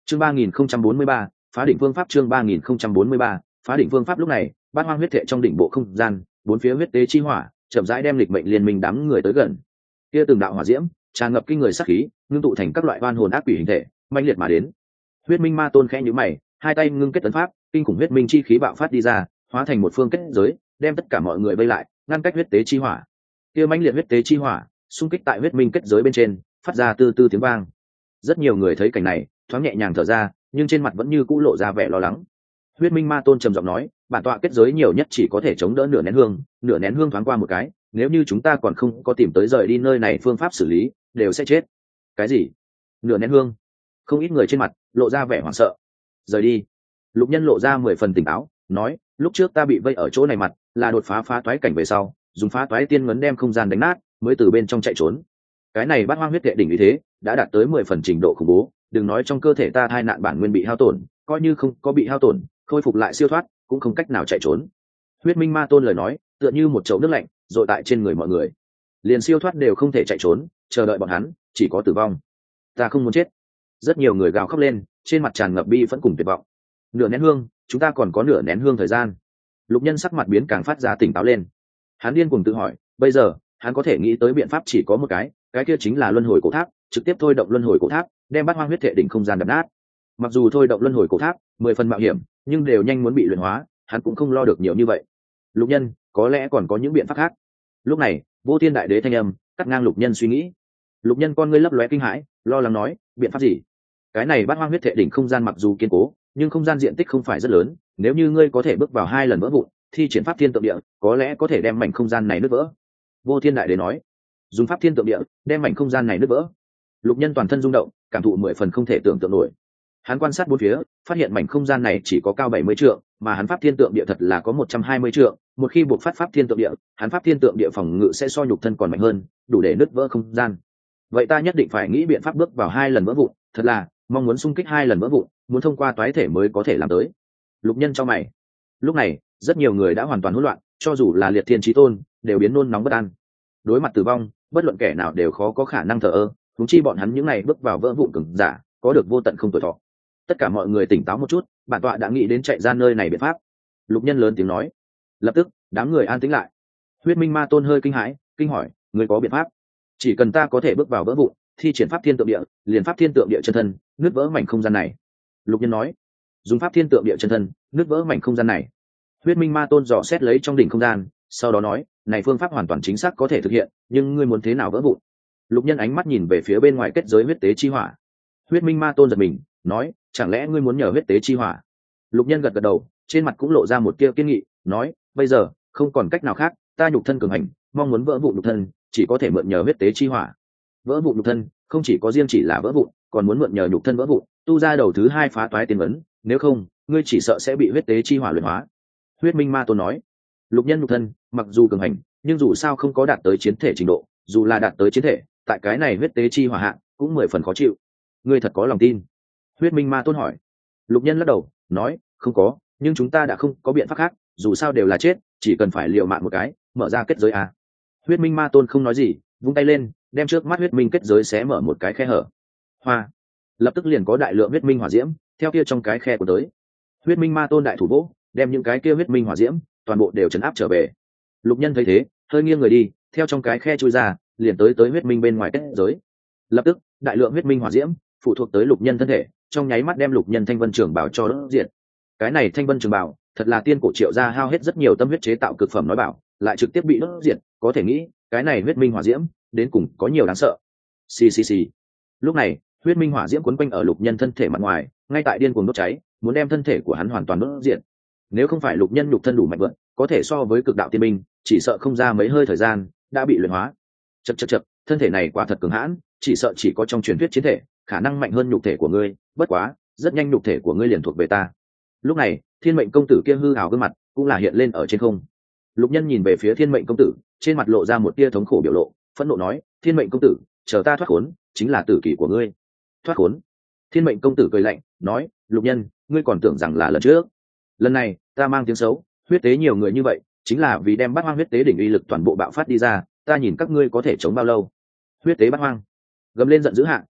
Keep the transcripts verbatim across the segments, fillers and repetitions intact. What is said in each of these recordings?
chương ba nghìn không trăm bốn mươi ba phá đỉnh phương pháp. chương ba nghìn không trăm bốn mươi ba phá đỉnh phương pháp. Lúc này bát hoang huyết thệ trong đỉnh bộ không gian, bốn phía huyết tế chi hỏa chậm rãi đem lịch mệnh liên minh đám người tới gần. Kia từng đạo hỏa diễm tràn ngập kinh người sát khí, ngưng tụ thành các loại oan hồn ác quỷ hình thể mãnh liệt mà đến. Huyết minh ma tôn khẽ nhíu mày, hai tay ngưng kết tấn pháp, kinh khủng huyết minh chi khí bạo phát đi ra, hóa thành một phương kết giới, đem tất cả mọi người vây lại, ngăn cách huyết tế chi hỏa. Kia mãnh liệt huyết tế chi hỏa xung kích tại huyết minh kết giới bên trên, phát ra tư tư tiếng vang. Rất nhiều người thấy cảnh này thoáng nhẹ nhàng thở ra, nhưng trên mặt vẫn như cũ lộ ra vẻ lo lắng. Huyết minh ma tôn trầm giọng nói, bản tọa kết giới nhiều nhất chỉ có thể chống đỡ nửa nén hương, nửa nén hương thoáng qua một cái, nếu như chúng ta còn không có tìm tới rời đi nơi này phương pháp xử lý, đều sẽ chết. Cái gì? Nửa nén hương? Không ít người trên mặt lộ ra vẻ hoảng sợ. Rời đi. Lục Nhân lộ ra mười phần tỉnh táo, nói, lúc trước ta bị vây ở chỗ này mặt, là đột phá phá toái cảnh về sau, dùng phá toái tiên ngấn đem không gian đánh nát, mới từ bên trong chạy trốn. Cái này bát hoang huyết kệ đỉnh như thế, đã đạt tới mười phần trình độ khủng bố, đừng nói trong cơ thể ta thai nạn bản nguyên bị hao tổn, coi như không có bị hao tổn, khôi phục lại siêu thoát, cũng không cách nào chạy trốn. Huyết minh ma tôn lời nói tựa như một chậu nước lạnh dội tại trên người mọi người, liền siêu thoát đều không thể chạy trốn, chờ đợi bọn hắn chỉ có tử vong. Ta không muốn chết. Rất nhiều người gào khóc lên, trên mặt tràn ngập bi phẫn cùng tuyệt vọng. Nửa nén hương, chúng ta còn có nửa nén hương thời gian. Lục Nhân sắc mặt biến càng phát ra tỉnh táo lên. Hắn điên cuồng tự hỏi, bây giờ hắn có thể nghĩ tới biện pháp chỉ có một cái, cái kia chính là luân hồi cổ tháp, trực tiếp thôi động luân hồi cổ tháp, đem bát hoang huyết thể đỉnh không gian đập nát. Mặc dù thôi động luân hồi cổ tháp mười phần mạo hiểm, nhưng đều nhanh muốn bị luyện hóa, hắn cũng không lo được nhiều như vậy. Lục Nhân, có lẽ còn có những biện pháp khác. Lúc này Vô Thiên đại đế thanh âm cắt ngang Lục Nhân suy nghĩ. Lục Nhân con ngươi lấp lóe kinh hãi, lo lắng nói, biện pháp gì? Cái này bát hoang huyết thể đỉnh không gian mặc dù kiên cố, nhưng không gian diện tích không phải rất lớn, nếu như ngươi có thể bước vào hai lần vỡ vụn, thi triển pháp thiên tượng địa, có lẽ có thể đem mảnh không gian này nứt vỡ. Vô Thiên đại đế nói, dùng pháp thiên tượng địa đem mảnh không gian này nứt vỡ. Lục Nhân toàn thân rung động, cảm thụ mười phần không thể tưởng tượng nổi. Hắn quan sát bốn phía, phát hiện mảnh không gian này chỉ có cao bảy mươi trượng, mà hắn pháp thiên tượng địa thật là có một trăm hai mươi trượng, một khi buộc phát pháp thiên tượng địa, hắn pháp thiên tượng địa phòng ngự sẽ so nhục thân còn mạnh hơn, đủ để nứt vỡ không gian. Vậy ta nhất định phải nghĩ biện pháp bước vào hai lần vỡ vụn, thật là mong muốn xung kích hai lần vỡ vụn, muốn thông qua toái thể mới có thể làm tới. Lục Nhân cho mày. Lúc này rất nhiều người đã hoàn toàn hỗn loạn, cho dù là liệt thiên chí tôn đều biến nôn nóng bất an. Đối mặt tử vong, bất luận kẻ nào đều khó có khả năng thờ ơ, huống chi bọn hắn những này bước vào vỡ vụn cường giả có được vô tận không tuổi thọ. Tất cả mọi người tỉnh táo một chút, bản tọa đã nghĩ đến chạy ra nơi này biện pháp. Lục Nhân lớn tiếng nói. Lập tức đám người an tĩnh lại. Huyết minh ma tôn hơi kinh hãi, kinh hỏi, người có biện pháp? Chỉ cần ta có thể bước vào vỡ vụn, thi triển pháp thiên tượng địa, liền pháp thiên tượng địa chân thân nứt vỡ mảnh không gian này. Lục Nhân nói. Dùng pháp thiên tượng địa chân thân nứt vỡ mảnh không gian này. Huyết minh ma tôn dò xét lấy trong đỉnh không gian, sau đó nói, này phương pháp hoàn toàn chính xác có thể thực hiện, nhưng ngươi muốn thế nào vỡ vụn? Lục Nhân ánh mắt nhìn về phía bên ngoài kết giới huyết tế chi hỏa. Huyết minh ma tôn giật mình, nói, chẳng lẽ ngươi muốn nhờ huyết tế chi hỏa? Lục Nhân gật gật đầu, trên mặt cũng lộ ra một tia kiên nghị, nói, bây giờ không còn cách nào khác, ta nhục thân cường hành, mong muốn vỡ vụn nhục thân chỉ có thể mượn nhờ huyết tế chi hỏa. Vỡ vụn nhục thân không chỉ có riêng chỉ là vỡ vụn, còn muốn mượn nhờ nhục thân vỡ vụn tu ra đầu thứ hai phá toái tiên vấn, nếu không ngươi chỉ sợ sẽ bị huyết tế chi hỏa luyện hóa. Huyết minh ma tôn nói. Lục Nhân nhục thân mặc dù cường hành, nhưng dù sao không có đạt tới chiến thể trình độ, dù là đạt tới chiến thể, tại cái này huyết tế chi hỏa hạ cũng mười phần khó chịu. Ngươi thật có lòng tin? Huyết minh ma tôn hỏi. Lục Nhân lắc đầu, nói, không có, nhưng chúng ta đã không có biện pháp khác, dù sao đều là chết, chỉ cần phải liều mạng một cái, mở ra kết giới à. Huyết minh ma tôn không nói gì, vung tay lên, đem trước mắt huyết minh kết giới xé mở một cái khe hở. Hoa. Lập tức liền có đại lượng huyết minh hỏa diễm theo kia trong cái khe của tới. Huyết minh ma tôn đại thủ vỗ, đem những cái kia huyết minh hỏa diễm toàn bộ đều chấn áp trở về. Lục Nhân thấy thế, hơi nghiêng người đi, theo trong cái khe chui ra, liền tới tới huyết minh bên ngoài kết giới. Lập tức đại lượng huyết minh hỏa diễm phụ thuộc tới Lục Nhân thân thể, trong nháy mắt đem Lục Nhân thanh vân trường bảo cho đốt diệt. Cái này thanh vân trường bảo thật là tiên cổ Triệu gia hao hết rất nhiều tâm huyết chế tạo cực phẩm nói bảo, lại trực tiếp bị đốt diệt, có thể nghĩ cái này huyết minh hỏa diễm đến cùng có nhiều đáng sợ. Xì xì xì. Lúc này huyết minh hỏa diễm quấn quanh ở Lục Nhân thân thể mặt ngoài, ngay tại điên cuồng đốt cháy, muốn đem thân thể của hắn hoàn toàn đốt diệt. Nếu không phải Lục Nhân nhục thân đủ mạnh vượn, có thể so với cực đạo tiên binh, chỉ sợ không ra mấy hơi thời gian đã bị luyện hóa. Chậc chậc chậc, thân thể này quả thật cường hãn, chỉ sợ chỉ có trong truyền thuyết chiến thể, khả năng mạnh hơn nhục thể của ngươi, bất quá rất nhanh nhục thể của ngươi liền thuộc về ta. Lúc này Thiên Mệnh công tử kia hư ảo gương mặt cũng là hiện lên ở trên không. Lục Nhân nhìn về phía Thiên Mệnh công tử, trên mặt lộ ra một tia thống khổ biểu lộ, phẫn nộ nói, Thiên Mệnh công tử, chờ ta thoát khốn chính là tử kỷ của ngươi. Thoát khốn? Thiên Mệnh công tử cười lạnh, nói, Lục Nhân, ngươi còn tưởng rằng là lần trước? Lần này ta mang tiếng xấu, huyết tế nhiều người như vậy, chính là vì đem bát hoang huyết tế đỉnh uy lực toàn bộ bạo phát đi ra, ta nhìn các ngươi có thể chống bao lâu. Huyết tế bát hoang. Gầm lên giận dữ hạ,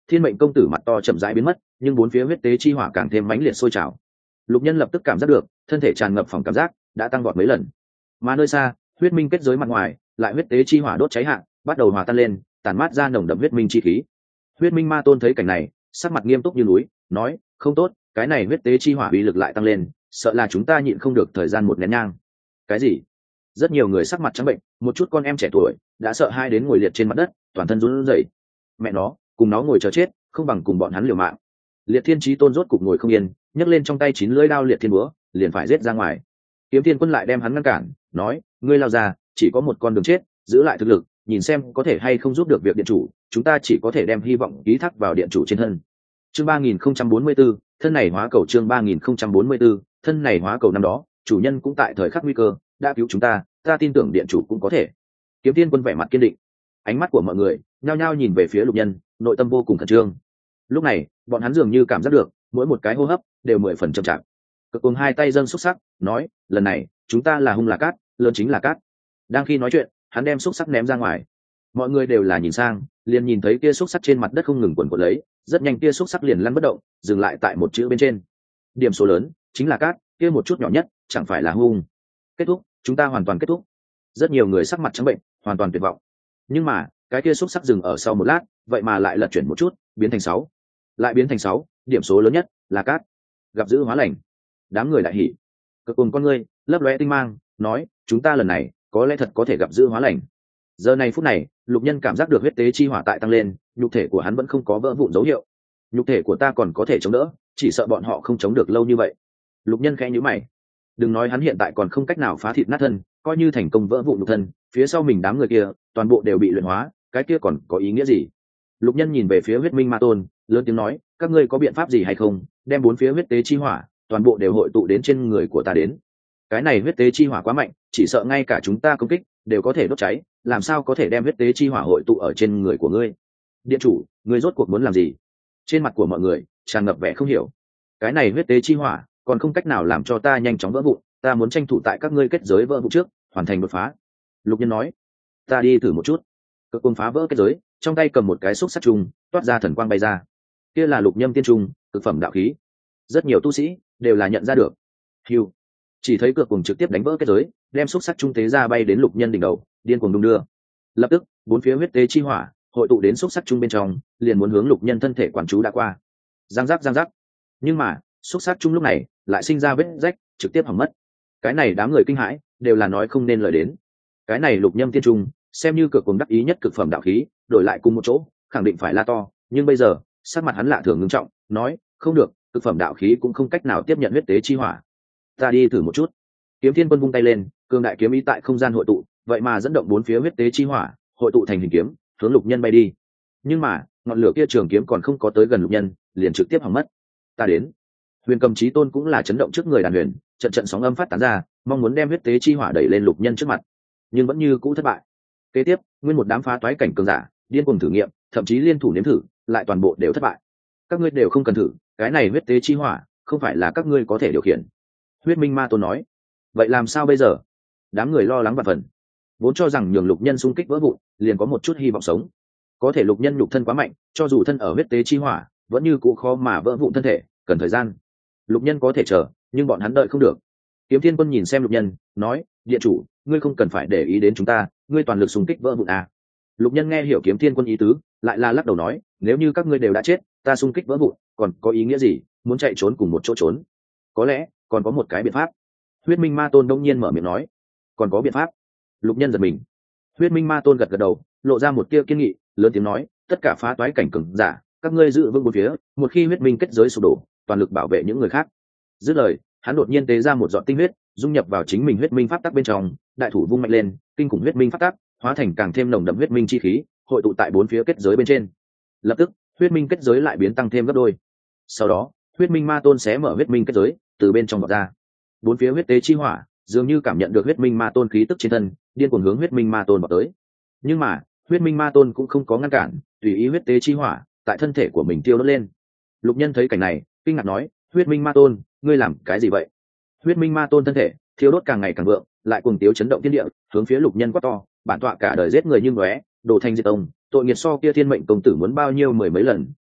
thiên mệnh công tử mặt to chậm rãi biến mất, nhưng bốn phía huyết tế chi hỏa càng thêm mãnh liệt sôi trào. Lục Nhân lập tức cảm giác được thân thể tràn ngập phòng cảm giác đã tăng vọt mấy lần, mà nơi xa huyết minh kết giới mặt ngoài lại huyết tế chi hỏa đốt cháy hạ, bắt đầu hòa tan lên, tản mát ra nồng đậm huyết minh chi khí. Huyết minh ma tôn thấy cảnh này, sắc mặt nghiêm túc như núi, nói: không tốt, cái này huyết tế chi hỏa uy lực lại tăng lên, sợ là chúng ta nhịn không được thời gian một nén nhang. Cái gì? Rất nhiều người sắc mặt trắng bệnh, một chút con em trẻ tuổi đã sợ hai đến ngồi liệt trên mặt đất, toàn thân run rẩy. Mẹ nó, cùng nó ngồi chờ chết, không bằng cùng bọn hắn liều mạng. Liệt Thiên Chí Tôn rốt cục ngồi không yên, nhấc lên trong tay chín lưỡi đao liệt thiên búa, liền phải giết ra ngoài. Kiếm Thiên Quân lại đem hắn ngăn cản, nói: ngươi lao ra, chỉ có một con đường chết, giữ lại thực lực, nhìn xem có thể hay không giúp được việc điện chủ, chúng ta chỉ có thể đem hy vọng ký thác vào điện chủ trên thân. Chương ba nghìn không trăm bốn mươi 4, thân này hóa cầu chương ba nghìn không trăm bốn mươi 4, thân này hóa cầu năm đó, chủ nhân cũng tại thời khắc nguy cơ, đã cứu chúng ta, ta tin tưởng điện chủ cũng có thể. Kiếm Thiên Quân vẻ mặt kiên định. Ánh mắt của mọi người nhao nhao nhìn về phía Lục Nhân, nội tâm vô cùng khẩn trương. Lúc này, bọn hắn dường như cảm giác được, mỗi một cái hô hấp đều mười phần chậm chạp. Cực cùng hai tay dâng xúc sắc, nói: lần này, chúng ta là hung là cát, lớn chính là cát. Đang khi nói chuyện, hắn đem xúc sắc ném ra ngoài. Mọi người đều là nhìn sang, liền nhìn thấy kia xúc sắc trên mặt đất không ngừng quần quật lấy, rất nhanh kia xúc sắc liền lăn bất động, dừng lại tại một chữ bên trên. Điểm số lớn chính là cát, kia một chút nhỏ nhất chẳng phải là hung. Kết thúc, chúng ta hoàn toàn kết thúc. Rất nhiều người sắc mặt trắng bệnh, hoàn toàn tuyệt vọng. Nhưng mà, cái kia xúc sắc dừng ở sau một lát, vậy mà lại lật chuyển một chút, biến thành sáu, lại biến thành sáu, điểm số lớn nhất là cát. Gặp dữ hóa lành. Đám người đại hỉ. Cực cùng con ngươi lấp lóe tinh mang, nói: chúng ta lần này có lẽ thật có thể gặp dữ hóa lành. Giờ này phút này, Lục Nhân cảm giác được huyết tế chi hỏa tại tăng lên, nhục thể của hắn vẫn không có vỡ vụn dấu hiệu. Nhục thể của ta còn có thể chống đỡ, chỉ sợ bọn họ không chống được lâu như vậy. Lục Nhân khẽ nhíu mày. Đừng nói hắn hiện tại còn không cách nào phá thịt nát thân, coi như thành công vỡ vụn nhục thân, phía sau mình đám người kia toàn bộ đều bị luyện hóa, cái kia còn có ý nghĩa gì? Lục Nhân nhìn về phía huyết minh ma tôn, lớn tiếng nói: các ngươi có biện pháp gì hay không, đem bốn phía huyết tế chi hỏa toàn bộ đều hội tụ đến trên người của ta đến. Cái này huyết tế chi hỏa quá mạnh, chỉ sợ ngay cả chúng ta công kích đều có thể đốt cháy, làm sao có thể đem huyết tế chi hỏa hội tụ ở trên người của ngươi? Điện chủ, ngươi rốt cuộc muốn làm gì? Trên mặt của mọi người tràn ngập vẻ không hiểu. Cái này huyết tế chi hỏa còn không cách nào làm cho ta nhanh chóng vỡ vụn, ta muốn tranh thủ tại các ngươi kết giới vỡ vụn trước, hoàn thành đột phá. Lục Nhân nói: ta đi thử một chút. Cực cùng phá vỡ kết giới, trong tay cầm một cái xúc sắc trùng, toát ra thần quang bay ra. Kia là lục nhâm tiên trùng, cực phẩm đạo khí. Rất nhiều tu sĩ đều là nhận ra được. Hưu. Chỉ thấy Cực cùng trực tiếp đánh vỡ kết giới, đem xúc sắc trung tế ra bay đến Lục Nhân đỉnh đầu, điên cuồng đung đưa. Lập tức, bốn phía huyết tế chi hỏa hội tụ đến xúc sắc trung bên trong, liền muốn hướng Lục Nhân thân thể quản chú đã qua. Giang giác giang giác. Nhưng mà, xúc sắc trung lúc này lại sinh ra vết rách, trực tiếp hỏng mất. Cái này đám người kinh hãi, đều là nói không nên lời đến. Cái này Lục Nhâm tiên trung, xem như Cực cùng đắc ý nhất cực phẩm đạo khí, đổi lại cùng một chỗ, khẳng định phải la to, nhưng bây giờ, sắc mặt hắn lạ thường ngưng trọng, nói: không được, cực phẩm đạo khí cũng không cách nào tiếp nhận huyết tế chi hỏa. Ta đi thử một chút. Kiếm Thiên Quân vung tay lên, cường đại kiếm ý tại không gian hội tụ, vậy mà dẫn động bốn phía huyết tế chi hỏa hội tụ thành hình kiếm, hướng Lục Nhân bay đi. Nhưng mà, ngọn lửa kia trường kiếm còn không có tới gần Lục Nhân, liền trực tiếp hỏng mất. Ta đến. Huyền Cầm Chí Tôn cũng là chấn động trước người đàn huyền, trận trận sóng âm phát tán ra, mong muốn đem huyết tế chi hỏa đẩy lên Lục Nhân trước mặt, nhưng vẫn như cũ thất bại. Kế tiếp, nguyên một đám phá toái cảnh cường giả, điên cuồng thử nghiệm, thậm chí liên thủ nếm thử, lại toàn bộ đều thất bại. Các ngươi đều không cần thử, cái này huyết tế chi hỏa không phải là các ngươi có thể điều khiển. Huyết Minh Ma Tôn nói. Vậy làm sao bây giờ? Đám người lo lắng vạn phần, vốn cho rằng nhường Lục Nhân xung kích vỡ vụn liền có một chút hy vọng sống, có thể Lục Nhân nhục thân quá mạnh, cho dù thân ở huyết tế chi hỏa vẫn như cũ khó mà vỡ vụn thân thể, cần thời gian. Lục Nhân có thể chờ, nhưng bọn hắn đợi không được. Kiếm Thiên Quân nhìn xem Lục Nhân, nói: điện chủ, ngươi không cần phải để ý đến chúng ta, ngươi toàn lực xung kích vỡ vụn à. Lục Nhân nghe hiểu Kiếm Thiên Quân ý tứ, lại là lắc đầu nói: nếu như các ngươi đều đã chết, ta xung kích vỡ vụn còn có ý nghĩa gì, muốn chạy trốn cùng một chỗ trốn. Có lẽ còn có một cái biện pháp. Huyết Minh Ma Tôn đông nhiên mở miệng nói: còn có biện pháp? Lục Nhân giật mình. Huyết Minh Ma Tôn gật gật đầu, lộ ra một tia kiên nghị, lớn tiếng nói: tất cả phá toái cảnh cường giả, các ngươi giữ vững bốn phía, một khi huyết minh kết giới sụp đổ, toàn lực bảo vệ những người khác. Dứt lời, hắn đột nhiên tế ra một giọt tinh huyết, dung nhập vào chính mình huyết minh pháp tắc bên trong, đại thủ vung mạnh lên, kinh khủng huyết minh pháp tắc hóa thành càng thêm nồng đậm huyết minh chi khí, hội tụ tại bốn phía kết giới bên trên. Lập tức, huyết minh kết giới lại biến tăng thêm gấp đôi. Sau đó, huyết minh ma tôn xé mở huyết minh kết giới, từ bên trong bật ra. Bốn phía huyết tế chi hỏa dường như cảm nhận được huyết minh ma tôn khí tức trên thân, điên cuồng hướng huyết minh ma tôn vào tới. Nhưng mà, huyết minh ma tôn cũng không có ngăn cản, tùy ý huyết tế chi hỏa tại thân thể của mình tiêu đốt lên. Lục Nhân thấy cảnh này, kinh ngạc nói: huyết minh ma tôn, ngươi làm cái gì vậy? Huyết minh ma tôn thân thể thiêu đốt càng ngày càng vượng, lại cùng tiếu chấn động thiên địa, hướng phía Lục Nhân quát to: bản tọa cả đời giết người như ngóe, đồ thành diệt tông, tội nghiệt so kia thiên mệnh công tử muốn bao nhiêu mười mấy lần,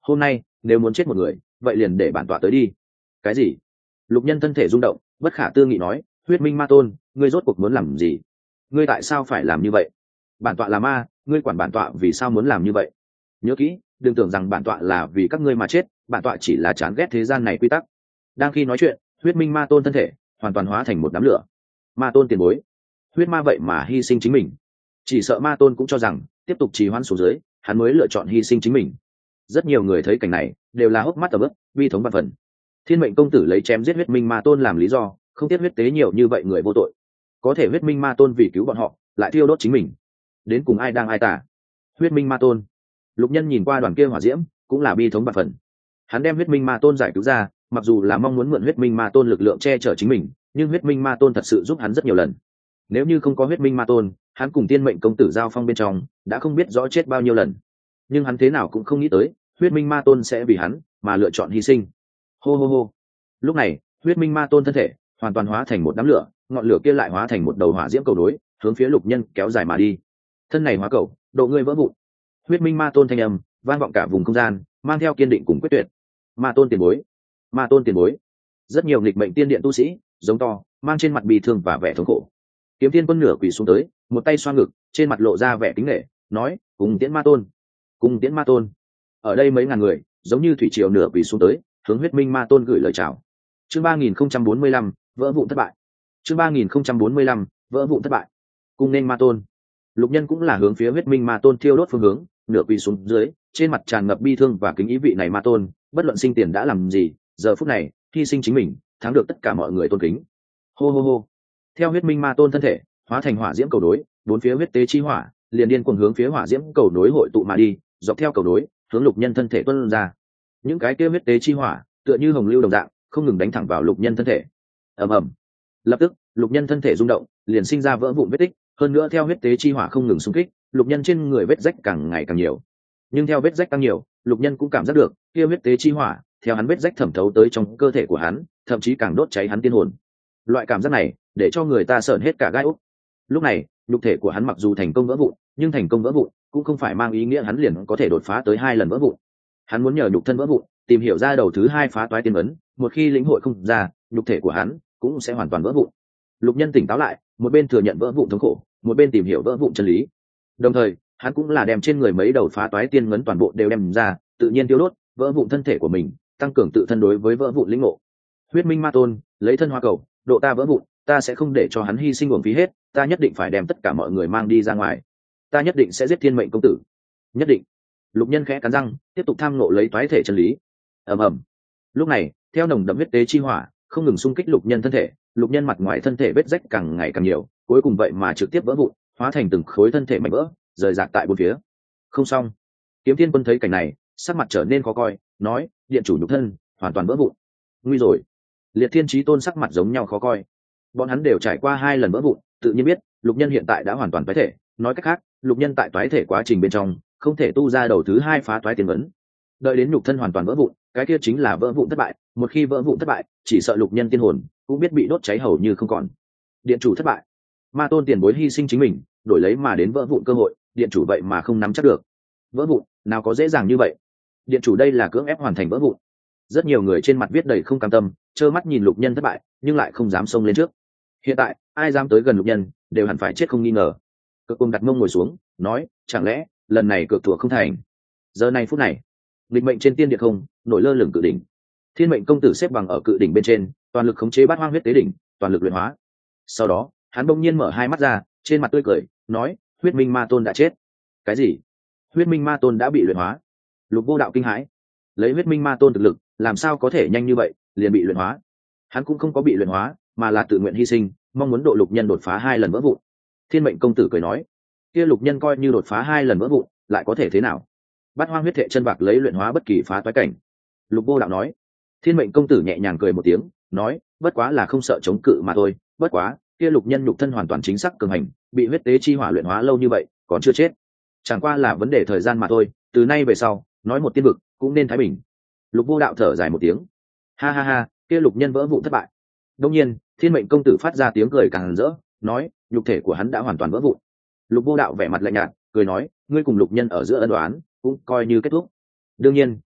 hôm nay nếu muốn chết một người vậy liền để bản tọa tới đi. Cái gì? Lục Nhân thân thể rung động, bất khả tư nghị nói, huyết minh ma tôn, ngươi rốt cuộc muốn làm gì? Ngươi tại sao phải làm như vậy? Bản tọa là ma, ngươi quản bản tọa vì sao muốn làm như vậy? Nhớ kỹ, đừng tưởng rằng bản tọa là vì các ngươi mà chết, bản tọa chỉ là chán ghét thế gian này quy tắc. Đang khi nói chuyện, huyết minh ma tôn thân thể hoàn toàn hóa thành một đám lửa. Ma tôn tiền bối, huyết ma vậy mà hy sinh chính mình, chỉ sợ ma tôn cũng cho rằng tiếp tục trì hoãn xuống dưới hắn mới lựa chọn hy sinh chính mình. Rất nhiều người thấy cảnh này đều là hốc mắt tầm ướp, vi thống văn phần. Thiên mệnh công tử lấy chém giết huyết minh ma tôn làm lý do, không tiếc huyết tế nhiều như vậy người vô tội. Có thể huyết minh ma tôn vì cứu bọn họ lại thiêu đốt chính mình, đến cùng ai đang ai tả? Huyết minh ma tôn. Lục Nhân nhìn qua đoàn kia hỏa diễm cũng là bi thống văn phần. Hắn đem huyết minh ma tôn giải cứu ra, mặc dù là mong muốn mượn huyết minh ma tôn lực lượng che chở chính mình, nhưng huyết minh ma tôn thật sự giúp hắn rất nhiều lần. Nếu như không có huyết minh ma tôn, hắn cùng tiên mệnh công tử giao phong bên trong đã không biết rõ chết bao nhiêu lần. Nhưng hắn thế nào cũng không nghĩ tới huyết minh ma tôn sẽ vì hắn mà lựa chọn hy sinh. Hô hô hô. Lúc này huyết minh ma tôn thân thể hoàn toàn hóa thành một đám lửa, ngọn lửa kia lại hóa thành một đầu hỏa diễm cầu đối hướng phía Lục Nhân kéo dài mà đi. Thân này hóa cầu độ ngươi vỡ vụn. Huyết minh ma tôn thanh âm vang vọng cả vùng không gian, mang theo kiên định cùng quyết tuyệt. Ma tôn tiền bối, ma tôn tiền bối. Rất nhiều nghịch mệnh tiên điện tu sĩ giống to, mang trên mặt bi thương và vẻ thống khổ. Kiếm Tiên Quân nửa quỳ xuống tới, một tay xoa ngực, trên mặt lộ ra vẻ kính nể, nói, cùng tiễn ma tôn, cùng tiễn ma tôn. Ở đây mấy ngàn người giống như thủy triều nửa quỳ xuống tới, hướng huyết minh ma tôn gửi lời chào. Chương ba nghìn không trăm bốn mươi lăm, vỡ vụn thất bại. Chương ba nghìn không trăm bốn mươi lăm, vỡ vụn thất bại. Cung nên ma tôn. Lục Nhân cũng là hướng phía huyết minh ma tôn thiêu đốt phương hướng, nửa quỳ xuống dưới, trên mặt tràn ngập bi thương và kính ý. Vị này ma tôn, bất luận sinh tiền đã làm gì, giờ phút này hy sinh chính mình, thắng được tất cả mọi người tôn kính. Hô hô hô. Theo huyết minh ma tôn thân thể hóa thành hỏa diễm cầu đối, bốn phía huyết tế chi hỏa liền điên cuồng hướng phía hỏa diễm cầu đối hội tụ mà đi, dọc theo cầu đối hướng Lục Nhân thân thể tuôn ra. Những cái kia huyết tế chi hỏa tựa như hồng lưu đồng dạng, không ngừng đánh thẳng vào Lục Nhân thân thể. Ầm ầm. Lập tức Lục Nhân thân thể rung động, liền sinh ra vỡ vụn vết tích. Hơn nữa theo huyết tế chi hỏa không ngừng xung kích, Lục Nhân trên người vết rách càng ngày càng nhiều. Nhưng theo vết rách tăng nhiều, Lục Nhân cũng cảm giác được kia huyết tế chi hỏa theo hắn vết rách thẩm thấu tới trong cơ thể của hắn, thậm chí càng đốt cháy hắn tiên hồn. Loại cảm giác này để cho người ta sởn hết cả gai ốc. Lúc này nhục thể của hắn mặc dù thành công vỡ vụn, nhưng thành công vỡ vụn cũng không phải mang ý nghĩa hắn liền có thể đột phá tới hai lần vỡ vụn. Hắn muốn nhờ nhục thân vỡ vụn tìm hiểu ra đầu thứ hai phá toái tiên ấn, một khi lĩnh hội không ra, nhục thể của hắn cũng sẽ hoàn toàn vỡ vụn. Lục Nhân tỉnh táo lại, một bên thừa nhận vỡ vụn thống khổ, một bên tìm hiểu vỡ vụn chân lý. Đồng thời hắn cũng là đem trên người mấy đầu phá toái tiên ấn toàn bộ đều đem ra, tự nhiên tiêu đốt vỡ vụn thân thể của mình, tăng cường tự thân đối với vỡ vụn lĩnh ngộ. Huyết minh ma tôn, lấy thân hóa cầu, độ ta vỡ vụn, ta sẽ không để cho hắn hy sinh uổng phí hết, ta nhất định phải đem tất cả mọi người mang đi ra ngoài, ta nhất định sẽ giết thiên mệnh công tử, nhất định. Lục Nhân khẽ cắn răng, tiếp tục tham ngộ lấy toái thể chân lý. Ầm ầm. Lúc này theo nồng đậm huyết tế chi hỏa không ngừng xung kích Lục Nhân thân thể, Lục Nhân mặt ngoài thân thể vết rách càng ngày càng nhiều, cuối cùng vậy mà trực tiếp vỡ vụn, hóa thành từng khối thân thể mảnh vỡ, rời rạc tại bốn phía. Không xong. Kiếm Thiên Quân thấy cảnh này, sắc mặt trở nên khó coi, nói, điện chủ nhục thân hoàn toàn vỡ vụn. Nguy rồi. Liệt Thiên Chí Tôn sắc mặt giống nhau khó coi. Bọn hắn đều trải qua hai lần vỡ vụn, tự nhiên biết Lục Nhân hiện tại đã hoàn toàn toái thể. Nói cách khác, Lục Nhân tại toái thể quá trình bên trong không thể tu ra đầu thứ hai phá toái tiên vấn. Đợi đến nhục thân hoàn toàn vỡ vụn, cái kia chính là vỡ vụn thất bại. Một khi vỡ vụn thất bại, chỉ sợ Lục Nhân tiên hồn cũng biết bị đốt cháy hầu như không còn. Điện chủ thất bại. Ma tôn tiền bối hy sinh chính mình, đổi lấy mà đến vỡ vụn cơ hội, điện chủ vậy mà không nắm chắc được. Vỡ vụn nào có dễ dàng như vậy. Điện chủ đây là cưỡng ép hoàn thành vỡ vụn. Rất nhiều người trên mặt viết đầy không cam tâm, trơ mắt nhìn Lục Nhân thất bại nhưng lại không dám xông lên trước. Hiện tại ai dám tới gần Lục Nhân đều hẳn phải chết không nghi ngờ. Cực cùng đặt mông ngồi xuống, nói, chẳng lẽ lần này cược thua không thành? Giờ này phút này, định mệnh trên tiên địa không nổi lơ lửng cự đỉnh. Thiên mệnh công tử xếp bằng ở cự đỉnh bên trên, toàn lực khống chế bát hoang huyết tế đỉnh, toàn lực luyện hóa. Sau đó hắn bỗng nhiên mở hai mắt ra, trên mặt tươi cười, nói, huyết minh ma tôn đã chết. Cái gì? Huyết minh ma tôn đã bị luyện hóa? Lục Vô Đạo kinh hãi. Lấy huyết minh ma tôn thực lực, làm sao có thể nhanh như vậy liền bị luyện hóa? Hắn cũng không có bị luyện hóa, mà là tự nguyện hy sinh, mong muốn độ Lục Nhân đột phá hai lần vỡ vụn. Thiên mệnh công tử cười nói, kia Lục Nhân coi như đột phá hai lần vỡ vụn, lại có thể thế nào? Bát hoang huyết thể chân bạc lấy luyện hóa bất kỳ phá toái cảnh. Lục Vô Đạo nói. Thiên mệnh công tử nhẹ nhàng cười một tiếng, nói, bất quá là không sợ chống cự mà thôi, bất quá kia Lục Nhân nhục thân hoàn toàn chính xác cường hành, bị huyết tế chi hỏa luyện hóa lâu như vậy còn chưa chết, chẳng qua là vấn đề thời gian mà thôi, từ nay về sau nói một tiên vực cũng nên thái bình. Lục Vô Đạo thở dài một tiếng, ha ha ha, kia Lục Nhân vỡ vụn thất bại. Đông nhiên Thiên mệnh công tử phát ra tiếng cười càng rỡ, nói, nhục thể của hắn đã hoàn toàn vỡ vụn. Lục Vô Đạo vẻ mặt lạnh nhạt, cười nói, ngươi cùng Lục Nhân ở giữa ân oán cũng coi như kết thúc. Đương nhiên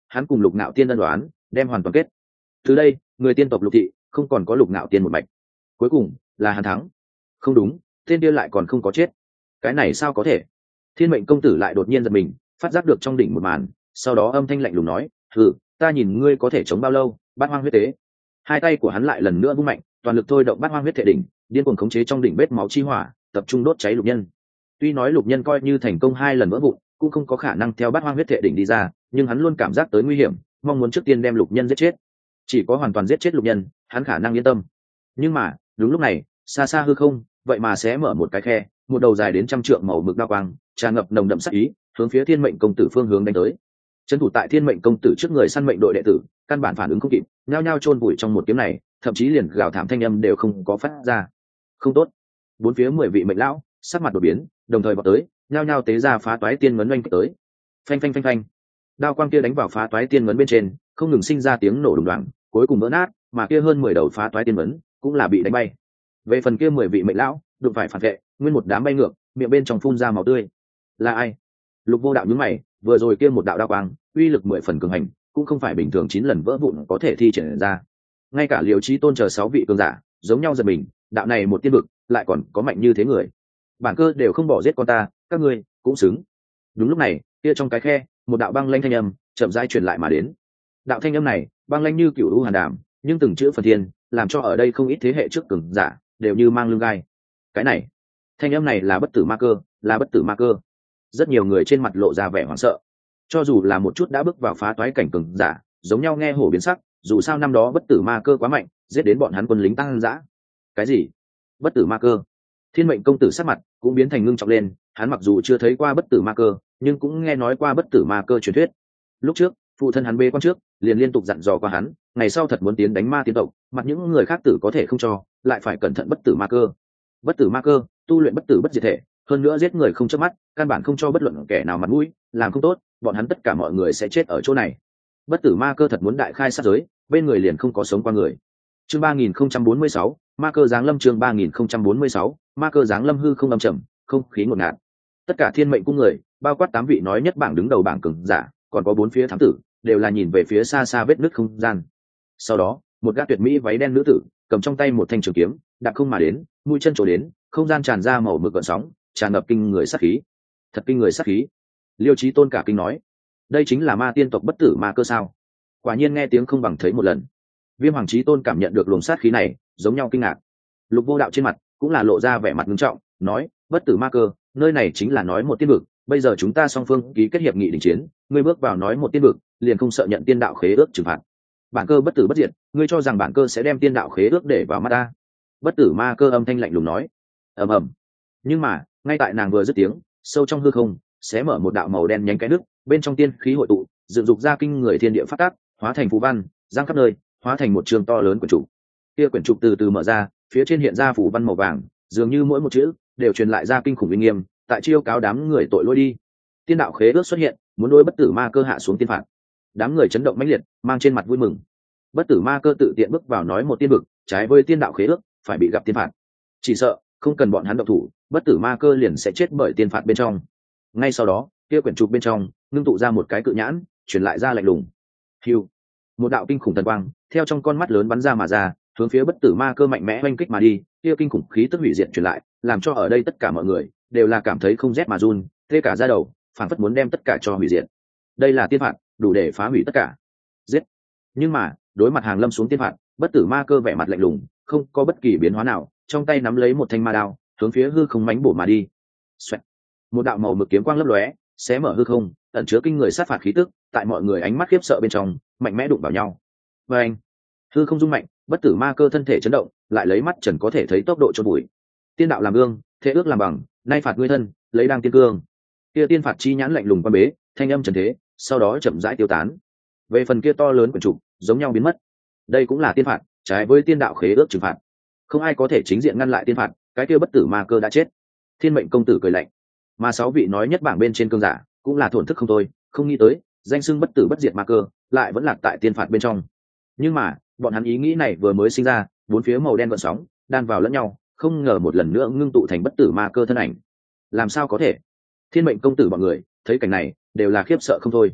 hắn cùng Lục Nạo Tiên ân đoán đem hoàn toàn kết. Từ đây người tiên tộc Lục thị không còn có Lục Nạo Tiên một mạch. Cuối cùng là hắn thắng. Không đúng, tên kia lại còn không có chết. Cái này sao có thể? Thiên Mệnh công tử lại đột nhiên giật mình, phát giác được trong đỉnh một màn, sau đó âm thanh lạnh lùng nói: "Hừ, ta nhìn ngươi có thể chống bao lâu?" Bát Hoang huyết tế. Hai tay của hắn lại lần nữa vung mạnh, toàn lực thôi động Bát Hoang huyết thể đỉnh, điên cuồng khống chế trong đỉnh vết máu chi hỏa, tập trung đốt cháy lục nhân. Tuy nói lục nhân coi như thành công hai lần vỡ vụn, cũng không có khả năng theo Bát Hoang huyết thể đỉnh đi ra, nhưng hắn luôn cảm giác tới nguy hiểm, mong muốn trước tiên đem lục nhân giết chết. Chỉ có hoàn toàn giết chết lục nhân, hắn khả năng yên tâm. Nhưng mà đúng lúc này, xa xa hư không vậy mà sẽ mở một cái khe, một đầu dài đến trăm trượng màu mực đao quang tràn ngập nồng đậm sát ý, hướng phía Thiên Mệnh công tử phương hướng đánh tới. Trấn thủ tại Thiên Mệnh công tử trước người săn mệnh đội đệ tử căn bản phản ứng không kịp, nhao nhao chôn vùi trong một kiếm này, thậm chí liền gào thảm thanh âm đều không có phát ra. Không tốt! Bốn phía mười vị mệnh lão sắc mặt đột biến, đồng thời vọt tới, nhao nhao tế ra phá toái tiên ngấn oanh tới. Phanh phanh phanh phanh, đao quang kia đánh vào phá toái tiên ngấn bên trên, không ngừng sinh ra tiếng nổ đùng đoàng, cuối cùng vỡ nát, mà kia hơn mười đầu phá toái tiên ngấn cũng là bị đánh bay. Về phần kia mười vị mệnh lão đụng phải phản vệ, nguyên một đám bay ngược, miệng bên trong phun ra máu tươi. Là ai? Lục Vô Đạo nhướng mày, vừa rồi kia một đạo đao quang, uy lực mười phần cường hành, cũng không phải bình thường chín lần vỡ vụn có thể thi triển ra. Ngay cả Liễu Chí Tôn chờ sáu vị cường giả, giống nhau giật mình, đạo này một tiên vực, lại còn có mạnh như thế người. Bản cơ đều không bỏ giết con ta, các ngươi cũng xứng. Đúng lúc này, kia trong cái khe, một đạo băng lanh thanh âm chậm rãi truyền lại mà đến. Đạo thanh âm này, băng lanh như cửu u hàn đàm, nhưng từng chữ phần thiên, làm cho ở đây không ít thế hệ trước cường giả đều như mang lưng gai. Cái này, thanh âm này là bất tử ma cơ, là bất tử ma cơ. Rất nhiều người trên mặt lộ ra vẻ hoảng sợ. Cho dù là một chút đã bước vào phá toái cảnh cường giả, giống nhau nghe hổ biến sắc, dù sao năm đó bất tử ma cơ quá mạnh, giết đến bọn hắn quân lính tăng dã. Cái gì? Bất tử ma cơ? Thiên Mệnh công tử sắc mặt cũng biến thành ngưng trọng lên, hắn mặc dù chưa thấy qua bất tử ma cơ, nhưng cũng nghe nói qua bất tử ma cơ truyền thuyết. Lúc trước, phụ thân hắn bê quan trước, liền liên tục dặn dò qua hắn, ngày sau thật muốn tiến đánh ma tiên tộc, mặt những người khác tử có thể không cho, lại phải cẩn thận bất tử ma cơ. Bất tử ma cơ, tu luyện bất tử bất diệt thể, hơn nữa giết người không chớp mắt, căn bản không cho bất luận kẻ nào mặt mũi, làm không tốt, bọn hắn tất cả mọi người sẽ chết ở chỗ này. Bất tử ma cơ thật muốn đại khai sát giới, bên người liền không có sống qua người. Chương ba nghìn không trăm bốn mươi sáu, ma cơ giáng lâm. Chương ba nghìn không trăm bốn mươi sáu, ma cơ giáng lâm. Hư không âm trầm, không khí ngột ngạt. Tất cả Thiên Mệnh cung người, bao quát tám vị nói nhất bảng đứng đầu bảng cường giả, còn có bốn phía thám tử, đều là nhìn về phía xa xa vết nứt không gian. Sau đó, một gã tuyệt mỹ váy đen nữ tử, cầm trong tay một thanh trường kiếm, đạp không mà đến, mũi chân trổ đến, không gian tràn ra màu mực gợn sóng, tràn ngập kinh người sát khí. Thật kinh người sát khí. Liêu Chí Tôn cả kinh nói, đây chính là ma tiên tộc bất tử ma cơ sao? Quả nhiên nghe tiếng không bằng thấy một lần. Viêm Hoàng Chí Tôn cảm nhận được luồng sát khí này, giống nhau kinh ngạc. Lục Vô Đạo trên mặt cũng là lộ ra vẻ mặt nghiêm trọng, nói, bất tử ma cơ, nơi này chính là nói một tiên vực, bây giờ chúng ta song phương ký kết hiệp nghị đình chiến, ngươi bước vào nói một tiên vực, liền không sợ nhận tiên đạo khế ước trừng phạt. Bản cơ bất tử bất diệt, ngươi cho rằng bản cơ sẽ đem tiên đạo khế ước để vào mắt ta? Bất tử ma cơ âm thanh lạnh lùng nói. Ầm ầm. Nhưng mà, ngay tại nàng vừa dứt tiếng, sâu trong hư không sẽ mở một đạo màu đen nhánh cái nước, bên trong tiên khí hội tụ, dựng dục ra kinh người thiên địa phát tác, hóa thành phù văn, giang khắp nơi, hóa thành một trường to lớn quyển trục. Kia quyển trục từ từ mở ra, phía trên hiện ra phù văn màu vàng, dường như mỗi một chữ đều truyền lại ra kinh khủng uy nghiêm, tại chiêu cáo đám người tội lỗi đi. Tiên đạo khế ước xuất hiện, muốn đối bất tử ma cơ hạ xuống tiên phạt. Đám người chấn động mãnh liệt, mang trên mặt vui mừng. Bất tử ma cơ tự tiện bước vào nói một tiên vực, trái với tiên đạo khế ước, phải bị gặp tiên phạt. Chỉ sợ không cần bọn hắn động thủ, bất tử ma cơ liền sẽ chết bởi tiên phạt bên trong. Ngay sau đó, kia quyển trục bên trong ngưng tụ ra một cái cự nhãn, truyền lại ra lạnh lùng. Hưu, một đạo kinh khủng thần quang theo trong con mắt lớn bắn ra mà ra, hướng phía bất tử ma cơ mạnh mẽ oanh kích mà đi. Kia kinh khủng khí tức hủy diệt truyền lại, làm cho ở đây tất cả mọi người đều là cảm thấy không rét mà run, tê cả da đầu, phảng phất muốn đem tất cả cho hủy diệt. Đây là tiên phạt, đủ để phá hủy tất cả. Giết! Nhưng mà đối mặt hàng lâm xuống tiên phạt, bất tử ma cơ vẻ mặt lạnh lùng, không có bất kỳ biến hóa nào, trong tay nắm lấy một thanh ma đao, hướng phía hư không mãnh bổ mà đi. Xoẹt. Một đạo màu mực kiếm quang lấp lóe, xé mở hư không, ẩn chứa kinh người sát phạt khí tức, tại mọi người ánh mắt khiếp sợ bên trong, mạnh mẽ đụng vào nhau. Và anh, hư không rung mạnh, bất tử ma cơ thân thể chấn động, lại lấy mắt trần có thể thấy tốc độ chôn bụi. Tiên đạo làm gương, thế ước làm bằng, nay phạt ngươi thân, lấy đang tiên cương. Kia tiên phạt chi nhãn lạnh lùng quan bế, thanh âm trần thế, sau đó chậm rãi tiêu tán. Về phần kia to lớn quyển trục, giống nhau biến mất. Đây cũng là tiên phạt, trái với tiên đạo khế ước trừng phạt. Không ai có thể chính diện ngăn lại tiên phạt, cái kia bất tử ma cơ đã chết. Thiên Mệnh công tử cười lạnh, mà sáu vị nói nhất bảng bên trên cương giả cũng là thổn thức không thôi, không nghĩ tới danh xưng bất tử bất diệt ma cơ lại vẫn lạc tại tiên phạt bên trong. Nhưng mà bọn hắn ý nghĩ này vừa mới sinh ra, bốn phía màu đen gợn sóng đan vào lẫn nhau, không ngờ một lần nữa ngưng tụ thành bất tử ma cơ thân ảnh. Làm sao có thể? Thiên Mệnh công tử bọn người thấy cảnh này đều là khiếp sợ không thôi.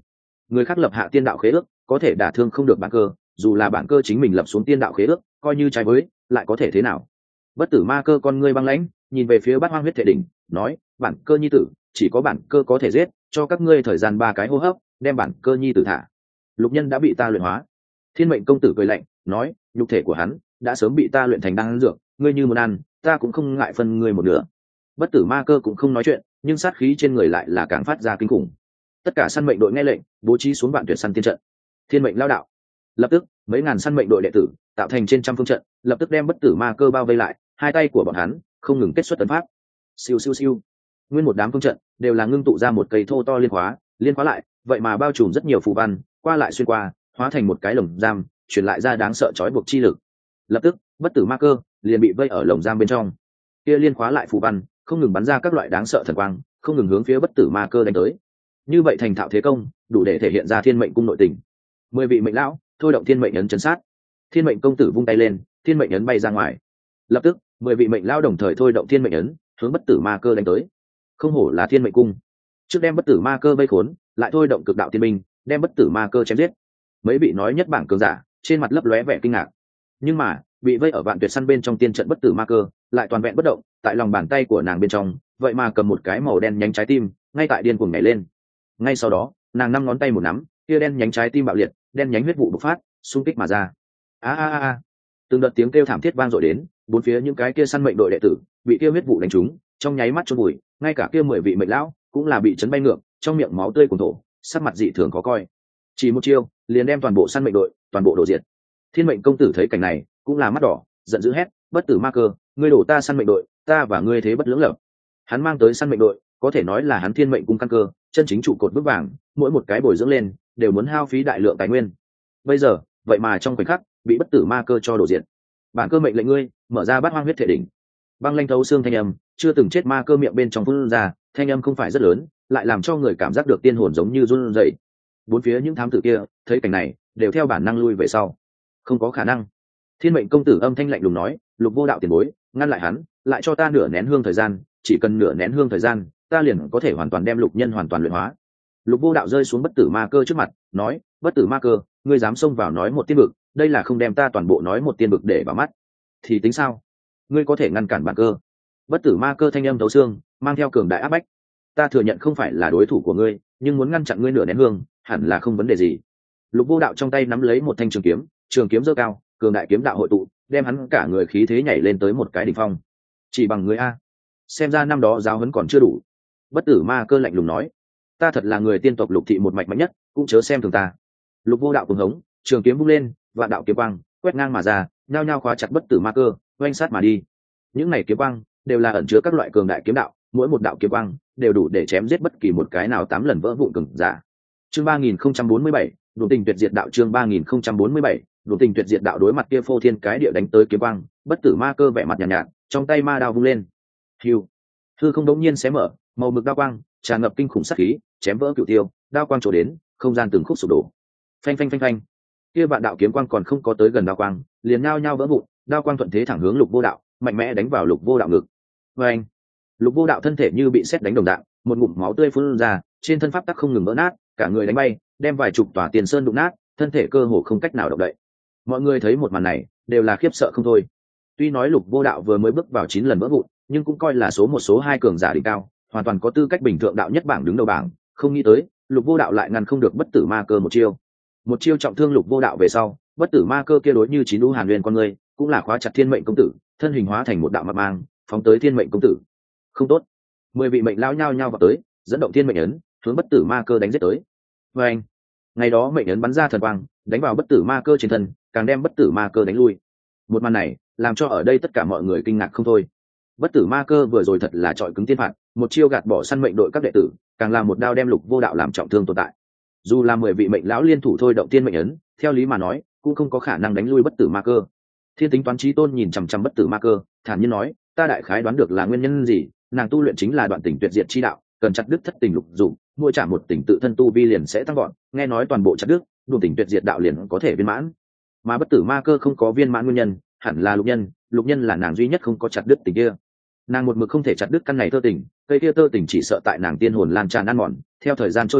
người khác lập hạ tiên đạo khế ước có thể đả thương không được bản cơ, dù là bản cơ chính mình lập xuống tiên đạo khế ước coi như trái với lại có thể thế nào. Bất tử ma cơ con ngươi băng lãnh nhìn về phía bát hoang huyết thể đỉnh, nói bản cơ nhi tử chỉ có bản cơ có thể giết, cho các ngươi thời gian ba cái hô hấp đem bản cơ nhi tử thả. Lục nhân đã bị ta luyện hóa. Thiên mệnh công tử cười lạnh nói, nhục thể của hắn đã sớm bị ta luyện thành đan dược, ngươi như muốn ăn ta cũng không ngại phân ngươi một nửa. Bất tử ma cơ cũng không nói chuyện, nhưng sát khí trên người lại là càng phát ra kinh khủng. Tất cả săn mệnh đội nghe lệnh bố trí xuống vạn tuyệt săn tiên trận. Thiên mệnh lao đạo lập tức mấy ngàn săn mệnh đội đệ tử tạo thành trên trăm phương trận, lập tức đem bất tử ma cơ bao vây lại, hai tay của bọn hắn không ngừng kết xuất tấn pháp. Siêu siêu siêu, nguyên một đám phương trận đều là ngưng tụ ra một cây thô to liên khóa, liên khóa lại vậy mà bao trùm rất nhiều phù văn, qua lại xuyên qua hóa thành một cái lồng giam, truyền lại ra đáng sợ trói buộc chi lực. Lập tức bất tử ma cơ liền bị vây ở lồng giam bên trong, kia liên khóa lại phù văn không ngừng bắn ra các loại đáng sợ thần quang, không ngừng hướng phía bất tử ma cơ đánh tới. Như vậy thành thạo thế công đủ để thể hiện ra thiên mệnh cung nội tình. Mười vị mệnh lão thôi động thiên mệnh ấn chấn sát. Thiên mệnh công tử vung tay lên, thiên mệnh ấn bay ra ngoài. Lập tức mười vị mệnh lão đồng thời thôi động thiên mệnh ấn hướng bất tử ma cơ đánh tới. Không hổ là thiên mệnh cung, trước đem bất tử ma cơ vây khốn, lại thôi động cực đạo tiên binh đem bất tử ma cơ chém giết. Mấy vị nói nhất bảng cường giả trên mặt lấp lóe vẻ kinh ngạc, nhưng mà bị vây ở vạn tuyệt săn bên trong tiên trận bất tử ma cơ lại toàn vẹn bất động, tại lòng bàn tay của nàng bên trong vậy mà cầm một cái màu đen nhánh trái tim ngay tại điên cuồng nhảy lên. Ngay sau đó nàng năm ngón tay một nắm, kia đen nhánh trái tim bạo liệt, đen nhánh huyết vụ bộc phát xung kích mà ra. a a a từng đợt tiếng kêu thảm thiết vang dội đến, bốn phía những cái kia săn mệnh đội đệ tử bị kia huyết vụ đánh trúng, trong nháy mắt chôn bụi, ngay cả kia mười vị mệnh lão cũng là bị chấn bay ngược, trong miệng máu tươi cuồn thổ, sắc mặt dị thường khó coi. Chỉ một chiêu liền đem toàn bộ săn mệnh đội toàn bộ đổ diệt. Thiên mệnh công tử thấy cảnh này cũng là mắt đỏ, giận dữ hét, bất tử ma cơ, ngươi đổ ta săn mệnh đội, ta và ngươi thế bất lưỡng lập. Hắn mang tới săn mệnh đội có thể nói là hắn thiên mệnh cung căn cơ, chân chính trụ cột vững vàng, mỗi một cái bồi dưỡng lên đều muốn hao phí đại lượng tài nguyên. Bây giờ vậy mà trong khoảnh khắc bị bất tử ma cơ cho đổ diệt. Bản cơ mệnh lệnh ngươi mở ra bát hoang huyết thể đỉnh. Băng lanh thấu xương thanh âm chưa từng chết ma cơ miệng bên trong phun ra, thanh âm không phải rất lớn, lại làm cho người cảm giác được tiên hồn giống như run rẩy. Bốn phía những thám tử kia thấy cảnh này đều theo bản năng lui về sau. Không có khả năng. Thiên mệnh công tử âm thanh lạnh lùng nói, Lục vô đạo tiền bối, ngăn lại hắn, lại cho ta nửa nén hương thời gian, chỉ cần nửa nén hương thời gian ta liền có thể hoàn toàn đem lục nhân hoàn toàn luyện hóa. Lục vô đạo rơi xuống bất tử ma cơ trước mặt nói, bất tử ma cơ, ngươi dám xông vào nói một tiên vực, đây là không đem ta toàn bộ nói một tiên vực để vào mắt thì tính sao? Ngươi có thể ngăn cản bản cơ? Bất tử ma cơ thanh âm thấu xương mang theo cường đại áp bách. Ta thừa nhận không phải là đối thủ của ngươi, nhưng muốn ngăn chặn ngươi nửa nén hương hẳn là không vấn đề gì. Lục vô đạo trong tay nắm lấy một thanh trường kiếm, trường kiếm giơ cao, cường đại kiếm đạo hội tụ, đem hắn cả người khí thế nhảy lên tới một cái đỉnh phong. Chỉ bằng ngươi a? Xem ra năm đó giáo huấn còn chưa đủ. Bất tử ma cơ lạnh lùng nói, ta thật là người tiên tộc Lục thị một mạch mạnh nhất, cũng chớ xem thường ta. Lục vô đạo cuồng hống, trường kiếm vung lên, vạn đạo kiếm quang quét ngang mà ra, nhao nhao khóa chặt bất tử ma cơ, oanh sát mà đi. Những này kiếm quang đều là ẩn chứa các loại cường đại kiếm đạo, mỗi một đạo kiếm quang đều đủ để chém giết bất kỳ một cái nào tám lần vỡ vụn cường giả. Chương ba nghìn không trăm bốn mươi bảy, Đuổi tình tuyệt diệt đạo. Chương ba nghìn không trăm bốn mươi bảy, Đuổi tình tuyệt diệt đạo. Đối mặt kia phô thiên cái địa đánh tới kiếm quang, bất tử ma cơ vẻ mặt nhàn nhạt, nhạt, trong tay ma đao vung lên. Hưu, hư không đống nhiên xé mở, màu mực đao quang tràn ngập kinh khủng sát khí, chém vỡ cửu tiêu, đao quang trổ đến, không gian từng khúc sụp đổ. Phanh phanh phanh phanh. Kia vạn đạo kiếm quang còn không có tới gần đao quang, liền nhao nhao vỡ vụn, đao quang thuận thế thẳng hướng Lục vô đạo, mạnh mẽ đánh vào Lục vô đạo ngực. Phanh. Lục vô đạo thân thể như bị sét đánh đồng dạng, một ngụm máu tươi phun ra, trên thân pháp tắc không ngừng vỡ nát, cả người đánh bay, đem vài chục tòa tiền sơn đụng nát, thân thể cơ hồ không cách nào động đậy. Mọi người thấy một màn này đều là khiếp sợ không thôi. Tuy nói Lục vô đạo vừa mới bước vào chín lần vỡ vụn, nhưng cũng coi là số một số hai cường giả đỉnh cao, hoàn toàn có tư cách bình thượng đạo nhất bảng đứng đầu bảng. Không nghĩ tới Lục vô đạo lại ngăn không được bất tử ma cơ một chiêu. Một chiêu trọng thương Lục vô đạo về sau, bất tử ma cơ kia đối như chín đũ hàn nguyên con người cũng là khóa chặt thiên mệnh công tử, thân hình hóa thành một đạo mặt mang phóng tới thiên mệnh công tử. Không tốt. Mười vị mệnh lão nhao nhao vào tới, dẫn động thiên mệnh ấn hướng bất tử ma cơ đánh giết tới. Và anh, ngày đó mệnh ấn bắn ra thần quang đánh vào bất tử ma cơ trên thân, càng đem bất tử ma cơ đánh lui. Một màn này làm cho ở đây tất cả mọi người kinh ngạc không thôi. Bất tử ma cơ vừa rồi thật là trọi cứng tiên phạt, một chiêu gạt bỏ săn mệnh đội các đệ tử, càng là một đao đem Lục vô đạo làm trọng thương tồn tại. Dù là mười vị mệnh lão liên thủ thôi động tiên mệnh ấn, theo lý mà nói cũng không có khả năng đánh lui bất tử ma cơ. Thiên tính toán trí tôn nhìn chằm chằm bất tử ma cơ, thản nhiên nói, ta đại khái đoán được là nguyên nhân gì, nàng tu luyện chính là đoạn tình tuyệt diệt chi đạo, cần chặt đứt thất tình lục dụng, mỗi trả một tình tự thân tu vi liền sẽ tăng gọn, nghe nói toàn bộ chặt đứt, đoạn tình tuyệt diệt đạo liền có thể viên mãn. Mà bất tử ma cơ không có viên mãn nguyên nhân, hẳn là lục nhân, lục nhân là nàng duy nhất không có chặt đứt tình kia. Nàng một mực không thể chặt đứt căn này tơ tình, cây kia tơ tình chỉ sợ tại nàng tiên hồn lan tràn ăn mòn, theo thời gian trôi qua,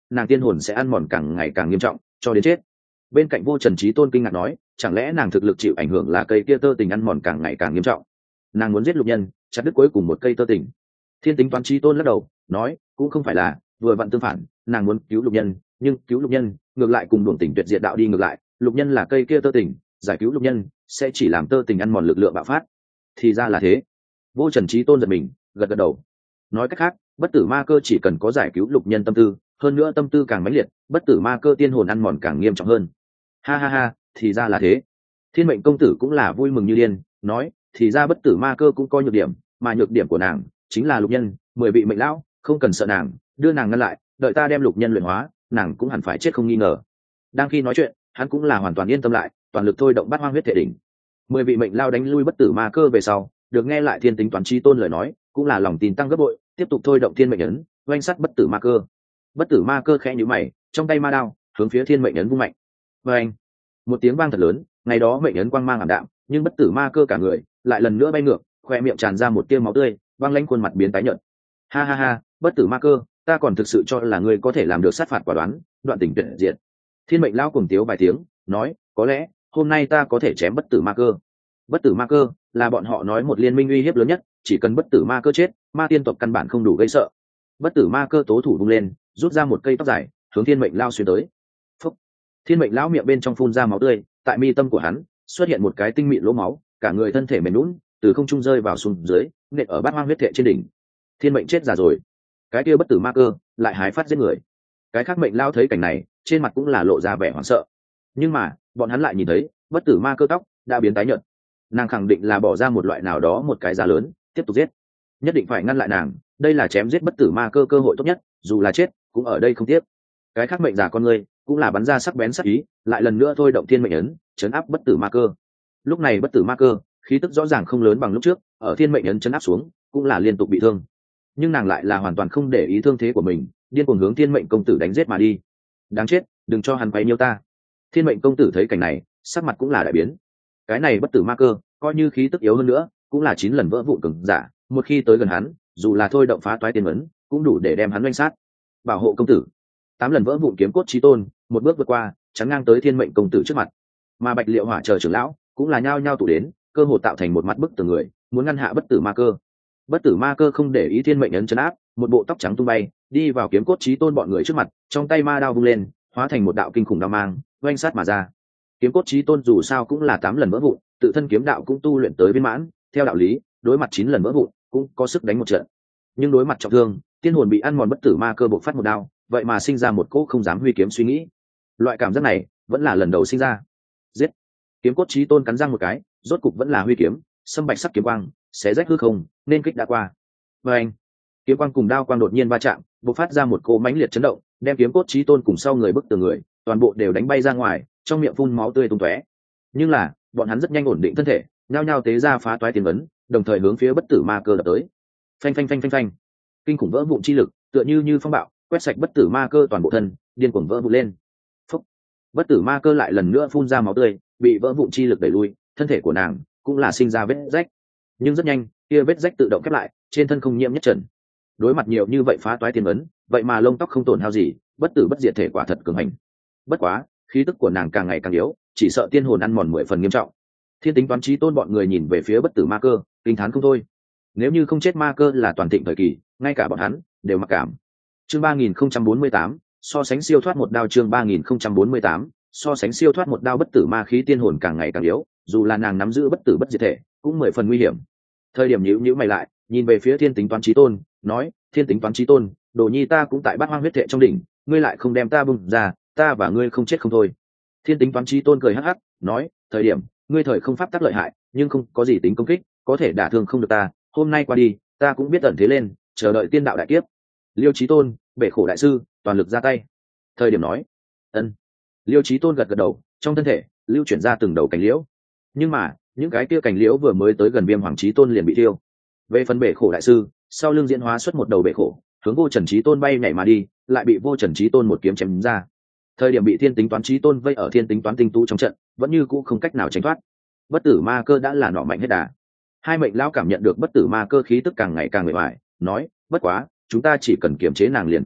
nàng tiên hồn sẽ ăn mòn càng ngày càng nghiêm trọng cho đến chết. Bên cạnh Vô Trần Chí Tôn kinh ngạc nói, chẳng lẽ nàng thực lực chịu ảnh hưởng là cây kia tơ tình ăn mòn càng ngày càng nghiêm trọng, nàng muốn giết Lục Nhân chặt đứt cuối cùng một cây tơ tình. Thiên Tính Toán Chí Tôn lắc đầu nói, cũng không phải là, vừa vặn tương phản, nàng muốn cứu Lục Nhân, nhưng cứu Lục Nhân ngược lại cùng Đuồng Tình Tuyệt Diệt đạo đi ngược lại. Lục Nhân là cây kia tơ tình, giải cứu Lục Nhân sẽ chỉ làm tơ tình ăn mòn lực lượng bạo phát. Thì ra là thế. Vô Trần Chí Tôn giật mình, gật gật đầu. Nói cách khác, bất tử ma cơ chỉ cần có giải cứu Lục Nhân tâm tư, hơn nữa tâm tư càng mãnh liệt, bất tử ma cơ tiên hồn ăn mòn càng nghiêm trọng hơn. Ha ha ha, thì ra là thế. Thiên Mệnh công tử cũng là vui mừng như điên, nói, thì ra bất tử ma cơ cũng có nhược điểm, mà nhược điểm của nàng chính là Lục Nhân. Mười vị mệnh lão không cần sợ nàng, đưa nàng ngăn lại, đợi ta đem Lục Nhân luyện hóa, nàng cũng hẳn phải chết không nghi ngờ. Đang khi nói chuyện, hắn cũng là hoàn toàn yên tâm lại, toàn lực thôi động Bát Hoang huyết thể đỉnh. Mười vị mệnh lao đánh lui bất tử ma cơ về sau, được nghe lại Thiên Tính Toán Chí Tôn lời nói, cũng là lòng tin tăng gấp bội, tiếp tục thôi động thiên mệnh ấn, oanh sát bất tử ma cơ. Bất tử ma cơ khẽ nhíu mày, trong tay ma đao hướng phía thiên mệnh ấn vung mạnh. Oanh! Một tiếng vang thật lớn, ngày đó mệnh ấn quang mang ảm đạm, nhưng bất tử ma cơ cả người lại lần nữa bay ngược, khoe miệng tràn ra một tia máu tươi, băng lãnh khuôn mặt biến tái nhợt. Ha ha ha, bất tử ma cơ, ta còn thực sự cho là ngươi có thể làm được sát phạt quả đoán, đoạn tình tuyệt diệt. Thiên mệnh lão cùng tiếu vài tiếng, nói, có lẽ hôm nay ta có thể chém bất tử ma cơ. Bất tử ma cơ là bọn họ nói một liên minh uy hiếp lớn nhất, chỉ cần bất tử ma cơ chết, ma tiên tộc căn bản không đủ gây sợ. Bất tử ma cơ tố thủ vung lên, rút ra một cây tóc dài, hướng thiên mệnh lao xuyên tới. Phúc! Thiên mệnh lão miệng bên trong phun ra máu tươi, tại mi tâm của hắn xuất hiện một cái tinh mịn lỗ máu, cả người thân thể mềm nhũn, từ không trung rơi vào xuống dưới, nện ở Bát Hoang huyết thể trên đỉnh. Thiên mệnh chết già rồi, cái kia bất tử ma cơ lại hái phát giết người. Cái khác mệnh lao thấy cảnh này, trên mặt cũng là lộ ra vẻ hoảng sợ. Nhưng mà bọn hắn lại nhìn thấy bất tử ma cơ tóc đã biến tái nhợt, nàng khẳng định là bỏ ra một loại nào đó một cái giá lớn tiếp tục giết, nhất định phải ngăn lại nàng. Đây là chém giết bất tử ma cơ cơ hội tốt nhất, dù là chết cũng ở đây không tiếc. Cái khác mệnh giả con người cũng là bắn ra sắc bén sắc ý, lại lần nữa thôi động thiên mệnh ấn chấn áp bất tử ma cơ. Lúc này bất tử ma cơ khí tức rõ ràng không lớn bằng lúc trước, ở thiên mệnh ấn chấn áp xuống cũng là liên tục bị thương, nhưng nàng lại là hoàn toàn không để ý thương thế của mình, điên cuồng hướng thiên mệnh công tử đánh giết mà đi. Đáng chết, đừng cho hắn quấy nhiễu ta. Thiên mệnh công tử thấy cảnh này, sắc mặt cũng là đại biến. Cái này bất tử ma cơ coi như khí tức yếu hơn nữa cũng là chín lần vỡ vụn cường giả, một khi tới gần hắn, dù là thôi động phá toái tiên ấn cũng đủ để đem hắn oanh sát. Bảo hộ công tử. Tám lần vỡ vụn kiếm cốt chí tôn một bước vượt qua, chắn ngang tới thiên mệnh công tử trước mặt. Mà Bạch Liệu Hỏa chờ trưởng lão cũng là nhao nhao tụ đến, cơ hội tạo thành một mặt bức tường người, muốn ngăn hạ bất tử ma cơ. Bất tử ma cơ không để ý thiên mệnh ấn chấn áp, một bộ tóc trắng tung bay, đi vào kiếm cốt chí tôn bọn người trước mặt, trong tay ma đao vung lên, hóa thành một đạo kinh khủng đao mang, oanh sát mà ra. Kiếm cốt chí tôn dù sao cũng là tám lần vỡ vụn, tự thân kiếm đạo cũng tu luyện tới viên mãn, theo đạo lý, đối mặt chín lần vỡ vụn, cũng có sức đánh một trận. Nhưng đối mặt trọng thương, tiên hồn bị ăn mòn bất tử ma cơ bộc phát một đao, vậy mà sinh ra một cỗ không dám huy kiếm suy nghĩ. Loại cảm giác này vẫn là lần đầu sinh ra. Giết! Kiếm cốt chí tôn cắn răng một cái, rốt cục vẫn là huy kiếm, xâm bạch sắc kiếm quang, xé rách hư không, nên kích đã qua. Và anh, kiếm quang cùng đao quang đột nhiên va chạm, bộc phát ra một cỗ mãnh liệt chấn động, đem kiếm cốt chí tôn cùng sau người bức tường người, toàn bộ đều đánh bay ra ngoài, trong miệng phun máu tươi tung tóe. Nhưng là, bọn hắn rất nhanh ổn định thân thể, nhao nhao tế ra phá toái tiên ấn, đồng thời hướng phía bất tử ma cơ đập tới. Phanh phanh phanh phanh phanh. Kinh khủng vỡ vụn chi lực, tựa như như phong bạo, quét sạch bất tử ma cơ toàn bộ thân, điên cuồng vỡ vụn lên. Phúc. Bất tử ma cơ lại lần nữa phun ra máu tươi, bị vỡ vụn chi lực đẩy lui, thân thể của nàng cũng là sinh ra vết rách. Nhưng rất nhanh, kia vết rách tự động khép lại, trên thân không nhiễm nhất trần. Đối mặt nhiều như vậy phá toái tiên ấn, vậy mà lông tóc không tổn hao gì, bất tử bất diệt thể quả thật cường hành. Bất quá, khí tức của nàng càng ngày càng yếu, chỉ sợ tiên hồn ăn mòn mười phần nghiêm trọng. Thiên Tính Toán Chí Tôn bọn người nhìn về phía bất tử ma cơ, kinh thán không thôi. Nếu như không chết ma cơ là toàn thịnh thời kỳ, ngay cả bọn hắn đều mặc cảm. Chương ba nghìn không trăm bốn mươi tám, so sánh siêu thoát một đao. Chương ba nghìn không trăm bốn mươi tám, so sánh siêu thoát một đao. Bất tử ma khí tiên hồn càng ngày càng yếu, dù là nàng nắm giữ bất tử bất diệt thể, cũng mười phần nguy hiểm. Thời điểm nhíu nhíu mày lại, nhìn về phía Thiên Tính Toán Chí Tôn, nói: Thiên Tính Toán Chí Tôn, đồ nhi ta cũng tại Bát Hoang huyết thể trong đỉnh, ngươi lại không đem ta bung ra, ta và ngươi không chết không thôi. Thiên Tính Toán Chí Tôn cười hắc hắc, nói: thời điểm ngươi thời không pháp tắc lợi hại, nhưng không có gì tính công kích, có thể đả thương không được ta. Hôm nay qua đi, ta cũng biết ẩn thế lên, chờ đợi tiên đạo đại kiếp. Liêu Chí Tôn, bể khổ đại sư, toàn lực ra tay. Thời điểm nói: ân. Liêu Chí Tôn gật gật đầu, trong thân thể lưu chuyển ra từng đầu cành liễu. Nhưng mà những cái kia cành liễu vừa mới tới gần Viêm Hoàng Chí Tôn liền bị thiêu. Về phần bể khổ đại sư, sau lưng diễn hóa xuất một đầu bể khổ, hướng Vô Trần Chí Tôn bay nhảy mà đi, lại bị Vô Trần Chí Tôn một kiếm chém ra. Thời điểm bị Thiên Tính Toán Chí Tôn vây ở Thiên Tính Toán tinh tú trong trận, vẫn như cũ không cách nào tránh thoát. Bất tử ma cơ đã là nỏ mạnh hết đà. Hai mệnh lão cảm nhận được bất tử ma cơ khí tức càng ngày càng nguy hoài, nói: bất quá, chúng ta chỉ cần kiềm chế nàng liền có thể,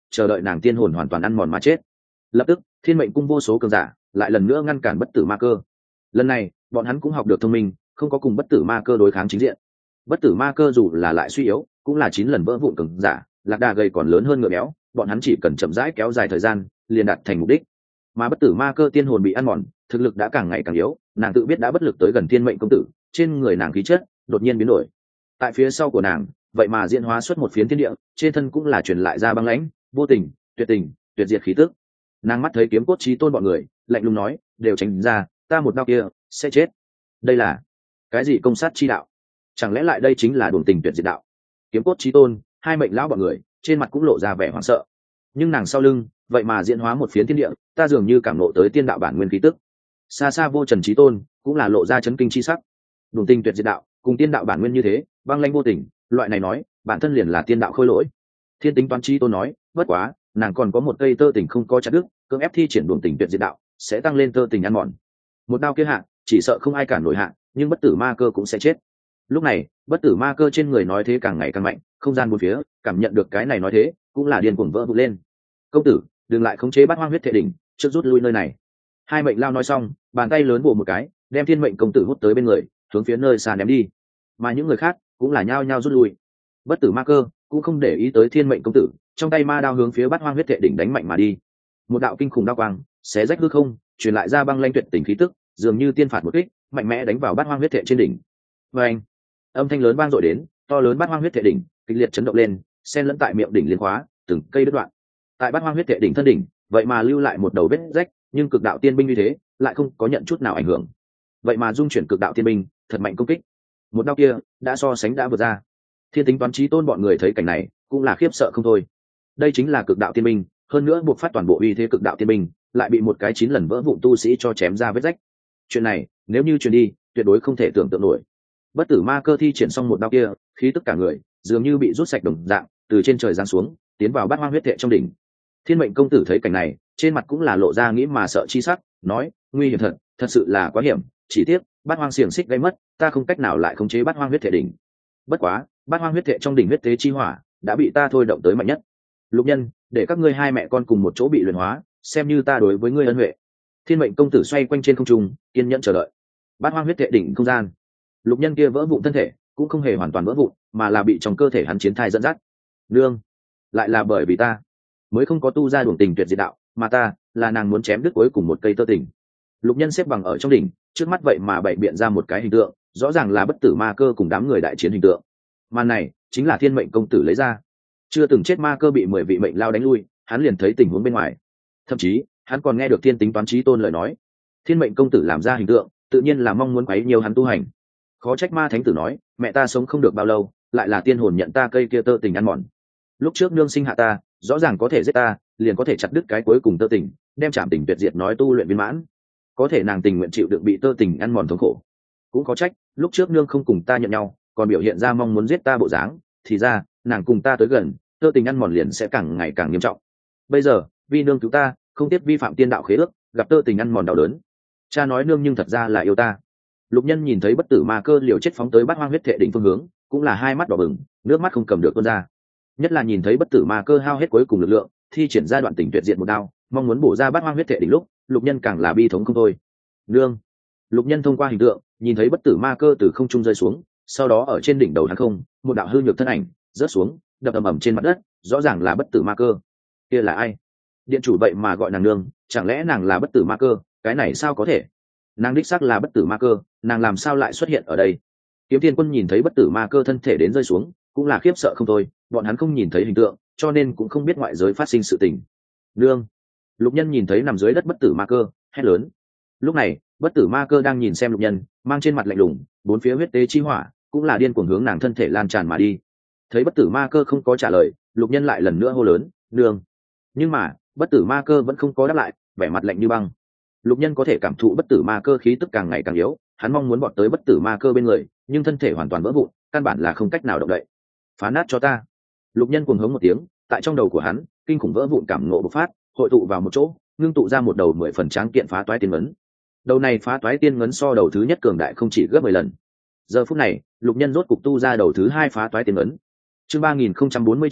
chờ đợi nàng tiên hồn hoàn toàn ăn mòn mà chết. Lập tức thiên mệnh cung vô số cường giả lại lần nữa ngăn cản bất tử ma cơ. Lần này bọn hắn cũng học được thông minh, không có cùng bất tử ma cơ đối kháng chính diện. Bất tử ma cơ dù là lại suy yếu cũng là chín lần vỡ vụn cường giả, lạc đà gầy còn lớn hơn ngựa béo, bọn hắn chỉ cần chậm rãi kéo dài thời gian liền đạt thành mục đích. Mà bất tử ma cơ tiên hồn bị ăn mòn, thực lực đã càng ngày càng yếu, nàng tự biết đã bất lực tới gần thiên mệnh công tử, trên người nàng khí chất đột nhiên biến đổi. Tại phía sau của nàng vậy mà diễn hóa xuất một phiến thiên địa, trên thân cũng là truyền lại ra băng lãnh vô tình tuyệt tình tuyệt diệt khí tức. Nàng mắt thấy kiếm cốt chí tôn bọn người, lạnh lùng nói, đều tránh ra, ta một đao kia sẽ chết. Đây là cái gì công sát chi đạo? Chẳng lẽ lại đây chính là đuổi tình tuyệt diệt đạo? Kiếm cốt chí tôn, hai mệnh lão bọn người trên mặt cũng lộ ra vẻ hoảng sợ. Nhưng nàng sau lưng vậy mà diễn hóa một phiến thiên địa, ta dường như cảm nộ tới tiên đạo bản nguyên khí tức. Xa xa vô trần chí tôn cũng là lộ ra chấn kinh chi sắc. Đuổi tình tuyệt diệt đạo cùng tiên đạo bản nguyên như thế, băng lãnh vô tình, loại này nói bản thân liền là tiên đạo khôi lỗi. Thiên tính toán chí tôn nói, bất quá nàng còn có một cây tơ tình không có chặt đứt, cưỡng ép thi triển đuổi tình tuyệt diệt đạo sẽ tăng lên tơ tình ăn mòn. Một đao kia hạ chỉ sợ không ai cản nổi hạ, nhưng bất tử ma cơ cũng sẽ chết. Lúc này bất tử ma cơ trên người nói thế càng ngày càng mạnh, không gian bốn phía cảm nhận được cái này nói thế cũng là điên cuồng vỡ vụn lên. Công tử đừng lại khống chế bát hoang huyết thể đỉnh, trước rút lui nơi này. Hai mệnh lao nói xong, bàn tay lớn vồ một cái, đem thiên mệnh công tử hút tới bên người, hướng phía nơi xa ném đi. Mà những người khác cũng là nhao nhao rút lui. Bất tử ma cơ cũng không để ý tới thiên mệnh công tử, trong tay ma đao hướng phía bát hoang huyết thể đỉnh đánh mạnh mà đi. Một đạo kinh khủng đao quang xé rách hư không, truyền lại ra băng lanh tuyệt tình khí tức, dường như tiên phạt một kích mạnh mẽ đánh vào bát hoang huyết thể trên đỉnh. Và anh, âm thanh lớn vang dội đến, to lớn bát hoang huyết thể đỉnh kịch liệt chấn động lên, xen lẫn tại miệng đỉnh liên khóa, từng cây đứt đoạn. Tại bát hoang huyết thể đỉnh thân đỉnh vậy mà lưu lại một đầu vết rách, nhưng cực đạo tiên binh như thế lại không có nhận chút nào ảnh hưởng. Vậy mà dung chuyển cực đạo tiên binh thật mạnh công kích, một đao kia đã so sánh đã vượt ra. Thiên tính toán chí tôn bọn người thấy cảnh này cũng là khiếp sợ không thôi. Đây chính là cực đạo tiên binh, hơn nữa buộc phát toàn bộ uy thế cực đạo tiên binh lại bị một cái chín lần vỡ vụn tu sĩ cho chém ra vết rách. Chuyện này nếu như truyền đi tuyệt đối không thể tưởng tượng nổi. Bất tử ma cơ thi triển xong một đao kia, khí tức cả người dường như bị rút sạch đồng dạng, từ trên trời giáng xuống tiến vào bát hoang huyết thể trong đỉnh. Thiên mệnh công tử thấy cảnh này trên mặt cũng là lộ ra nghĩ mà sợ chi sắc, nói, nguy hiểm thật, thật sự là quá hiểm, chỉ tiếc bát hoang xiềng xích gây mất, ta không cách nào lại khống chế bát hoang huyết thể đỉnh. Bất quá bát hoang huyết thể trong đỉnh huyết tế chi hỏa đã bị ta thôi động tới mạnh nhất. Lục nhân, để các ngươi hai mẹ con cùng một chỗ bị luyện hóa, xem như ta đối với ngươi ân huệ. Thiên mệnh công tử xoay quanh trên không trung kiên nhẫn chờ đợi. Bát hoang huyết thể đỉnh không gian, lục nhân kia vỡ vụn thân thể cũng không hề hoàn toàn vỡ vụn, mà là bị trong cơ thể hắn chiến thai dẫn dắt. Nương, lại là bởi vì ta mới không có tu ra đuổi tình tuyệt diệt đạo, mà ta là nàng muốn chém đứt cuối cùng một cây tơ tình. Lục nhân xếp bằng ở trong đỉnh, trước mắt vậy mà bày biện ra một cái hình tượng, rõ ràng là bất tử ma cơ cùng đám người đại chiến hình tượng. Màn này chính là thiên mệnh công tử lấy ra. Chưa từng chết ma cơ bị mười vị mệnh lao đánh lui, hắn liền thấy tình huống bên ngoài. Thậm chí hắn còn nghe được thiên tính toán chí tôn lời nói. Thiên mệnh công tử làm ra hình tượng tự nhiên là mong muốn quấy nhiều hắn tu hành. Khó trách ma thánh tử nói mẹ ta sống không được bao lâu, lại là tiên hồn nhận ta cây kia tơ tình ăn mòn. Lúc trước nương sinh hạ ta rõ ràng có thể giết ta, liền có thể chặt đứt cái cuối cùng tơ tình, đem trảm tình tuyệt diệt nói tu luyện viên mãn. Có thể nàng tình nguyện chịu đựng bị tơ tình ăn mòn thống khổ. Cũng có trách lúc trước nương không cùng ta nhận nhau, còn biểu hiện ra mong muốn giết ta bộ dáng, thì ra nàng cùng ta tới gần, tơ tình ăn mòn liền sẽ càng ngày càng nghiêm trọng. Bây giờ vì nương cứu ta, không tiếp vi phạm tiên đạo khế ước, gặp tơ tình ăn mòn đau đớn. Cha nói nương nhưng thật ra là yêu ta. Lục nhân nhìn thấy bất tử ma cơ liều chết phóng tới bát hoang huyết thể đỉnh phương hướng, cũng là hai mắt đỏ bừng, nước mắt không cầm được tuôn ra. Nhất là nhìn thấy bất tử ma cơ hao hết cuối cùng lực lượng, thi triển ra đoạn tình tuyệt diệt một đao, mong muốn bổ ra bát hoang huyết thể đỉnh lúc, lục nhân càng là bi thống không thôi. Nương. Lục nhân thông qua hình tượng nhìn thấy bất tử ma cơ từ không trung rơi xuống, sau đó ở trên đỉnh đầu hắn không, một đạo hư nhược thân ảnh rớt xuống, đập ầm ầm trên mặt đất, rõ ràng là bất tử ma cơ. Kia là ai? Điện chủ vậy mà gọi nàng nương, chẳng lẽ nàng là bất tử ma cơ? Cái này sao có thể? Nàng đích xác là bất tử ma cơ, nàng làm sao lại xuất hiện ở đây? Kiếm Thiên Quân nhìn thấy bất tử ma cơ thân thể đến rơi xuống, cũng là khiếp sợ không thôi, bọn hắn không nhìn thấy hình tượng, cho nên cũng không biết ngoại giới phát sinh sự tình. Nương. Lục nhân nhìn thấy nằm dưới đất bất tử ma cơ, hét lớn. Lúc này bất tử ma cơ đang nhìn xem lục nhân, mang trên mặt lạnh lùng, bốn phía huyết tế chi hỏa cũng là điên cuồng hướng nàng thân thể lan tràn mà đi. Thấy bất tử ma cơ không có trả lời, lục nhân lại lần nữa hô lớn, nương. Nhưng mà bất tử ma cơ vẫn không có đáp lại, vẻ mặt lạnh như băng. Lục nhân có thể cảm thụ bất tử ma cơ khí tức càng ngày càng yếu, hắn mong muốn bọt tới bất tử ma cơ bên người, nhưng thân thể hoàn toàn vỡ vụn, căn bản là không cách nào động đậy. Phá nát cho ta. Lục nhân cuồng hống một tiếng, tại trong đầu của hắn kinh khủng vỡ vụn cảm ngộ bộc phát, hội tụ vào một chỗ, ngưng tụ ra một đầu mười phần tráng kiện phá toái tiên ngấn. Đầu này phá toái tiên ngấn so đầu thứ nhất cường đại không chỉ gấp mười lần. Giờ phút này lục nhân rốt cục tu ra đầu thứ hai phá toái tiên ngấn. Chương ba nghìn không trăm bốn mươi chín,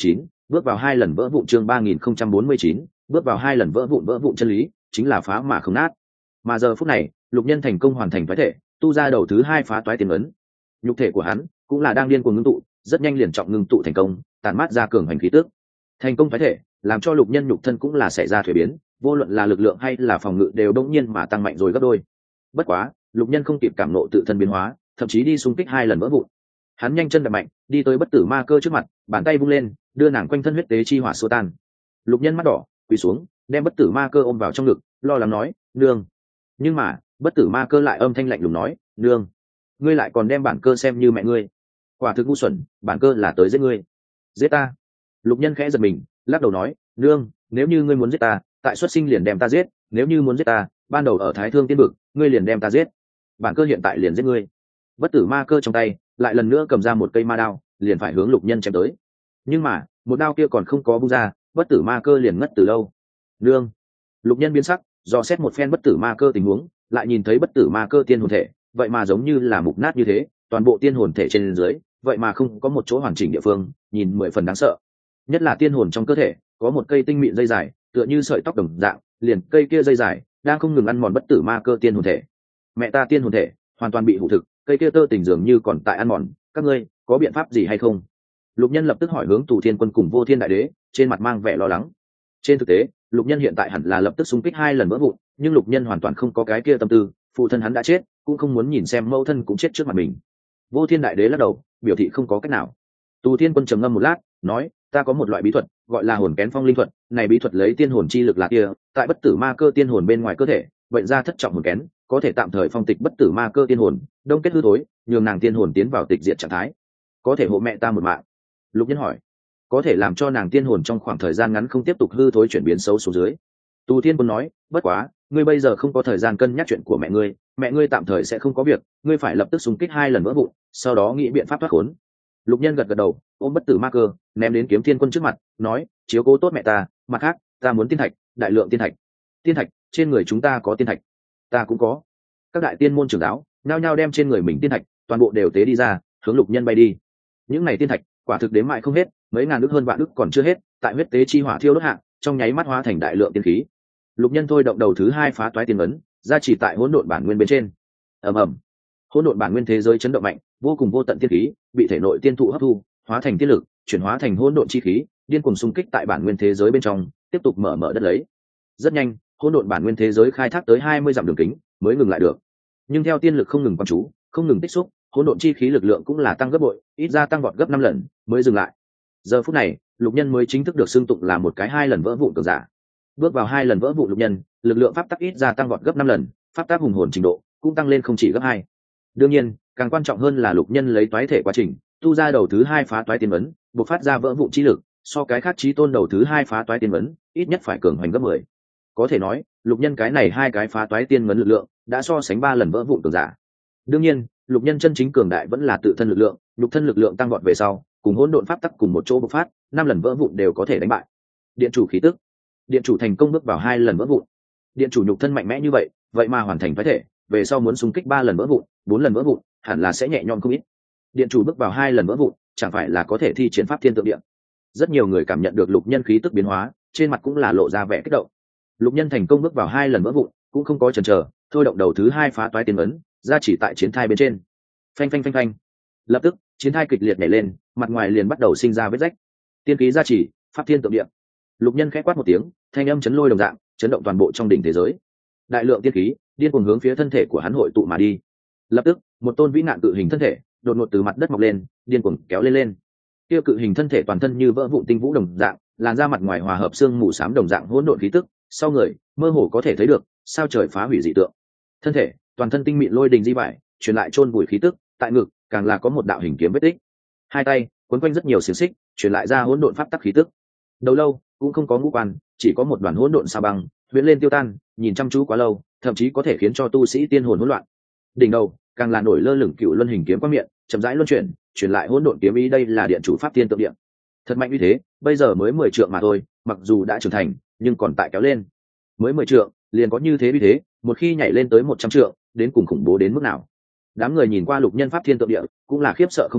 bước vào hai lần vỡ vụn chương ba nghìn không trăm bốn mươi chín, bước vào hai lần vỡ vụn vỡ vụn chân lý chính là phá mà không nát. Mà giờ phút này Lục Nhân thành công hoàn thành phái thể, tu ra đầu thứ hai phá toái tiên ấn. Nhục thể của hắn cũng là đang điên cuồng ngưng tụ, rất nhanh liền trọng ngưng tụ thành công, tản mát ra cường hành khí tức. Thành công phái thể làm cho Lục Nhân nhục thân cũng là xảy ra thuế biến, vô luận là lực lượng hay là phòng ngự đều đông nhiên mà tăng mạnh rồi gấp đôi. Bất quá Lục Nhân không kịp cảm nộ tự thân biến hóa, thậm chí đi xung kích hai lần vỡ vụn. Hắn nhanh chân đạp mạnh đi tới bất tử ma cơ trước mặt, bàn tay vung lên đưa nàng quanh thân huyết tế chi hỏa xua tan. Lục Nhân mắt đỏ quỳ xuống đem bất tử ma cơ ôm vào trong ngực, lo lắng nói nương. Nhưng mà bất tử ma cơ lại âm thanh lạnh lùng nói nương, ngươi lại còn đem bản cơ xem như mẹ ngươi, quả thực ngu xuẩn, bản cơ là tới giết ngươi. Giết ta? Lục Nhân khẽ giật mình lắc đầu nói nương, nếu như ngươi muốn giết ta tại xuất sinh liền đem ta giết, nếu như muốn giết ta ban đầu ở Thái Thương Tiên Vực ngươi liền đem ta giết, bản cơ hiện tại liền giết ngươi. Bất tử ma cơ trong tay lại lần nữa cầm ra một cây ma đao, liền phải hướng Lục Nhân chém tới. Nhưng mà một đao kia còn không có vung ra, bất tử ma cơ liền ngất từ lâu. Nương. Lục Nhân biến sắc dò xét một phen bất tử ma cơ tình huống, lại nhìn thấy bất tử ma cơ tiên hồn thể vậy mà giống như là mục nát như thế, toàn bộ tiên hồn thể trên dưới vậy mà không có một chỗ hoàn chỉnh địa phương, nhìn mười phần đáng sợ. Nhất là tiên hồn trong cơ thể có một cây tinh mịn dây dài, tựa như sợi tóc đồng dạng, liền cây kia dây dài đang không ngừng ăn mòn bất tử ma cơ tiên hồn thể. Mẹ ta tiên hồn thể hoàn toàn bị hủ thực, cây kia tơ tình dường như còn tại ăn mòn, các ngươi có biện pháp gì hay không? Lục Nhân lập tức hỏi hướng Tù Thiên Quân cùng Vô Thiên Đại Đế, trên mặt mang vẻ lo lắng. Trên thực tế Lục Nhân hiện tại hẳn là lập tức xung kích hai lần vỡ vụn, nhưng Lục Nhân hoàn toàn không có cái kia tâm tư, phụ thân hắn đã chết cũng không muốn nhìn xem mẫu thân cũng chết trước mặt mình. Vô Thiên Đại Đế lắc đầu biểu thị không có cách nào. Tù Thiên Quân trầm ngâm một lát nói ta có một loại bí thuật gọi là hồn kén phong linh thuật, này bí thuật lấy tiên hồn chi lực là kia tại bất tử ma cơ tiên hồn bên ngoài cơ thể bệnh ra thất trọng hồn kén, có thể tạm thời phong tịch bất tử ma cơ tiên hồn, đông kết hư thối, nhường nàng tiên hồn tiến vào tịch diệt trạng thái, có thể hộ mẹ ta một mạng. Lục Nhân hỏi có thể làm cho nàng tiên hồn trong khoảng thời gian ngắn không tiếp tục hư thối chuyển biến xấu xuống dưới. Tù Thiên Quân nói bất quá ngươi bây giờ không có thời gian cân nhắc chuyện của mẹ ngươi, mẹ ngươi tạm thời sẽ không có việc, ngươi phải lập tức xung kích hai lần vỡ vụn, sau đó nghĩ biện pháp thoát khốn. Lục Nhân gật gật đầu ôm bất tử ma cơ ném đến Kiếm Thiên Quân trước mặt nói chiếu cố tốt mẹ ta, mặt khác ta muốn tiên thạch, đại lượng tiên thạch. Tiên thạch? Trên người chúng ta có tiên thạch? Ta cũng có. Các đại tiên môn trưởng giáo nhao nhao đem trên người mình tiên thạch toàn bộ đều tế đi ra, hướng Lục Nhân bay đi. Những này tiên thạch quả thực đếm mãi không hết, mấy ngàn ức hơn vạn ức còn chưa hết, tại huyết tế chi hỏa thiêu đốt hạ trong nháy mắt hóa thành đại lượng tiên khí. Lục Nhân thôi động đầu thứ hai phá toái tiên ấn ra chỉ tại hỗn độn bản nguyên bên trên. Ầm ầm, hỗn độn bản nguyên thế giới chấn động mạnh, vô cùng vô tận tiên khí bị thể nội tiên thụ hấp thu, hóa thành tiên lực, chuyển hóa thành hỗn độn chi khí, điên cuồng xung kích tại bản nguyên thế giới bên trong, tiếp tục mở mở đất lấy. Rất nhanh, hỗn độn bản nguyên thế giới khai thác tới hai mươi dặm đường kính mới ngừng lại được. Nhưng theo tiên lực không ngừng quan chú, không ngừng tích xúc, hỗn độn chi khí lực lượng cũng là tăng gấp bội, ít ra tăng vọt gấp năm lần mới dừng lại. Giờ phút này, Lục Nhân mới chính thức được xưng tụng là một cái hai lần vỡ vụn cường giả. Bước vào hai lần vỡ vụn Lục Nhân, lực lượng pháp tắc ít ra tăng vọt gấp năm lần, pháp tắc hùng hồn trình độ cũng tăng lên không chỉ gấp hai. Đương nhiên, càng quan trọng hơn là Lục Nhân lấy toái thể quá trình, tu ra đầu thứ hai phá toái tiên ấn, bộc phát ra vỡ vụn chi lực, so cái khác chí tôn đầu thứ hai phá toái tiên ấn, ít nhất phải cường hoành gấp mười. Có thể nói, Lục Nhân cái này hai cái phá toái tiên ấn lực lượng, đã so sánh ba lần vỡ vụn cường giả. Đương nhiên, Lục Nhân chân chính cường đại vẫn là tự thân lực lượng, nhục thân lực lượng tăng vọt về sau, cùng hỗn độn pháp tắc cùng một chỗ bộc phát, năm lần vỡ vụn đều có thể đánh bại. Điện chủ khí tức, điện chủ thành công bước vào hai lần vỡ vụn. Điện chủ nhục thân mạnh mẽ như vậy, vậy mà hoàn thành phái thể, về sau muốn xung kích ba lần vỡ vụn, bốn lần vỡ vụn, hẳn là sẽ nhẹ nhõm không ít. Điện chủ bước vào hai lần vỡ vụn, chẳng phải là có thể thi chiến pháp thiên tượng điện. Rất nhiều người cảm nhận được Lục Nhân khí tức biến hóa, trên mặt cũng là lộ ra vẻ kích động. Lục Nhân thành công bước vào hai lần vỡ vụn, cũng không có chần chờ, thôi động đầu thứ hai phá toái tiên ấn, ra chỉ tại chiến thai bên trên. Phanh phanh phanh phanh. Lập tức, chiến thai kịch liệt nhảy lên, mặt ngoài liền bắt đầu sinh ra vết rách. Tiên khí ra chỉ, pháp thiên tượng điện. Lục Nhân khẽ quát một tiếng, thanh âm chấn lôi đồng dạng, chấn động toàn bộ trong đỉnh thế giới. Đại lượng tiên khí điên cuồng hướng phía thân thể của hắn hội tụ mà đi. Lập tức, một tôn vĩ nạn cự hình thân thể đột ngột từ mặt đất mọc lên, điên cuồng kéo lên lên. Kia cự hình thân thể toàn thân như vỡ vụn tinh vũ đồng dạng, làn da mặt ngoài hòa hợp xương mù xám đồng dạng hỗn độn khí tức, sau người mơ hồ có thể thấy được sao trời phá hủy dị tượng. Thân thể toàn thân tinh mịn lôi đình di vải, truyền lại chôn bụi khí tức, tại ngực càng là có một đạo hình kiếm vết tích. Hai tay quấn quanh rất nhiều xiềng xích, truyền lại ra hỗn độn pháp tắc khí tức. Đầu lâu cũng không có ngũ quan, chỉ có một đoàn hỗn độn sao băng, huyễn lên tiêu tan, nhìn chăm chú quá lâu, thậm chí có thể khiến cho tu sĩ tiên hồn hỗn loạn. Đỉnh đầu càng là nổi lơ lửng cựu luân hình kiếm qua miệng, chậm rãi luân chuyển, truyền lại hỗn độn kiếm ý, đây là điện chủ pháp tiên tượng điện. Thật mạnh như thế, bây giờ mới mười trượng mà thôi, mặc dù đã trưởng thành, nhưng còn tại kéo lên. Mới mười trượng, liền có như thế như thế, một khi nhảy lên tới một trăm trượng, đến cùng khủng bố đến mức nào. Đám người nhìn qua Lục Nhân pháp thiên tượng địa, cũng là khiếp sợ không thôi,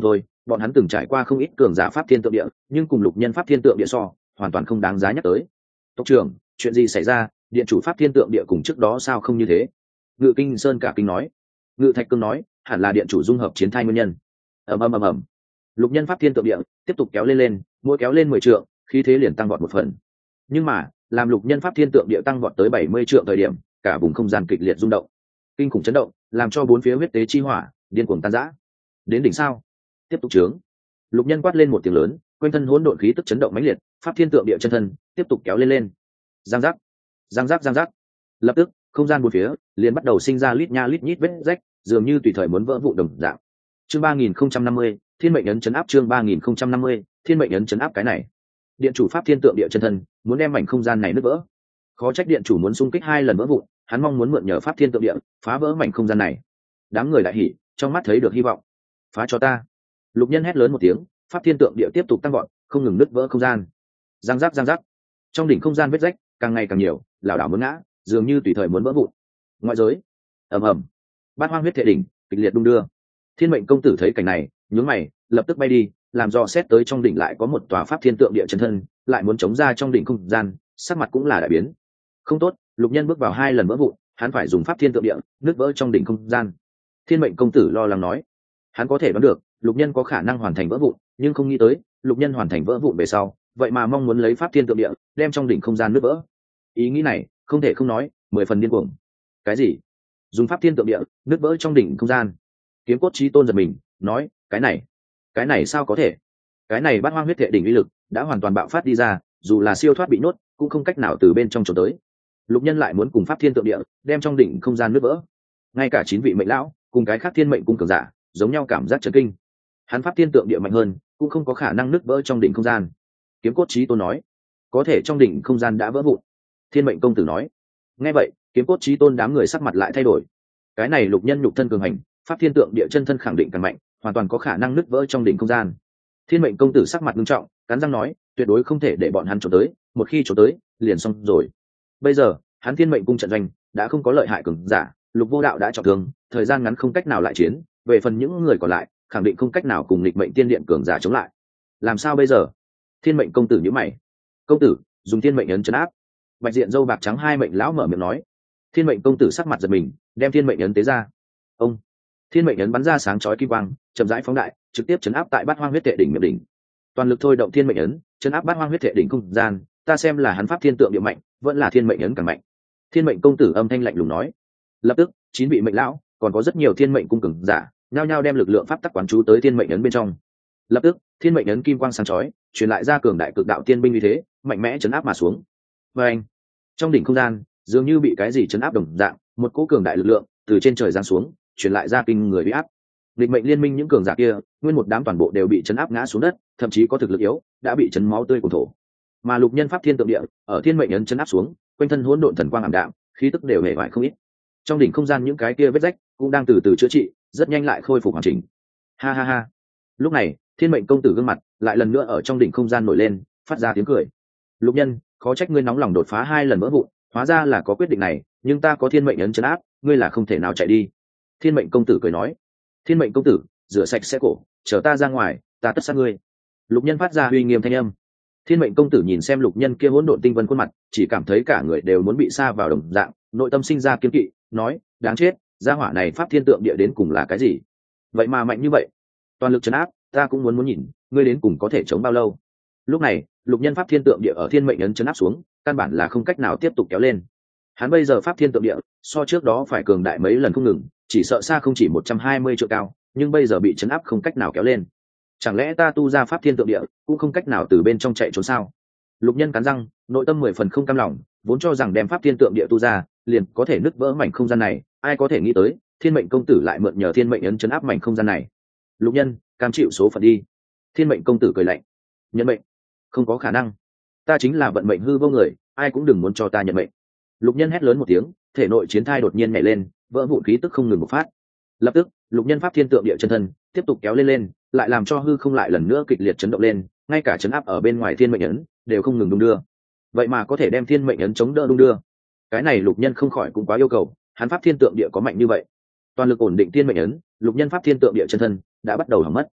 bọn hắn từng trải qua không ít cường giả pháp thiên tượng địa, nhưng cùng lục nhân pháp thiên tượng địa so hoàn toàn không đáng giá nhắc tới. Tộc trưởng, chuyện gì xảy ra? Điện chủ pháp thiên tượng địa cùng trước đó sao không như thế? Ngự Kinh Sơn cả kinh nói. Ngự Thạch Cương nói, hẳn là điện chủ dung hợp chiến thai nguyên nhân. ầm ầm ầm ầm, lục nhân pháp thiên tượng địa tiếp tục kéo lên lên, mỗi kéo lên mười trượng, khí thế liền tăng vọt một phần. Nhưng mà làm lục nhân pháp thiên tượng địa tăng vọt tới bảy mươi trượng thời điểm, cả vùng không gian kịch liệt rung động, kinh khủng chấn động, làm cho bốn phía huyết tế chi hỏa điên cuồng tan rã. Đến đỉnh sao? Tiếp tục trướng. Lục nhân quát lên một tiếng lớn, quanh thân hỗn độn khí tức chấn động mãnh liệt, pháp thiên tượng địa chân thân tiếp tục kéo lên lên. Giang giác, giang giác, giang giác. Lập tức không gian bốn phía liền bắt đầu sinh ra lít nha lít nhít vết rách, dường như tùy thời muốn vỡ vụn đồng dạng. Chương ba nghìn không trăm năm mươi, thiên mệnh ấn chấn áp. Chương ba nghìn không trăm năm mươi, thiên mệnh ấn chấn áp. Cái này điện chủ pháp thiên tượng địa chân thân muốn đem mảnh không gian này nứt vỡ. Khó trách điện chủ muốn xung kích hai lần vỡ vụn, hắn mong muốn mượn nhờ pháp thiên tượng địa phá vỡ mảnh không gian này. Đám người đại hỉ, trong mắt thấy được hy vọng. Phá cho ta! Lục nhân hét lớn một tiếng, pháp thiên tượng địa tiếp tục tăng vọt, không ngừng nứt vỡ không gian. Giang giác, giang giác. Trong đỉnh không gian vết rách càng ngày càng nhiều, lảo đảo muốn ngã, dường như tùy thời muốn vỡ vụn. Ngoại giới ầm ầm, bát hoang huyết thể đỉnh kịch liệt đung đưa. Thiên mệnh công tử thấy cảnh này, nhướng mày, lập tức bay đi, làm dò xét tới trong đỉnh lại có một tòa pháp thiên tượng địa chân thân, lại muốn chống ra trong đỉnh không gian, sắc mặt cũng là đại biến. Không tốt, lục nhân bước vào hai lần vỡ vụn, hắn phải dùng pháp thiên tượng địa nứt vỡ trong đỉnh không gian. Thiên mệnh công tử lo lắng nói, hắn có thể đoán được lục nhân có khả năng hoàn thành vỡ vụn, nhưng không nghĩ tới lục nhân hoàn thành vỡ vụn về sau, vậy mà mong muốn lấy pháp thiên tượng địa đem trong đỉnh không gian nứt vỡ. Ý nghĩ này không thể không nói mười phần điên cuồng. Cái gì? Dùng pháp thiên tượng địa nứt vỡ trong đỉnh không gian? Kiếm cốt chí tôn giật mình nói, cái này cái này sao có thể? Cái này bát hoang huyết thể đỉnh uy lực đã hoàn toàn bạo phát đi ra, dù là siêu thoát bị nhốt cũng không cách nào từ bên trong trốn tới. Lục nhân lại muốn cùng pháp thiên tượng địa đem trong đỉnh không gian nứt vỡ. Ngay cả chín vị mệnh lão cùng cái khác thiên mệnh cung cường giả giống nhau cảm giác chấn kinh. Hắn pháp thiên tượng địa mạnh hơn cũng không có khả năng nứt vỡ trong đỉnh không gian. Kiếm cốt chí tôn nói, có thể trong đỉnh không gian đã vỡ vụn. Thiên mệnh công tử nói. Nghe vậy, kiếm cốt chí tôn đám người sắc mặt lại thay đổi. Cái này lục nhân nhục thân cường hành, pháp thiên tượng địa chân thân khẳng định càng mạnh, hoàn toàn có khả năng nứt vỡ trong đỉnh không gian. Thiên mệnh công tử sắc mặt nghiêm trọng, cắn răng nói, tuyệt đối không thể để bọn hắn trốn tới, một khi trốn tới liền xong rồi. Bây giờ hắn thiên mệnh cung trận doanh đã không có lợi hại cường giả, lục vô đạo đã trọng thương, thời gian ngắn không cách nào lại chiến, về phần những người còn lại khẳng định không cách nào cùng nghịch mệnh tiên điện cường giả chống lại. Làm sao bây giờ? Thiên mệnh công tử nhíu mày. Công tử, dùng thiên mệnh ấn trấn áp. Bạch diện dâu bạc trắng hai mệnh lão mở miệng nói. Thiên mệnh công tử sắc mặt giật mình, đem thiên mệnh ấn tế ra. Ông thiên mệnh ấn bắn ra sáng chói kim quang, chậm rãi phóng đại, trực tiếp chấn áp tại bát hoang huyết thể đỉnh miệng đỉnh. Toàn lực thôi động thiên mệnh ấn, chấn áp bát hoang huyết thể đỉnh không gian, ta xem là hắn pháp thiên tượng địa mạnh, vẫn là thiên mệnh ấn càng mạnh. Thiên mệnh công tử âm thanh lạnh lùng nói. Lập tức chín vị mệnh lão còn có rất nhiều thiên mệnh cung cường giả nhao nhao đem lực lượng pháp tắc quán chú tới thiên mệnh ấn bên trong. Lập tức thiên mệnh ấn kim quang sáng chói truyền lại ra cường đại cực đạo tiên binh như thế, mạnh mẽ chấn áp mà xuống. Và anh trong đỉnh không gian dường như bị cái gì chấn áp đồng dạng, một cỗ cường đại lực lượng từ trên trời giáng xuống, truyền lại ra kinh người uy áp. Địch mệnh liên minh những cường giả kia nguyên một đám toàn bộ đều bị chấn áp ngã xuống đất, thậm chí có thực lực yếu đã bị chấn máu tươi cùng thổ. Mà lục nhân pháp thiên tượng địa ở thiên mệnh ấn chấn áp xuống, quanh thân hỗn độn thần quang ảm đạm, khí tức đều hề bại không ít. Trong đỉnh không gian những cái kia vết rách cũng đang từ từ chữa trị, rất nhanh lại khôi phục hoàn chỉnh. Ha ha ha. Lúc này thiên mệnh công tử gương mặt lại lần nữa ở trong đỉnh không gian nổi lên, phát ra tiếng cười. Lục nhân, khó trách ngươi nóng lòng đột phá hai lần vỡ vụn, hóa ra là có quyết định này, nhưng ta có thiên mệnh ấn chấn áp, ngươi là không thể nào chạy đi. Thiên mệnh công tử cười nói. Thiên mệnh công tử, rửa sạch sẽ cổ, chờ ta ra ngoài, ta tất sát ngươi. Lục nhân phát ra uy nghiêm thanh âm. Thiên mệnh công tử nhìn xem lục nhân kia hỗn độn tinh vân khuôn mặt, chỉ cảm thấy cả người đều muốn bị sa vào đồng dạng, nội tâm sinh ra kiên kỵ, nói, đáng chết, gia hỏa này pháp thiên tượng địa đến cùng là cái gì? Vậy mà mạnh như vậy, toàn lực trấn áp, ta cũng muốn muốn nhìn, ngươi đến cùng có thể chống bao lâu? Lúc này, lục nhân pháp thiên tượng địa ở thiên mệnh ấn trấn áp xuống, căn bản là không cách nào tiếp tục kéo lên. Hắn bây giờ pháp thiên tượng địa, so trước đó phải cường đại mấy lần không ngừng, chỉ sợ xa không chỉ một trăm hai mươi triệu cao, nhưng bây giờ bị trấn áp không cách nào kéo lên. Chẳng lẽ ta tu ra pháp thiên tượng địa cũng không cách nào từ bên trong chạy trốn sao? Lục nhân cắn răng, nội tâm mười phần không cam lòng, vốn cho rằng đem pháp thiên tượng địa tu ra liền có thể nứt vỡ mảnh không gian này, ai có thể nghĩ tới thiên mệnh công tử lại mượn nhờ thiên mệnh ấn chấn áp mảnh không gian này. Lục nhân, cam chịu số phận đi. Thiên mệnh công tử cười lạnh. Nhận mệnh? Không có khả năng, ta chính là vận mệnh hư vô người, ai cũng đừng muốn cho ta nhận mệnh. Lục nhân hét lớn một tiếng, thể nội chiến thai đột nhiên nhảy lên, vỡ vụn khí tức không ngừng bộc phát. Lập tức lục nhân pháp thiên tượng địa chân thân tiếp tục kéo lên lên, lại làm cho hư không lại lần nữa kịch liệt chấn động lên, ngay cả chấn áp ở bên ngoài thiên mệnh ấn đều không ngừng đung đưa. Vậy mà có thể đem thiên mệnh ấn chống đỡ đung đưa, cái này lục nhân không khỏi cũng quá yêu cầu, hắn pháp thiên tượng địa có mạnh như vậy. Toàn lực ổn định thiên mệnh ấn, lục nhân pháp thiên tượng địa chân thân đã bắt đầu hỏng mất.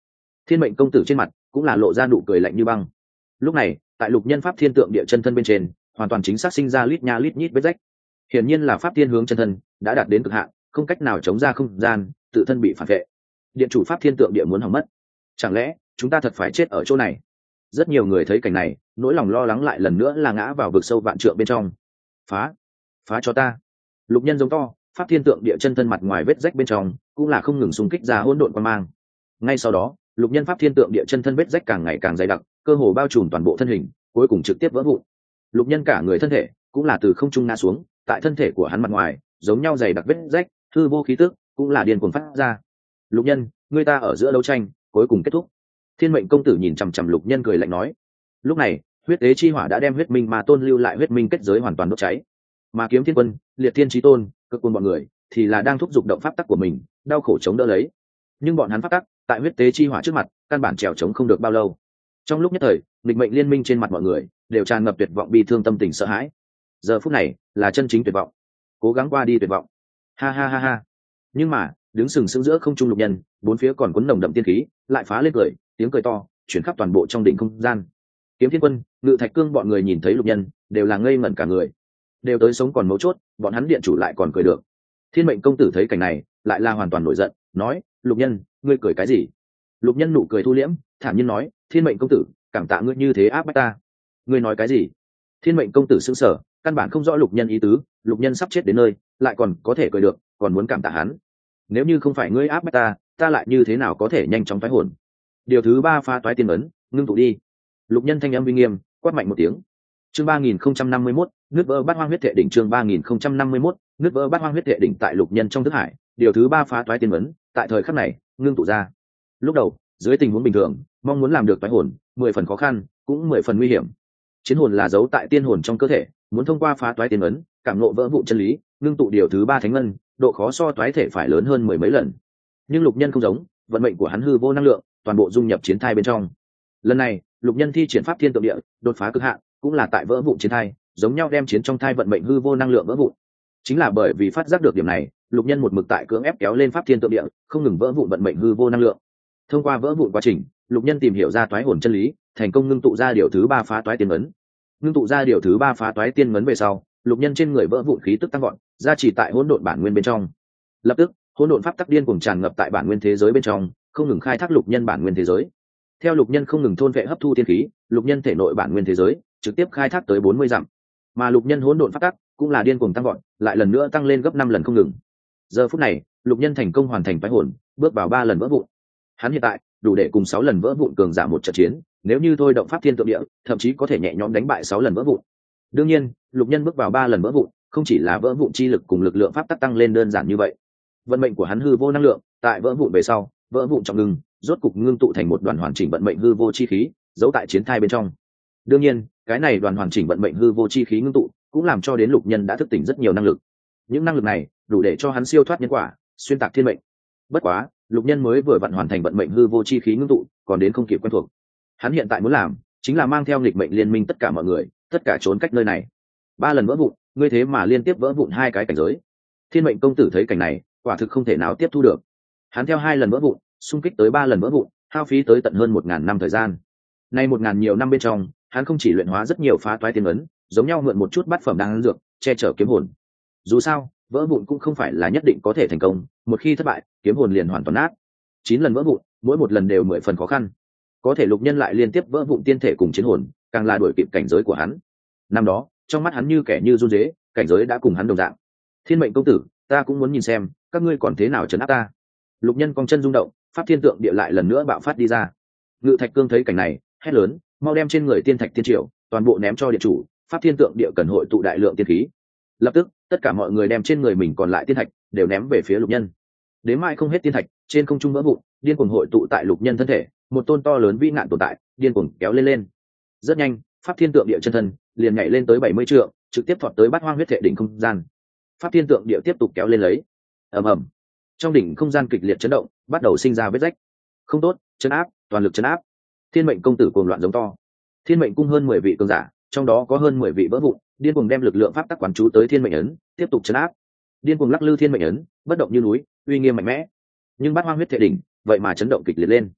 Thiên mệnh công tử trên mặt cũng là lộ ra nụ cười lạnh như băng. Lúc này tại lục nhân pháp thiên tượng địa chân thân bên trên hoàn toàn chính xác sinh ra lít nha lít nhít vết rách, hiển nhiên là pháp thiên hướng chân thân đã đạt đến cực hạn, không cách nào chống ra không gian, tự thân bị phản vệ. Điện chủ pháp thiên tượng địa muốn hỏng mất, chẳng lẽ chúng ta thật phải chết ở chỗ này? Rất nhiều người thấy cảnh này, nỗi lòng lo lắng lại lần nữa là ngã vào vực sâu vạn trượng bên trong. Phá, phá cho ta! Lục nhân giống to, pháp thiên tượng địa chân thân mặt ngoài vết rách bên trong cũng là không ngừng xung kích ra hỗn độn quang mang. Ngay sau đó, lục nhân pháp thiên tượng địa chân thân vết rách càng ngày càng dày đặc, cơ hồ bao trùm toàn bộ thân hình, cuối cùng trực tiếp vỡ vụn. Lục nhân cả người thân thể cũng là từ không trung ngã xuống, tại thân thể của hắn mặt ngoài giống nhau dày đặc vết rách, hư vô khí tức cũng là điên cuồng phát ra. Lục nhân, người ta ở giữa đấu tranh cuối cùng kết thúc. Thiên mệnh công tử nhìn chằm chằm lục nhân cười lạnh nói. Lúc này huyết tế chi hỏa đã đem huyết minh ma tôn lưu lại huyết minh kết giới hoàn toàn đốt cháy, mà kiếm thiên quân, liệt thiên chí tôn, cực quân bọn người thì là đang thúc giục động pháp tắc của mình, đau khổ chống đỡ lấy. Nhưng bọn hắn pháp tắc tại huyết tế chi hỏa trước mặt căn bản trèo chống không được bao lâu. Trong lúc nhất thời, nghịch mệnh liên minh trên mặt mọi người đều tràn ngập tuyệt vọng, bi thương, tâm tình sợ hãi. Giờ phút này là chân chính tuyệt vọng, cố gắng qua đi tuyệt vọng. Ha ha ha ha. Nhưng mà đứng sừng sững giữa không trung lục nhân, bốn phía còn cuốn nồng đậm tiên khí, lại phá lên cười, tiếng cười to chuyển khắp toàn bộ trong đỉnh không gian. Kiếm thiên quân, ngự thạch cương bọn người nhìn thấy lục nhân đều là ngây ngẩn cả người, đều tới sống còn mấu chốt, bọn hắn điện chủ lại còn cười được. Thiên mệnh công tử thấy cảnh này lại là hoàn toàn nổi giận, nói: Lục nhân, ngươi cười cái gì? Lục nhân nụ cười thu liễm, thản nhiên nói: Thiên mệnh công tử, cảm tạ ngươi như thế áp bách ta. Ngươi nói cái gì? Thiên mệnh công tử sững sờ, căn bản không rõ lục nhân ý tứ. Lục nhân sắp chết đến nơi lại còn có thể cười được, còn muốn cảm tạ hắn. Nếu như không phải ngươi áp bách ta, ta lại như thế nào có thể nhanh chóng thoái hồn? Điều thứ ba phá toái tiên ấn, ngưng tụ đi. Lục nhân thanh âm uy nghiêm quát mạnh một tiếng. Chương ba nghìn không trăm năm mươi mốt, nước vỡ bát hoang huyết thể đỉnh. Chương ba nghìn không trăm năm mươi mốt, nước vỡ bát hoang huyết thể đỉnh. Tại lục nhân trong thức hải, điều thứ ba phá toái tiên ấn tại thời khắc này ngưng tụ ra. Lúc đầu dưới tình huống bình thường, mong muốn làm được toái hồn mười phần khó khăn, cũng mười phần nguy hiểm. Chiến hồn là giấu tại tiên hồn trong cơ thể, muốn thông qua phá toái tiên ấn cảm ngộ vỡ vụn chân lý, ngưng tụ điều thứ ba thánh ngân, độ khó so toái thể phải lớn hơn mười mấy lần. Nhưng lục nhân không giống, vận mệnh của hắn hư vô năng lượng toàn bộ dung nhập chiến thai bên trong. Lần này lục nhân thi triển pháp thiên tượng địa, đột phá cực hạn, cũng là tại vỡ vụn chiến thai, giống nhau đem chiến trong thai vận mệnh hư vô năng lượng vỡ vụn. Chính là bởi vì phát giác được điểm này, lục nhân một mực tại cưỡng ép kéo lên pháp thiên tượng địa, không ngừng vỡ vụn vận mệnh hư vô năng lượng. Thông qua vỡ vụn quá trình, lục nhân tìm hiểu ra toái hồn chân lý, thành công ngưng tụ ra điều thứ ba phá toái tiên ấn. Ngưng tụ ra điều thứ ba phá toái tiên ấn về sau, lục nhân trên người vỡ vụn khí tức tăng vọt, ra chỉ tại hỗn độn bản nguyên bên trong. Lập tức hỗn độn pháp tắc điên cuồng tràn ngập tại bản nguyên thế giới bên trong, không ngừng khai thác lục nhân bản nguyên thế giới. Theo lục nhân không ngừng thôn vệ hấp thu tiên khí, lục nhân thể nội bản nguyên thế giới trực tiếp khai thác tới bốn mươi dặm, mà lục nhân hỗn độn pháp tắc cũng là điên cuồng tăng vọt, lại lần nữa tăng lên gấp năm lần không ngừng. Giờ phút này lục nhân thành công hoàn thành toái hồn, bước vào ba lần vỡ vụn. Hắn hiện tại đủ để cùng sáu lần vỡ vụn cường giả một trận chiến, nếu như thôi động pháp thiên tượng địa, thậm chí có thể nhẹ nhõm đánh bại sáu lần vỡ vụn. Đương nhiên lục nhân bước vào ba lần vỡ vụn, không chỉ là vỡ vụn chi lực cùng lực lượng pháp tắc tăng lên đơn giản như vậy. Vận mệnh của hắn hư vô năng lượng tại vỡ vụn về sau, vỡ vụn trọng ngưng, rốt cục ngưng tụ thành một đoàn hoàn chỉnh vận mệnh hư vô chi khí, giấu tại chiến thai bên trong. Đương nhiên cái này đoàn hoàn chỉnh vận mệnh hư vô chi khí ngưng tụ cũng làm cho đến lục nhân đã thức tỉnh rất nhiều năng lực. Những năng lực này đủ để cho hắn siêu thoát nhân quả, xuyên tạc thiên mệnh. Bất quá lục nhân mới vừa vận hoàn thành vận mệnh hư vô chi khí ngưng tụ, còn đến không kịp quen thuộc. Hắn hiện tại muốn làm chính là mang theo nghịch mệnh liên minh tất cả mọi người, tất cả trốn cách nơi này. Ba lần vỡ vụn, ngươi thế mà liên tiếp vỡ vụn hai cái cảnh giới. Thiên mệnh công tử thấy cảnh này quả thực không thể nào tiếp thu được. Hắn theo hai lần vỡ vụn xung kích tới ba lần vỡ vụn, hao phí tới tận hơn một ngàn năm thời gian. Nay một ngàn nhiều năm bên trong, hắn không chỉ luyện hóa rất nhiều phá toái tiên ấn, giống nhau mượn một chút bát phẩm đan dược che chở kiếm hồn. Dù sao vỡ vụn cũng không phải là nhất định có thể thành công, một khi thất bại kiếm hồn liền hoàn toàn nát. Chín lần vỡ vụn, mỗi một lần đều mười phần khó khăn. Có thể lục nhân lại liên tiếp vỡ vụn tiên thể cùng chiến hồn, càng là đuổi kịp cảnh giới của hắn. Năm đó trong mắt hắn như kẻ như run rế, cảnh giới đã cùng hắn đồng dạng. Thiên mệnh công tử, ta cũng muốn nhìn xem các ngươi còn thế nào trấn áp ta. Lục nhân cong chân rung động, pháp thiên tượng địa lại lần nữa bạo phát đi ra. Ngự thạch cương thấy cảnh này hét lớn, mau đem trên người tiên thạch tiên triệu toàn bộ ném cho địa chủ, pháp thiên tượng địa cần hội tụ đại lượng tiên khí. Lập tức tất cả mọi người đem trên người mình còn lại tiên thạch đều ném về phía lục nhân. Đến mai không hết tiên thạch trên không trung vỡ vụn, điên cuồng hội tụ tại lục nhân thân thể, một tôn to lớn vĩ nạn tồn tại điên cuồng kéo lên lên. Rất nhanh pháp thiên tượng địa chân thân liền nhảy lên tới bảy mươi trượng, trực tiếp thọt tới bát hoang huyết thể đỉnh không gian. Pháp thiên tượng địa tiếp tục kéo lên lấy. Ầm ầm, trong đỉnh không gian kịch liệt chấn động, bắt đầu sinh ra vết rách. Không tốt, chấn áp, toàn lực chấn áp. Thiên mệnh công tử cuồng loạn giống to. Thiên mệnh cung hơn mười vị cường giả, trong đó có hơn mười vị vỡ vụn, điên cuồng đem lực lượng pháp tắc quán chú tới thiên mệnh ấn, tiếp tục chấn áp. Điên cuồng lắc lư thiên mệnh ấn, bất động như núi, uy nghiêm mạnh mẽ. Nhưng bát hoang huyết thể đỉnh vậy mà chấn động kịch liệt lên.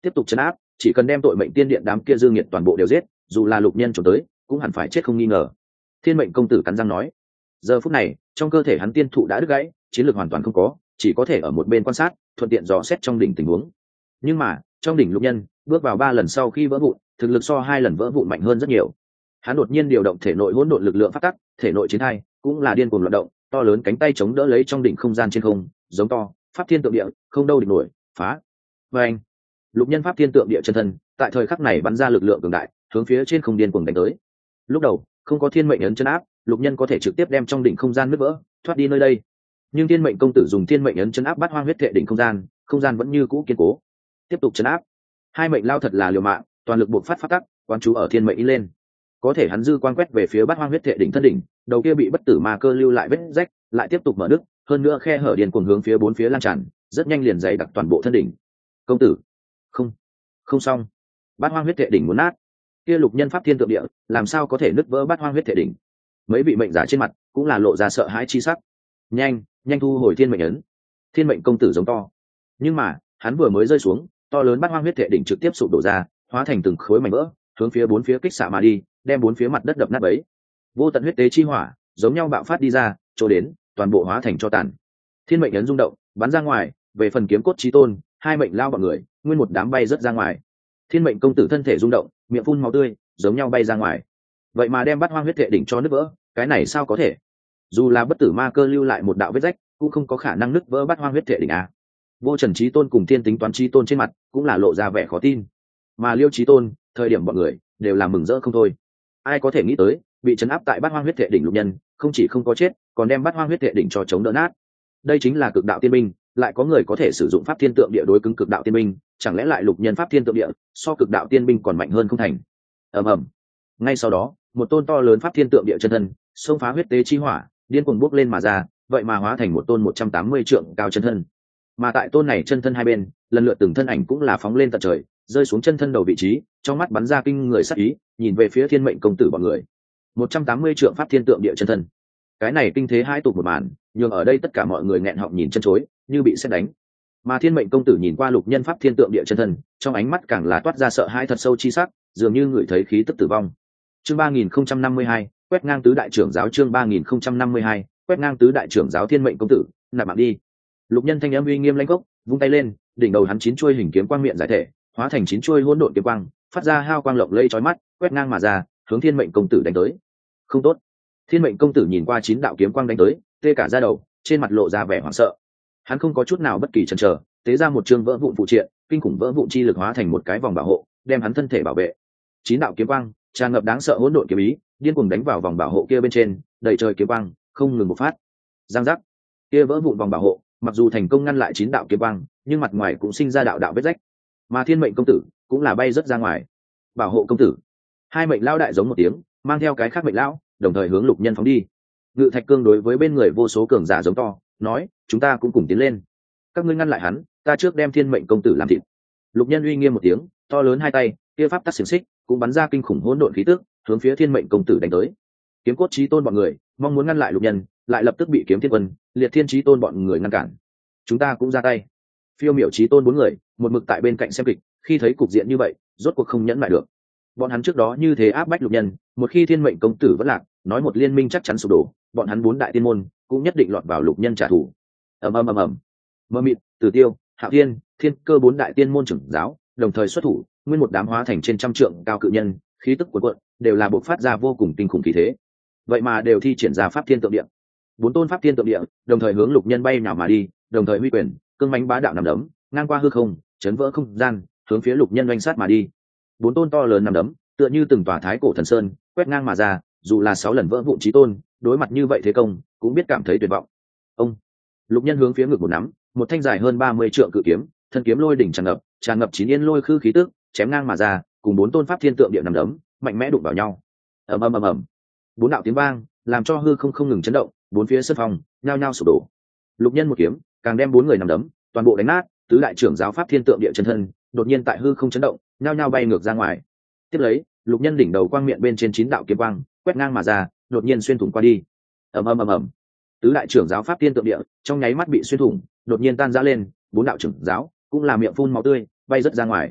tiếp tục chấn áp, chỉ cần đem tội mệnh tiên điện đám kia dương nhiệt toàn bộ đều giết, dù là lục nhân trốn tới cũng hẳn phải chết không nghi ngờ. Thiên mệnh công tử cắn răng nói. Giờ phút này trong cơ thể hắn tiên thụ đã đứt gãy, chiến lược hoàn toàn không có, chỉ có thể ở một bên quan sát, thuận tiện dò xét trong đỉnh tình huống. Nhưng mà trong đỉnh lục nhân bước vào ba lần sau khi vỡ vụn, thực lực so hai lần vỡ vụn mạnh hơn rất nhiều. Hắn đột nhiên điều động thể nội hỗn độn lực lượng phát tắc, thể nội chiến thai cũng là điên cuồng loạn động, to lớn cánh tay chống đỡ lấy trong đỉnh không gian trên không, giống to pháp thiên tượng địa, không đâu địch nổi, phá. Và anh, lục nhân pháp thiên tượng địa chân thân tại thời khắc này bắn ra lực lượng cường đại, hướng phía trên không điên cuồng đánh tới. Lúc đầu không có thiên mệnh ấn chân áp, lục nhân có thể trực tiếp đem trong đỉnh không gian nứt vỡ, thoát đi nơi đây. Nhưng thiên mệnh công tử dùng thiên mệnh ấn chân áp bắt hoang huyết thệ đỉnh không gian, không gian vẫn như cũ kiên cố, tiếp tục chân áp. Hai mệnh lao thật là liều mạng, toàn lực buộc phát phát tắc, quán chú ở thiên mệnh in lên. Có thể hắn dư quan quét về phía bát hoang huyết thệ đỉnh thân đỉnh, đầu kia bị bất tử ma cơ lưu lại vết rách, lại tiếp tục mở đứt, hơn nữa khe hở điền cuồng hướng phía bốn phía lan tràn, rất nhanh liền dày đặc toàn bộ thân đỉnh. Công tử, không, không xong, bát hoang huyết thệ đỉnh muốn nát. Kia lục nhân pháp thiên tượng địa, làm sao có thể nứt vỡ bát hoang huyết thệ đỉnh? Mấy vị mệnh giả trên mặt cũng là lộ ra sợ hãi chi sắc. Nhanh, nhanh thu hồi thiên mệnh ấn. Thiên mệnh công tử giống to. Nhưng mà hắn vừa mới rơi xuống, to lớn bát hoang huyết thệ đỉnh trực tiếp sụp đổ ra, hóa thành từng khối mảnh vỡ, hướng phía bốn phía kích xạ mà đi, đem bốn phía mặt đất đập nát bấy. Vô tận huyết tế chi hỏa giống nhau bạo phát đi ra, chỗ đến toàn bộ hóa thành cho tàn. Thiên mệnh ấn rung động, bắn ra ngoài, về phần kiếm cốt chí tôn, hai mệnh lao bọn người, nguyên một đám bay rất ra ngoài. Thiên mệnh công tử thân thể rung động, miệng phun máu tươi, giống nhau bay ra ngoài. Vậy mà đem bắt hoang huyết thệ đỉnh cho nứt vỡ, cái này sao có thể? Dù là bất tử ma cơ lưu lại một đạo vết rách, cũng không có khả năng nứt vỡ bắt hoang huyết thệ đỉnh à? Vô trần chí tôn cùng thiên tính toán chí tôn trên mặt cũng là lộ ra vẻ khó tin. Mà liêu chí tôn, thời điểm bọn người đều là mừng rỡ không thôi. Ai có thể nghĩ tới, bị trấn áp tại bát hoang huyết thệ đỉnh lục nhân, không chỉ không có chết, còn đem bát hoang huyết thệ đỉnh cho chống đỡ nát. Đây chính là cực đạo tiên binh, lại có người có thể sử dụng pháp thiên tượng địa đối cứng cực đạo tiên binh, chẳng lẽ lại lục nhân pháp thiên tượng địa so cực đạo tiên binh còn mạnh hơn không thành? Ầm ầm. Ngay sau đó, một tôn to lớn pháp thiên tượng địa chân thân, xông phá huyết tế chi hỏa, điên cuồng bốc lên mà ra, vậy mà hóa thành một tôn một trăm tám mươi trượng cao chân thân. Mà tại tôn này chân thân hai bên, lần lượt từng thân ảnh cũng là phóng lên tận trời, rơi xuống chân thân đầu vị trí, trong mắt bắn ra kinh người sắc ý, nhìn về phía thiên mệnh công tử bọn người. một trăm tám mươi trượng pháp thiên tượng địa chân thân. Cái này kinh thế hai tục một màn, nhường ở đây tất cả mọi người nghẹn họng nhìn chân chối, như bị sét đánh. Mà thiên mệnh công tử nhìn qua lục nhân pháp thiên tượng địa chân thân, trong ánh mắt càng là toát ra sợ hãi thật sâu chi sắc, dường như ngửi thấy khí tức tử vong. Chương ba nghìn không trăm năm mươi hai, quét ngang tứ đại trưởng giáo. Chương ba nghìn không trăm năm mươi hai, quét ngang tứ đại trưởng giáo. Thiên mệnh công tử, nạp mạng đi. Lục nhân thanh âm uy nghiêm lãnh gốc, vung tay lên, đỉnh đầu hắn chín chuôi hình kiếm quang miệng giải thể, hóa thành chín chuôi hỗn độn kiếm quang, phát ra hao quang lộng lẫy chói mắt, quét ngang mà ra, hướng thiên mệnh công tử đánh tới. Không tốt. Thiên mệnh công tử nhìn qua chín đạo kiếm quang đánh tới, tê cả da đầu, trên mặt lộ ra vẻ hoảng sợ. Hắn không có chút nào bất kỳ chần chờ, tế ra một chương vỡ vụn phụ triện, kinh khủng vỡ vụn chi lực hóa thành một cái vòng bảo hộ, đem hắn thân thể bảo vệ. Chín đạo kiếm quang tràn ngập đáng sợ hỗn độn kiếm ý, điên cuồng đánh vào vòng bảo hộ kia bên trên, đầy trời kiếm quang không ngừng một phát. Giang giác. Kia vỡ vụn vòng bảo hộ, mặc dù thành công ngăn lại chín đạo kiếm quang, nhưng mặt ngoài cũng sinh ra đạo đạo vết rách. Mà thiên mệnh công tử cũng là bay rất ra ngoài. Bảo hộ công tử. Hai mệnh lão đại giống một tiếng, mang theo cái khác mệnh lão, đồng thời hướng lục nhân phóng đi. Ngự thạch cương đối với bên người vô số cường giả giống to, nói, chúng ta cũng cùng tiến lên. Các ngươi ngăn lại hắn, ta trước đem thiên mệnh công tử làm thịt. Lục nhân uy nghiêm một tiếng, to lớn hai tay, kia pháp tắc xiềng xích cũng bắn ra kinh khủng hỗn độn khí tức, hướng phía thiên mệnh công tử đánh tới. Kiếm cốt chí tôn bọn người mong muốn ngăn lại lục nhân, lại lập tức bị kiếm thiên quân, liệt thiên chí tôn bọn người ngăn cản. Chúng ta cũng ra tay. Phiêu miểu chí tôn bốn người một mực tại bên cạnh xem kịch, khi thấy cục diện như vậy, rốt cuộc không nhẫn lại được. Bọn hắn trước đó như thế áp bách lục nhân, một khi thiên mệnh công tử vẫn lạc, nói một liên minh chắc chắn sụp đổ, bọn hắn bốn đại tiên môn cũng nhất định lọt vào lục nhân trả thù. Ầm ầm ầm ầm. Mơ mịt, Tử Tiêu, Hạo Thiên, Thiên Cơ bốn đại tiên môn trưởng giáo đồng thời xuất thủ, nguyên một đám hóa thành trên trăm trượng cao cự nhân, khí tức cuồn cuộn, đều là bộc phát ra vô cùng kinh khủng khí thế. Vậy mà đều thi triển ra pháp thiên tượng địa. Bốn tôn pháp thiên tượng địa đồng thời hướng lục nhân bay nào mà đi, đồng thời huy quyền, cương mãnh bá đạo nằm đấm, ngang qua hư không, chấn vỡ không gian, hướng phía lục nhân oanh sát mà đi. Bốn tôn to lớn nằm đấm, tựa như từng tòa thái cổ thần sơn, quét ngang mà ra, dù là sáu lần vỡ vụn chí tôn, đối mặt như vậy thế công, cũng biết cảm thấy tuyệt vọng. Ông lục nhân hướng phía ngực một nắm, một thanh dài hơn ba mươi trượng cự kiếm, thân kiếm lôi đỉnh tràn ngập, tràn ngập chín yên lôi khư khí tức, chém ngang mà ra, cùng bốn tôn pháp thiên tượng địa nằm đấm, mạnh mẽ đụng vào nhau. Ầm ầm ầm ầm. Bốn đạo tiếng vang, làm cho hư không không ngừng chấn động, bốn phía sân phòng nhao nhao sụp đổ. Lục nhân một kiếm, càng đem bốn người nằm đấm, toàn bộ đánh nát, tứ đại trưởng giáo pháp thiên tượng địa chân thân, đột nhiên tại hư không chấn động, nhao nhao bay ngược ra ngoài. Tiếp lấy, lục nhân đỉnh đầu quang miệng bên trên chín đạo kiếm quang, quét ngang mà ra, đột nhiên xuyên thủng qua đi. Ầm ầm ầm ầm. Tứ đại trưởng giáo pháp thiên tượng địa trong nháy mắt bị xuyên thủng, đột nhiên tan rã lên, bốn đạo trưởng giáo cũng là miệng phun máu tươi, bay rất ra ngoài.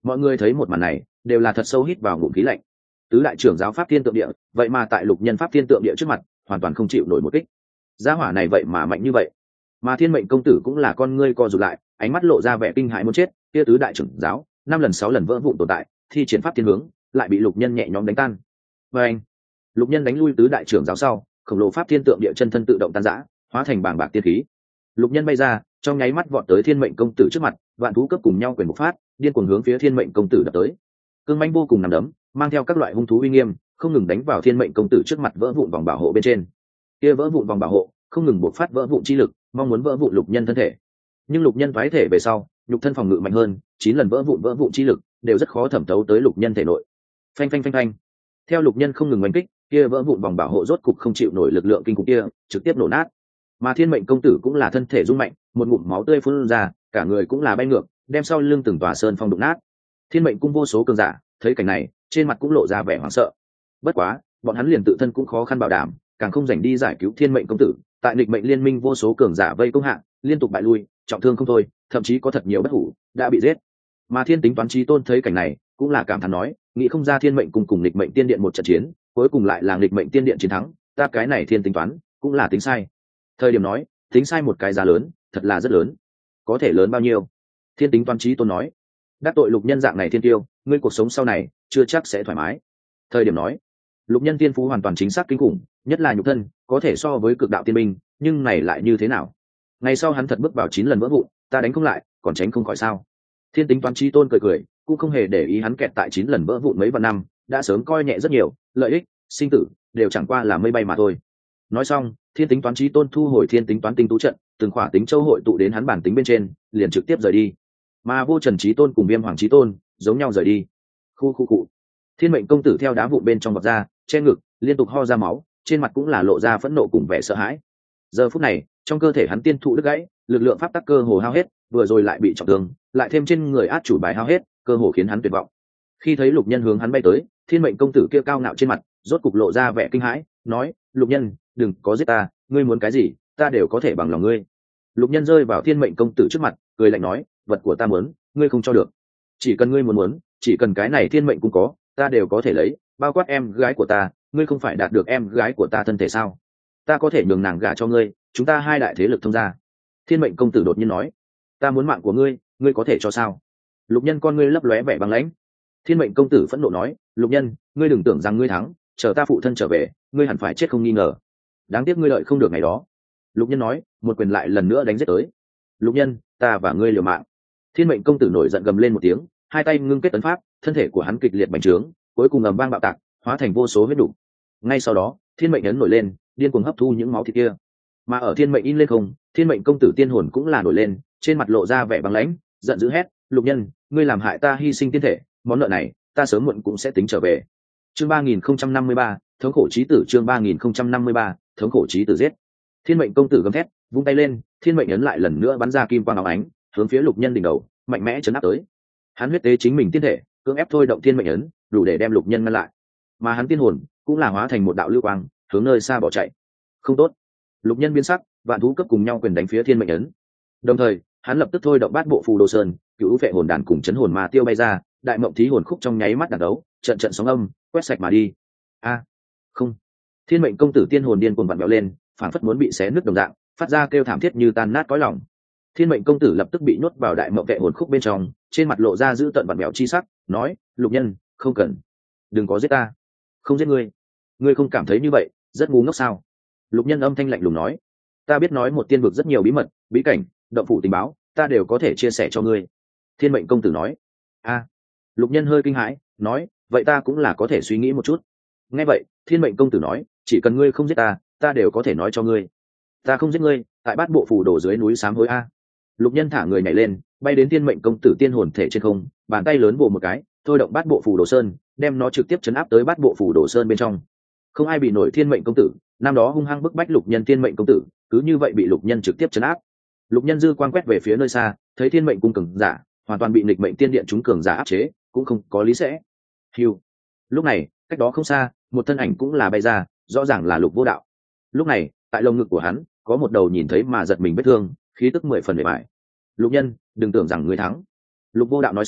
Mọi người thấy một màn này đều là thật sâu hít vào ngụm khí lạnh. Tứ đại trưởng giáo pháp thiên tượng địa vậy mà tại lục nhân pháp thiên tượng địa trước mặt hoàn toàn không chịu nổi một kích. Gia hỏa này vậy mà mạnh như vậy. Mà thiên mệnh công tử cũng là con ngươi co rụt lại, ánh mắt lộ ra vẻ kinh hãi muốn chết. Kia tứ đại trưởng giáo năm lần sáu lần vỡ vụn tồn tại, thi triển pháp thiên hướng lại bị lục nhân nhẹ nhõm đánh tan. Và anh, lục nhân đánh lui tứ đại trưởng giáo sau, khổng lồ pháp thiên tượng địa chân thân tự động tan rã, hóa thành bảng bạc tiên khí. Lục nhân bay ra, trong nháy mắt vọt tới thiên mệnh công tử trước mặt, vạn thú cấp cùng nhau quyền bộc phát, điên cuồng hướng phía thiên mệnh công tử đập tới. Cương mãnh vô cùng nằm đấm, mang theo các loại hung thú uy nghiêm, không ngừng đánh vào thiên mệnh công tử trước mặt vỡ vụn vòng bảo hộ bên trên. Kia vỡ vụn vòng bảo hộ không ngừng bộc phát vỡ vụn chi lực, mong muốn vỡ vụn lục nhân thân thể. Nhưng lục nhân thoái thể về sau, nhục thân phòng ngự mạnh hơn, chín lần vỡ vụn vỡ vụn chi lực đều rất khó thẩm thấu tới lục nhân thể nội. Phanh phanh phanh phanh. Theo lục nhân không ngừng oanh kích, kia vỡ vụn vòng bảo hộ rốt cục không chịu nổi lực lượng kinh khủng kia, trực tiếp nổ nát. Mà thiên mệnh công tử cũng là thân thể rung mạnh, một ngụm máu tươi phun ra, cả người cũng là bay ngược, đem sau lưng từng tòa sơn phong đụng nát. Thiên mệnh cung vô số cường giả thấy cảnh này, trên mặt cũng lộ ra vẻ hoảng sợ. Bất quá, bọn hắn liền tự thân cũng khó khăn bảo đảm, càng không dành đi giải cứu thiên mệnh công tử. Tại nghịch mệnh liên minh vô số cường giả vây công hạ, liên tục bại lui, trọng thương không thôi, thậm chí có thật nhiều bất hủ đã bị giết. Mà thiên tính toán chí tôn thấy cảnh này, cũng là cảm thán nói, nghĩ không ra thiên mệnh cùng cùng nghịch mệnh tiên điện một trận chiến, cuối cùng lại là nghịch mệnh tiên điện chiến thắng, ta cái này thiên tính toán cũng là tính sai. Thời điểm nói, tính sai một cái giá lớn, thật là rất lớn. Có thể lớn bao nhiêu? Thiên tính toán chí tôn nói, đắc tội lục nhân dạng này thiên tiêu, ngươi cuộc sống sau này chưa chắc sẽ thoải mái. Thời điểm nói, lục nhân tiên phú hoàn toàn chính xác kinh khủng, nhất là nhục thân có thể so với cực đạo tiên minh, nhưng này lại như thế nào? Ngày sau hắn thật bước vào chín lần vỡ vụn, ta đánh không lại, còn tránh không khỏi sao? Thiên tính toán chí tôn cười cười, cũng không hề để ý hắn kẹt tại chín lần vỡ vụn mấy vạn năm, đã sớm coi nhẹ rất nhiều, lợi ích, sinh tử đều chẳng qua là mây bay mà thôi. Nói xong, thiên tính toán chí tôn thu hồi thiên tính toán tinh tú trận, từng khỏa tính châu hội tụ đến hắn bản tính bên trên, liền trực tiếp rời đi. Mà vô trần chí tôn cùng viêm hoàng chí tôn giống nhau rời đi. Khu khu cụ. Thiên mệnh công tử theo đá vụn bên trong vọt ra, che ngực, liên tục ho ra máu, trên mặt cũng là lộ ra phẫn nộ cùng vẻ sợ hãi. Giờ phút này, trong cơ thể hắn tiên thụ đứt gãy, lực lượng pháp tắc cơ hồ hao hết, vừa rồi lại bị trọng thương, lại thêm trên người át chủ bài hao hết, cơ hồ khiến hắn tuyệt vọng. Khi thấy lục nhân hướng hắn bay tới, thiên mệnh công tử kia cao ngạo trên mặt rốt cục lộ ra vẻ kinh hãi, nói, lục nhân, đừng có giết ta, ngươi muốn cái gì ta đều có thể bằng lòng ngươi. Lục nhân rơi vào thiên mệnh công tử trước mặt, cười lạnh nói, vật của ta muốn ngươi không cho được, chỉ cần ngươi muốn muốn, chỉ cần cái này thiên mệnh cũng có, ta đều có thể lấy, bao quát em gái của ta, ngươi không phải đạt được em gái của ta thân thể sao? Ta có thể nhường nàng gả cho ngươi, chúng ta hai đại thế lực thông gia. Thiên mệnh công tử đột nhiên nói, ta muốn mạng của ngươi, ngươi có thể cho sao? Lục nhân con ngươi lấp lóe vẻ băng lãnh. Thiên mệnh công tử phẫn nộ nói, lục nhân, ngươi đừng tưởng rằng ngươi thắng, chờ ta phụ thân trở về, ngươi hẳn phải chết không nghi ngờ. Đáng tiếc ngươi đợi không được ngày đó. Lục nhân nói, một quyền lại lần nữa đánh giết tới. Lục nhân, ta và ngươi liều mạng. Thiên mệnh công tử nổi giận gầm lên một tiếng, hai tay ngưng kết ấn pháp, thân thể của hắn kịch liệt bành trướng, cuối cùng ầm vang bạo tạc, hóa thành vô số huyết đủ. Ngay sau đó, thiên mệnh ấn nổi lên, điên cuồng hấp thu những máu thịt kia. Mà ở thiên mệnh in lên không, thiên mệnh công tử tiên hồn cũng là nổi lên, trên mặt lộ ra vẻ băng lãnh, giận dữ hét, lục nhân, ngươi làm hại ta hy sinh tiên thể, món nợ này ta sớm muộn cũng sẽ tính trở về. Chương ba nghìn không trăm năm mươi ba, thống khổ chí tử. Chương ba nghìn không trăm năm mươi ba, thống khổ chí tử giết. Thiên mệnh công tử gầm thét, vung tay lên, thiên mệnh ấn lại lần nữa bắn ra kim quang óng ánh, hướng phía lục nhân đỉnh đầu mạnh mẽ chấn áp tới. Hắn huyết tế chính mình tiên thể, cưỡng ép thôi động thiên mệnh ấn, đủ để đem lục nhân ngăn lại. Mà hắn tiên hồn cũng là hóa thành một đạo lưu quang, hướng nơi xa bỏ chạy. Không tốt! Lục nhân biến sắc, vạn thú cấp cùng nhau quyền đánh phía thiên mệnh ấn. Đồng thời, hắn lập tức thôi động bát bộ phù đồ sơn, cựu phệ hồn đàn cùng chấn hồn ma tiêu bay ra, đại mộng thí hồn khúc trong nháy mắt đàn đấu, trận trận sóng âm quét sạch mà đi. A, không! Thiên mệnh công tử tiên hồn điên cuồng vặn vẹo lên, phản phất muốn bị xé nứt đồng dạng, phát ra kêu thảm thiết như tan nát cõi lòng. Thiên mệnh công tử lập tức bị nhốt vào đại mộng vệ hồn khúc bên trong, trên mặt lộ ra dữ tợn vặn vẹo chi sắc, nói, lục nhân, không cần, đừng có giết ta, không giết ngươi, ngươi không cảm thấy như vậy rất ngu ngốc sao? Lục nhân âm thanh lạnh lùng nói, ta biết nói một tiên vực rất nhiều bí mật, bí cảnh, động phủ tình báo, ta đều có thể chia sẻ cho ngươi. Thiên mệnh công tử nói. A. Lục nhân hơi kinh hãi, nói, vậy ta cũng là có thể suy nghĩ một chút. Nghe vậy, thiên mệnh công tử nói, chỉ cần ngươi không giết ta, ta đều có thể nói cho ngươi. Ta không giết ngươi, tại bát bộ phủ đổ dưới núi sám hối a. Lục nhân thả người nhảy lên, bay đến thiên mệnh công tử tiên hồn thể trên không, bàn tay lớn vồ một cái, thôi động bát bộ phủ đồ sơn, đem nó trực tiếp chấn áp tới bát bộ phủ đồ sơn bên trong. Không ai bị nổi thiên mệnh công tử, năm đó hung hăng bức bách lục nhân thiên mệnh công tử, cứ như vậy bị lục nhân trực tiếp chấn áp. Lục nhân dư quang quét về phía nơi xa, thấy thiên mệnh cung cường giả hoàn toàn bị nghịch mệnh tiên điện chúng cường giả áp chế, cũng không có lý sẽ. Hiu. Lúc này, cách đó không xa, một thân ảnh cũng là bay ra, rõ ràng là Lục Vô Đạo. Lúc này, tại lồng ngực của hắn có một đầu nhìn thấy mà giật mình vết thương, khí tức mười phần bề bại. Lục nhân, đừng tưởng rằng ngươi thắng. Lục Vô Đạo nói xong,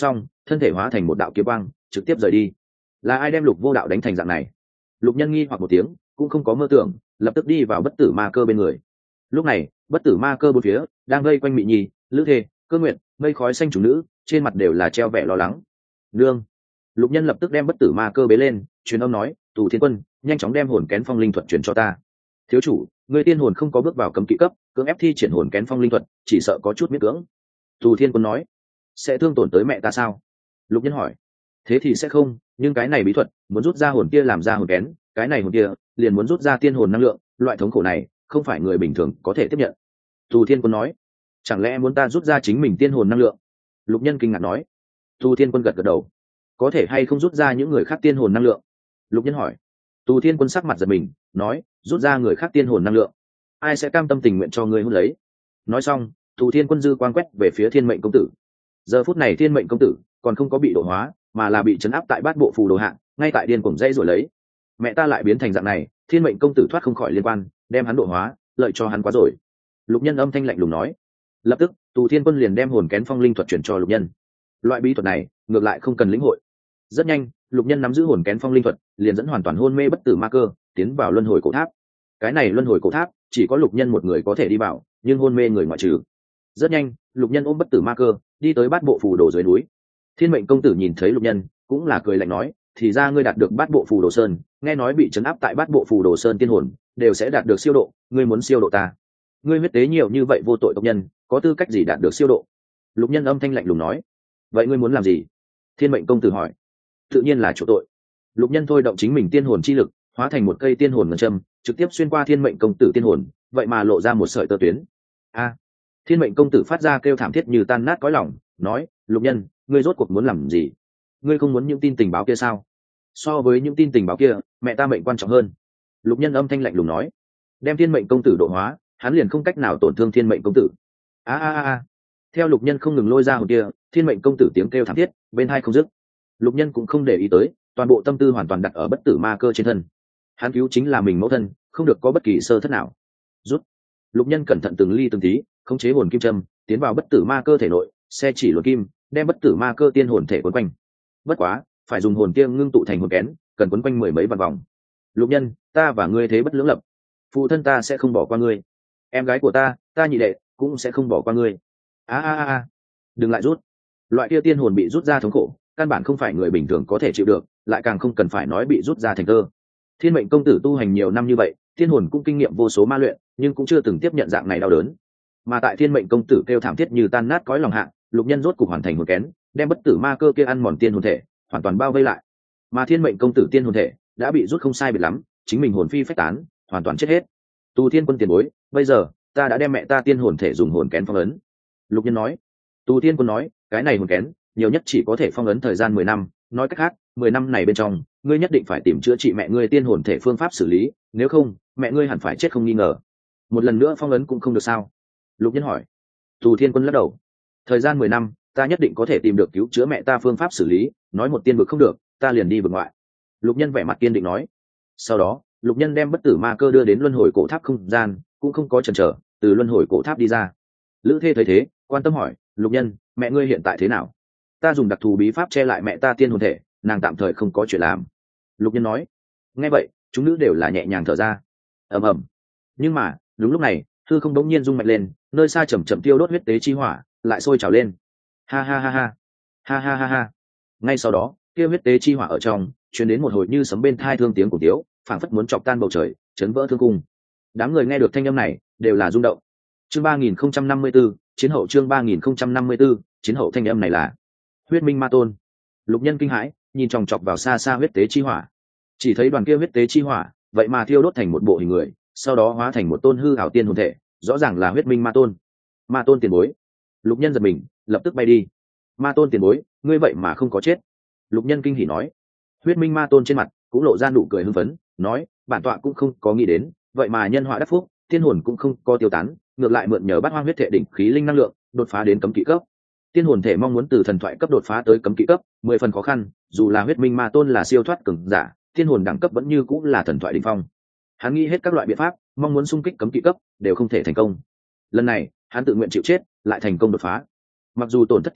thân thể hóa thành một đạo kiếm quang trực tiếp rời đi. Là ai đem Lục Vô Đạo đánh thành dạng này? Lục Nhân nghi hoặc một tiếng, cũng không có mơ tưởng, lập tức đi vào bất tử ma cơ bên người. Lúc này bất tử ma cơ bốn phía đang vây quanh Mị Nhi, Lữ Thề, Cơ Nguyện, mây khói xanh chủ nữ, trên mặt đều là treo vẻ lo lắng. Nương. Lục Nhân lập tức đem bất tử ma cơ bế lên, truyền âm nói, Tù Thiên Quân, nhanh chóng đem hồn kén phong linh thuật truyền cho ta. Thiếu chủ, người tiên hồn không có bước vào cấm kỵ cấp, cưỡng ép thi triển hồn kén phong linh thuật chỉ sợ có chút miễn cưỡng. Tù Thiên Quân nói, sẽ thương tổn tới mẹ ta sao? Lục Nhân hỏi. Thế thì sẽ không, nhưng cái này bí thuật muốn rút ra hồn kia làm ra hồn kén, cái này hồn kia liền muốn rút ra tiên hồn năng lượng, loại thống khổ này không phải người bình thường có thể tiếp nhận. Tù Thiên Quân nói, chẳng lẽ muốn ta rút ra chính mình tiên hồn năng lượng? Lục Nhân kinh ngạc nói. Tù Thiên Quân gật gật đầu. Có thể hay không rút ra những người khác tiên hồn năng lượng? Lục Nhân hỏi. Tù Thiên Quân sắc mặt giật mình, nói, rút ra người khác tiên hồn năng lượng, ai sẽ cam tâm tình nguyện cho ngươi hút lấy? Nói xong, Tù Thiên Quân dư quan quét về phía Thiên Mệnh công tử. Giờ phút này Thiên Mệnh công tử còn không có bị độ hóa, mà là bị chấn áp tại bát bộ phù đồ hạng, ngay tại điên cuồng dây rồi lấy. Mẹ ta lại biến thành dạng này, Thiên Mệnh công tử thoát không khỏi liên quan, đem hắn độ hóa, lợi cho hắn quá rồi. Lục Nhân âm thanh lạnh lùng nói. Lập tức Tù Thiên Quân liền đem hồn kén phong linh thuật chuyển cho Lục Nhân. Loại bí thuật này ngược lại không cần lĩnh hội. Rất nhanh Lục Nhân nắm giữ hồn kén phong linh thuật, liền dẫn hoàn toàn hôn mê bất tử ma cơ tiến vào luân hồi cổ tháp. Cái này luân hồi cổ tháp chỉ có Lục Nhân một người có thể đi vào, nhưng hôn mê người ngoại trừ. Rất nhanh Lục Nhân ôm bất tử ma cơ đi tới bát bộ phù đồ dưới núi. Thiên Mệnh công tử nhìn thấy Lục Nhân cũng là cười lạnh nói, thì ra ngươi đạt được bát bộ phù đồ sơn, nghe nói bị trấn áp tại bát bộ phù đồ sơn tiên hồn đều sẽ đạt được siêu độ, ngươi muốn siêu độ ta? Ngươi huyết tế nhiều như vậy vô tội tộc nhân, có tư cách gì đạt được siêu độ? Lục Nhân âm thanh lạnh lùng nói. Vậy ngươi muốn làm gì? Thiên Mệnh công tử hỏi. Tự nhiên là chỗ tội. Lục Nhân thôi động chính mình tiên hồn chi lực, hóa thành một cây tiên hồn ngân châm, trực tiếp xuyên qua Thiên Mệnh công tử tiên hồn, vậy mà lộ ra một sợi tơ tuyến. A! Thiên Mệnh công tử phát ra kêu thảm thiết như tan nát cõi lòng, nói, Lục Nhân, ngươi rốt cuộc muốn làm gì? Ngươi không muốn những tin tình báo kia sao? So với những tin tình báo kia, mẹ ta mệnh quan trọng hơn. Lục Nhân âm thanh lạnh lùng nói. Đem Thiên Mệnh công tử độ hóa, hắn liền không cách nào tổn thương Thiên Mệnh công tử. A a a! Theo Lục Nhân không ngừng lôi ra hồn kia, Thiên Mệnh công tử tiếng kêu thảm thiết bên hai không dứt. Lục Nhân cũng không để ý tới, toàn bộ tâm tư hoàn toàn đặt ở bất tử ma cơ trên thân. Hắn cứu chính là mình mẫu thân, không được có bất kỳ sơ thất nào. Rút. Lục Nhân cẩn thận từng ly từng tí, khống chế hồn kim châm tiến vào bất tử ma cơ thể nội, xe chỉ luồn kim đem bất tử ma cơ tiên hồn thể quấn quanh. Bất quá phải dùng hồn kia ngưng tụ thành hồn kén, cần quấn quanh mười mấy vạn vòng. Lục Nhân, ta và ngươi thế bất lưỡng lập, phụ thân ta sẽ không bỏ qua ngươi, em gái của ta, ta nhị đệ cũng sẽ không bỏ qua ngươi. A a a! Đừng lại rút. Loại kia tiên hồn bị rút ra thống khổ, căn bản không phải người bình thường có thể chịu được, lại càng không cần phải nói bị rút ra thành tơ. Thiên Mệnh công tử tu hành nhiều năm như vậy, tiên hồn cũng kinh nghiệm vô số ma luyện, nhưng cũng chưa từng tiếp nhận dạng này đau đớn. Mà tại Thiên Mệnh công tử kêu thảm thiết như tan nát cõi lòng hạ, Lục Nhân rốt cục hoàn thành hồn kén, đem bất tử ma cơ kia ăn mòn tiên hồn thể hoàn toàn bao vây lại. Mà Thiên Mệnh công tử tiên hồn thể đã bị rút không sai biệt lắm, chính mình hồn phi phách tán, hoàn toàn chết hết. Tù Thiên Quân tiền bối, bây giờ ta đã đem mẹ ta tiên hồn thể dùng hồn kén phong ấn. Lục Nhân nói. Tù Thiên Quân nói, cái này hồn kén nhiều nhất chỉ có thể phong ấn thời gian mười năm, nói cách khác mười năm này bên trong ngươi nhất định phải tìm chữa trị mẹ ngươi tiên hồn thể phương pháp xử lý, nếu không mẹ ngươi hẳn phải chết không nghi ngờ. Một lần nữa phong ấn cũng không được sao? Lục Nhân hỏi. Tù Thiên Quân lắc đầu. Thời gian mười năm ta nhất định có thể tìm được cứu chữa mẹ ta phương pháp xử lý, nói một tiên vực không được ta liền đi vực ngoại. Lục Nhân vẻ mặt kiên định nói. Sau đó Lục Nhân đem bất tử ma cơ đưa đến luân hồi cổ tháp không gian, cũng không có chần chờ, từ luân hồi cổ tháp đi ra. Lữ Thê thấy thế quan tâm hỏi, Lục Nhân, mẹ ngươi hiện tại thế nào? Ta dùng đặc thù bí pháp che lại mẹ ta tiên hồn thể, nàng tạm thời không có chuyện làm. Lục Nhân nói. Nghe vậy chúng nữ đều là nhẹ nhàng thở ra. Ầm ầm. Nhưng mà đúng lúc này hư không đống nhiên rung mạnh lên, nơi xa chậm chậm tiêu đốt huyết tế chi hỏa lại sôi trào lên. Ha ha ha ha, ha ha ha ha. Ngay sau đó kia huyết tế chi hỏa ở trong truyền đến một hồi như sấm bên thai thương tiếng của tiếu, phảng phất muốn chọc tan bầu trời, chấn vỡ thương cung. Đám người nghe được thanh âm này đều là rung động. Chương ba nghìn không trăm năm mươi 4, chiến hậu chương ba nghìn không trăm năm mươi 4, chiến hậu thanh âm này là huyết minh ma tôn. Lục Nhân kinh hãi nhìn chòng chọc vào xa xa huyết tế chi hỏa, chỉ thấy đoàn kia huyết tế chi hỏa vậy mà thiêu đốt thành một bộ hình người, sau đó hóa thành một tôn hư ảo tiên hồn thể, rõ ràng là huyết minh ma tôn. Ma tôn tiền bối. Lục Nhân giật mình lập tức bay đi. Ma tôn tiền bối, ngươi vậy mà không có chết. Lục Nhân kinh hỉ nói. Huyết minh ma tôn trên mặt cũng lộ ra nụ cười hưng phấn, nói, bản tọa cũng không có nghĩ đến, vậy mà nhân họa đắc phúc, tiên hồn cũng không có tiêu tán, ngược lại mượn nhờ bát hoang huyết thể đỉnh khí linh năng lượng đột phá đến cấm kỵ cấp. Tiên hồn thể mong muốn từ thần thoại cấp đột phá tới cấm kỵ cấp mười phần khó khăn, dù là huyết minh ma tôn là siêu thoát cường giả, tiên hồn đẳng cấp vẫn như cũng là thần thoại đỉnh phong. Hắn nghĩ hết các loại biện pháp, mong muốn xung kích cấm kỵ cấp đều không thể thành công. Lần này hắn tự nguyện chịu chết, lại thành công đột phá. Mặc dù tổn thất tiên thể,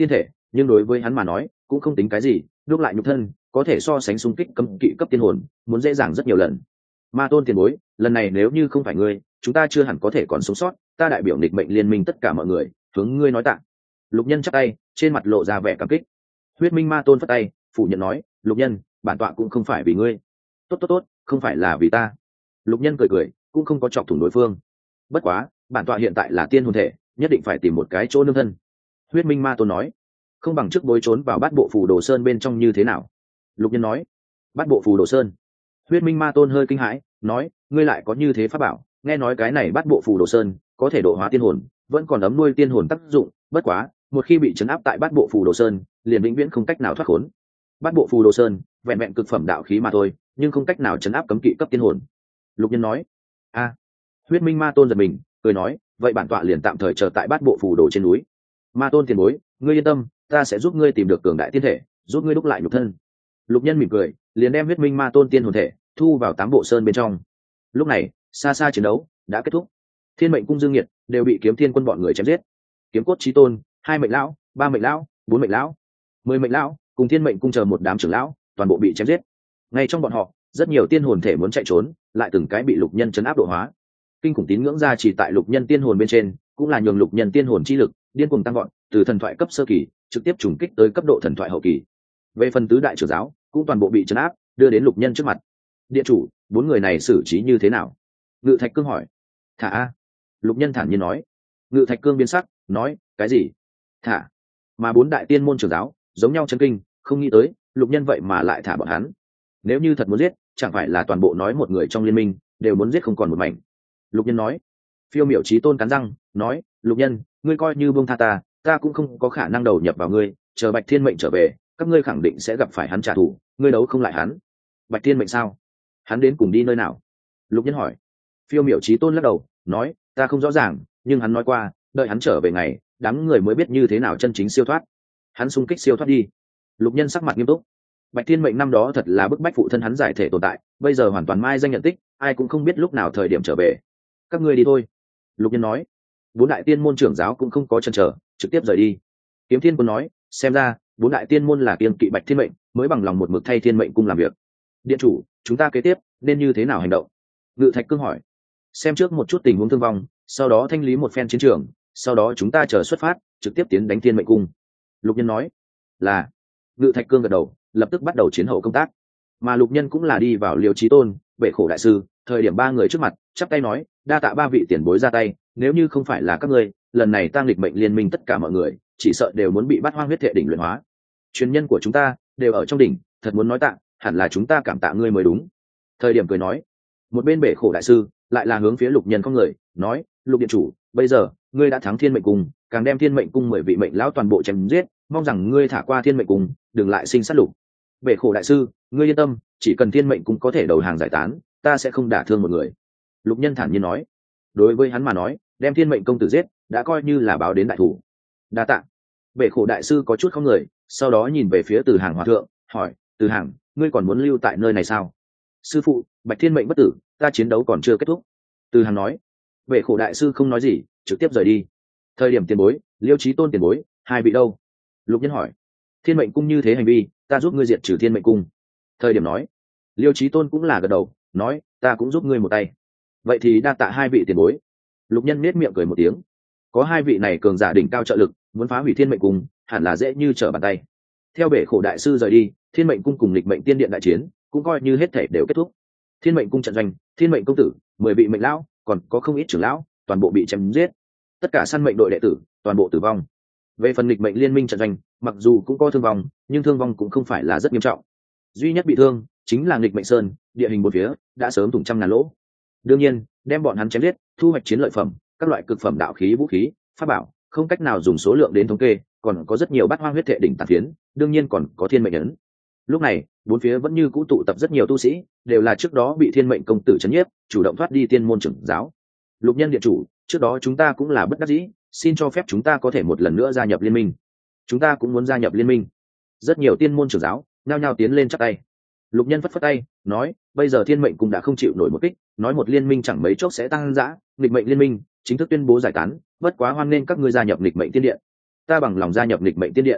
nhưng đối với hắn mà nói cũng không tính cái gì, đúc lại nhục thân có thể so sánh xung kích cấm kỵ cấp tiên hồn muốn dễ dàng rất nhiều lần. Ma tôn tiền bối, lần này nếu như không phải ngươi, chúng ta chưa hẳn có thể còn sống sót, ta đại biểu nghịch mệnh liên minh tất cả mọi người hướng ngươi nói tạ. Lục Nhân chắp tay, trên mặt lộ ra vẻ cảm kích. Huyết Minh Ma tôn phất tay phủ nhận nói, Lục Nhân, bản tọa cũng không phải vì ngươi. Tốt tốt tốt, không phải là vì ta. Lục Nhân cười cười, cũng không có chọc thủng đối phương. Bất quá, bản tọa hiện tại là tiên hồn thể, nhất định phải tìm một cái chỗ nương thân. Huyết Minh Ma tôn nói, không bằng trước bối trốn vào bát bộ phù đồ sơn bên trong như thế nào. Lục Nhân nói, bát bộ phù đồ sơn. Huyết Minh Ma tôn hơi kinh hãi, nói, ngươi lại có như thế pháp bảo, nghe nói cái này bát bộ phù đồ sơn có thể độ hóa tiên hồn, vẫn còn ấm nuôi tiên hồn tác dụng, bất quá một khi bị chấn áp tại bát bộ phù đồ sơn liền vĩnh viễn không cách nào thoát khốn. Bát bộ phù đồ sơn vẹn vẹn cực phẩm đạo khí mà thôi, nhưng không cách nào chấn áp cấm kỵ cấp tiên hồn. Lục Nhân nói, a. Huyết Minh Ma tôn giật mình, cười nói, vậy bản tọa liền tạm thời chờ tại bát bộ phù đồ trên núi. Ma tôn tiền bối, ngươi yên tâm, ta sẽ giúp ngươi tìm được cường đại tiên thể, giúp ngươi đúc lại nhục thân. Lục Nhân mỉm cười, liền đem Huyết Minh Ma tôn tiên hồn thể thu vào tám bộ sơn bên trong. Lúc này xa xa chiến đấu đã kết thúc, thiên mệnh cung dương nhiệt đều bị kiếm thiên quân bọn người chém giết. Kiếm cốt chí tôn, hai mệnh lão, ba mệnh lão, bốn mệnh lão, mười mệnh lão cùng thiên mệnh cung chờ một đám trưởng lão toàn bộ bị chém giết. Ngay trong bọn họ rất nhiều tiên hồn thể muốn chạy trốn, lại từng cái bị Lục Nhân chấn áp độ hóa. Kinh khủng tín ngưỡng ra chỉ tại Lục Nhân tiên hồn bên trên, cũng là nhường Lục Nhân tiên hồn chi lực điên cuồng tăng gọn, từ thần thoại cấp sơ kỳ trực tiếp trùng kích tới cấp độ thần thoại hậu kỳ. Về phần tứ đại trưởng giáo cũng toàn bộ bị chấn áp, đưa đến Lục Nhân trước mặt. Điện chủ, bốn người này xử trí như thế nào? Ngự Thạch Cương hỏi. Thả a. Lục Nhân thản nhiên nói. Ngự Thạch Cương biến sắc, nói, cái gì? Thả? Mà bốn đại tiên môn trưởng giáo giống nhau chấn kinh, không nghĩ tới Lục Nhân vậy mà lại thả bọn hắn. Nếu như thật muốn giết, chẳng phải là toàn bộ nói một người trong liên minh đều muốn giết không còn một mảnh. Lục Nhân nói. Phiêu Miểu Chí Tôn cắn răng, nói, Lục Nhân, ngươi coi như buông tha ta, ta cũng không có khả năng đầu nhập vào ngươi, chờ Bạch Thiên Mệnh trở về, các ngươi khẳng định sẽ gặp phải hắn trả thù, ngươi đấu không lại hắn. Bạch Thiên Mệnh sao? Hắn đến cùng đi nơi nào? Lục Nhân hỏi. Phiêu Miểu Chí Tôn lắc đầu, nói, ta không rõ ràng, nhưng hắn nói qua, đợi hắn trở về ngày, đám người mới biết như thế nào chân chính siêu thoát. Hắn xung kích siêu thoát đi. Lục Nhân sắc mặt nghiêm túc. Bạch Thiên Mệnh năm đó thật là bức bách phụ thân hắn giải thể tồn tại, bây giờ hoàn toàn mai danh nhận tích, ai cũng không biết lúc nào thời điểm trở về. Các ngươi đi thôi. Lục Nhân nói. Bốn đại tiên môn trưởng giáo cũng không có chần chờ, trực tiếp rời đi. Kiếm Thiên Quân nói, xem ra bốn đại tiên môn là kiêng kỵ Bạch Thiên Mệnh, mới bằng lòng một mực thay Thiên Mệnh cung làm việc. Điện chủ, chúng ta kế tiếp nên như thế nào hành động? Ngự Thạch Cương hỏi. Xem trước một chút tình huống thương vong, sau đó thanh lý một phen chiến trường, sau đó chúng ta chờ xuất phát, trực tiếp tiến đánh Thiên Mệnh cung. Lục Nhân nói. Là. Ngự Thạch Cương gật đầu, lập tức bắt đầu chiến hậu công tác. Mà Lục Nhân cũng là đi vào Liêu Chí Tôn, Bệ Khổ đại sư, thời điểm ba người trước mặt, chắp tay nói, đa tạ ba vị tiền bối ra tay, nếu như không phải là các ngươi, lần này Tang Nghịch Mệnh liên minh tất cả mọi người, chỉ sợ đều muốn bị bắt hoang huyết thể đỉnh luyện hóa. Truyền nhân của chúng ta đều ở trong đỉnh, thật muốn nói tạ, hẳn là chúng ta cảm tạ ngươi mới đúng. Thời điểm cười nói. Một bên Bệ Khổ đại sư lại là hướng phía Lục Nhân không người, nói, Lục điện chủ, bây giờ ngươi đã thắng Thiên Mệnh cung, càng đem Thiên Mệnh cung mười vị mệnh lão toàn bộ chém giết, mong rằng ngươi thả qua Thiên Mệnh cung, đừng lại sinh sát lục. Bệ Khổ đại sư, ngươi yên tâm, chỉ cần Thiên Mệnh cung có thể đầu hàng giải tán, ta sẽ không đả thương một người. Lục Nhân thản nhiên nói. Đối với hắn mà nói, đem Thiên Mệnh công tử giết đã coi như là báo đến đại thủ. Đa tạ. Bệ Khổ đại sư có chút không người, sau đó nhìn về phía Từ Hàng hòa thượng, hỏi, Từ Hàng, ngươi còn muốn lưu tại nơi này sao? Sư phụ, Bạch Thiên Mệnh bất tử, ta chiến đấu còn chưa kết thúc. Từ Hàng nói. Bệ Khổ đại sư không nói gì, trực tiếp rời đi. Thời điểm tiền bối, Liêu Chí Tôn tiền bối, hai vị đâu? Lục Nhân hỏi. Thiên Mệnh cung như thế hành vi, ta giúp ngươi diệt trừ Thiên Mệnh cung. Thời điểm nói. Liêu Chí Tôn cũng là gật đầu, nói, ta cũng giúp ngươi một tay. Vậy thì đa tạ hai vị tiền bối. Lục Nhân nết miệng cười một tiếng. Có hai vị này cường giả đỉnh cao trợ lực, muốn phá hủy Thiên Mệnh cung hẳn là dễ như trở bàn tay. Theo Bệ Khổ đại sư rời đi, Thiên Mệnh cung cùng Nghịch Mệnh tiên điện đại chiến cũng coi như hết thể đều kết thúc. Thiên Mệnh cung trận doanh, Thiên Mệnh công tử, mười vị mệnh lão, còn có không ít trưởng lão, toàn bộ bị chém giết. Tất cả săn mệnh đội đệ tử, toàn bộ tử vong. Về phần Nghịch Mệnh liên minh trận doanh, mặc dù cũng có thương vong, nhưng thương vong cũng không phải là rất nghiêm trọng. Duy nhất bị thương chính là Nghịch Mệnh sơn, địa hình bốn phía đã sớm thủng trăm ngàn lỗ. Đương nhiên, đem bọn hắn chém giết, thu hoạch chiến lợi phẩm, các loại cực phẩm đạo khí, vũ khí, pháp bảo, không cách nào dùng số lượng đến thống kê, còn có rất nhiều bát hoang huyết thể đỉnh tàn phiến, đương nhiên còn có Thiên Mệnh ấn. Lúc này, bốn phía vẫn như cũ tụ tập rất nhiều tu sĩ, đều là trước đó bị Thiên Mệnh công tử trấn nhiếp, chủ động thoát đi tiên môn trưởng giáo. Lục Nhân điện chủ, trước đó chúng ta cũng là bất đắc dĩ, xin cho phép chúng ta có thể một lần nữa gia nhập liên minh. Chúng ta cũng muốn gia nhập liên minh. Rất nhiều tiên môn trưởng giáo nhao nhao tiến lên chắp tay. Lục Nhân phất phất tay, nói, bây giờ Thiên Mệnh cũng đã không chịu nổi một kích, nói một liên minh chẳng mấy chốc sẽ tăng dã, Nghịch Mệnh liên minh chính thức tuyên bố giải tán, bất quá hoan nên các ngươi gia nhập Nghịch Mệnh tiên điện. Ta bằng lòng gia nhập Nghịch Mệnh tiên điện.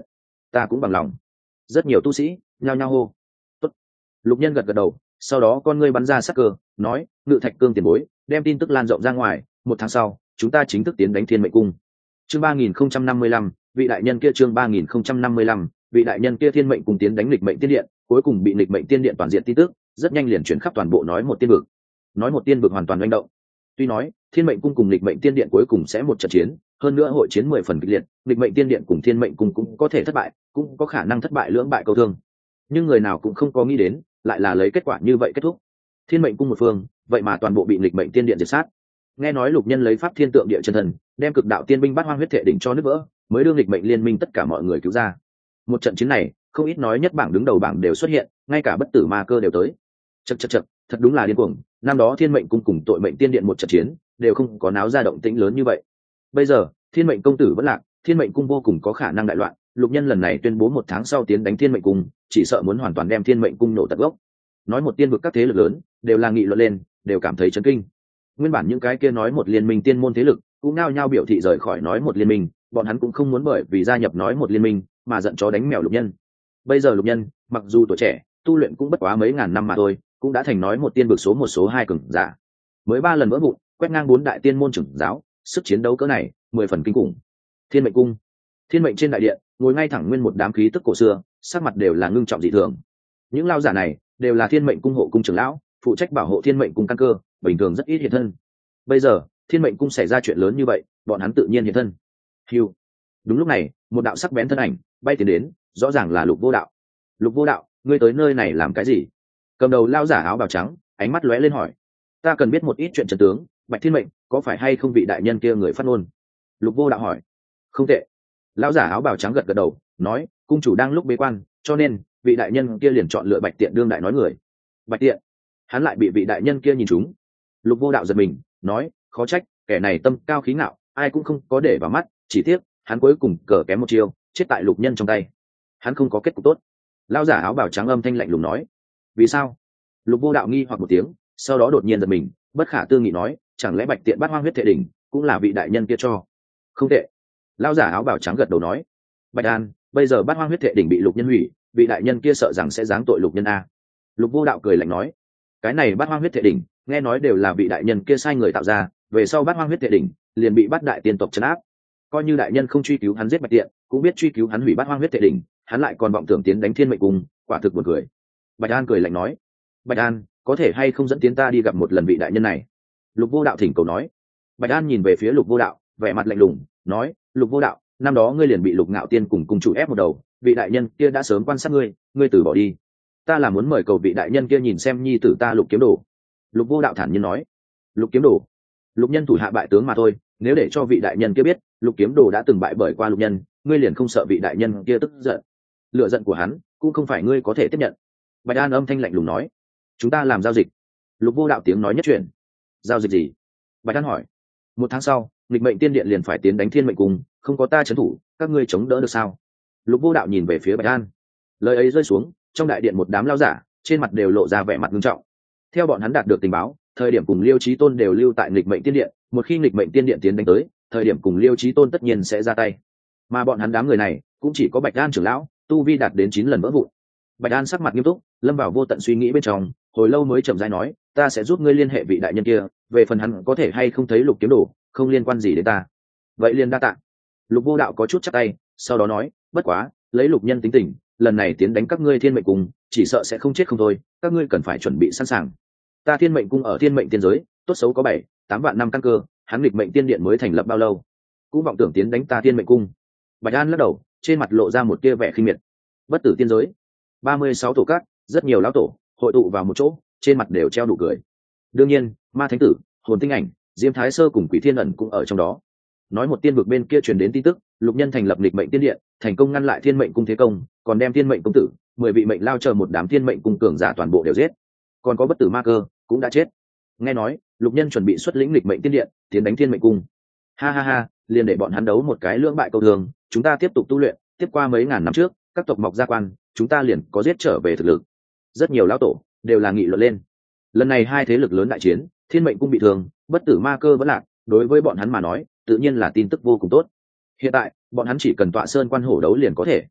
ta cũng bằng lòng. Rất nhiều tu sĩ nhao nhao hô. Tốt. Lục Nhân gật gật đầu, sau đó con ngươi bắn ra sắc cơ, nói, Ngự Thạch Cương tiền bối, đem tin tức lan rộng ra ngoài, một tháng sau chúng ta chính thức tiến đánh Thiên Mệnh Cung. Chương ba nghìn không trăm năm mươi lăm, vị đại nhân kia chương ba nghìn không trăm năm mươi lăm, vị đại nhân kia Thiên Mệnh Cung tiến đánh Lịch Mệnh Tiên Điện, cuối cùng bị Lịch Mệnh Tiên Điện toàn diện tin tức, rất nhanh liền chuyển khắp toàn bộ nói một tiên vực. Nói một tiên vực hoàn toàn manh động. Tuy nói, Thiên Mệnh Cung cùng Lịch Mệnh Tiên Điện cuối cùng sẽ một trận chiến, hơn nữa hội chiến mười phần kịch liệt, Lịch Mệnh Tiên Điện cùng Thiên Mệnh Cung cũng có thể thất bại, cũng có khả năng thất bại lưỡng bại câu thương. Nhưng người nào cũng không có nghĩ đến, lại là lấy kết quả như vậy kết thúc. Thiên Mệnh Cung một phương, vậy mà toàn bộ bị Lịch Mệnh Tiên Điện diệt sát. Nghe nói Lục Nhân lấy pháp thiên tượng địa chân thần, đem cực đạo tiên binh Bát Hoang huyết thể đỉnh cho nứt vỡ, mới đưa Lịch Mệnh liên minh tất cả mọi người cứu ra. Một trận chiến này, không ít nói nhất bảng đứng đầu bảng đều xuất hiện, ngay cả bất tử ma cơ đều tới. Chậc chậc chậc, thật đúng là điên cuồng, năm đó Thiên Mệnh Cung cùng Tội Mệnh Tiên Điện một trận chiến, đều không có náo ra động tĩnh lớn như vậy. Bây giờ, Thiên Mệnh công tử vẫn lạc, Thiên Mệnh Cung vô cùng có khả năng đại loạn, Lục Nhân lần này tuyên bố một tháng sau tiến đánh Thiên Mệnh Cung, chỉ sợ muốn hoàn toàn đem Thiên Mệnh Cung nổ tận gốc. Nói một tiên vực các thế lực lớn, đều là nghị luận lên, đều cảm thấy chấn kinh. Nguyên bản những cái kia nói một liên minh tiên môn thế lực, cũng nao nhao biểu thị rời khỏi nói một liên minh, bọn hắn cũng không muốn bởi vì gia nhập nói một liên minh mà giận chó đánh mèo Lục Nhân. Bây giờ Lục Nhân, mặc dù tuổi trẻ, tu luyện cũng bất quá mấy ngàn năm mà thôi, cũng đã thành nói một tiên vực số một số hai cường giả. Mới ba lần vỡ vụn, quét ngang bốn đại tiên môn trưởng giáo, sức chiến đấu cỡ này, mười phần kinh khủng. Thiên Mệnh Cung, Thiên Mệnh trên đại điện, ngồi ngay thẳng nguyên một đám khí tức cổ xưa, sắc mặt đều là ngưng trọng dị thường. Những lao giả này đều là Thiên Mệnh Cung hộ cung trưởng lão, phụ trách bảo hộ Thiên Mệnh Cung căn cơ, bình thường rất ít hiện thân. Bây giờ, Thiên Mệnh Cung xảy ra chuyện lớn như vậy, bọn hắn tự nhiên hiện thân. Hưu. Đúng lúc này, một đạo sắc bén thân ảnh bay tiến đến, rõ ràng là Lục Vô Đạo. Lục Vô Đạo, ngươi tới nơi này làm cái gì? Cầm đầu lao giả áo bào trắng, ánh mắt lóe lên hỏi. Ta cần biết một ít chuyện trận tướng, Bạch Thiên Mệnh, có phải hay không vị đại nhân kia người phát ngôn? Lục Vô Đạo hỏi. Không tệ. Lão giả áo bào trắng gật gật đầu, nói, cung chủ đang lúc bế quan, cho nên vị đại nhân kia liền chọn lựa Bạch Tiện đương đại nói người. Bạch Tiện, hắn lại bị vị đại nhân kia nhìn trúng. Lục Vô Đạo giật mình, nói, khó trách, kẻ này tâm cao khí ngạo, ai cũng không có để vào mắt, chỉ tiếc, hắn cuối cùng cờ kém một chiêu, chết tại Lục Nhân trong tay. Hắn không có kết cục tốt. Lão giả áo bào trắng âm thanh lạnh lùng nói. Vì sao? Lục Vô Đạo nghi hoặc một tiếng, sau đó đột nhiên giật mình, bất khả tư nghị nói, chẳng lẽ Bạch Tiện Bát Hoang huyết thể đỉnh cũng là vị đại nhân kia cho? Không tệ. Lão giả áo bào trắng gật đầu nói. Bạch An, bây giờ Bát Hoang huyết thể đỉnh bị Lục Nhân hủy, vị đại nhân kia sợ rằng sẽ giáng tội Lục Nhân a. Lục Vô Đạo cười lạnh nói. Cái này Bát Hoang huyết thể đỉnh, nghe nói đều là vị đại nhân kia sai người tạo ra, về sau Bát Hoang huyết thể đỉnh liền bị Bát đại tiên tộc trấn áp. Coi như đại nhân không truy cứu hắn giết Bạch Tiện, cũng biết truy cứu hắn hủy Bát Hoang huyết thể đỉnh, hắn lại còn vọng tưởng tiến đánh Thiên Mệnh Cung, quả thực buồn cười. Bạch An cười lạnh nói. Bạch An, có thể hay không dẫn tiến ta đi gặp một lần vị đại nhân này? Lục Vô Đạo thỉnh cầu nói. Bạch An nhìn về phía Lục Vô Đạo, vẻ mặt lạnh lùng, nói, Lục Vô Đạo, năm đó ngươi liền bị Lục Ngạo Tiên cùng cung chủ ép một đầu, vị đại nhân kia đã sớm quan sát ngươi, ngươi từ bỏ đi. Ta là muốn mời cầu vị đại nhân kia nhìn xem nhi tử ta Lục Kiếm Đồ. Lục Vô Đạo thản nhiên nói. Lục Kiếm Đồ, Lục Nhân thủ hạ bại tướng mà thôi, nếu để cho vị đại nhân kia biết Lục Kiếm Đồ đã từng bại bởi qua Lục Nhân, ngươi liền không sợ vị đại nhân kia tức giận? Lựa giận của hắn cũng không phải ngươi có thể tiếp nhận. Bạch An âm thanh lạnh lùng nói. Chúng ta làm giao dịch. Lục Vô Đạo tiếng nói nhất chuyển. Giao dịch gì? Bạch An hỏi. Một tháng sau, Lịch Mệnh Tiên Điện liền phải tiến đánh Thiên Mệnh Cung, không có ta trấn thủ, các ngươi chống đỡ được sao? Lục Vô Đạo nhìn về phía Bạch An. Lời ấy rơi xuống, trong đại điện một đám lao giả, trên mặt đều lộ ra vẻ mặt nghiêm trọng. Theo bọn hắn đạt được tình báo, thời điểm cùng Liêu Chí Tôn đều lưu tại Lịch Mệnh Tiên Điện, một khi Lịch Mệnh Tiên Điện tiến đánh tới, thời điểm cùng Liêu Chí Tôn tất nhiên sẽ ra tay. Mà bọn hắn đám người này, cũng chỉ có Bạch An trưởng lão, tu vi đạt đến chín lần vỡ vụn. Bạch An sắc mặt nghiêm túc, lâm vào vô tận suy nghĩ bên trong, hồi lâu mới chậm rãi nói, ta sẽ giúp ngươi liên hệ vị đại nhân kia, về phần hắn có thể hay không thấy Lục Kiếm Đồ, không liên quan gì đến ta. Vậy liền đa tạ. Lục Vô Đạo có chút chắp tay, sau đó nói, bất quá, lấy Lục Nhân tính tình, lần này tiến đánh các ngươi Thiên Mệnh Cung, chỉ sợ sẽ không chết không thôi, các ngươi cần phải chuẩn bị sẵn sàng. Ta Thiên Mệnh Cung ở Thiên Mệnh tiên giới, tốt xấu có bảy, tám vạn năm căn cơ, hắn Lịch Mệnh Tiên Điện mới thành lập bao lâu, cũng vọng tưởng tiến đánh ta Thiên Mệnh Cung. Bạch An lắc đầu, trên mặt lộ ra một tia vẻ khinh miệt. Bất tử tiên giới, ba mươi sáu tổ các, rất nhiều lão tổ hội tụ vào một chỗ, trên mặt đều treo nụ cười. Đương nhiên, Ma Thánh Tử, Hồn Tinh Ảnh, Diêm Thái Sơ cùng Quỷ Thiên ẩn cũng ở trong đó. Nói một tiên vực bên kia truyền đến tin tức, Lục Nhân thành lập Lịch Mệnh Tiên Điện, thành công ngăn lại Thiên Mệnh Cung thế công, còn đem Thiên Mệnh công tử, mười vị mệnh lao chờ một đám Thiên Mệnh Cung cường giả toàn bộ đều giết. Còn có bất tử ma cơ cũng đã chết. Nghe nói, Lục Nhân chuẩn bị xuất lĩnh Lịch Mệnh Tiên Điện, tiến đánh Thiên Mệnh Cung. Ha ha ha, liền để bọn hắn đấu một cái lưỡng bại câu thường, chúng ta tiếp tục tu luyện, tiếp qua mấy ngàn năm trước, các tộc mọc gia quan, chúng ta liền có giết trở về thực lực. Rất nhiều lão tổ đều là nghị luận lên. Lần này hai thế lực lớn đại chiến, Thiên Mệnh Cung bị thương, bất tử ma cơ vẫn lạc, đối với bọn hắn mà nói, tự nhiên là tin tức vô cùng tốt. Hiện tại, bọn hắn chỉ cần tọa sơn quan hổ đấu liền có thể.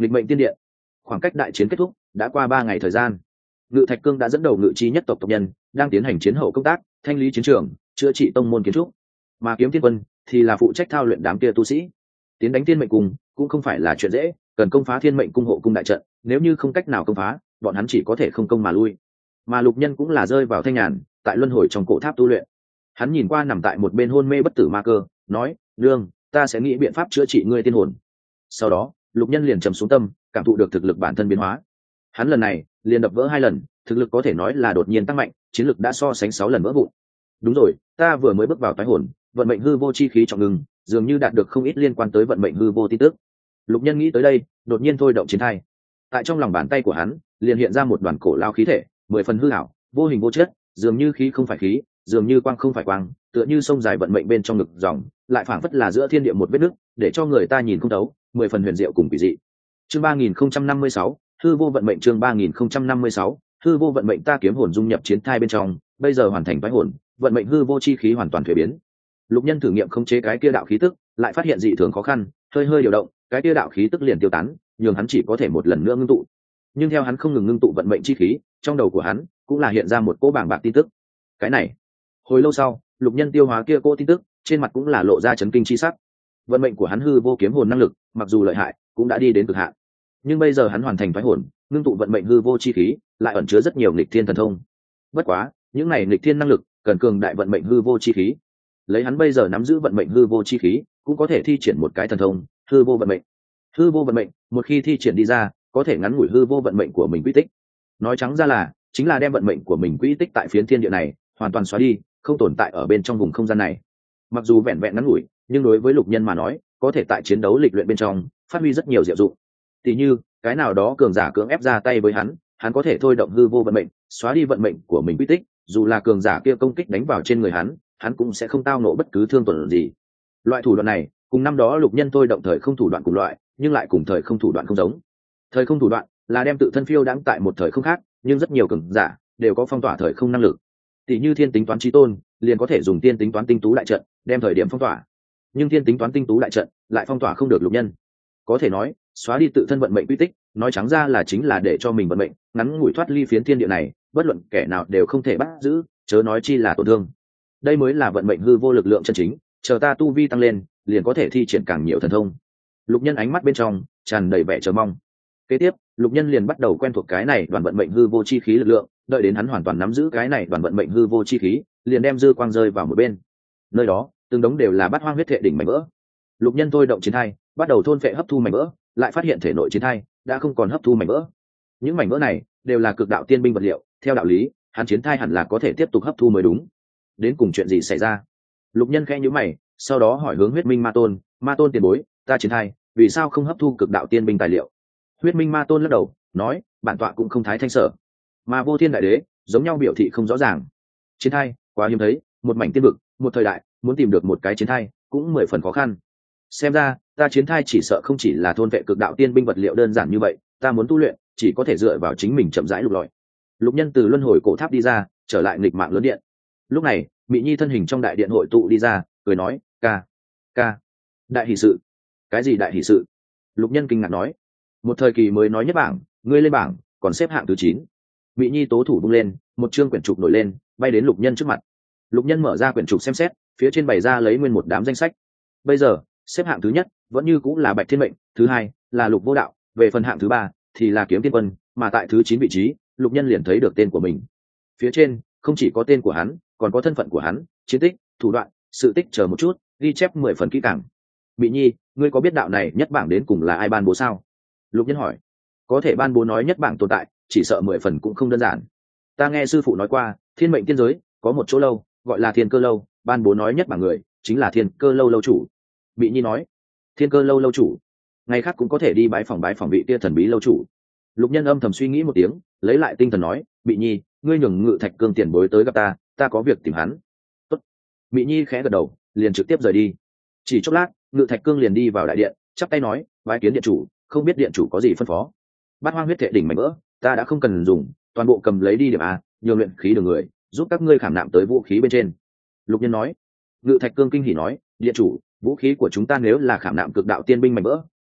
Nghịch mệnh tiên điện. Khoảng cách đại chiến kết thúc đã qua ba ngày thời gian. Ngự Thạch Cương đã dẫn đầu ngự chi nhất tộc tộc nhân đang tiến hành chiến hậu công tác, thanh lý chiến trường, chữa trị tông môn kiến trúc, mà Kiếm Tiên Quân thì là phụ trách thao luyện đám kia tu sĩ. Tiến đánh Tiên Mệnh Cung cũng không phải là chuyện dễ, cần công phá Thiên Mệnh Cung hộ cung đại trận, nếu như không cách nào công phá, bọn hắn chỉ có thể không công mà lui. Mà Lục Nhân cũng là rơi vào thanh nhàn, tại luân hồi trong cổ tháp tu luyện. Hắn nhìn qua nằm tại một bên hôn mê bất tử ma cơ, nói: "Nương, ta sẽ nghĩ biện pháp chữa trị ngươi tiên hồn." Sau đó, Lục Nhân liền trầm xuống tâm, cảm thụ được thực lực bản thân biến hóa. Hắn lần này liền đập vỡ hai lần, thực lực có thể nói là đột nhiên tăng mạnh, chiến lực đã so sánh sáu lần vỡ vụn. Đúng rồi, ta vừa mới bước vào tái hồn, vận mệnh hư vô chi khí trọng ngừng, dường như đạt được không ít liên quan tới vận mệnh hư vô tin tức. Lục Nhân nghĩ tới đây, đột nhiên thôi động chiến thai. Tại trong lòng bàn tay của hắn, liền hiện ra một đoàn cổ lao khí thể, mười phần hư ảo, vô hình vô chất, dường như khí không phải khí, dường như quang không phải quang, tựa như sông dài vận mệnh bên trong ngực dòng, lại phảng phất là giữa thiên địa một vết nứt, để cho người ta nhìn không thấu, mười phần huyền diệu cùng kỳ dị. Chương ba nghìn không trăm năm mươi sáu, hư vô vận mệnh. Chương ba nghìn không trăm năm mươi sáu, hư vô vận mệnh. Ta kiếm hồn dung nhập chiến thai bên trong, bây giờ hoàn thành toái hồn, vận mệnh hư vô chi khí hoàn toàn thuế biến. Lục Nhân thử nghiệm khống chế cái kia đạo khí tức, lại phát hiện dị thường khó khăn, hơi hơi điều động, cái kia đạo khí tức liền tiêu tán, nhường hắn chỉ có thể một lần nữa ngưng tụ. Nhưng theo hắn không ngừng ngưng tụ vận mệnh chi khí, trong đầu của hắn cũng là hiện ra một cỗ bảng bạc tin tức. Cái này, hồi lâu sau, Lục Nhân tiêu hóa kia cỗ tin tức, trên mặt cũng là lộ ra chấn kinh chi sắc. Vận mệnh của hắn hư vô kiếm hồn năng lực, mặc dù lợi hại, cũng đã đi đến cực hạn. Nhưng bây giờ hắn hoàn thành thoái hồn, ngưng tụ vận mệnh hư vô chi khí, lại ẩn chứa rất nhiều nghịch thiên thần thông. Bất quá, những này nghịch thiên năng lực cần cường đại vận mệnh hư vô chi khí. Lấy hắn bây giờ nắm giữ vận mệnh hư vô chi khí, cũng có thể thi triển một cái thần thông, hư vô vận mệnh. Hư vô vận mệnh, một khi thi triển đi ra, có thể ngắn ngủi hư vô vận mệnh của mình quy tích. Nói trắng ra là, chính là đem vận mệnh của mình quy tích tại phiến thiên địa này hoàn toàn xóa đi, không tồn tại ở bên trong vùng không gian này. Mặc dù vẹn vẹn ngắn ngủi, nhưng đối với Lục Nhân mà nói, có thể tại chiến đấu lịch luyện bên trong phát huy rất nhiều diệu dụng. Tỷ như, cái nào đó cường giả cưỡng ép ra tay với hắn, hắn có thể thôi động hư vô vận mệnh, xóa đi vận mệnh của mình quy tích, dù là cường giả kia công kích đánh vào trên người hắn, hắn cũng sẽ không tao nộ bất cứ thương tổn gì. Loại thủ đoạn này, cùng năm đó Lục Nhân thôi động thời không thủ đoạn cùng loại, nhưng lại cùng thời không thủ đoạn không giống. Thời không thủ đoạn là đem tự thân phiêu đãng tại một thời không khác, nhưng rất nhiều cường giả đều có phong tỏa thời không năng lực. Tỷ như Thiên Tính Toán Chí Tôn, liền có thể dùng Tiên Tính Toán Tinh Tú đại trận, đem thời điểm phong tỏa. Nhưng Thiên Tính Toán Tinh Tú đại trận lại phong tỏa không được Lục Nhân. Có thể nói, xóa đi tự thân vận mệnh quy tích, nói trắng ra là chính là để cho mình vận mệnh ngắn ngủi thoát ly phiến thiên địa này, bất luận kẻ nào đều không thể bắt giữ, chớ nói chi là tổn thương. Đây mới là vận mệnh hư vô lực lượng chân chính, chờ ta tu vi tăng lên, liền có thể thi triển càng nhiều thần thông. Lục Nhân ánh mắt bên trong tràn đầy vẻ chờ mong. Kế tiếp, Lục Nhân liền bắt đầu quen thuộc cái này đoàn vận mệnh hư vô chi khí lực lượng, đợi đến hắn hoàn toàn nắm giữ cái này đoàn vận mệnh hư vô chi khí, liền đem dư quang rơi vào một bên. Nơi đó, từng đống đều là bát hoang huyết thể đỉnh mảnh vỡ. Lục Nhân thôi động chiến thai, bắt đầu thôn phệ hấp thu mảnh vỡ, lại phát hiện thể nội chiến thai đã không còn hấp thu mảnh vỡ. Những mảnh vỡ này đều là cực đạo tiên binh vật liệu, theo đạo lý, hắn chiến thai hẳn là có thể tiếp tục hấp thu mới đúng. Đến cùng chuyện gì xảy ra? Lục Nhân khẽ nhíu mày, sau đó hỏi hướng Huyết Minh Ma Tôn, "Ma Tôn tiền bối, ta chiến thai, vì sao không hấp thu cực đạo tiên binh tài liệu?" Huyết Minh Ma Tôn lắc đầu, nói, "Bản tọa cũng không thái thanh sở." Mà Vô Thiên Đại Đế giống nhau biểu thị không rõ ràng. Chiến thai quá hiếm thấy, một mảnh tiên vực, một thời đại, muốn tìm được một cái chiến thai cũng mười phần khó khăn. Xem ra, ta chiến thai chỉ sợ không chỉ là thôn vệ cực đạo tiên binh vật liệu đơn giản như vậy, ta muốn tu luyện, chỉ có thể dựa vào chính mình chậm rãi lục lọi. Lục Nhân từ luân hồi cổ tháp đi ra, trở lại nghịch mạng lớn điện. Lúc này, Mị Nhi thân hình trong đại điện hội tụ đi ra, cười nói, "Ca, ca, đại hỷ sự." "Cái gì đại hỷ sự?" Lục Nhân kinh ngạc nói. "Một thời kỳ mới nói nhất bảng, ngươi lên bảng, còn xếp hạng thứ chín." Mị Nhi tố thủ bung lên, một chương quyển trục nổi lên, bay đến Lục Nhân trước mặt. Lục Nhân mở ra quyển trục xem xét, phía trên bày ra lấy nguyên một đám danh sách. Bây giờ, xếp hạng thứ nhất vẫn như cũng là Bạch Thiên Mệnh, thứ hai là Lục Vô Đạo, về phần hạng thứ ba thì là Kiếm Tiên Quân, mà tại thứ chín vị trí, Lục Nhân liền thấy được tên của mình. Phía trên không chỉ có tên của hắn, còn có thân phận của hắn, chiến tích, thủ đoạn, sự tích chờ một chút, ghi chép mười phần kỹ càng. "Mị Nhi, ngươi có biết đạo này nhất bảng đến cùng là ai ban bố sao?" Lục Nhân hỏi. "Có thể ban bố nói nhất bảng tồn tại, chỉ sợ mười phần cũng không đơn giản. Ta nghe sư phụ nói qua, thiên mệnh tiên giới có một chỗ lâu, gọi là Thiên Cơ lâu, ban bố nói nhất bảng người chính là Thiên Cơ lâu lâu chủ." Mị Nhi nói. "Thiên Cơ lâu lâu chủ, ngày khác cũng có thể đi bái phòng bái phòng vị kia thần bí lâu chủ." Lục Nhân âm thầm suy nghĩ một tiếng, lấy lại tinh thần nói, "Mị Nhi, ngươi nhường Ngự Thạch Cương tiền bối tới gặp ta, ta có việc tìm hắn." "Tốt." Mị Nhi khẽ gật đầu, liền trực tiếp rời đi. Chỉ chốc lát, Ngự Thạch Cương liền đi vào đại điện, chắp tay nói, "Bái kiến điện chủ, không biết điện chủ có gì phân phó?" "Bát hoang huyết thể đỉnh mảnh vỡ, ta đã không cần dùng, toàn bộ cầm lấy đi điểm a, nhường luyện khí đường người giúp các ngươi khảm nạm tới vũ khí bên trên." Lục Nhân nói. Ngự Thạch Cương kinh hỉ nói, "Điện chủ, vũ khí của chúng ta nếu là khảm nạm cực đạo tiên binh mảnh vỡ,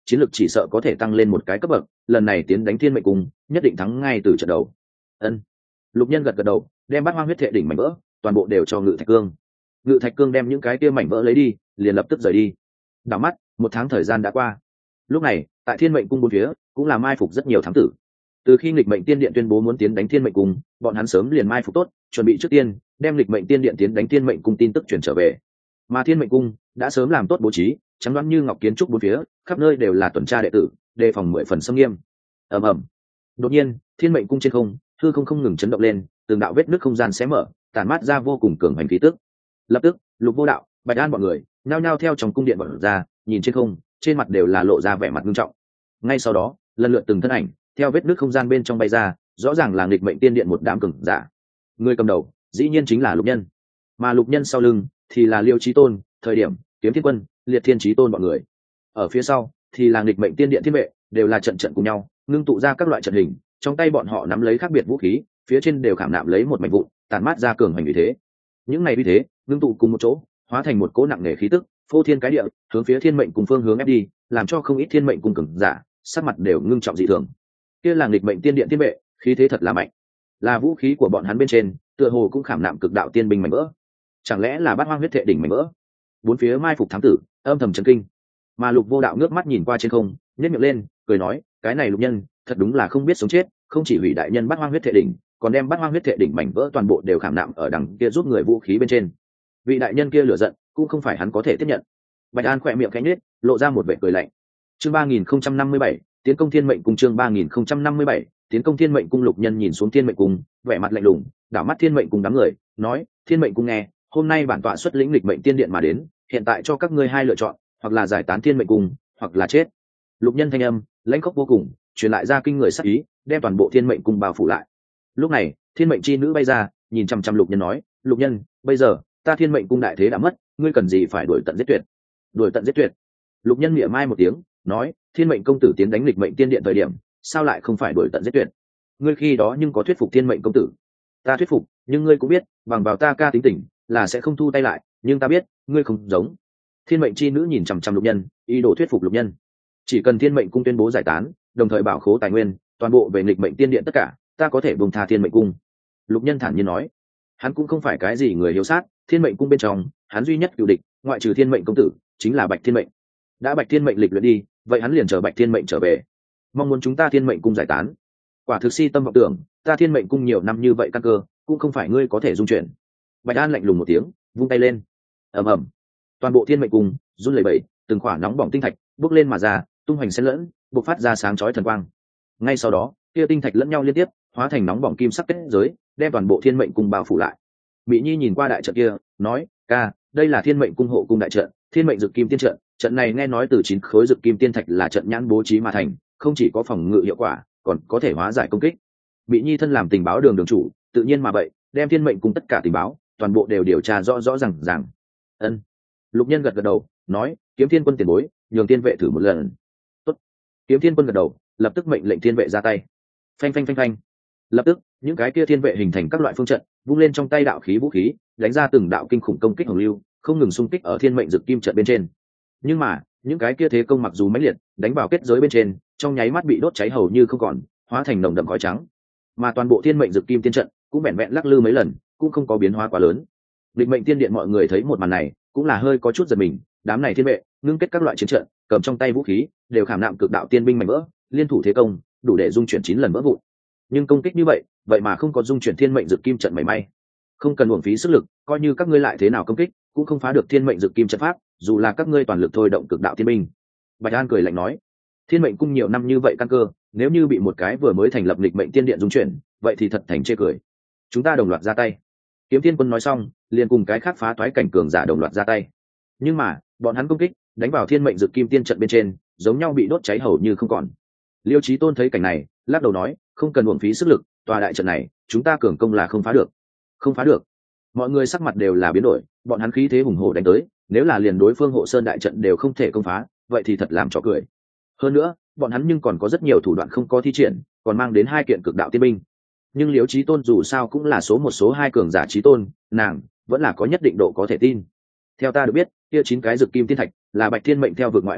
chiến lược chỉ sợ có thể tăng lên một cái cấp bậc, lần này tiến đánh thiên mệnh cung nhất định thắng ngay từ trận đầu. Ân. Lục Nhân gật gật đầu, đem bát hoang huyết thệ đỉnh mảnh vỡ toàn bộ đều cho Ngự Thạch Cương. Ngự Thạch Cương đem những cái kia mảnh vỡ lấy đi, liền lập tức rời đi. Đảo mắt, một tháng thời gian đã qua. Lúc này, tại thiên mệnh cung bốn phía cũng là mai phục rất nhiều thám tử. Từ khi nghịch mệnh tiên điện tuyên bố muốn tiến đánh thiên mệnh cung, bọn hắn sớm liền mai phục tốt, chuẩn bị trước tiên đem nghịch mệnh tiên điện tiến đánh thiên mệnh cung tin tức chuyển trở về. Mà thiên mệnh cung đã sớm làm tốt bố trí, trắng đoán như ngọc kiến trúc bốn phía, khắp nơi đều là tuần tra đệ tử, đề phòng mười phần xâm nghiêm. Ầm ầm. Đột nhiên, thiên mệnh cung trên không, hư không không ngừng chấn động lên, từng đạo vết nứt không gian xé mở, tản mát ra vô cùng cường hành khí tức. Lập tức, Lục Vô Đạo, Bạch An bọn người nhao nhao theo trong cung điện bọn ra, nhìn trên không, trên mặt đều là lộ ra vẻ mặt nghiêm trọng. Ngay sau đó, lần lượt từng thân ảnh theo vết nứt không gian bên trong bay ra, rõ ràng là nghịch mệnh tiên điện một đám cường giả. Người cầm đầu, dĩ nhiên chính là Lục Nhân, mà Lục Nhân sau lưng thì là Liêu Chí Tôn, Thời Điểm, Kiếm Thiên Quân, Liệt Thiên Chí Tôn bọn người. Ở phía sau thì là nghịch mệnh tiên điện thiên vệ, đều là trận trận cùng nhau, ngưng tụ ra các loại trận hình, trong tay bọn họ nắm lấy khác biệt vũ khí, phía trên đều khảm nạm lấy một mảnh vụn, tản mát ra cường hành uy thế. Những này uy thế ngưng tụ cùng một chỗ, hóa thành một cỗ nặng nề khí tức, phô thiên cái địa, hướng phía thiên mệnh cùng phương hướng ép đi, làm cho không ít thiên mệnh cùng cường giả sắc mặt đều ngưng trọng dị thường. Kia là nghịch mệnh tiên điện thiên vệ, khí thế thật là mạnh, là vũ khí của bọn hắn bên trên tựa hồ cũng khảm nạm cực đạo tiên binh mảnh vỡ. Chẳng lẽ là bát hoang huyết thệ đỉnh mảnh vỡ? Bốn phía mai phục thám tử âm thầm chấn kinh, mà Lục Vô Đạo ngước mắt nhìn qua trên không, nhếch miệng lên cười nói, cái này Lục Nhân thật đúng là không biết sống chết, không chỉ hủy đại nhân bát hoang huyết thệ đỉnh, còn đem bát hoang huyết thệ đỉnh mảnh vỡ toàn bộ đều khảm nạm ở đằng kia giúp người vũ khí bên trên. Vị đại nhân kia lửa giận cũng không phải hắn có thể tiếp nhận. Bạch An khỏe miệng khẽ nhếch, lộ ra một vẻ cười lạnh. Chương ba nghìn không trăm năm mươi bảy, tiến công thiên mệnh cung. Chương ba nghìn không trăm năm mươi bảy, tiến công thiên mệnh cung. Lục Nhân nhìn xuống thiên mệnh cung, vẻ mặt lạnh lùng, đảo mắt thiên mệnh cung đám người, nói, thiên mệnh cung nghe, hôm nay bản tọa xuất lĩnh lịch mệnh tiên điện mà đến, hiện tại cho các ngươi hai lựa chọn, hoặc là giải tán thiên mệnh cung, hoặc là chết. Lục Nhân thanh âm lãnh khốc vô cùng, truyền lại ra kinh người sát ý, đem toàn bộ thiên mệnh cung bao phủ lại. Lúc này, thiên mệnh chi nữ bay ra, nhìn chăm chăm Lục Nhân nói, Lục Nhân, bây giờ ta thiên mệnh cung đại thế đã mất, ngươi cần gì phải đuổi tận giết tuyệt? Đuổi tận giết tuyệt? Lục Nhân mỉa mai một tiếng, nói, thiên mệnh công tử tiến đánh lịch mệnh tiên điện thời điểm, sao lại không phải đuổi tận giết tuyệt? Ngươi khi đó nhưng có thuyết phục thiên mệnh công tử? Ta thuyết phục, nhưng ngươi cũng biết, bằng vào ta ca tính tình, là sẽ không thu tay lại, nhưng ta biết, ngươi không giống. Thiên mệnh chi nữ nhìn chăm chăm Lục Nhân, ý đồ thuyết phục Lục Nhân. Chỉ cần thiên mệnh cung tuyên bố giải tán, đồng thời bảo khố tài nguyên, toàn bộ về nghịch mệnh tiên điện tất cả, ta có thể buông tha thiên mệnh cung. Lục Nhân thản nhiên nói, hắn cũng không phải cái gì người hiếu sát, thiên mệnh cung bên trong, hắn duy nhất cựu địch, ngoại trừ thiên mệnh công tử, chính là Bạch Thiên Mệnh. Đã Bạch Thiên Mệnh lịch luyện đi, vậy hắn liền chờ Bạch Thiên Mệnh trở về. Mong muốn chúng ta thiên mệnh cung giải tán, quả thực si tâm vọng tưởng, ta thiên mệnh cung nhiều năm như vậy căn cơ, cũng không phải ngươi có thể dung chuyển. Bạch An lạnh lùng một tiếng, vung tay lên, ầm ầm, toàn bộ thiên mệnh cung run lẩy bẩy, từng khỏa nóng bỏng tinh thạch bốc lên mà ra, tung hoành xen lẫn, bộc phát ra sáng chói thần quang. Ngay sau đó, kia tinh thạch lẫn nhau liên tiếp, hóa thành nóng bỏng kim sắc kết giới, đem toàn bộ thiên mệnh cung bao phủ lại. Mỹ Nhi nhìn qua đại trận kia, nói, ca, đây là thiên mệnh cung hộ cung đại trận, thiên mệnh dực kim tiên trận, trận này nghe nói từ chín khối dực kim tiên thạch là trận nhãn bố trí mà thành, không chỉ có phòng ngự hiệu quả, còn có thể hóa giải công kích. Mỹ Nhi thân làm tình báo đường đường chủ, tự nhiên mà vậy, đem thiên mệnh cung tất cả tình báo, toàn bộ đều điều tra rõ rõ ràng ràng. Ân. Lục Nhân gật gật đầu, nói, Kiếm Thiên Quân tiền bối, nhường tiên vệ thử một lần. Tốt. Kiếm Thiên Quân gật đầu, lập tức mệnh lệnh thiên vệ ra tay. Phanh phanh phanh phanh. Lập tức, những cái kia thiên vệ hình thành các loại phương trận, vung lên trong tay đạo khí vũ khí, đánh ra từng đạo kinh khủng công kích hồng lưu, không ngừng xung kích ở thiên mệnh dực kim trận bên trên. Nhưng mà, những cái kia thế công mặc dù mãnh liệt, đánh vào kết giới bên trên, trong nháy mắt bị đốt cháy hầu như không còn, hóa thành nồng đậm khói trắng. Mà toàn bộ thiên mệnh dực kim tiên trận cũng vẹn vẹn lắc lư mấy lần, cũng không có biến hóa quá lớn. Lịch mệnh tiên điện mọi người thấy một màn này, cũng là hơi có chút giật mình, đám này thiên vệ ngưng kết các loại chiến trận, cầm trong tay vũ khí, đều khảm nạm cực đạo tiên binh mảnh vỡ, liên thủ thế công, đủ để dung chuyển chín lần vỡ vụn. Nhưng công kích như vậy, vậy mà không có dung chuyển thiên mệnh dực kim trận mảy may. Không cần uổng phí sức lực, coi như các ngươi lại thế nào công kích, cũng không phá được thiên mệnh dực kim trận pháp, dù là các ngươi toàn lực thôi động cực đạo tiên binh. Bạch An cười lạnh nói, thiên mệnh cung nhiều năm như vậy căn cơ, nếu như bị một cái vừa mới thành lập lịch mệnh tiên điện dung chuyển, vậy thì thật thành chê cười. Chúng ta đồng loạt ra tay. Kiếm Thiên Quân nói xong, liền cùng cái khác phá toái cảnh cường giả đồng loạt ra tay. Nhưng mà, bọn hắn công kích, đánh vào thiên mệnh dực kim tiên trận bên trên, giống nhau bị đốt cháy hầu như không còn. Liêu Chí Tôn thấy cảnh này, lắc đầu nói, không cần uổng phí sức lực, tòa đại trận này, chúng ta cường công là không phá được. Không phá được. Mọi người sắc mặt đều là biến đổi, bọn hắn khí thế hùng hổ đánh tới, nếu là liền đối phương hộ sơn đại trận đều không thể công phá, vậy thì thật làm trò cười. Hơn nữa, bọn hắn nhưng còn có rất nhiều thủ đoạn không có thi triển, còn mang đến hai kiện cực đạo tiên binh. Nhưng Liêu Chí Tôn dù sao cũng là số một số hai cường giả chí tôn, nàng vẫn là có nhất định độ có thể tin. Theo ta được biết, kia chín cái dực kim tiên thạch là Bạch Thiên Mệnh theo vực ngoại mang về,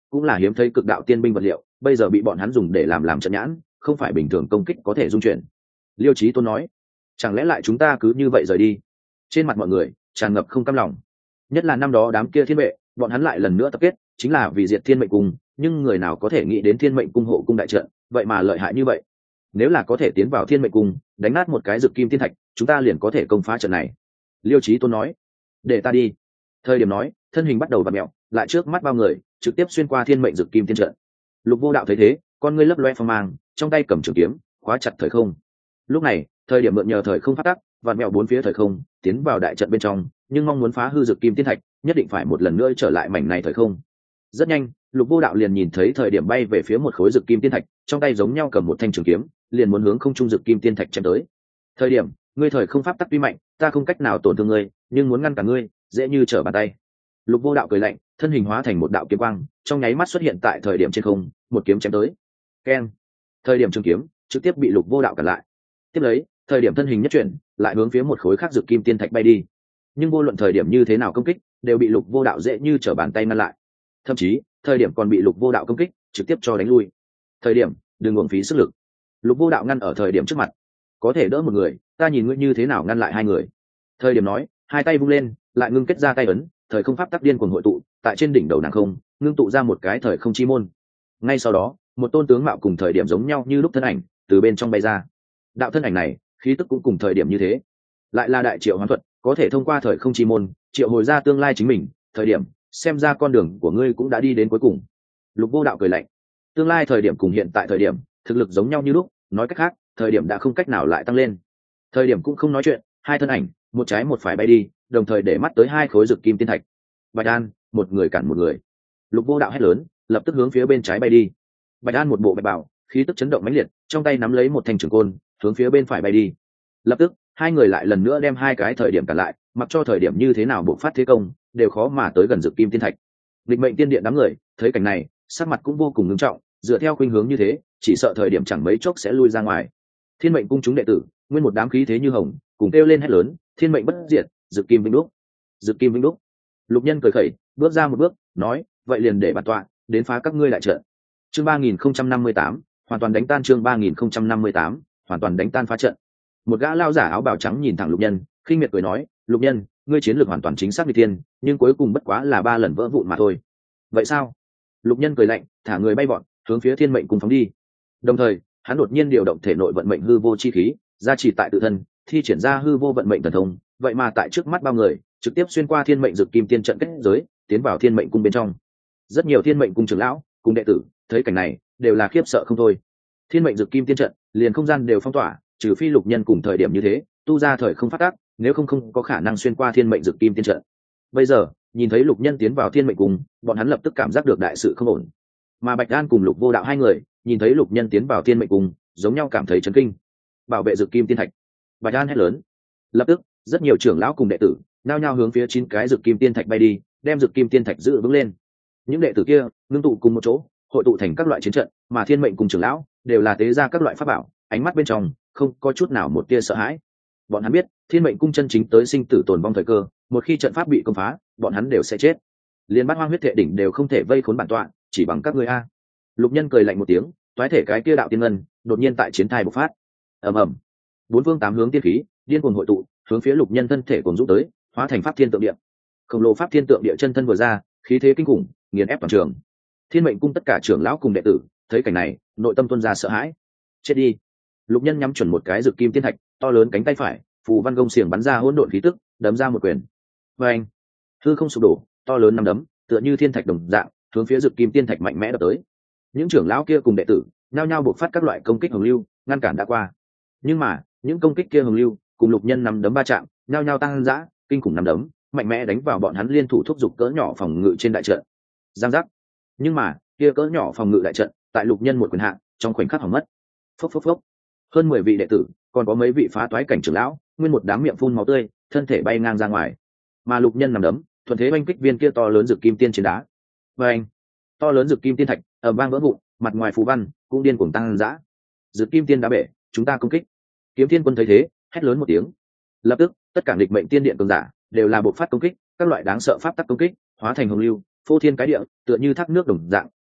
cũng là hiếm thấy cực đạo tiên binh vật liệu, bây giờ bị bọn hắn dùng để làm làm trận nhãn, không phải bình thường công kích có thể dung chuyển. Liêu Chí Tôn nói, chẳng lẽ lại chúng ta cứ như vậy rời đi? Trên mặt mọi người tràn ngập không cam lòng, nhất là năm đó đám kia thiên vệ, bọn hắn lại lần nữa tập kết, chính là vì diệt Thiên Mệnh Cung, nhưng người nào có thể nghĩ đến Thiên Mệnh Cung hộ cung đại trận, vậy mà lợi hại như vậy. Nếu là có thể tiến vào Thiên Mệnh Cung, đánh nát một cái Dực Kim Tiên Thạch, chúng ta liền có thể công phá trận này. Liêu Chí Tôn nói, để ta đi. Thời điểm nói, thân hình bắt đầu vặn mèo, lại trước mắt bao người, trực tiếp xuyên qua Thiên Mệnh Dực Kim Tiên trận. Lục Vô Đạo thấy thế, con ngươi lấp loe phong mang, trong tay cầm trường kiếm, khóa chặt thời không. Lúc này, thời điểm mượn nhờ thời không phát tắc, vặn mèo bốn phía thời không, tiến vào đại trận bên trong, nhưng mong muốn phá hư Dực Kim Tiên Thạch, nhất định phải một lần nữa trở lại mảnh này thời không. Rất nhanh, Lục Vô Đạo liền nhìn thấy thời điểm bay về phía một khối Dực Kim Tiên Thạch, trong tay giống nhau cầm một thanh trường kiếm, liền muốn hướng không trung Dực Kim Tiên Thạch chém tới. Thời điểm, ngươi thời không pháp tắc tuy mạnh, ta không cách nào tổn thương ngươi, nhưng muốn ngăn cản ngươi, dễ như trở bàn tay. Lục Vô Đạo cười lạnh, thân hình hóa thành một đạo kiếm quang, trong nháy mắt xuất hiện tại thời điểm trên không, một kiếm chém tới. Keng! Thời điểm trường kiếm trực tiếp bị Lục Vô Đạo cản lại. Tiếp lấy, thời điểm thân hình nhất chuyển, lại hướng phía một khối khác Dực Kim Tiên Thạch bay đi. Nhưng vô luận thời điểm như thế nào công kích, đều bị Lục Vô Đạo dễ như trở bàn tay ngăn lại. Thậm chí, thời điểm còn bị Lục Vô Đạo công kích, trực tiếp cho đánh lui. Thời điểm, đừng uổng phí sức lực. Lục Vô Đạo ngăn ở thời điểm trước mặt, có thể đỡ một người, ta nhìn ngươi như thế nào ngăn lại hai người. Thời điểm nói, hai tay vung lên, lại ngưng kết ra tay ấn, thời không pháp tắc điên cuồng hội tụ, tại trên đỉnh đầu nàng không, ngưng tụ ra một cái thời không chi môn. Ngay sau đó, một tôn tướng mạo cùng thời điểm giống nhau như lúc thân ảnh từ bên trong bay ra. Đạo thân ảnh này, khí tức cũng cùng thời điểm như thế, lại là đại triệu hoán thuật, có thể thông qua thời không chi môn triệu hồi ra tương lai chính mình. Thời điểm, xem ra con đường của ngươi cũng đã đi đến cuối cùng. Lục Vô Đạo cười lạnh, tương lai thời điểm cùng hiện tại thời điểm thực lực giống nhau như lúc, nói cách khác, thời điểm đã không cách nào lại tăng lên. Thời điểm cũng không nói chuyện, hai thân ảnh một trái một phải bay đi, đồng thời để mắt tới hai khối Dực Kim Tiên Thạch. Bạch An, một người cản một người. Lục Vô Đạo hét lớn, lập tức hướng phía bên trái bay đi. Bạch An một bộ bạch bào, khí tức chấn động mãnh liệt, trong tay nắm lấy một thanh trường côn, hướng phía bên phải bay đi. Lập tức, hai người lại lần nữa đem hai cái thời điểm cản lại, mặc cho thời điểm như thế nào bộc phát thế công, đều khó mà tới gần Dực Kim Tiên Thạch. Lịch Mệnh Tiên Điện đám người thấy cảnh này, sắc mặt cũng vô cùng nghiêm trọng, dựa theo khuynh hướng như thế, chỉ sợ thời điểm chẳng mấy chốc sẽ lui ra ngoài. Thiên Mệnh Cung chúng đệ tử, nguyên một đám khí thế như hồng, cùng kêu lên hét lớn, Thiên Mệnh bất diệt, Dực Kim vinh đúc, Dực Kim vinh đúc. Lục Nhân cười khẩy, bước ra một bước, nói, vậy liền để bản tọa đến phá các ngươi lại trận. Chương ba nghìn không trăm năm mươi tám, hoàn toàn đánh tan. Chương ba nghìn không trăm năm mươi tám, hoàn toàn đánh tan phá trận. Một gã lao giả áo bào trắng nhìn thẳng Lục Nhân, khinh miệt cười nói, Lục Nhân, ngươi chiến lược hoàn toàn chính xác như tiên, nhưng cuối cùng bất quá là ba lần vỡ vụn mà thôi. Vậy sao? Lục Nhân cười lạnh, thả người bay vọt, hướng phía Thiên Mệnh Cung phóng đi. Đồng thời, hắn đột nhiên điều động thể nội vận mệnh hư vô chi khí, gia trì tại tự thân, thi triển ra hư vô vận mệnh thần thông, vậy mà tại trước mắt bao người, trực tiếp xuyên qua Thiên Mệnh Dực Kim Tiên trận kết giới, tiến vào Thiên Mệnh Cung bên trong. Rất nhiều Thiên Mệnh Cung trưởng lão, cùng đệ tử, thấy cảnh này, đều là khiếp sợ không thôi. Thiên Mệnh Dực Kim Tiên trận, liền không gian đều phong tỏa, trừ phi Lục Nhân cùng thời điểm như thế, tu ra thời không phát tác, nếu không không có khả năng xuyên qua Thiên Mệnh Dực Kim Tiên trận. Bây giờ, nhìn thấy Lục Nhân tiến vào Thiên Mệnh Cung, bọn hắn lập tức cảm giác được đại sự không ổn. Mà Bạch An cùng Lục Vô Đạo hai người, nhìn thấy Lục Nhân tiến vào Thiên Mệnh Cung, giống nhau cảm thấy chấn kinh. Bảo vệ Dực Kim Tiên Thạch. Bạch An hét lớn. Lập tức, rất nhiều trưởng lão cùng đệ tử, nao nhao hướng phía chín cái Dực Kim Tiên Thạch bay đi, đem Dực Kim Tiên Thạch giữ vững lên. Những đệ tử kia, ngưng tụ cùng một chỗ, hội tụ thành các loại chiến trận, mà Thiên Mệnh cùng trưởng lão đều là tế ra các loại pháp bảo, ánh mắt bên trong không có chút nào một tia sợ hãi. Bọn hắn biết, Thiên Mệnh cung chân chính tới sinh tử tồn vong thời cơ, một khi trận pháp bị công phá, bọn hắn đều sẽ chết. Liên Bát Hoang huyết thể đỉnh đều không thể vây khốn bản tọa, chỉ bằng các ngươi a. Lục Nhân cười lạnh một tiếng, toái thể cái kia đạo tiên ngân, đột nhiên tại chiến thai bộc phát. Ầm ầm. Bốn phương tám hướng tiên khí, điên cuồng hội tụ, hướng phía Lục Nhân thân thể cuồng dũng tới, hóa thành pháp thiên tượng địa. Khổng lồ pháp thiên tượng địa chân thân vừa ra, khí thế kinh khủng, nghiền ép toàn trường. Thiên Mệnh cung tất cả trưởng lão cùng đệ tử, thấy cảnh này, nội tâm tuôn ra sợ hãi. Chết đi. Lục Nhân nhắm chuẩn một cái Dực Kim Tiên Thạch, to lớn cánh tay phải, phù văn gông xiềng bắn ra hỗn độn khí tức, đấm ra một quyền. Và anh, hư không sụp đổ, to lớn năm đấm, tựa như thiên thạch đồng dạng, hướng phía Dực Kim Tiên Thạch mạnh mẽ đập tới. Những trưởng lão kia cùng đệ tử, nhao nhao bộc phát các loại công kích hồng lưu, ngăn cản đã qua. Nhưng mà, những công kích kia hồng lưu, cùng Lục Nhân năm đấm va chạm, nhao nhao tăng dã, kinh khủng năm đấm, mạnh mẽ đánh vào bọn hắn liên thủ thúc giục cỡ nhỏ phòng ngự trên đại trận. Giang giác. Nhưng mà, kia cỡ nhỏ phòng ngự đại trận, tại Lục Nhân một quyền hạ, trong khoảnh khắc hỏng mất. Phốc phốc phốc. Hơn mười vị đệ tử, còn có mấy vị phá toái cảnh trưởng lão, nguyên một đám miệng phun máu tươi, thân thể bay ngang ra ngoài. Mà Lục Nhân nằm đấm, thuận thế oanh kích viên kia to lớn Dực Kim Tiên trên đá. Và anh, to lớn Dực Kim Tiên thạch, ầm vang vỡ vụn, mặt ngoài phù văn cũng điên cuồng tăng dã. Dực Kim Tiên đã bể, chúng ta công kích. Kiếm Thiên Quân thấy thế, hét lớn một tiếng. Lập tức, tất cả nghịch mệnh tiên điện cường giả đều là bộc phát công kích, các loại đáng sợ pháp tắc công kích, hóa thành hồng lưu, phô thiên cái địa, tựa như thác nước đồng dạng,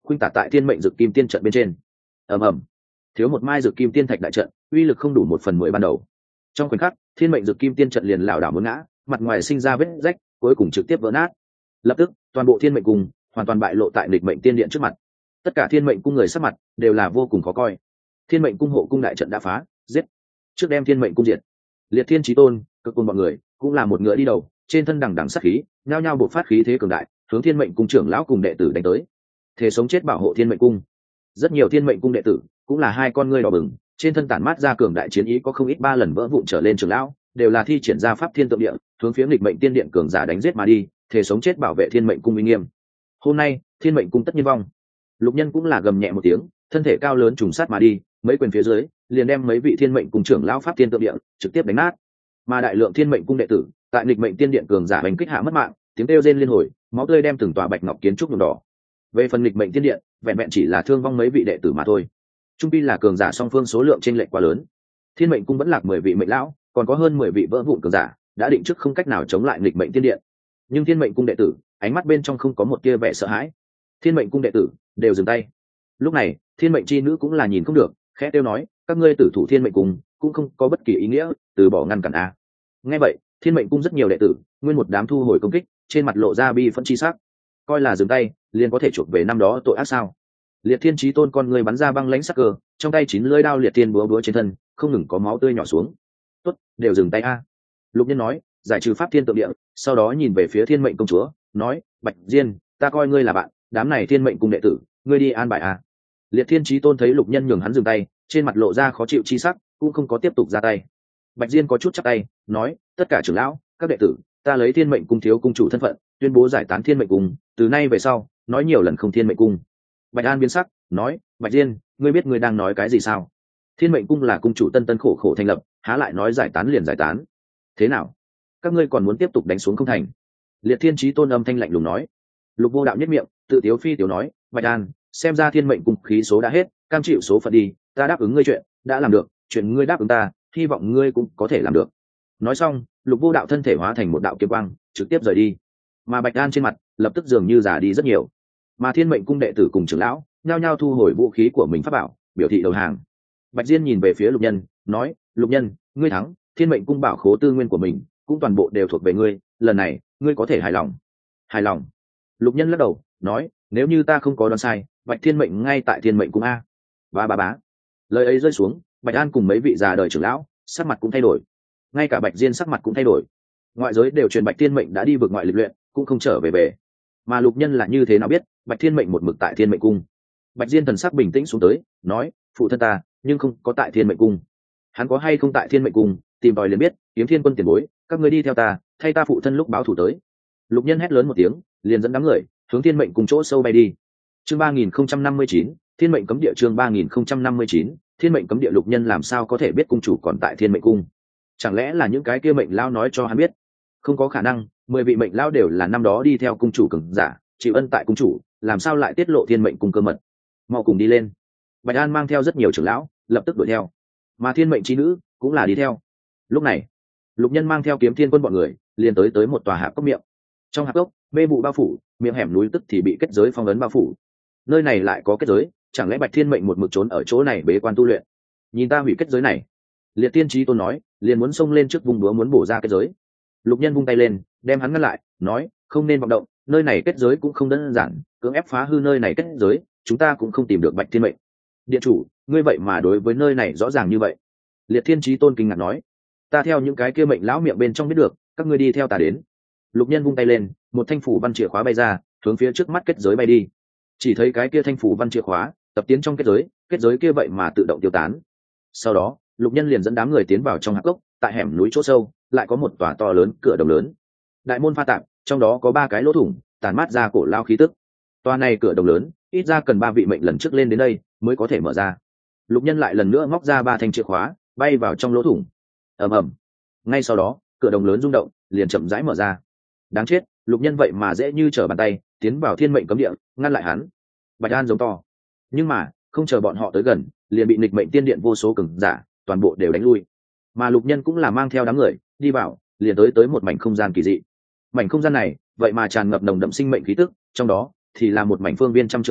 khuynh tả tại thiên mệnh dược kim tiên trận bên trên. ầm ầm, thiếu một mai dược kim tiên thạch đại trận, uy lực không đủ một phần mười ban đầu. Trong khoảnh khắc, thiên mệnh dược kim tiên trận liền lảo đảo muốn ngã, mặt ngoài sinh ra vết rách, cuối cùng trực tiếp vỡ nát. Lập tức, toàn bộ thiên mệnh cung hoàn toàn bại lộ tại nghịch mệnh tiên điện trước mặt. Tất cả thiên mệnh cung người sắc mặt đều là vô cùng khó coi. Thiên mệnh cung hộ cung đại trận đã phá, giết, trước đem thiên mệnh cung diệt. Liệt Thiên Chí Tôn, cực cùng bọn người cũng là một ngựa đi đầu, trên thân đằng đằng sát khí, nhao nhao bộc phát khí thế cường đại, hướng thiên mệnh cung trưởng lão cùng đệ tử đánh tới. Thể sống chết bảo hộ thiên mệnh cung. Rất nhiều thiên mệnh cung đệ tử cũng là hai con ngươi đỏ bừng, trên thân tản mát ra cường đại chiến ý, có không ít ba lần vỡ vụn trở lên trưởng lão, đều là thi triển ra pháp thiên tượng địa, hướng phía nghịch mệnh tiên điện cường giả đánh giết mà đi, thể sống chết bảo vệ thiên mệnh cung uy nghiêm. Hôm nay, thiên mệnh cung tất nhiên vong. Lục Nhân cũng là gầm nhẹ một tiếng, thân thể cao lớn trùng sát mà đi, mấy quyền phía dưới liền đem mấy vị thiên mệnh cung trưởng lão pháp thiên tượng địa trực tiếp đánh nát. Mà đại lượng thiên mệnh cung đệ tử tại nghịch mệnh tiên điện cường giả hành kích hạ mất mạng, tiếng kêu rên liên hồi, máu tươi đem từng tòa bạch ngọc kiến trúc nhuộm đỏ. Về phần nghịch mệnh tiên điện, vẹn vẹn chỉ là thương vong mấy vị đệ tử mà thôi. Trung pi là cường giả song phương số lượng trên lệch quá lớn. Thiên mệnh cung vẫn lạc mười vị mệnh lão, còn có hơn mười vị vỡ vụn cường giả, đã định trước không cách nào chống lại nghịch mệnh tiên điện. Nhưng thiên mệnh cung đệ tử, ánh mắt bên trong không có một tia vẻ sợ hãi. Thiên mệnh cung đệ tử đều dừng tay. Lúc này, thiên mệnh chi nữ cũng là nhìn không được, khẽ tiêu nói, các ngươi tử thủ thiên mệnh cung cũng không có bất kỳ ý nghĩa, từ bỏ ngăn cản a. Nghe vậy, thiên mệnh cung rất nhiều đệ tử, nguyên một đám thu hồi công kích, trên mặt lộ ra bi phẫn chi sắc. Coi là dừng tay, liền có thể chuộc về năm đó tội ác sao? Liệt Thiên Chí Tôn con người bắn ra băng lãnh sắc cơ, trong tay chín lưỡi đao liệt thiên búa búa trên thân, không ngừng có máu tươi nhỏ xuống. Tốt, đều dừng tay a. Lục Nhân nói, giải trừ pháp thiên tượng địa, sau đó nhìn về phía thiên mệnh công chúa, nói, Bạch Diên, ta coi ngươi là bạn, đám này thiên mệnh cung đệ tử, ngươi đi an bài a. Liệt Thiên Chí Tôn thấy Lục Nhân nhường hắn dừng tay, trên mặt lộ ra khó chịu chi sắc, cũng không có tiếp tục ra tay. Bạch Diên có chút chắp tay, nói, tất cả trưởng lão, các đệ tử, ta lấy thiên mệnh cung thiếu cung chủ thân phận, tuyên bố giải tán thiên mệnh cung, từ nay về sau, nói nhiều lần không thiên mệnh cung. Bạch An biến sắc, nói, Bạch Diên, ngươi biết ngươi đang nói cái gì sao? Thiên mệnh cung là cung chủ tân tân khổ khổ thành lập, há lại nói giải tán liền giải tán? Thế nào? Các ngươi còn muốn tiếp tục đánh xuống không thành? Liệt Thiên Chí Tôn âm thanh lạnh lùng nói. Lục Vô Đạo nhất miệng, tự tiếu phi tiểu nói, Bạch An, xem ra thiên mệnh cung khí số đã hết, cam chịu số phận đi, ta đáp ứng ngươi chuyện, đã làm được, chuyện ngươi đáp ứng ta, hy vọng ngươi cũng có thể làm được. Nói xong, Lục Vô Đạo thân thể hóa thành một đạo kiếm quang, trực tiếp rời đi. Mà Bạch An trên mặt lập tức dường như già đi rất nhiều. Mà thiên mệnh cung đệ tử cùng trưởng lão nhao nhao thu hồi vũ khí của mình pháp bảo, biểu thị đầu hàng. Bạch Diên nhìn về phía Lục Nhân, nói, Lục Nhân, ngươi thắng, thiên mệnh cung bảo khố tư nguyên của mình cũng toàn bộ đều thuộc về ngươi, lần này ngươi có thể hài lòng. Hài lòng? Lục Nhân lắc đầu, nói, nếu như ta không có đoán sai, Bạch Thiên mệnh ngay tại thiên mệnh cung a. Ba ba bá. Lời ấy rơi xuống, Bạch An cùng mấy vị già đời trưởng lão sắc mặt cũng thay đổi, ngay cả Bạch Diên sắc mặt cũng thay đổi. Ngoại giới đều truyền Bạch Thiên mệnh đã đi vượt ngoại lịch luyện, cũng không trở về về. Mà Lục Nhân là như thế nào biết Bạch Thiên mệnh một mực tại thiên mệnh cung? Bạch Diên thần sắc bình tĩnh xuống tới, nói, phụ thân ta nhưng không có tại thiên mệnh cung. Hắn có hay không tại thiên mệnh cung, tìm tòi liền biết. Kiếm Thiên quân tiền bối, các ngươi đi theo ta, thay ta phụ thân lúc báo thù tới. Lục Nhân hét lớn một tiếng, liền dẫn đám người hướng thiên mệnh cùng chỗ sâu bay đi. Chương ba nghìn không trăm năm mươi chín, thiên mệnh cấm địa. Chương ba nghìn không trăm năm mươi chín, thiên mệnh cấm địa. Lục Nhân làm sao có thể biết cung chủ còn tại thiên mệnh cung? Chẳng lẽ là những cái kia mệnh lao nói cho hắn biết? Không có khả năng, mười vị mệnh lao đều là năm đó đi theo cung chủ cường giả, chịu ân tại cung chủ, làm sao lại tiết lộ thiên mệnh cung cơ mật? Mau cùng đi lên. Bạch An mang theo rất nhiều trưởng lão, lập tức đuổi theo. Mà thiên mệnh chi nữ cũng là đi theo. Lúc này, Lục Nhân mang theo Kiếm Thiên quân bọn người, liền tới tới một tòa hạp cốc miệng. Trong hạp cốc, mê vụ bao phủ, miệng hẻm núi tức thì bị kết giới phong ấn bao phủ. Nơi này lại có kết giới, chẳng lẽ Bạch Thiên mệnh một mực trốn ở chỗ này bế quan tu luyện? Nhìn ta hủy kết giới này. Liệt Tiên Chí Tôn nói, liền muốn xông lên trước vùng búa muốn bổ ra kết giới. Lục Nhân vung tay lên, đem hắn ngăn lại, nói, không nên vọng động, nơi này kết giới cũng không đơn giản, cưỡng ép phá hư nơi này kết giới, chúng ta cũng không tìm được Bạch Thiên mệnh. Điện chủ, ngươi vậy mà đối với nơi này rõ ràng như vậy? Liệt Thiên Chí Tôn kinh ngạc nói, ta theo những cái kia mệnh lão miệng bên trong biết được, các ngươi đi theo ta đến. Lục Nhân vung tay lên, một thanh phủ văn chìa khóa bay ra, hướng phía trước mắt kết giới bay đi. Chỉ thấy cái kia thanh phủ văn chìa khóa tập tiến trong kết giới, kết giới kia vậy mà tự động tiêu tán. Sau đó, Lục Nhân liền dẫn đám người tiến vào trong hạp cốc, tại hẻm núi chỗ sâu, lại có một tòa to lớn cửa đồng lớn. Đại môn pha tạp, trong đó có ba cái lỗ thủng, tản mát ra cổ lao khí tức. Tòa này cửa đồng lớn, ít ra cần ba vị mệnh lần trước lên đến đây mới có thể mở ra. Lục Nhân lại lần nữa móc ra ba thanh chìa khóa, bay vào trong lỗ thủng. Ầm ầm. Ngay sau đó, cửa đồng lớn rung động, liền chậm rãi mở ra. Đáng chết, Lục Nhân vậy mà dễ như trở bàn tay tiến vào thiên mệnh cấm địa, ngăn lại hắn. Bạch An giống to, nhưng mà không chờ bọn họ tới gần, liền bị nghịch mệnh tiên điện vô số cường giả toàn bộ đều đánh lui. Mà Lục Nhân cũng là mang theo đám người đi vào, liền tới tới một mảnh không gian kỳ dị. Mảnh không gian này vậy mà tràn ngập nồng đậm sinh mệnh khí tức, trong đó thì là một mảnh phương viên trăm trượng ao,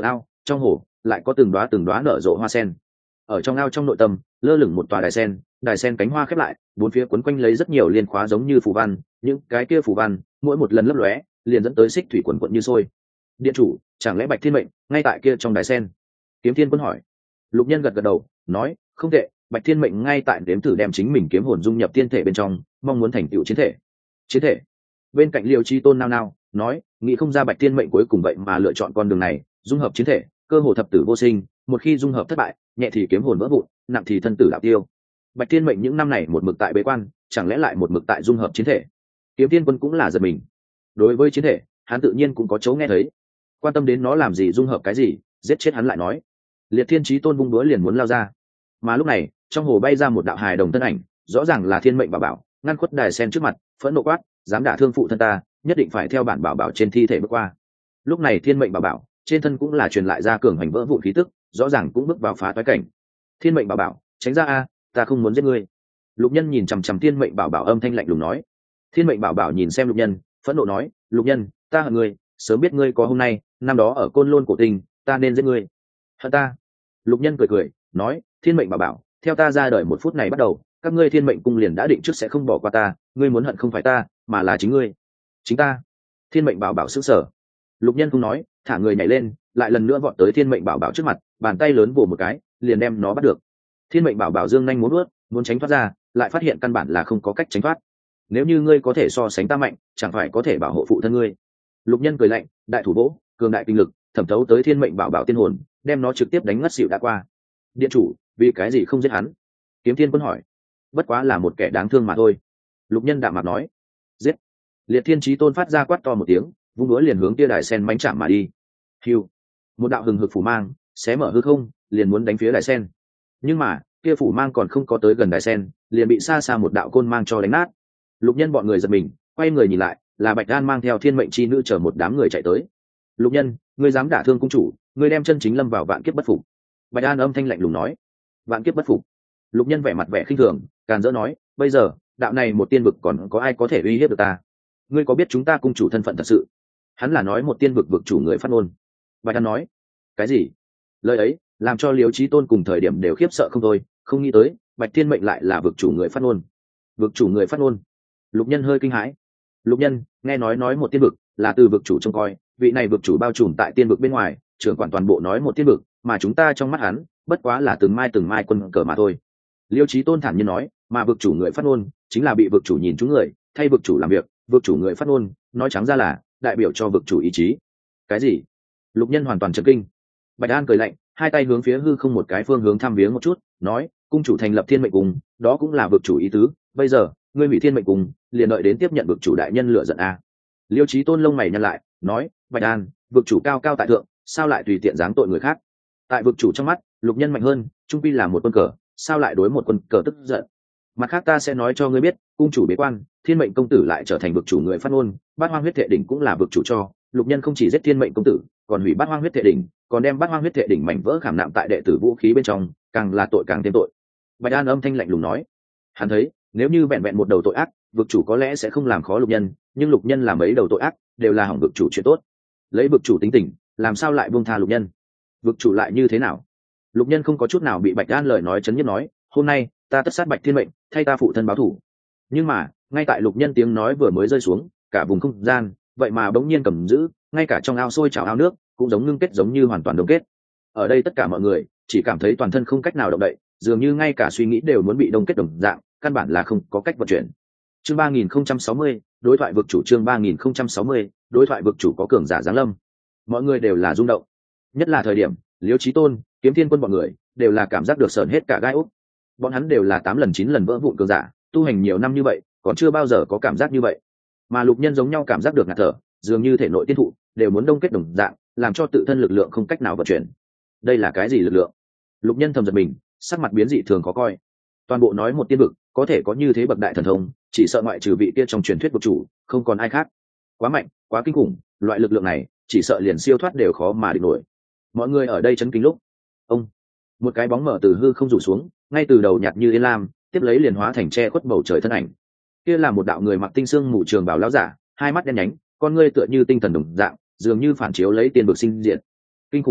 trong hồ lại có từng đoá từng đoá nở rộ hoa sen. Ở trong ao trong nội tâm lơ lửng một tòa đài sen, đài sen cánh hoa khép lại, bốn phía quấn quanh lấy rất nhiều liên khóa giống như phù văn, những cái kia phù văn mỗi một lần lấp lóe liền dẫn tới xích thủy quần quận như sôi. Điện chủ, chẳng lẽ Bạch Thiên Mệnh ngay tại kia trong đài sen? Kiếm Thiên Quân hỏi. Lục Nhân gật gật đầu nói, không tệ, Bạch Thiên Mệnh ngay tại đếm thử đem chính mình kiếm hồn dung nhập tiên thể bên trong, mong muốn thành tựu chiến thể. Chiến thể? Bên cạnh Liêu Chí Tôn nao nao nói, nghĩ không ra Bạch Thiên Mệnh cuối cùng vậy mà lựa chọn con đường này, dung hợp chiến thể, cơ hồ thập tử vô sinh, một khi dung hợp thất bại, nhẹ thì kiếm hồn vỡ vụn, nặng thì thân tử đạo tiêu. Bạch Thiên Mệnh những năm này một mực tại bế quan, chẳng lẽ lại một mực tại dung hợp chiến thể? Kiếm Thiên Quân cũng là giật mình. Đối với chiến thể, hắn tự nhiên cũng có chỗ nghe thấy, quan tâm đến nó làm gì, dung hợp cái gì, giết chết hắn lại nói. Liệt Thiên Chí Tôn vung đũa liền muốn lao ra, mà lúc này trong hồ bay ra một đạo hài đồng thân ảnh, rõ ràng là Thiên Mệnh Bảo Bảo, ngăn khuất đài sen trước mặt, phẫn nộ quát, dám đả thương phụ thân ta, nhất định phải theo bản bảo bảo trên thi thể bước qua. Lúc này Thiên Mệnh Bảo Bảo trên thân cũng là truyền lại ra cường hành vỡ vụn khí tức, rõ ràng cũng bước vào phá toái cảnh. Thiên Mệnh Bảo Bảo, tránh ra a, ta không muốn giết ngươi. Lục Nhân nhìn chằm chằm Thiên Mệnh Bảo Bảo, âm thanh lạnh lùng nói. Thiên Mệnh Bảo Bảo nhìn xem Lục Nhân, phẫn nộ nói, Lục Nhân, ta hận ngươi, sớm biết ngươi có hôm nay, năm đó ở Côn Lôn cổ tình, ta nên giết ngươi. Hận ta? Lục Nhân cười cười nói, Thiên Mệnh Bảo Bảo, theo ta ra đời một phút này bắt đầu, các ngươi Thiên Mệnh cung liền đã định trước sẽ không bỏ qua ta, ngươi muốn hận không phải ta, mà là chính ngươi. Chính ta? Thiên Mệnh Bảo Bảo sững sờ. Lục Nhân cũng nói, thả người nhảy lên, lại lần nữa vọt tới Thiên Mệnh Bảo Bảo trước mặt, bàn tay lớn vồ một cái, liền đem nó bắt được. Thiên Mệnh Bảo Bảo dương nhanh muốn nuốt, muốn tránh thoát ra, lại phát hiện căn bản là không có cách tránh thoát. Nếu như ngươi có thể so sánh ta mạnh, chẳng phải có thể bảo hộ phụ thân ngươi? Lục Nhân cười lạnh, đại thủ vỗ, cường đại kinh lực thẩm thấu tới Thiên Mệnh Bảo Bảo tiên hồn, đem nó trực tiếp đánh ngất xỉu đã qua. Điện chủ, vì cái gì không giết hắn? Kiếm Thiên Quân hỏi. Bất quá là một kẻ đáng thương mà thôi. Lục Nhân đạm mạc nói. Giết! Liệt Thiên Chí Tôn phát ra quát to một tiếng, vung đũa liền hướng tia đài sen mánh chạm mà đi. Hiu! Một đạo hừng hực phủ mang xé mở hư không, liền muốn đánh phía đài sen. Nhưng mà kia phủ mang còn không có tới gần đài sen, liền bị xa xa một đạo côn mang cho đánh nát. Lục Nhân bọn người giật mình, quay người nhìn lại, là Bạch Đan mang theo Thiên Mệnh chi nữ chở một đám người chạy tới. Lục Nhân, ngươi dám đả thương cung chủ, ngươi đem chân chính lâm vào vạn kiếp bất phục. Bạch Đan âm thanh lạnh lùng nói. Vạn kiếp bất phục? Lục Nhân vẻ mặt vẻ khinh thường, càn rỡ nói, bây giờ đạo này một tiên vực còn có ai có thể uy hiếp được ta? Ngươi có biết chúng ta cung chủ thân phận thật sự? Hắn là nói một tiên vực vực chủ người phát ngôn. Bạch Đan nói. Cái gì? Lời ấy làm cho Liêu Chí Tôn cùng thời điểm đều khiếp sợ không thôi, không nghĩ tới Bạch Thiên Mệnh lại là vực chủ người phát ngôn. Vực chủ người phát ngôn? Lục Nhân hơi kinh hãi. Lục Nhân, nghe nói nói một tiên vực là từ vực chủ trông coi, vị này vực chủ bao trùm tại tiên vực bên ngoài, trưởng quản toàn bộ nói một tiên vực, mà chúng ta trong mắt hắn bất quá là từng mai từng mai quân cờ mà thôi. Liêu Chí Tôn thản nhiên nói, mà vực chủ người phát ngôn chính là bị vực chủ nhìn trúng người, thay vực chủ làm việc, vực chủ người phát ngôn nói trắng ra là đại biểu cho vực chủ ý chí. Cái gì? Lục Nhân hoàn toàn chấn kinh. Bạch An cười lạnh, hai tay hướng phía hư không một cái phương hướng thăm viếng một chút, nói, cung chủ thành lập Thiên Mệnh cung, đó cũng là vực chủ ý tứ, bây giờ ngươi hủy Thiên Mệnh cung, liền đợi đến tiếp nhận vực chủ đại nhân lựa giận a. Liêu Chí Tôn lông mày nhăn lại, nói, Bạch An, vực chủ cao cao tại thượng, sao lại tùy tiện giáng tội người khác? Tại vực chủ trong mắt, Lục Nhân mạnh hơn, trung quy là một quân cờ, sao lại đối một quân cờ tức giận? Mặt khác ta sẽ nói cho ngươi biết, cung chủ bế quan, Thiên Mệnh công tử lại trở thành vực chủ người phát ngôn, Bát Hoang huyết thể đỉnh cũng là vực chủ cho. Lục Nhân không chỉ giết Thiên Mệnh công tử, còn hủy Bát Hoang huyết thể đỉnh, còn đem Bát Hoang huyết thể đỉnh mảnh vỡ khảm nạm tại đệ tử vũ khí bên trong, càng là tội càng thêm tội. Bạch An âm thanh lạnh lùng nói. Hắn thấy, nếu như vẹn vẹn một đầu tội ác, vực chủ có lẽ sẽ không làm khó Lục Nhân, nhưng Lục Nhân làm mấy đầu tội ác, đều là hỏng vực chủ chuyện tốt. Lấy vực chủ tính tình, làm sao lại buông tha Lục Nhân? Vực chủ lại như thế nào? Lục Nhân không có chút nào bị Bạch An lời nói chấn nhiếp, nói, hôm nay ta tất sát Bạch Thiên Mệnh, thay ta phụ thân báo thù. Nhưng mà ngay tại Lục Nhân tiếng nói vừa mới rơi xuống, cả vùng không gian vậy mà bỗng nhiên cầm giữ, ngay cả trong ao sôi trào ao nước cũng giống ngưng kết, giống như hoàn toàn đông kết. Ở đây tất cả mọi người chỉ cảm thấy toàn thân không cách nào động đậy, dường như ngay cả suy nghĩ đều muốn bị đông kết đồng dạng, căn bản là không có cách vận chuyển. Chương ba nghìn không trăm sáu mươi, đối thoại vực chủ. Chương ba nghìn không trăm sáu mươi, đối thoại vực chủ có cường giả giáng lâm. Mọi người đều là rung động, nhất là thời điểm Liêu Chí Tôn, Kiếm Thiên Quân bọn người đều là cảm giác được sởn hết cả gai ốc. Bọn hắn đều là tám lần chín lần vỡ vụn cường giả, tu hành nhiều năm như vậy, còn chưa bao giờ có cảm giác như vậy. Mà Lục Nhân giống nhau cảm giác được ngạt thở, dường như thể nội tiên thụ đều muốn đông kết đồng dạng, làm cho tự thân lực lượng không cách nào vận chuyển. Đây là cái gì lực lượng? Lục Nhân thầm giật mình, sắc mặt biến dị thường khó coi. Toàn bộ nói một tiên vực có thể có như thế bậc đại thần thông, chỉ sợ ngoại trừ vị kia trong truyền thuyết vực chủ, không còn ai khác. Quá mạnh, quá kinh khủng, loại lực lượng này chỉ sợ liền siêu thoát đều khó mà địch nổi. Mọi người ở đây chấn kinh lúc, ông, một cái bóng mở từ hư không rủ xuống, ngay từ đầu nhạt như yên lam, tiếp lấy liền hóa thành che khuất bầu trời thân ảnh. Kia là một đạo người mặc tinh xương mù trường bào lão giả, hai mắt đen nhánh, con ngươi tựa như tinh thần đồng dạng, dường như phản chiếu lấy tiên vực sinh diện. Kinh khủng uy áp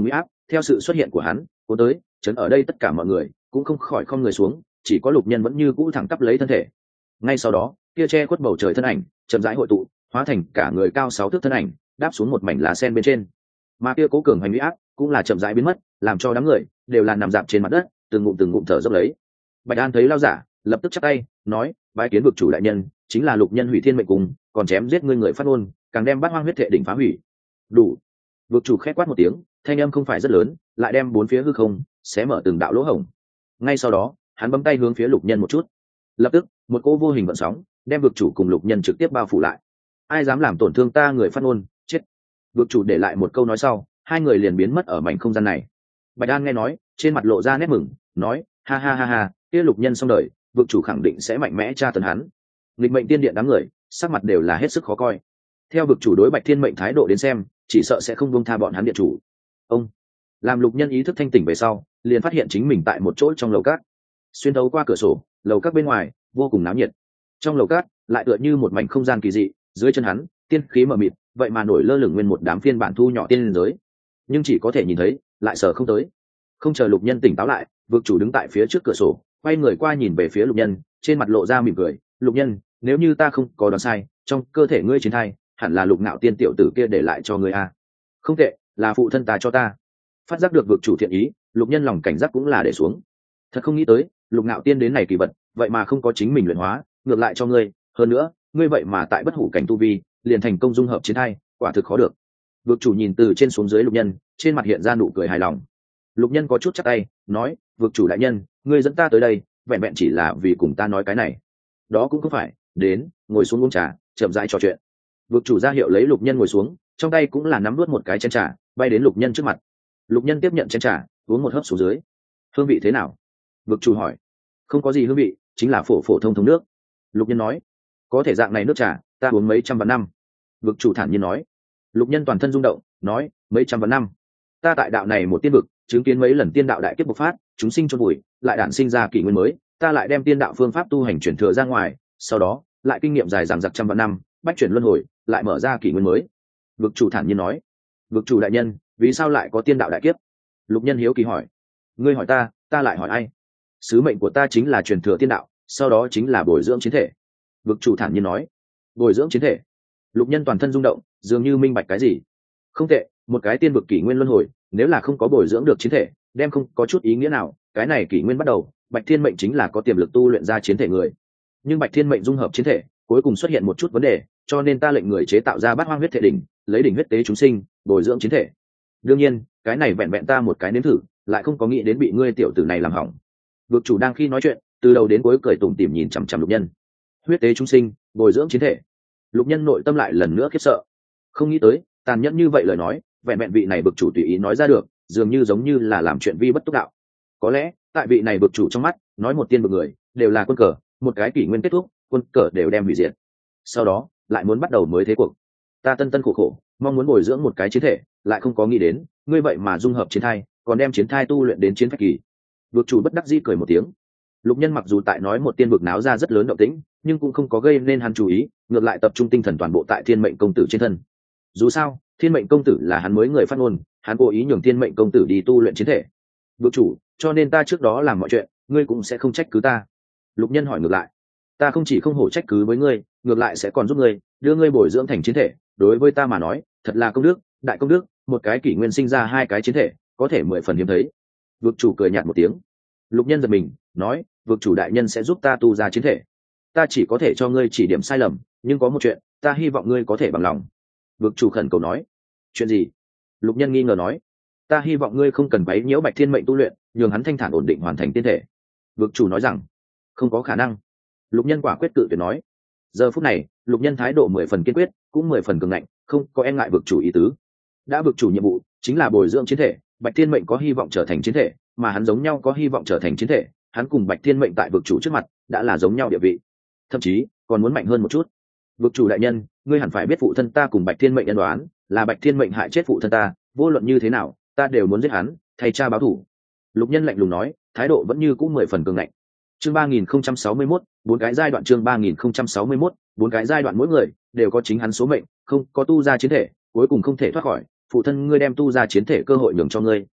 theo sự xuất hiện của hắn cuốn tới chấn ở đây tất cả mọi người cũng không khỏi không người xuống, chỉ có Lục Nhân vẫn như cũ thẳng tắp lấy thân thể. Ngay sau đó kia che khuất bầu trời thân ảnh chậm rãi hội tụ, hóa thành cả người cao sáu thước thân ảnh đáp xuống một mảnh lá sen bên trên, mà kia cố cường hành uy áp cũng là chậm rãi biến mất, làm cho đám người đều là nằm dạp trên mặt đất, từng ngụm từng ngụm thở dốc lấy. Bạch An thấy lao giả lập tức chắp tay nói, bái kiến vực chủ đại nhân, chính là Lục Nhân hủy thiên mệnh cùng, còn chém giết ngươi người phát ngôn, càng đem Bát Hoang huyết thệ đỉnh phá hủy. Đủ. Vực chủ khét quát một tiếng, thanh âm không phải rất lớn, lại đem bốn phía hư không xé mở từng đạo lỗ hổng. Ngay sau đó hắn bấm tay hướng phía Lục Nhân một chút, lập tức một cỗ vô hình vận sóng đem vực chủ cùng Lục Nhân trực tiếp bao phủ lại. Ai dám làm tổn thương ta người phát ngôn, chết. Vực chủ để lại một câu nói sau, hai người liền biến mất ở mảnh không gian này. Bạch An nghe nói, trên mặt lộ ra nét mừng, nói, ha ha ha ha, kia Lục Nhân xong đời, vực chủ khẳng định sẽ mạnh mẽ tra tấn hắn. Nghịch mệnh tiên điện đám người sắc mặt đều là hết sức khó coi. Theo vực chủ đối Bạch Thiên Mệnh thái độ đến xem, chỉ sợ sẽ không buông tha bọn hắn điện chủ. Ông làm Lục Nhân ý thức thanh tỉnh về sau, liền phát hiện chính mình tại một chỗ trong lầu cát. Xuyên thấu qua cửa sổ, lầu các bên ngoài vô cùng náo nhiệt. Trong lầu cát lại tựa như một mảnh không gian kỳ dị, dưới chân hắn tiên khí mờ mịt, vậy mà nổi lơ lửng nguyên một đám phiên bản thu nhỏ tiên giới, nhưng chỉ có thể nhìn thấy, lại sờ không tới. Không chờ Lục Nhân tỉnh táo lại, vực chủ đứng tại phía trước cửa sổ, quay người qua nhìn về phía Lục Nhân, trên mặt lộ ra mỉm cười, Lục Nhân, nếu như ta không có đoán sai, trong cơ thể ngươi chiến thai hẳn là Lục Nạo tiên tiểu tử kia để lại cho ngươi a. Không tệ, là phụ thân ta cho ta. Phát giác được vực chủ thiện ý, Lục Nhân lòng cảnh giác cũng là để xuống. Thật không nghĩ tới, Lục Nạo tiên đến này kỳ vật, vậy mà không có chính mình luyện hóa, ngược lại cho ngươi, hơn nữa, ngươi vậy mà tại bất hủ cảnh tu vi, liền thành công dung hợp chiến thai, quả thực khó được. Vực chủ nhìn từ trên xuống dưới Lục Nhân, trên mặt hiện ra nụ cười hài lòng. Lục Nhân có chút chắp tay, nói, vực chủ đại nhân, ngươi dẫn ta tới đây, vẹn vẹn chỉ là vì cùng ta nói cái này. Đó cũng không phải, đến, ngồi xuống uống trà, chậm rãi trò chuyện. Vực chủ ra hiệu lấy Lục Nhân ngồi xuống, trong tay cũng là nắm nuốt một cái chén trà, bay đến Lục Nhân trước mặt. Lục Nhân tiếp nhận chén trà, uống một hớp xuống dưới. Hương vị thế nào? Vực chủ hỏi. Không có gì hương vị, chính là phổ phổ thông thông nước. Lục Nhân nói. Có thể dạng này nước trà, ta uống mấy trăm vạn năm. Vực chủ thản nhiên nói. Lục Nhân toàn thân rung động, nói, mấy trăm vạn năm. Ta tại đạo này một tiên vực, chứng kiến mấy lần tiên đạo đại kiếp bộc phát, chúng sinh chôn vùi, lại đản sinh ra kỷ nguyên mới, ta lại đem tiên đạo phương pháp tu hành chuyển thừa ra ngoài, sau đó lại kinh nghiệm dài dằng dặc trăm vạn năm, bách chuyển luân hồi, lại mở ra kỷ nguyên mới. Vực chủ thản nhiên nói. Vực chủ đại nhân, vì sao lại có tiên đạo đại kiếp? Lục Nhân hiếu kỳ hỏi. Ngươi hỏi ta, ta lại hỏi ai? Sứ mệnh của ta chính là truyền thừa tiên đạo, sau đó chính là bồi dưỡng chiến thể. Vực chủ thản nhiên nói. Bồi dưỡng chiến thể. Lục Nhân toàn thân rung động, dường như minh bạch cái gì. Không tệ, một cái tiên vực kỷ nguyên luân hồi, nếu là không có bồi dưỡng được chiến thể, đem không có chút ý nghĩa nào. Cái này kỷ nguyên bắt đầu, Bạch Thiên Mệnh chính là có tiềm lực tu luyện ra chiến thể người, nhưng Bạch Thiên Mệnh dung hợp chiến thể cuối cùng xuất hiện một chút vấn đề, cho nên ta lệnh người chế tạo ra Bát Hoang huyết thể đỉnh, lấy đỉnh huyết tế chúng sinh, bồi dưỡng chiến thể. Đương nhiên, cái này vẹn vẹn ta một cái nếm thử, lại không có nghĩ đến bị ngươi tiểu tử này làm hỏng. Vực chủ đang khi nói chuyện, từ đầu đến cuối cười tủm tỉm nhìn chằm chằm Lục Nhân. Huyết tế chúng sinh, bồi dưỡng chiến thể. Lục Nhân nội tâm lại lần nữa khiếp sợ, không nghĩ tới tàn nhẫn như vậy lời nói, vẹn vẹn vị này vực chủ tùy ý nói ra được, dường như giống như là làm chuyện vi bất túc đạo. Có lẽ tại vị này vực chủ trong mắt, nói một tiên vực người đều là quân cờ, một cái kỷ nguyên kết thúc, quân cờ đều đem hủy diệt, sau đó lại muốn bắt đầu mới thế cuộc. Ta tân tân khổ khổ mong muốn bồi dưỡng một cái chiến thể, lại không có nghĩ đến ngươi vậy mà dung hợp chiến thai, còn đem chiến thai tu luyện đến chiến phách kỳ. Vực chủ bất đắc dĩ cười một tiếng. Lục Nhân mặc dù tại nói một tiên vực náo ra rất lớn động tĩnh, nhưng cũng không có gây nên hắn chú ý, ngược lại tập trung tinh thần toàn bộ tại Thiên Mệnh công tử trên thân. Dù sao Thiên Mệnh công tử là hắn mới người phát ngôn, hắn cố ý nhường Thiên Mệnh công tử đi tu luyện chiến thể. Vực chủ, cho nên ta trước đó làm mọi chuyện, ngươi cũng sẽ không trách cứ ta. Lục Nhân hỏi ngược lại. Ta không chỉ không hổ trách cứ với ngươi, ngược lại sẽ còn giúp ngươi đưa ngươi bồi dưỡng thành chiến thể. Đối với ta mà nói, thật là công đức, đại công đức. Một cái kỷ nguyên sinh ra hai cái chiến thể, có thể mười phần hiếm thấy. Vực chủ cười nhạt một tiếng. Lục Nhân giật mình, nói, vực chủ đại nhân sẽ giúp ta tu ra chiến thể. Ta chỉ có thể cho ngươi chỉ điểm sai lầm, nhưng có một chuyện, ta hy vọng ngươi có thể bằng lòng. Vực chủ khẩn cầu nói. Chuyện gì? Lục Nhân nghi ngờ nói. Ta hy vọng ngươi không cần quấy nhiễu Bạch Thiên Mệnh tu luyện, nhường hắn thanh thản ổn định hoàn thành tiên thể. Vực chủ nói rằng, không có khả năng. Lục Nhân quả quyết cự tuyệt nói. Giờ phút này, Lục Nhân thái độ mười phần kiên quyết, cũng mười phần cường ngạnh, không có e ngại vực chủ ý tứ. Đã vực chủ nhiệm vụ chính là bồi dưỡng chiến thể, Bạch Thiên Mệnh có hy vọng trở thành chiến thể, mà hắn giống nhau có hy vọng trở thành chiến thể, hắn cùng Bạch Thiên Mệnh tại vực chủ trước mặt đã là giống nhau địa vị, thậm chí còn muốn mạnh hơn một chút. Vực chủ đại nhân, ngươi hẳn phải biết phụ thân ta cùng Bạch Thiên Mệnh ân đoán, là Bạch Thiên Mệnh hại chết phụ thân ta, vô luận như thế nào, ta đều muốn giết hắn, thay cha báo thù. Lục Nhân lạnh lùng nói, thái độ vẫn như cũ mười phần cường ngạnh. Chương ba nghìn không trăm sáu mươi mốt, bốn cái giai đoạn chương ba nghìn không trăm sáu mươi mốt, bốn cái giai đoạn mỗi người đều có chính hắn số mệnh, không có tu ra chiến thể, cuối cùng không thể thoát khỏi. Phụ thân ngươi đem tu ra chiến thể cơ hội nhường cho ngươi,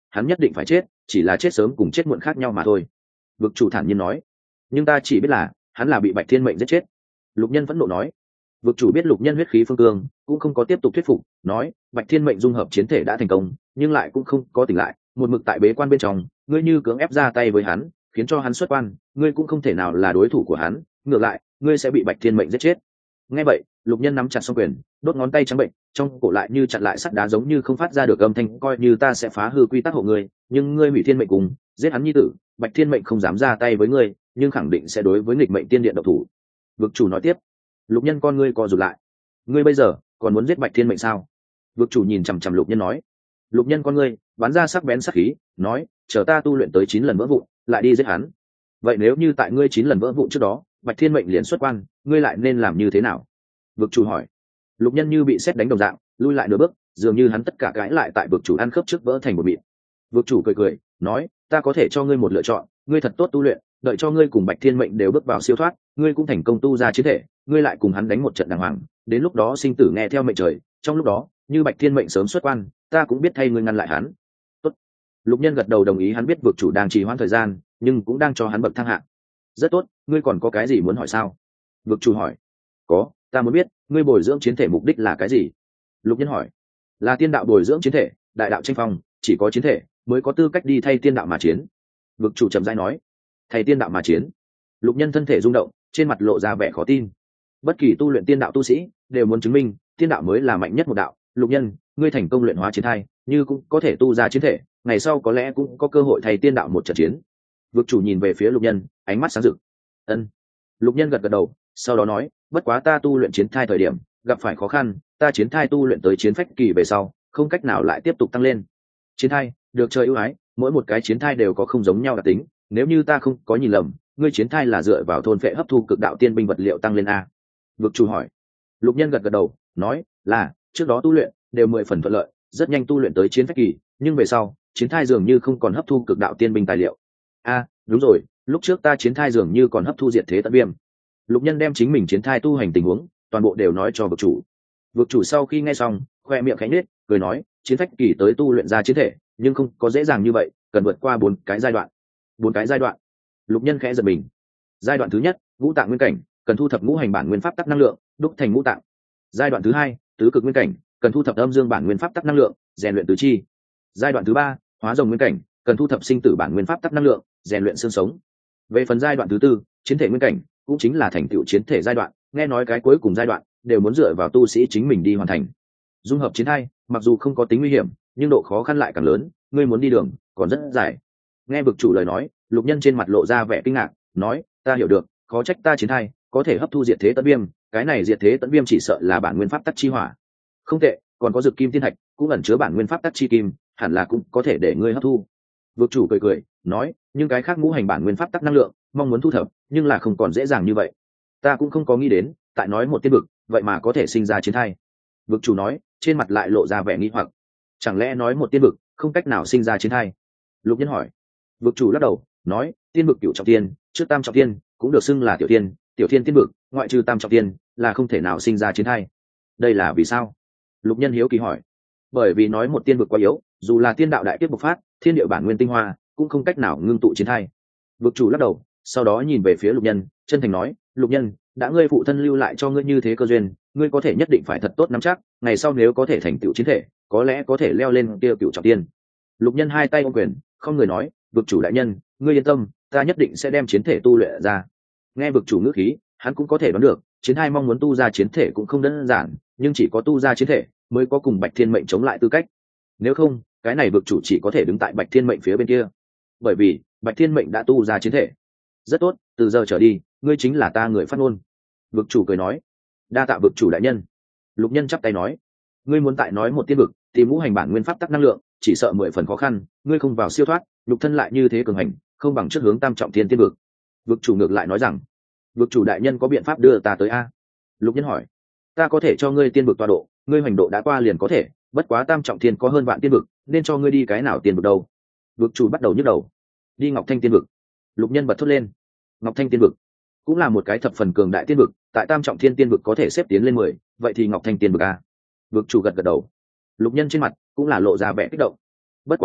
hắn nhất định phải chết, chỉ là chết sớm cùng chết muộn khác nhau mà thôi. Vực chủ thản nhiên nói. Nhưng ta chỉ biết là hắn là bị Bạch Thiên Mệnh giết chết. Lục Nhân vẫn nộ nói. Vực chủ biết Lục Nhân huyết khí phương cương, cũng không có tiếp tục thuyết phục, nói Bạch Thiên Mệnh dung hợp chiến thể đã thành công, nhưng lại cũng không có tỉnh lại, một mực tại bế quan bên trong, ngươi như cưỡng ép ra tay với hắn, khiến cho hắn xuất quan, ngươi cũng không thể nào là đối thủ của hắn, ngược lại ngươi sẽ bị Bạch Thiên Mệnh giết chết. Nghe vậy, Lục Nhân nắm chặt song quyền, đốt ngón tay trắng bệnh, trong cổ lại như chặn lại sắt đá, giống như không phát ra được âm thanh, coi như ta sẽ phá hư quy tắc hộ ngươi, nhưng ngươi hủy thiên mệnh cùng giết hắn nhi tử, Bạch Thiên Mệnh không dám ra tay với ngươi, nhưng khẳng định sẽ đối với nghịch mệnh tiên điện độc thủ. Vực chủ nói tiếp. Lục Nhân con ngươi co rụt lại. Ngươi bây giờ còn muốn giết Bạch Thiên Mệnh sao? Vực chủ nhìn chằm chằm Lục Nhân nói. Lục Nhân con ngươi bắn ra sắc bén sắc khí, nói, chờ ta tu luyện tới chín lần vỡ vụn, lại đi giết hắn. Vậy nếu như tại ngươi chín lần vỡ vụn trước đó, Bạch Thiên Mệnh liền xuất quan, ngươi lại nên làm như thế nào? Vực chủ hỏi. Lục Nhân như bị sét đánh đồng dạng, lui lại nửa bước, dường như hắn tất cả cãi lại tại vực chủ ăn khớp trước vỡ thành một mịn. Vực chủ cười cười, nói, ta có thể cho ngươi một lựa chọn, ngươi thật tốt tu luyện, đợi cho ngươi cùng Bạch Thiên Mệnh đều bước vào siêu thoát, ngươi cũng thành công tu ra chiến thể, ngươi lại cùng hắn đánh một trận đàng hoàng, đến lúc đó sinh tử nghe theo mệnh trời, trong lúc đó, như Bạch Thiên Mệnh sớm xuất quan, ta cũng biết thay ngươi ngăn lại hắn. Tốt. Lục Nhân gật đầu đồng ý, hắn biết vực chủ đang trì hoãn thời gian, nhưng cũng đang cho hắn bậc thang hạng. Rất tốt, ngươi còn có cái gì muốn hỏi sao? Vực chủ hỏi. Có, ta muốn biết, ngươi bồi dưỡng chiến thể mục đích là cái gì? Lục Nhân hỏi. Là tiên đạo bồi dưỡng chiến thể, đại đạo tranh phong, chỉ có chiến thể mới có tư cách đi thay tiên đạo mà chiến. Vực chủ trầm rãi nói. Thay tiên đạo mà chiến. Lục Nhân thân thể rung động, trên mặt lộ ra vẻ khó tin. Bất kỳ tu luyện tiên đạo tu sĩ đều muốn chứng minh tiên đạo mới là mạnh nhất một đạo. Lục Nhân, ngươi thành công luyện hóa chiến thai, như cũng có thể tu ra chiến thể, ngày sau có lẽ cũng có cơ hội thay tiên đạo một trận chiến. Vực chủ nhìn về phía Lục Nhân, ánh mắt sáng rực. Ân. Lục Nhân gật gật đầu, sau đó nói, bất quá ta tu luyện chiến thai thời điểm gặp phải khó khăn, ta chiến thai tu luyện tới chiến phách kỳ về sau, không cách nào lại tiếp tục tăng lên. Chiến thai được trời ưu ái, mỗi một cái chiến thai đều có không giống nhau đặc tính, nếu như ta không có nhìn lầm, ngươi chiến thai là dựa vào thôn phệ hấp thu cực đạo tiên binh vật liệu tăng lên a? Vực chủ hỏi. Lục Nhân gật gật đầu, nói là trước đó tu luyện đều mười phần thuận lợi, rất nhanh tu luyện tới chiến phách kỳ, nhưng về sau chiến thai dường như không còn hấp thu cực đạo tiên binh tài liệu. A, đúng rồi, lúc trước ta chiến thai dường như còn hấp thu diệt thế tận viêm. Lục Nhân đem chính mình chiến thai tu hành tình huống toàn bộ đều nói cho vực chủ. Vực chủ sau khi nghe xong, khoe miệng khẽ nhếch, cười nói, chiến phách kỳ tới tu luyện ra chiến thể, nhưng không có dễ dàng như vậy, cần vượt qua bốn cái giai đoạn. Bốn cái giai đoạn? Lục Nhân khẽ giật mình. Giai đoạn thứ nhất, ngũ tạng nguyên cảnh, cần thu thập ngũ hành bản nguyên pháp tắc năng lượng, đúc thành ngũ tạng. Giai đoạn thứ hai, tứ cực nguyên cảnh, cần thu thập âm dương bản nguyên pháp tắc năng lượng, rèn luyện tứ chi. Giai đoạn thứ ba, hóa rồng nguyên cảnh, cần thu thập sinh tử bản nguyên pháp tắc năng lượng, rèn luyện xương sống. Về phần giai đoạn thứ tư, chiến thể nguyên cảnh, cũng chính là thành tựu chiến thể giai đoạn, nghe nói cái cuối cùng giai đoạn đều muốn dựa vào tu sĩ chính mình đi hoàn thành. Dung hợp chiến thai mặc dù không có tính nguy hiểm, nhưng độ khó khăn lại càng lớn, ngươi muốn đi đường còn rất dài. Nghe vực chủ lời nói, Lục Nhân trên mặt lộ ra vẻ kinh ngạc, nói, ta hiểu được, khó trách ta chiến thai có thể hấp thu diệt thế tận viêm, cái này diệt thế tận viêm chỉ sợ là bản nguyên pháp tắc chi hỏa. Không tệ, còn có dược kim tiên thạch cũng ẩn chứa bản nguyên pháp tắc chi kim, hẳn là cũng có thể để ngươi hấp thu. Vực chủ cười cười, nói, nhưng cái khác ngũ hành bản nguyên pháp tắc năng lượng mong muốn thu thập, nhưng là không còn dễ dàng như vậy. Ta cũng không có nghĩ đến, tại nói một tiên vực vậy mà có thể sinh ra chiến thai. Vực chủ nói, trên mặt lại lộ ra vẻ nghi hoặc. Chẳng lẽ nói một tiên vực không cách nào sinh ra chiến thai? Lục Nhân hỏi. Vực chủ lắc đầu, nói, tiên vực cửu trọng tiên, trước tam trọng tiên cũng được xưng là tiểu tiên, tiểu tiên tiên vực ngoại trừ tam trọng tiên là không thể nào sinh ra chiến thai. Đây là vì sao? Lục Nhân hiếu kỳ hỏi. Bởi vì nói một tiên vực quá yếu, dù là tiên đạo đại kiếp bộc phát, thiên địa bản nguyên tinh hoa cũng không cách nào ngưng tụ chiến thai. Vực chủ lắc đầu, sau đó nhìn về phía Lục Nhân, chân thành nói, Lục Nhân, đã ngươi phụ thân lưu lại cho ngươi như thế cơ duyên, ngươi có thể nhất định phải thật tốt nắm chắc, ngày sau nếu có thể thành tựu chiến thể, có lẽ có thể leo lên kia cửu trọng tiên. Lục Nhân hai tay ôm quyền, không người nói, vực chủ đại nhân, ngươi yên tâm, ta nhất định sẽ đem chiến thể tu luyện ra. Nghe vực chủ ngữ khí, hắn cũng có thể đoán được, chiến hai mong muốn tu ra chiến thể cũng không đơn giản, nhưng chỉ có tu ra chiến thể mới có cùng Bạch Thiên Mệnh chống lại tư cách. Nếu không, cái này vực chủ chỉ có thể đứng tại Bạch Thiên Mệnh phía bên kia. Bởi vì Bạch Thiên Mệnh đã tu ra chiến thể. Rất tốt, từ giờ trở đi, ngươi chính là ta người phát ngôn. Vực chủ cười nói, đa tạ vực chủ đại nhân. Lục Nhân chắp tay nói, ngươi muốn tại nói một tiên vực tìm ngũ hành bản nguyên pháp tắc năng lượng, chỉ sợ mười phần khó khăn, ngươi không vào siêu thoát, lục thân lại như thế cường hành, không bằng trước hướng tam trọng thiên tiên vực. Vực chủ ngược lại nói rằng, vực chủ đại nhân có biện pháp đưa ta tới a? Lục Nhân hỏi. Ta có thể cho ngươi tiên vực tọa độ, ngươi hành độ đã qua liền có thể, bất quá tam trọng thiên có hơn vạn tiên vực, nên cho ngươi đi cái nào tiên vực đâu? Vực chủ bắt đầu nhức đầu. Đi Ngọc Thanh tiên vực. Lục Nhân bật thốt lên. Ngọc Thanh tiên vực cũng là một cái thập phần cường đại tiên vực, tại tam trọng thiên tiên vực có thể xếp tiến lên mười, vậy thì Ngọc Thanh tiên vực a? Vực chủ gật gật đầu. Lục Nhân trên mặt cũng là lộ ra vẻ kích động. Bất quá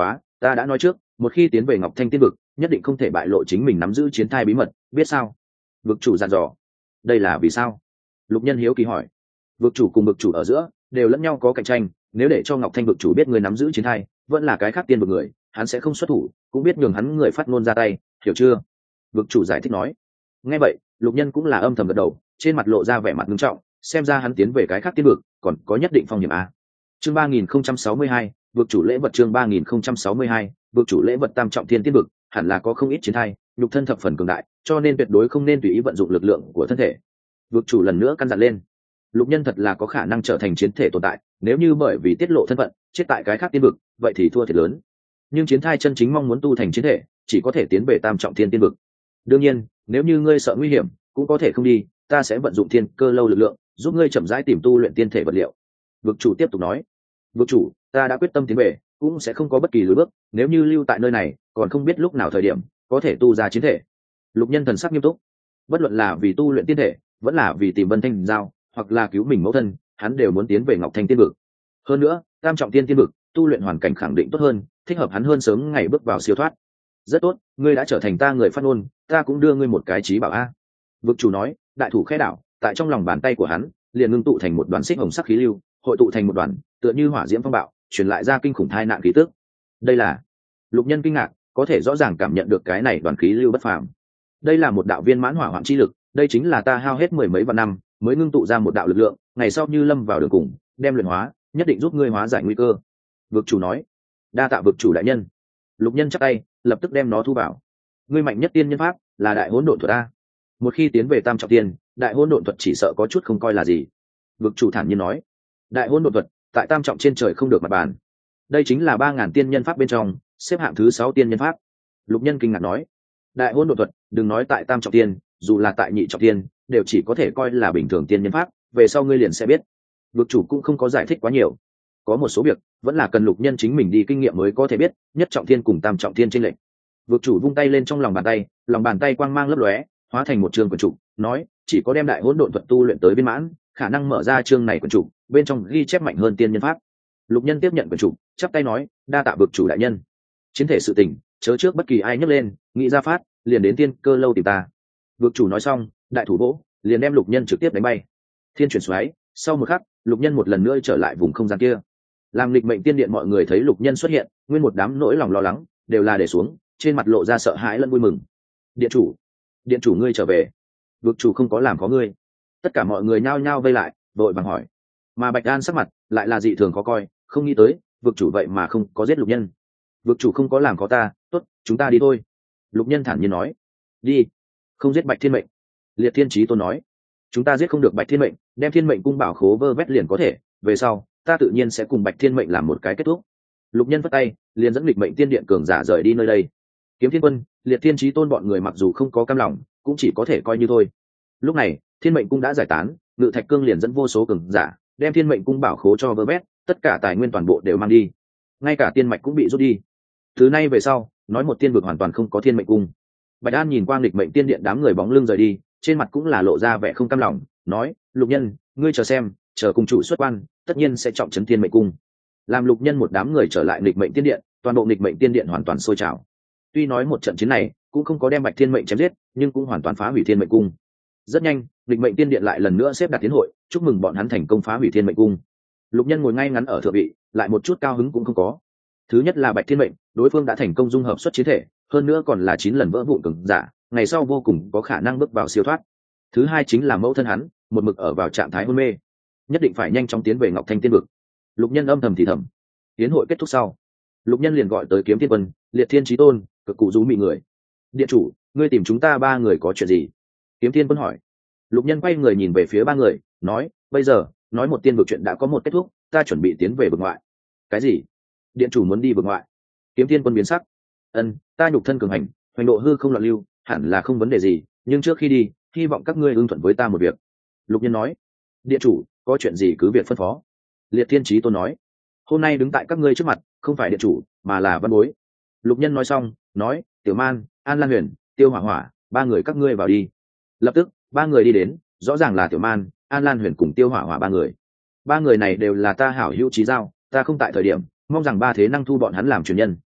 ta đã nói trước, một khi tiến về ngọc thanh tiên vực nhất định không thể bại lộ chính mình nắm giữ chiến thai bí mật, biết sao? Vực chủ dặn dò. Đây là vì sao? Lục Nhân hiếu kỳ hỏi. Vực chủ cùng vực chủ ở giữa đều lẫn nhau có cạnh tranh, nếu để cho ngọc thanh vực chủ biết người nắm giữ chiến thai vẫn là cái khác tiên vực người, hắn sẽ không xuất thủ, cũng biết nhường hắn người phát ngôn ra tay, hiểu chưa? Vực chủ giải thích nói. Nghe vậy, Lục Nhân cũng là âm thầm gật đầu, trên mặt lộ ra vẻ mặt nghiêm trọng, xem ra hắn tiến về cái khác tiên vực còn có nhất định phong hiểm a. Chương ba nghìn không trăm sáu mươi hai, vực chủ lễ vật. Chương ba nghìn không trăm sáu mươi hai, vực chủ lễ vật. Tam trọng thiên tiên vực hẳn là có không ít chiến thai, nhục thân thập phần cường đại, cho nên tuyệt đối không nên tùy ý vận dụng lực lượng của thân thể. Vực chủ lần nữa căn dặn lên. Lục Nhân thật là có khả năng trở thành chiến thể tồn tại, nếu như bởi vì tiết lộ thân phận chết tại cái khác tiên vực, vậy thì thua thiệt lớn. Nhưng chiến thai chân chính mong muốn tu thành chiến thể, chỉ có thể tiến về tam trọng thiên tiên vực. Đương nhiên, nếu như ngươi sợ nguy hiểm, cũng có thể không đi, ta sẽ vận dụng thiên cơ lâu lực lượng, giúp ngươi chậm rãi tìm tu luyện tiên thể vật liệu. Vực chủ tiếp tục nói. Vực chủ, ta đã quyết tâm tiến về, cũng sẽ không có bất kỳ lùi bước, nếu như lưu tại nơi này, còn không biết lúc nào thời điểm có thể tu ra chiến thể. Lục Nhân thần sắc nghiêm túc. Bất luận là vì tu luyện tiên thể, vẫn là vì tìm Vân Thanh giao, hoặc là cứu mình mẫu thân, hắn đều muốn tiến về Ngọc Thanh tiên vực. Hơn nữa, tam trọng tiên tiên vực, tu luyện hoàn cảnh khẳng định tốt hơn, thích hợp hắn hơn sớm ngày bước vào siêu thoát. Rất tốt, ngươi đã trở thành ta người phát ngôn, ta cũng đưa ngươi một cái trí bảo a. Vực chủ nói. Đại thủ khẽ đảo, tại trong lòng bàn tay của hắn liền ngưng tụ thành một đoàn xích hồng sắc khí lưu, hội tụ thành một đoàn tựa như hỏa diễm phong bạo, truyền lại ra kinh khủng thai nạn khí tức. Đây là... Lục Nhân kinh ngạc, có thể rõ ràng cảm nhận được cái này đoàn khí lưu bất phàm. Đây là một đạo viên mãn hỏa hoạn chi lực, đây chính là ta hao hết mười mấy vạn năm mới ngưng tụ ra một đạo lực lượng, ngày sau như lâm vào đường cùng, đem luyện hóa, nhất định giúp ngươi hóa giải nguy cơ. Vực chủ nói. Đa tạ vực chủ đại nhân. Lục Nhân chắp tay, lập tức đem nó thu vào. Ngươi mạnh nhất tiên nhân pháp là đại hỗn độn thuật a. Một khi tiến về tam trọng tiên, đại hỗn độn thuật chỉ sợ có chút không coi là gì. Vực chủ thản nhiên nói. Đại hỗn độn thuật tại tam trọng trên trời không được mặt bàn, đây chính là ba ngàn tiên nhân pháp bên trong xếp hạng thứ sáu tiên nhân pháp. Lục Nhân kinh ngạc nói. Đại hỗn độn thuật đừng nói tại tam trọng tiên, dù là tại nhị trọng tiên đều chỉ có thể coi là bình thường tiên nhân pháp, về sau ngươi liền sẽ biết. Vực chủ cũng không có giải thích quá nhiều, có một số việc vẫn là cần Lục Nhân chính mình đi kinh nghiệm mới có thể biết, nhất trọng thiên cùng tam trọng thiên chênh lệch. Vực chủ vung tay lên trong lòng bàn tay, lòng bàn tay quang mang lấp lóe, hóa thành một chương quyển trục, nói chỉ có đem đại hỗn độn thuật tu luyện tới viên mãn, khả năng mở ra chương này quyển trục, bên trong ghi chép mạnh hơn tiên nhân pháp. Lục Nhân tiếp nhận quyển trục, chắp tay nói, đa tạ vực chủ đại nhân. Chiến thể sự tình chớ trước bất kỳ ai nhấc lên, nghĩ ra phát liền đến tiên cơ lâu tìm ta. Vực chủ nói xong, đại thủ vỗ, liền đem Lục Nhân trực tiếp đánh bay. Thiên chuyển xoáy, sau một khắc, Lục Nhân một lần nữa trở lại vùng không gian kia. Làm lịch mệnh tiên điện mọi người thấy Lục Nhân xuất hiện, nguyên một đám nỗi lòng lo lắng đều là để xuống, trên mặt lộ ra sợ hãi lẫn vui mừng. Điện chủ, điện chủ ngươi trở về. Vực chủ không có làm có ngươi. Tất cả mọi người nhao nhao vây lại, vội vàng hỏi. Mà Bạch An sắc mặt lại là dị thường khó coi, không nghĩ tới vực chủ vậy mà không có giết Lục Nhân. Vực chủ không có làm có ta, tốt, chúng ta đi thôi. Lục Nhân thản nhiên nói. Đi. Không giết Bạch Thiên Mệnh. Liệt Thiên Chí Tôn nói. Chúng ta giết không được Bạch Thiên Mệnh, đem Thiên Mệnh cung bảo khố vơ vét liền có thể, về sau ta tự nhiên sẽ cùng Bạch Thiên Mệnh làm một cái kết thúc. Lục Nhân vất tay, liền dẫn lịch mệnh tiên điện cường giả rời đi nơi đây. Kiếm Thiên Quân, Liệt Thiên Chí Tôn bọn người mặc dù không có cam lòng, cũng chỉ có thể coi như thôi. Lúc này Thiên Mệnh cung đã giải tán, Ngự Thạch Cương liền dẫn vô số cường giả đem Thiên Mệnh cung bảo khố cho vơ vét, tất cả tài nguyên toàn bộ đều mang đi, ngay cả tiên mạch cũng bị rút đi. Từ nay về sau, nói một tiên vực hoàn toàn không có Thiên Mệnh cung. Bạch An nhìn qua lịch mệnh tiên điện đám người bóng lưng rời đi, trên mặt cũng là lộ ra vẻ không cam lòng, nói: Lục Nhân, ngươi chờ xem, chờ cùng chủ xuất quan, tất nhiên sẽ trọng trấn Thiên Mệnh cung. Làm Lục Nhân một đám người trở lại lịch mệnh tiên điện, toàn bộ lịch mệnh tiên điện hoàn toàn sôi trào. Tuy nói một trận chiến này cũng không có đem Bạch Thiên Mệnh chém giết, nhưng cũng hoàn toàn phá hủy Thiên Mệnh cung. Rất nhanh, lịch mệnh tiên điện lại lần nữa xếp đặt tiến hội, chúc mừng bọn hắn thành công phá hủy Thiên Mệnh cung. Lục Nhân ngồi ngay ngắn ở thượng vị, lại một chút cao hứng cũng không có. Thứ nhất là Bạch Thiên Mệnh, đối phương đã thành công dung hợp xuất chiến thể, hơn nữa còn là chín lần vỡ vụn cường giả, ngày sau vô cùng có khả năng bước vào siêu thoát. Thứ hai chính là mẫu thân hắn, một mực ở vào trạng thái hôn mê, nhất định phải nhanh chóng tiến về Ngọc Thanh tiên vực. Lục Nhân âm thầm thì thầm. Tiến hội kết thúc sau, Lục Nhân liền gọi tới Kiếm Thiên Quân, Liệt Thiên Chí Tôn, cực cụ rú mị người. Điện chủ, ngươi tìm chúng ta ba người có chuyện gì? Kiếm Thiên Quân hỏi. Lục Nhân quay người nhìn về phía ba người, nói: bây giờ nói một tiên vực chuyện đã có một kết thúc, ta chuẩn bị tiến về vực ngoại. Cái gì? Điện chủ muốn đi vực ngoại? Kiếm Thiên Quân biến sắc. Ân, ta nhục thân cường hành, hoành độ hư không loạn lưu, hẳn là không vấn đề gì, nhưng trước khi đi, hy vọng các ngươi ưng thuận với ta một việc. Lục Nhân nói. Điện chủ, có chuyện gì cứ việc phân phó. Liệt Thiên Chí Tôn nói. Hôm nay đứng tại các ngươi trước mặt, không phải điện chủ, mà là văn bối. Lục Nhân nói xong, nói: Tiểu Man, An Lan Huyền, Tiêu Hỏa Hỏa, ba người các ngươi vào đi. Lập tức, ba người đi đến, rõ ràng là Tiểu Man, An Lan Huyền cùng Tiêu Hỏa Hỏa ba người. Ba người này đều là ta hảo hữu chí giao, ta không tại thời điểm, mong rằng ba thế năng thu bọn hắn làm truyền nhân.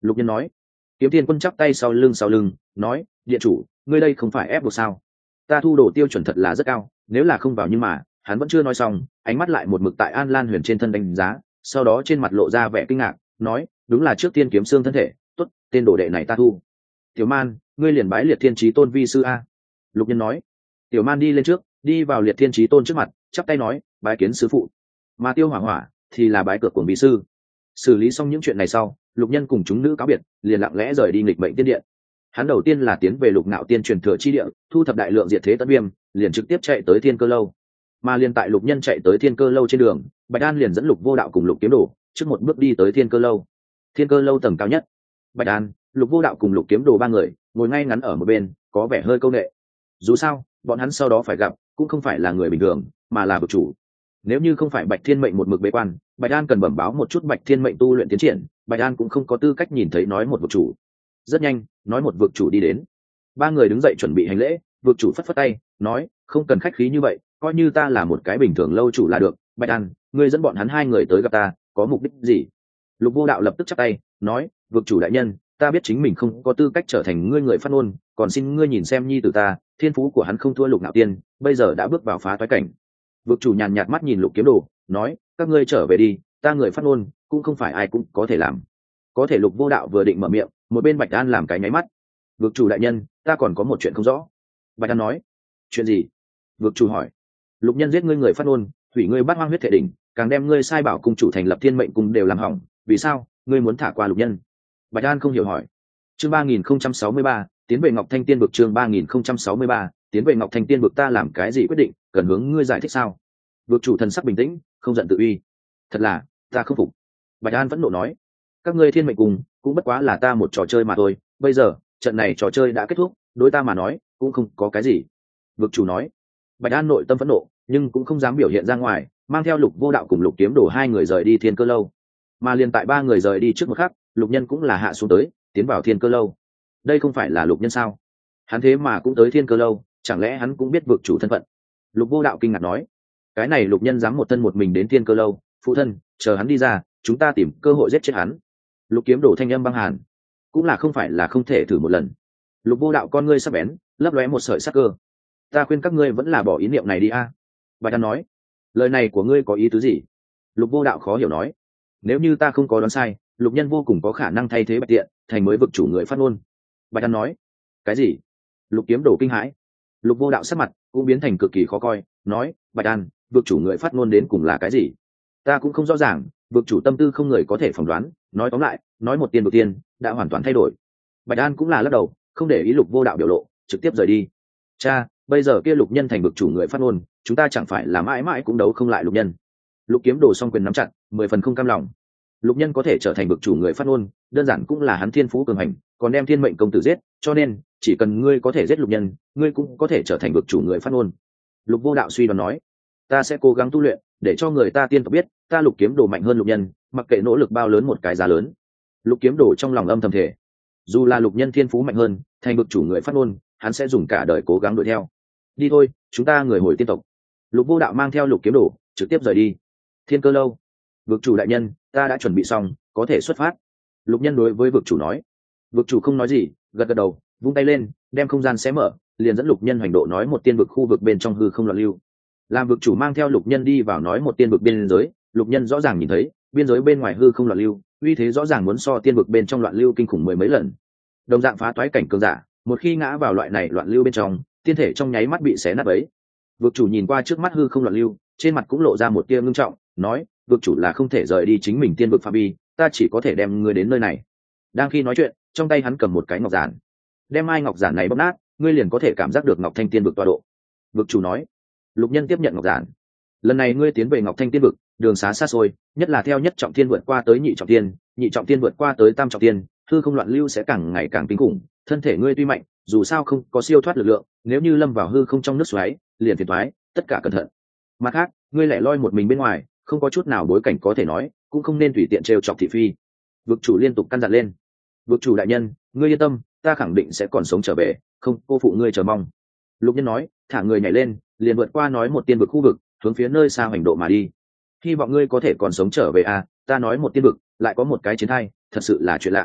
Lục Nhân nói. Kiếm Thiên Quân chắp tay sau lưng sau lưng nói, điện chủ, ngươi đây không phải ép buộc sao? Ta thu đồ tiêu chuẩn thật là rất cao, nếu là không vào nhưng mà. Hắn vẫn chưa nói xong, ánh mắt lại một mực tại An Lan Huyền trên thân đánh giá, sau đó trên mặt lộ ra vẻ kinh ngạc, nói, đúng là trước tiên kiếm xương thân thể, tốt, tên đồ đệ này ta thu. Tiểu Man, ngươi liền bái Liệt Thiên Chí Tôn vi sư a. Lục Nhân nói. Tiểu Man đi lên trước, đi vào Liệt Thiên Chí Tôn trước mặt, chắp tay nói, bái kiến sư phụ. Mà Tiêu Hỏa Hỏa thì là bái cược của vi sư. Xử lý xong những chuyện này sau, Lục Nhân cùng chúng nữ cáo biệt, liền lặng lẽ rời đi nghịch mệnh tiên điện. Hắn đầu tiên là tiến về Lục Ngạo Tiên truyền thừa chi địa, thu thập đại lượng diệt thế tấn viêm, liền trực tiếp chạy tới Thiên Cơ lâu. Mà liền tại Lục Nhân chạy tới Thiên Cơ lâu trên đường, Bạch An liền dẫn Lục Vô Đạo cùng Lục Kiếm Đồ trước một bước đi tới Thiên Cơ lâu. Thiên Cơ lâu tầng cao nhất, Bạch An, Lục Vô Đạo cùng Lục Kiếm Đồ ba người ngồi ngay ngắn ở một bên, có vẻ hơi câu nệ. Dù sao, bọn hắn sau đó phải gặp cũng không phải là người bình thường, mà là vực chủ. Nếu như không phải Bạch Thiên Mệnh một mực bế quan, Bạch An cần bẩm báo một chút Bạch Thiên Mệnh tu luyện tiến triển, Bạch An cũng không có tư cách nhìn thấy nói một vực chủ. Rất nhanh, nói một vực chủ đi đến. Ba người đứng dậy chuẩn bị hành lễ, vực chủ phất phất tay, nói, không cần khách khí như vậy, coi như ta là một cái bình thường lâu chủ là được. Bạch An, ngươi dẫn bọn hắn hai người tới gặp ta, có mục đích gì? Lục Vô Đạo lập tức chắp tay, nói, vực chủ đại nhân, ta biết chính mình không có tư cách trở thành ngươi người phát ngôn, còn xin ngươi nhìn xem nhi tử ta, thiên phú của hắn không thua Lục Ngạo Tiên, bây giờ đã bước vào phá toái cảnh. Vực chủ nhàn nhạt mắt nhìn Lục Kiếm Đồ, nói, các ngươi trở về đi, ta người phát ngôn cũng không phải ai cũng có thể làm. Có thể Lục Vô Đạo vừa định mở miệng, một bên Bạch An làm cái nháy mắt. Vực chủ đại nhân, ta còn có một chuyện không rõ. Bạch An nói. Chuyện gì? Vực chủ hỏi. Lục Nhân giết ngươi người phát ngôn, hủy ngươi Bát Hoang huyết thể đỉnh, càng đem ngươi sai bảo cung chủ thành lập Thiên Mệnh cung đều làm hỏng, vì sao ngươi muốn thả qua Lục Nhân? Bạch An không hiểu hỏi. Chương ba nghìn không trăm sáu mươi ba, tiến về Ngọc Thanh Tiên vực. Chương ba nghìn không trăm sáu mươi ba, tiến về Ngọc Thanh Tiên vực. Ta làm cái gì quyết định, cần hướng ngươi giải thích sao? Vực chủ thần sắc bình tĩnh, không giận tự uy. Thật là, ta không phục. Bạch An vẫn nộ nói. Các ngươi Thiên Mệnh cung cũng bất quá là ta một trò chơi mà thôi, bây giờ trận này trò chơi đã kết thúc, đối ta mà nói cũng không có cái gì. Vực chủ nói. Bạch An nội tâm phẫn nộ, nhưng cũng không dám biểu hiện ra ngoài, mang theo Lục Vô Đạo cùng Lục Kiếm Đồ hai người rời đi Thiên Cơ lâu. Mà liền tại ba người rời đi trước một khắc, Lục Nhân cũng là hạ xuống tới, tiến vào Thiên Cơ lâu. Đây không phải là Lục Nhân sao? Hắn thế mà cũng tới Thiên Cơ lâu, chẳng lẽ hắn cũng biết vực chủ thân phận? Lục Vô Đạo kinh ngạc nói. Cái này Lục Nhân dám một thân một mình đến Thiên Cơ lâu, phụ thân, chờ hắn đi ra, chúng ta tìm cơ hội giết chết hắn. Lục Kiếm Đồ thanh âm băng hàn. Cũng là không phải là không thể thử một lần. Lục Vô Đạo con ngươi sắc bén, lấp lóe một sợi sắc cơ. Ta khuyên các ngươi vẫn là bỏ ý niệm này đi a. Bạch An nói. Lời này của ngươi có ý tứ gì? Lục Vô Đạo khó hiểu nói. Nếu như ta không có đoán sai, Lục Nhân vô cùng có khả năng thay thế Bạch Tiện thành mới vực chủ người phát ngôn. Bạch An nói. Cái gì? Lục Kiếm Đồ kinh hãi. Lục Vô Đạo sắc mặt cũng biến thành cực kỳ khó coi, nói, Bạch An, vực chủ người phát ngôn đến cùng là cái gì? Ta cũng không rõ ràng, vực chủ tâm tư không người có thể phỏng đoán, nói tóm lại, nói một tiên vực tiên đã hoàn toàn thay đổi. Bạch An cũng là lắc đầu, không để ý Lục Vô Đạo biểu lộ, trực tiếp rời đi. Cha, bây giờ kia Lục Nhân thành vực chủ người phát ngôn, chúng ta chẳng phải là mãi mãi cũng đấu không lại Lục Nhân. Lục Kiếm Đồ song quyền nắm chặt, mười phần không cam lòng. Lục Nhân có thể trở thành vực chủ người phát ngôn, đơn giản cũng là hắn thiên phú cường hành, còn đem Thiên Mệnh công tử giết, cho nên chỉ cần ngươi có thể giết Lục Nhân, ngươi cũng có thể trở thành vực chủ người phát ngôn. Lục Vô Đạo suy đoán nói, ta sẽ cố gắng tu luyện, để cho người ta tiên tộc biết, ta Lục Kiếm Đồ mạnh hơn Lục Nhân, mặc kệ nỗ lực bao lớn một cái giá lớn. Lục Kiếm Đồ trong lòng âm thầm thể, dù là Lục Nhân thiên phú mạnh hơn, thành vực chủ người phát ngôn, hắn sẽ dùng cả đời cố gắng đuổi theo. Đi thôi, chúng ta người hồi tiên tộc. Lục Vô Đạo mang theo Lục Kiếm Đồ trực tiếp rời đi. Thiên Cơ lâu. Vực chủ đại nhân, ta đã chuẩn bị xong, có thể xuất phát. Lục Nhân đối với vực chủ nói. Vực chủ không nói gì, gật gật đầu, vung tay lên, đem không gian xé mở, liền dẫn Lục Nhân hành độ nói một tiên vực khu vực bên trong hư không loạn lưu. Làm vực chủ mang theo Lục Nhân đi vào nói một tiên vực biên giới, Lục Nhân rõ ràng nhìn thấy, biên giới bên ngoài hư không loạn lưu, uy thế rõ ràng muốn so tiên vực bên trong loạn lưu kinh khủng mười mấy lần. Đồng dạng phá toái cảnh cường giả, một khi ngã vào loại này loạn lưu bên trong, tiên thể trong nháy mắt bị xé nát ấy. Vực chủ nhìn qua trước mắt hư không loạn lưu, trên mặt cũng lộ ra một tia ngưng trọng, nói, vực chủ là không thể rời đi chính mình tiên vực phạm vi, ta chỉ có thể đem ngươi đến nơi này. Đang khi nói chuyện, trong tay hắn cầm một cái ngọc giản, đem mai ngọc giản này bóp nát, ngươi liền có thể cảm giác được Ngọc Thanh Tiên vực tọa độ. Vực chủ nói. Lục Nhân tiếp nhận ngọc giản. Lần này ngươi tiến về Ngọc Thanh Tiên vực, đường xá xa xôi, nhất là theo nhất trọng thiên vượt qua tới nhị trọng thiên, nhị trọng thiên vượt qua tới tam trọng thiên, hư không loạn lưu sẽ càng ngày càng kinh khủng. Thân thể ngươi tuy mạnh, dù sao không có siêu thoát lực lượng, nếu như lâm vào hư không trong nước xoáy, liền phiền toái, tất cả cẩn thận. Mặt khác, ngươi lẻ loi một mình bên ngoài, không có chút nào bối cảnh có thể nói, cũng không nên tùy tiện trêu chọc thị phi. Vực chủ liên tục căn dặn lên. Vực chủ đại nhân, ngươi yên tâm, ta khẳng định sẽ còn sống trở về, không cô phụ ngươi chờ mong. Lục Nhân nói, thả người nhảy lên, liền vượt qua nói một tiên vực khu vực, hướng phía nơi xa hoành độ mà đi. Hy vọng ngươi có thể còn sống trở về à, ta nói một tiên vực, lại có một cái chiến thai, thật sự là chuyện lạ.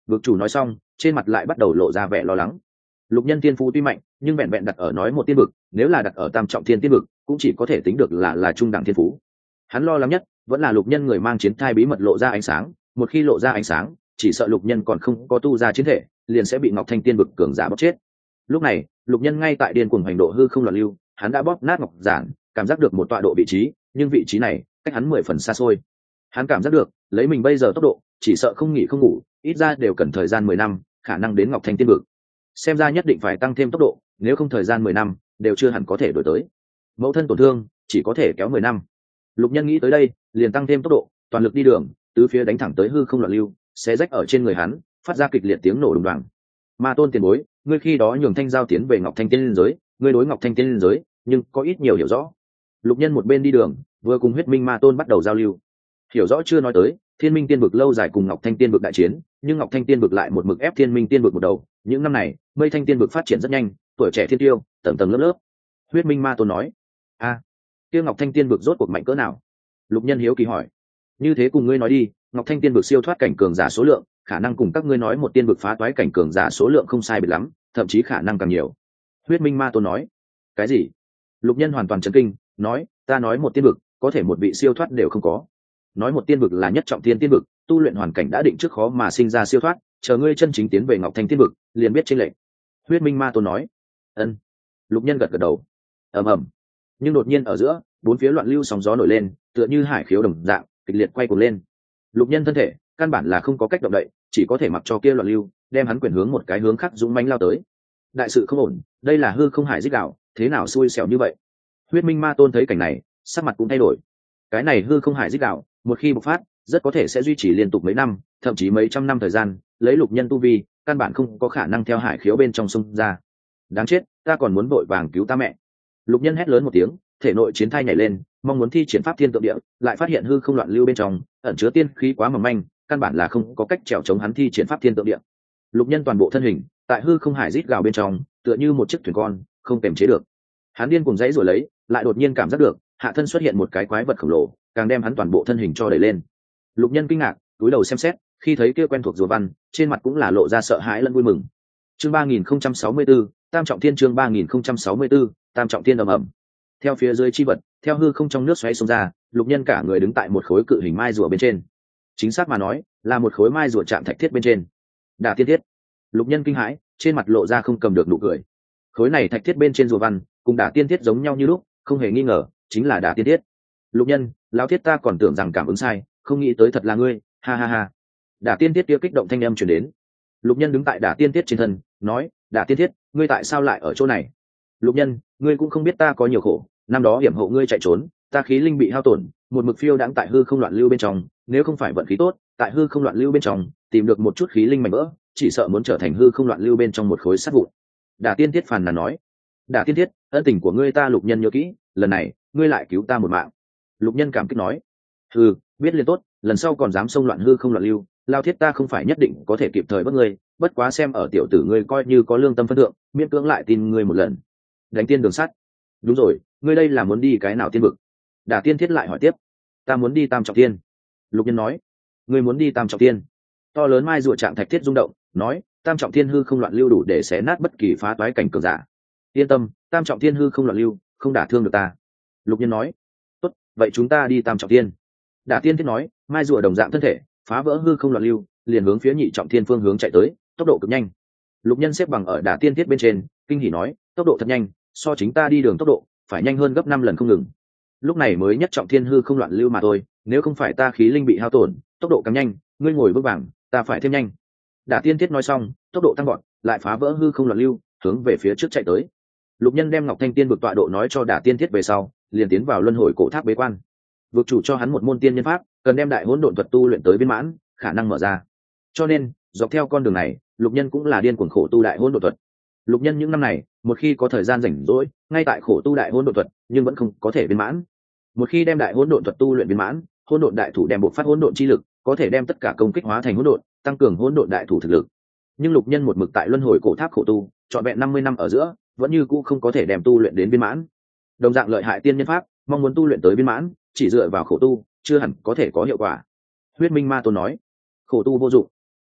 vực chủ nói xong trên mặt lại bắt đầu lộ ra vẻ lo lắng. Lục Nhân tiên phú tuy mạnh nhưng vẹn vẹn đặt ở nói một tiên vực, nếu là đặt ở tam trọng thiên tiên vực cũng chỉ có thể tính được là là trung đẳng thiên phú. Hắn lo lắng nhất vẫn là Lục Nhân người mang chiến thai bí mật lộ ra ánh sáng, một khi lộ ra ánh sáng chỉ sợ Lục Nhân còn không có tu ra chiến thể liền sẽ bị Ngọc Thanh tiên vực cường giả bóp chết. Lúc này Lục Nhân ngay tại điên cuồng hành độ hư không loạn lưu, hắn đã bóp nát ngọc giản, cảm giác được một tọa độ vị trí, nhưng vị trí này cách hắn mười phần xa xôi. Hắn cảm giác được lấy mình bây giờ tốc độ chỉ sợ không nghỉ không ngủ ít ra đều cần thời gian mười năm khả năng đến Ngọc Thanh tiên vực. Xem ra nhất định phải tăng thêm tốc độ, nếu không thời gian mười năm đều chưa hẳn có thể đổi tới. Mẫu thân tổn thương chỉ có thể kéo mười năm. Lục Nhân nghĩ tới đây liền tăng thêm tốc độ, toàn lực đi đường, tứ phía đánh thẳng tới hư không loạn lưu, xé rách ở trên người hắn phát ra kịch liệt tiếng nổ đùng đoàng. Ma Tôn tiền bối, ngươi khi đó nhường Thanh Giao tiến về Ngọc Thanh tiên giới, ngươi đối Ngọc Thanh tiên giới nhưng có ít nhiều hiểu rõ. Lục Nhân một bên đi đường vừa cùng Huyết Minh Ma Tôn bắt đầu giao lưu. Hiểu rõ chưa nói tới, Thiên Minh tiên vực lâu dài cùng Ngọc Thanh tiên vực đại chiến, nhưng Ngọc Thanh tiên vực lại một mực ép Thiên Minh tiên vực một đầu. Những năm này Mây Thanh tiên vực phát triển rất nhanh, tuổi trẻ thiên tiêu tầng tầng lớp lớp. Huyết Minh Ma Tôn nói: a à, kia Ngọc Thanh tiên vực rốt cuộc mạnh cỡ nào? Lục Nhân hiếu kỳ hỏi. Như thế cùng ngươi nói đi, Ngọc Thanh tiên vực siêu thoát cảnh cường giả số lượng khả năng cùng các ngươi nói một tiên vực phá toái cảnh cường giả số lượng không sai biệt lắm, thậm chí khả năng càng nhiều. Huyết Minh Ma Tôn nói. Cái gì? Lục Nhân hoàn toàn chấn kinh, nói: ta nói một tiên vực có thể một vị siêu thoát đều không có. Nói một tiên vực là nhất trọng thiên tiên vực, tu luyện hoàn cảnh đã định trước khó mà sinh ra siêu thoát, chờ ngươi chân chính tiến về Ngọc Thanh tiên vực liền biết chênh lệch. Huyết Minh Ma Tôn nói. Ân. Lục Nhân gật gật đầu. Ầm ầm. Nhưng đột nhiên ở giữa bốn phía loạn lưu sóng gió nổi lên, tựa như hải khiếu đồng dạng kịch liệt quay cuồng lên. Lục Nhân thân thể căn bản là không có cách động đậy, chỉ có thể mặc cho kia loạn lưu đem hắn quyển hướng một cái hướng khác dũng mãnh lao tới. Đại sự không ổn, đây là hư không hải dích đạo, thế nào xui xẻo như vậy? Huyết Minh Ma Tôn thấy cảnh này sắc mặt cũng thay đổi. Cái này hư không hải dích đạo một khi bộc phát rất có thể sẽ duy trì liên tục mấy năm, thậm chí mấy trăm năm thời gian, lấy Lục Nhân tu vi căn bản không có khả năng theo hải khiếu bên trong sông ra. Đáng chết, ta còn muốn vội vàng cứu ta mẹ. Lục Nhân hét lớn một tiếng, thể nội chiến thai nhảy lên, mong muốn thi triển pháp thiên tượng địa, lại phát hiện hư không loạn lưu bên trong ẩn chứa tiên khí quá mỏng manh, căn bản là không có cách trèo chống hắn thi triển pháp thiên tượng địa. Lục Nhân toàn bộ thân hình tại hư không hải rít gào bên trong tựa như một chiếc thuyền con không kềm chế được. Hắn điên cuồng dãy rồi lấy, lại đột nhiên cảm giác được hạ thân xuất hiện một cái quái vật khổng lồ, càng đem hắn toàn bộ thân hình cho đẩy lên. Lục Nhân kinh ngạc cúi đầu xem xét, khi thấy kia quen thuộc rùa văn, trên mặt cũng là lộ ra sợ hãi lẫn vui mừng. Chương ba nghìn không trăm sáu mươi tư, Tam trọng thiên. Chương ba nghìn không trăm sáu mươi tư, Tam trọng thiên ầm ầm. Theo phía dưới chi vật theo hư không trong nước xoáy xông ra, Lục Nhân cả người đứng tại một khối cự hình mai rùa bên trên. Chính xác mà nói là một khối mai rùa chạm thạch thiết bên trên. Đả tiên thiết. Lục Nhân kinh hãi, trên mặt lộ ra không cầm được nụ cười. Khối này thạch thiết bên trên rùa văn cùng Đả tiên thiết giống nhau như lúc, không hề nghi ngờ chính là Đả tiên thiết. Lục Nhân, lão thiết ta còn tưởng rằng cảm ứng sai, không nghĩ tới thật là ngươi, ha ha ha. Đả tiên thiết kia kích động thanh âm truyền đến. Lục Nhân đứng tại Đả tiên thiết trên thân, nói: Đả tiên thiết, ngươi tại sao lại ở chỗ này? Lục Nhân, ngươi cũng không biết ta có nhiều khổ, năm đó hiểm hộ ngươi chạy trốn, ta khí linh bị hao tổn, một mực phiêu đãng tại hư không loạn lưu bên trong, nếu không phải vận khí tốt, tại hư không loạn lưu bên trong tìm được một chút khí linh mảnh vỡ, chỉ sợ muốn trở thành hư không loạn lưu bên trong một khối sắt vụn. Đả tiên thiết phàn nàn nói: Đả tiên thiết, ân tình của ngươi ta Lục Nhân nhớ kỹ, lần này ngươi lại cứu ta một mạng. Lục Nhân cảm kích nói: hừ, biết liền tốt, lần sau còn dám xông loạn hư không loạn lưu, lao thiết ta không phải nhất định có thể kịp thời bắt ngươi, bất quá xem ở tiểu tử ngươi coi như có lương tâm phân thượng, miễn cưỡng lại tin ngươi một lần. Đánh tiên đường sắt. Đúng rồi, ngươi đây là muốn đi cái nào tiên vực? Đả tiên thiết lại hỏi tiếp. Ta muốn đi Tam trọng thiên. Lục Nhân nói. Ngươi muốn đi Tam trọng thiên? To lớn mai rùa trạng thạch thiết rung động, nói: Tam trọng thiên hư không loạn lưu đủ để xé nát bất kỳ phá toái cảnh cường giả. Yên tâm, Tam trọng thiên hư không loạn lưu không đả thương được ta. Lục Nhân nói. Tốt, vậy chúng ta đi Tam trọng thiên. Đả tiên thiết nói, mai rùa đồng dạng thân thể phá vỡ hư không loạn lưu, liền hướng phía nhị trọng thiên phương hướng chạy tới, tốc độ cực nhanh. Lục Nhân xếp bằng ở Đả tiên thiết bên trên, kinh hỉ nói: tốc độ thật nhanh, so chính ta đi đường tốc độ phải nhanh hơn gấp năm lần không ngừng. Lúc này mới nhất trọng thiên hư không loạn lưu mà thôi, nếu không phải ta khí linh bị hao tổn, tốc độ càng nhanh, ngươi ngồi bước vàng, ta phải thêm nhanh. Đả tiên thiết nói xong, tốc độ tăng gọn, lại phá vỡ hư không loạn lưu, hướng về phía trước chạy tới. Lục Nhân đem Ngọc Thanh tiên vực tọa độ nói cho Đả tiên thiết về sau, liền tiến vào luân hồi cổ tháp bế quan. Vực chủ cho hắn một môn tiên nhân pháp, cần đem đại hỗn độn thuật tu luyện tới viên mãn, khả năng mở ra. Cho nên, dọc theo con đường này, Lục Nhân cũng là điên cuồng khổ tu đại hỗn độn thuật. Lục Nhân những năm này, một khi có thời gian rảnh rỗi, ngay tại khổ tu đại hỗn độn thuật, nhưng vẫn không có thể viên mãn. Một khi đem đại hỗn độn thuật tu luyện viên mãn, hỗn độn đại thủ đem bộc phát hỗn độn chi lực, có thể đem tất cả công kích hóa thành hỗn độn, tăng cường hỗn độn đại thủ thực lực. Nhưng Lục Nhân một mực tại luân hồi cổ tháp khổ tu, trọn vẹn năm mươi năm ở giữa, vẫn như cũ không có thể đem tu luyện đến viên mãn. Đồng dạng lợi hại tiên nhân pháp, mong muốn tu luyện tới viên mãn, chỉ dựa vào khổ tu, chưa hẳn có thể có hiệu quả. Huyết Minh Ma Tôn nói: khổ tu vô dụng.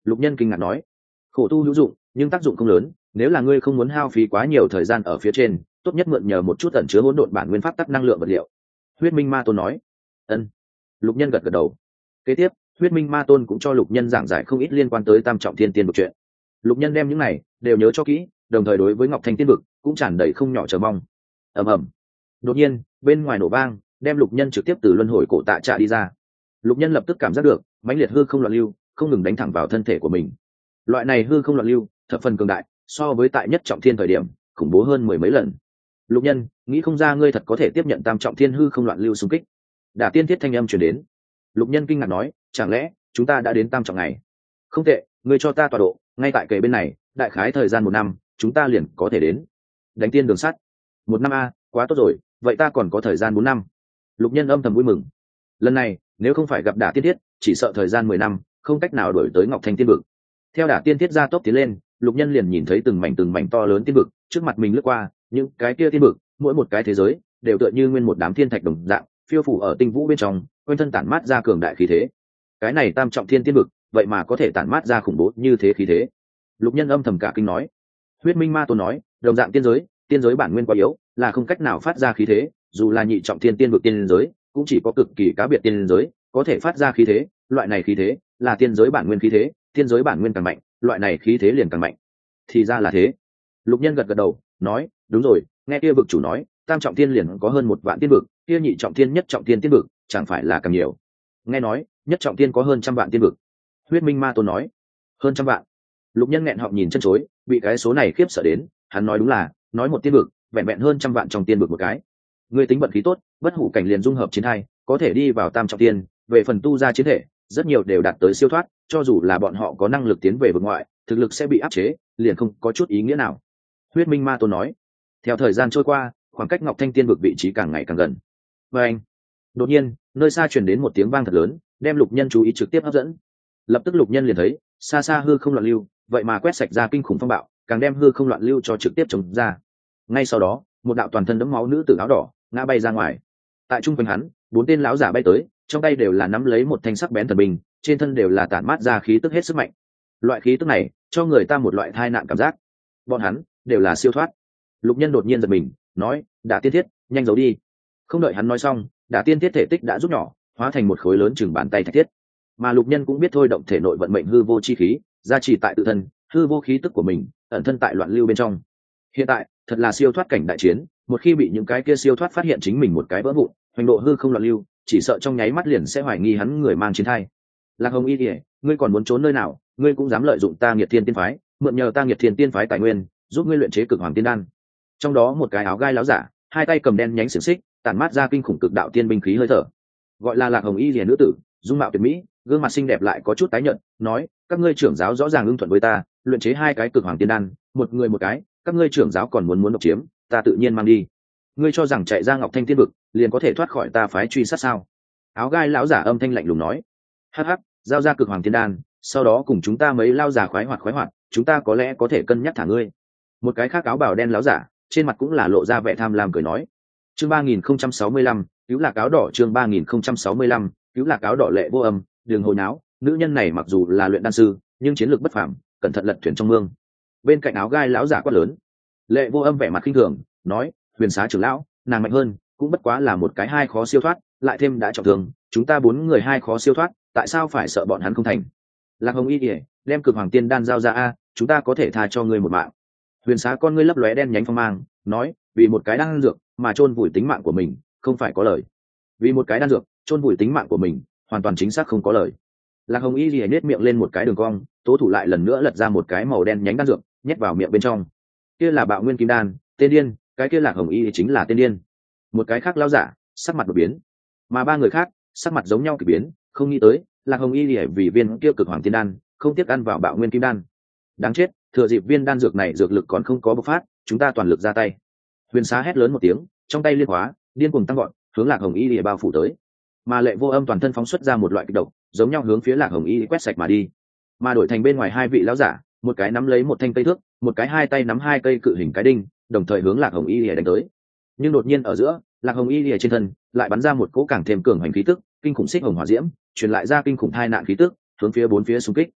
Lục Nhân kinh ngạc nói. Khổ tu hữu dụng nhưng tác dụng không lớn, nếu là ngươi không muốn hao phí quá nhiều thời gian ở phía trên, tốt nhất mượn nhờ một chút ẩn chứa hỗn độn bản nguyên pháp tắc năng lượng vật liệu. Huyết Minh Ma Tôn nói. Ân. Lục Nhân gật gật đầu. Kế tiếp, Huyết Minh Ma Tôn cũng cho Lục Nhân giảng giải không ít liên quan tới Tam Trọng Thiên Tiên vực chuyện. Lục Nhân đem những này đều nhớ cho kỹ, đồng thời đối với Ngọc Thanh Tiên vực cũng tràn đầy không nhỏ chờ mong. Ầm ầm. Đột nhiên, bên ngoài nổ vang, đem Lục Nhân trực tiếp từ luân hồi cổ tạ trạ đi ra. Lục Nhân lập tức cảm giác được mãnh liệt hư không loạn lưu không ngừng đánh thẳng vào thân thể của mình. Loại này hư không loạn lưu thập phần cường đại, so với tại nhất trọng thiên thời điểm khủng bố hơn mười mấy lần. Lục Nhân, nghĩ không ra ngươi thật có thể tiếp nhận tam trọng thiên hư không loạn lưu xung kích. Đả Tiên Thiết thanh âm truyền đến. Lục Nhân kinh ngạc nói, chẳng lẽ chúng ta đã đến tam trọng ngày? Không tệ, ngươi cho ta tọa độ, ngay tại kề bên này, đại khái thời gian một năm, chúng ta liền có thể đến. Đánh tiên đường sắt. Một năm a, quá tốt rồi, vậy ta còn có thời gian bốn năm. Lục Nhân âm thầm vui mừng. Lần này, nếu không phải gặp Đả Tiên Thiết, chỉ sợ thời gian mười năm, không cách nào đuổi tới Ngọc Thanh Tiên vực. Theo Đả Tiên Thiết gia tốc tiến lên, Lục Nhân liền nhìn thấy từng mảnh từng mảnh to lớn tiên vực trước mặt mình lướt qua, những cái kia tiên vực, mỗi một cái thế giới đều tựa như nguyên một đám thiên thạch đồng dạng, phiêu phủ ở tinh vũ bên trong, quanh thân tản mát ra cường đại khí thế. Cái này tam trọng thiên tiên vực, vậy mà có thể tản mát ra khủng bố như thế khí thế. Lục Nhân âm thầm cả kinh nói. Huyết Minh Ma Tôn nói, đồng dạng tiên giới, tiên giới bản nguyên quá yếu, là không cách nào phát ra khí thế, dù là nhị trọng thiên tiên vực tiên giới, cũng chỉ có cực kỳ cá biệt tiên giới có thể phát ra khí thế, loại này khí thế là tiên giới bản nguyên khí thế, tiên giới bản nguyên càng mạnh, loại này khí thế liền càng mạnh. Thì ra là thế. Lục Nhân gật gật đầu, nói, đúng rồi, nghe kia vực chủ nói, tam trọng thiên liền có hơn một vạn tiên vực, kia nhị trọng thiên nhất trọng thiên tiên vực, chẳng phải là càng nhiều. Nghe nói, nhất trọng thiên có hơn trăm vạn tiên vực. Huyết Minh Ma Tôn nói, hơn trăm vạn. Lục Nhân nghẹn họng nhìn chân chối, bị cái số này khiếp sợ đến, hắn nói đúng là, nói một tiên vực, vẹn vẹn hơn trăm vạn trong tiên vực một cái. Ngươi tính vận khí tốt, bất hủ cảnh liền dung hợp chiến hai, có thể đi vào tam trọng thiên, về phần tu ra chiến thể, rất nhiều đều đạt tới siêu thoát, cho dù là bọn họ có năng lực tiến về vực ngoại, thực lực sẽ bị áp chế, liền không có chút ý nghĩa nào. Huyết Minh Ma Tôn nói. Theo thời gian trôi qua, khoảng cách Ngọc Thanh Tiên vực vị trí càng ngày càng gần. Và anh, đột nhiên, nơi xa truyền đến một tiếng vang thật lớn, đem Lục Nhân chú ý trực tiếp hấp dẫn. Lập tức Lục Nhân liền thấy, xa xa hư không loạn lưu, vậy mà quét sạch ra kinh khủng phong bạo, càng đem hư không loạn lưu cho trực tiếp chống ra. Ngay sau đó, một đạo toàn thân đẫm máu nữ tử áo đỏ ngã bay ra ngoài. Tại trung quanh hắn, bốn tên lão giả bay tới, trong tay đều là nắm lấy một thanh sắc bén thần binh, trên thân đều là tản mát ra khí tức hết sức mạnh. Loại khí tức này cho người ta một loại tai nạn cảm giác. Bọn hắn đều là siêu thoát. Lục Nhân đột nhiên giật mình, nói, Đả Tiên Thiết, nhanh giấu đi. Không đợi hắn nói xong, Đả Tiên Thiết thể tích đã rút nhỏ, hóa thành một khối lớn chừng bàn tay thạch thiết. Mà Lục Nhân cũng biết thôi động thể nội vận mệnh hư vô chi khí, gia trì tại tự thân, hư vô khí tức của mình, ẩn thân tại loạn lưu bên trong. Hiện tại, thật là siêu thoát cảnh đại chiến, một khi bị những cái kia siêu thoát phát hiện chính mình một cái vỡ vụn, hoành độ hư không loạn lưu, chỉ sợ trong nháy mắt liền sẽ hoài nghi hắn người mang chiến thai. Lạc Hồng Y Điệp, ngươi còn muốn trốn nơi nào? Ngươi cũng dám lợi dụng ta Nghiệt Thiên Tiên phái, mượn nhờ ta Nghiệt Thiên Tiên phái tài nguyên, giúp ngươi luyện chế cực hoàng tiên đan. Trong đó một cái áo gai láo giả, hai tay cầm đen nhánh xiềng xích, tản mát ra kinh khủng cực đạo tiên binh khí hơi thở. Gọi là Lạc Hồng Y Điệp nữ tử, dung mạo tuyệt mỹ, gương mặt xinh đẹp lại có chút tái nhợt, nói, các ngươi trưởng giáo rõ ràng ưng thuận với ta, luyện chế hai cái cực hoàng tiên đan, một người một cái, các ngươi trưởng giáo còn muốn muốn độc chiếm, ta tự nhiên mang đi. Ngươi cho rằng chạy ra Ngọc Thanh Tiên vực liền có thể thoát khỏi ta phái truy sát sao? Áo gai lão giả âm thanh lạnh lùng nói. Hắc hắc, giao ra cực hoàng tiên đan, sau đó cùng chúng ta mấy lao giả khoái hoạt khoái hoạt, chúng ta có lẽ có thể cân nhắc thả ngươi. Một cái khác áo bào đen lão giả, trên mặt cũng là lộ ra vẻ tham lam cười nói. Chương ba nghìn không trăm sáu mươi lăm, cứu lạc áo đỏ. Chương ba nghìn không trăm sáu mươi lăm, cứu lạc áo đỏ. Lệ Vô Âm, đường hồi náo, nữ nhân này mặc dù là luyện đan sư, nhưng chiến lược bất phàm, cẩn thận lật thuyền trong mương. Bên cạnh áo gai lão giả quát lớn. Lệ Vô Âm vẻ mặt khinh thường, nói, Huyền Xá trưởng lão, nàng mạnh hơn, cũng bất quá là một cái hai khó siêu thoát, lại thêm đã trọng thương, chúng ta bốn người hai khó siêu thoát, tại sao phải sợ bọn hắn không thành? Lạc Hồng Y Điệp, đem cực hoàng tiên đan giao ra a, chúng ta có thể tha cho ngươi một mạng. Huyền Xá con ngươi lấp lóe đen nhánh phong mang, nói, vì một cái đan dược mà chôn vùi tính mạng của mình, không phải có lời. Vì một cái đan dược, chôn vùi tính mạng của mình, hoàn toàn chính xác không có lời. Lạc Hồng Y Điệp nhếch miệng lên một cái đường cong, tố thủ lại lần nữa lật ra một cái màu đen nhánh đan dược, nhét vào miệng bên trong. Kia là Bạo Nguyên Kim Đan, tên điên, cái kia Lạc Hồng Y chính là tên điên. Một cái khác lão giả, sắc mặt đột biến, mà ba người khác, sắc mặt giống nhau kỳ biến, không nghĩ tới, Lạc Hồng Y vì viên kia cực hoàng tiên đan, không tiếc ăn vào Bạo Nguyên Kim Đan. Đáng chết, thừa dịp viên đan dược này dược lực còn không có bộc phát, chúng ta toàn lực ra tay. Huyền Xá hét lớn một tiếng, trong tay liên hóa, điên cuồng tăng gọn, hướng Lạc Hồng Y lìa bao phủ tới. Mà Lệ Vô Âm toàn thân phóng xuất ra một loại kịch độc, giống nhau hướng phía Lạc Hồng Y quét sạch mà đi. Mà đổi thành bên ngoài hai vị lão giả, một cái nắm lấy một thanh cây thước, một cái hai tay nắm hai cây cự hình cái đinh, đồng thời hướng Lạc Hồng Y lìa đánh tới. Nhưng đột nhiên ở giữa, Lạc Hồng Y lìa trên thân lại bắn ra một cỗ càng thêm cường hành khí tức, kinh khủng xích hồng hỏa diễm, truyền lại ra kinh khủng thai nạn khí tức, hướng phía bốn phía xung kích.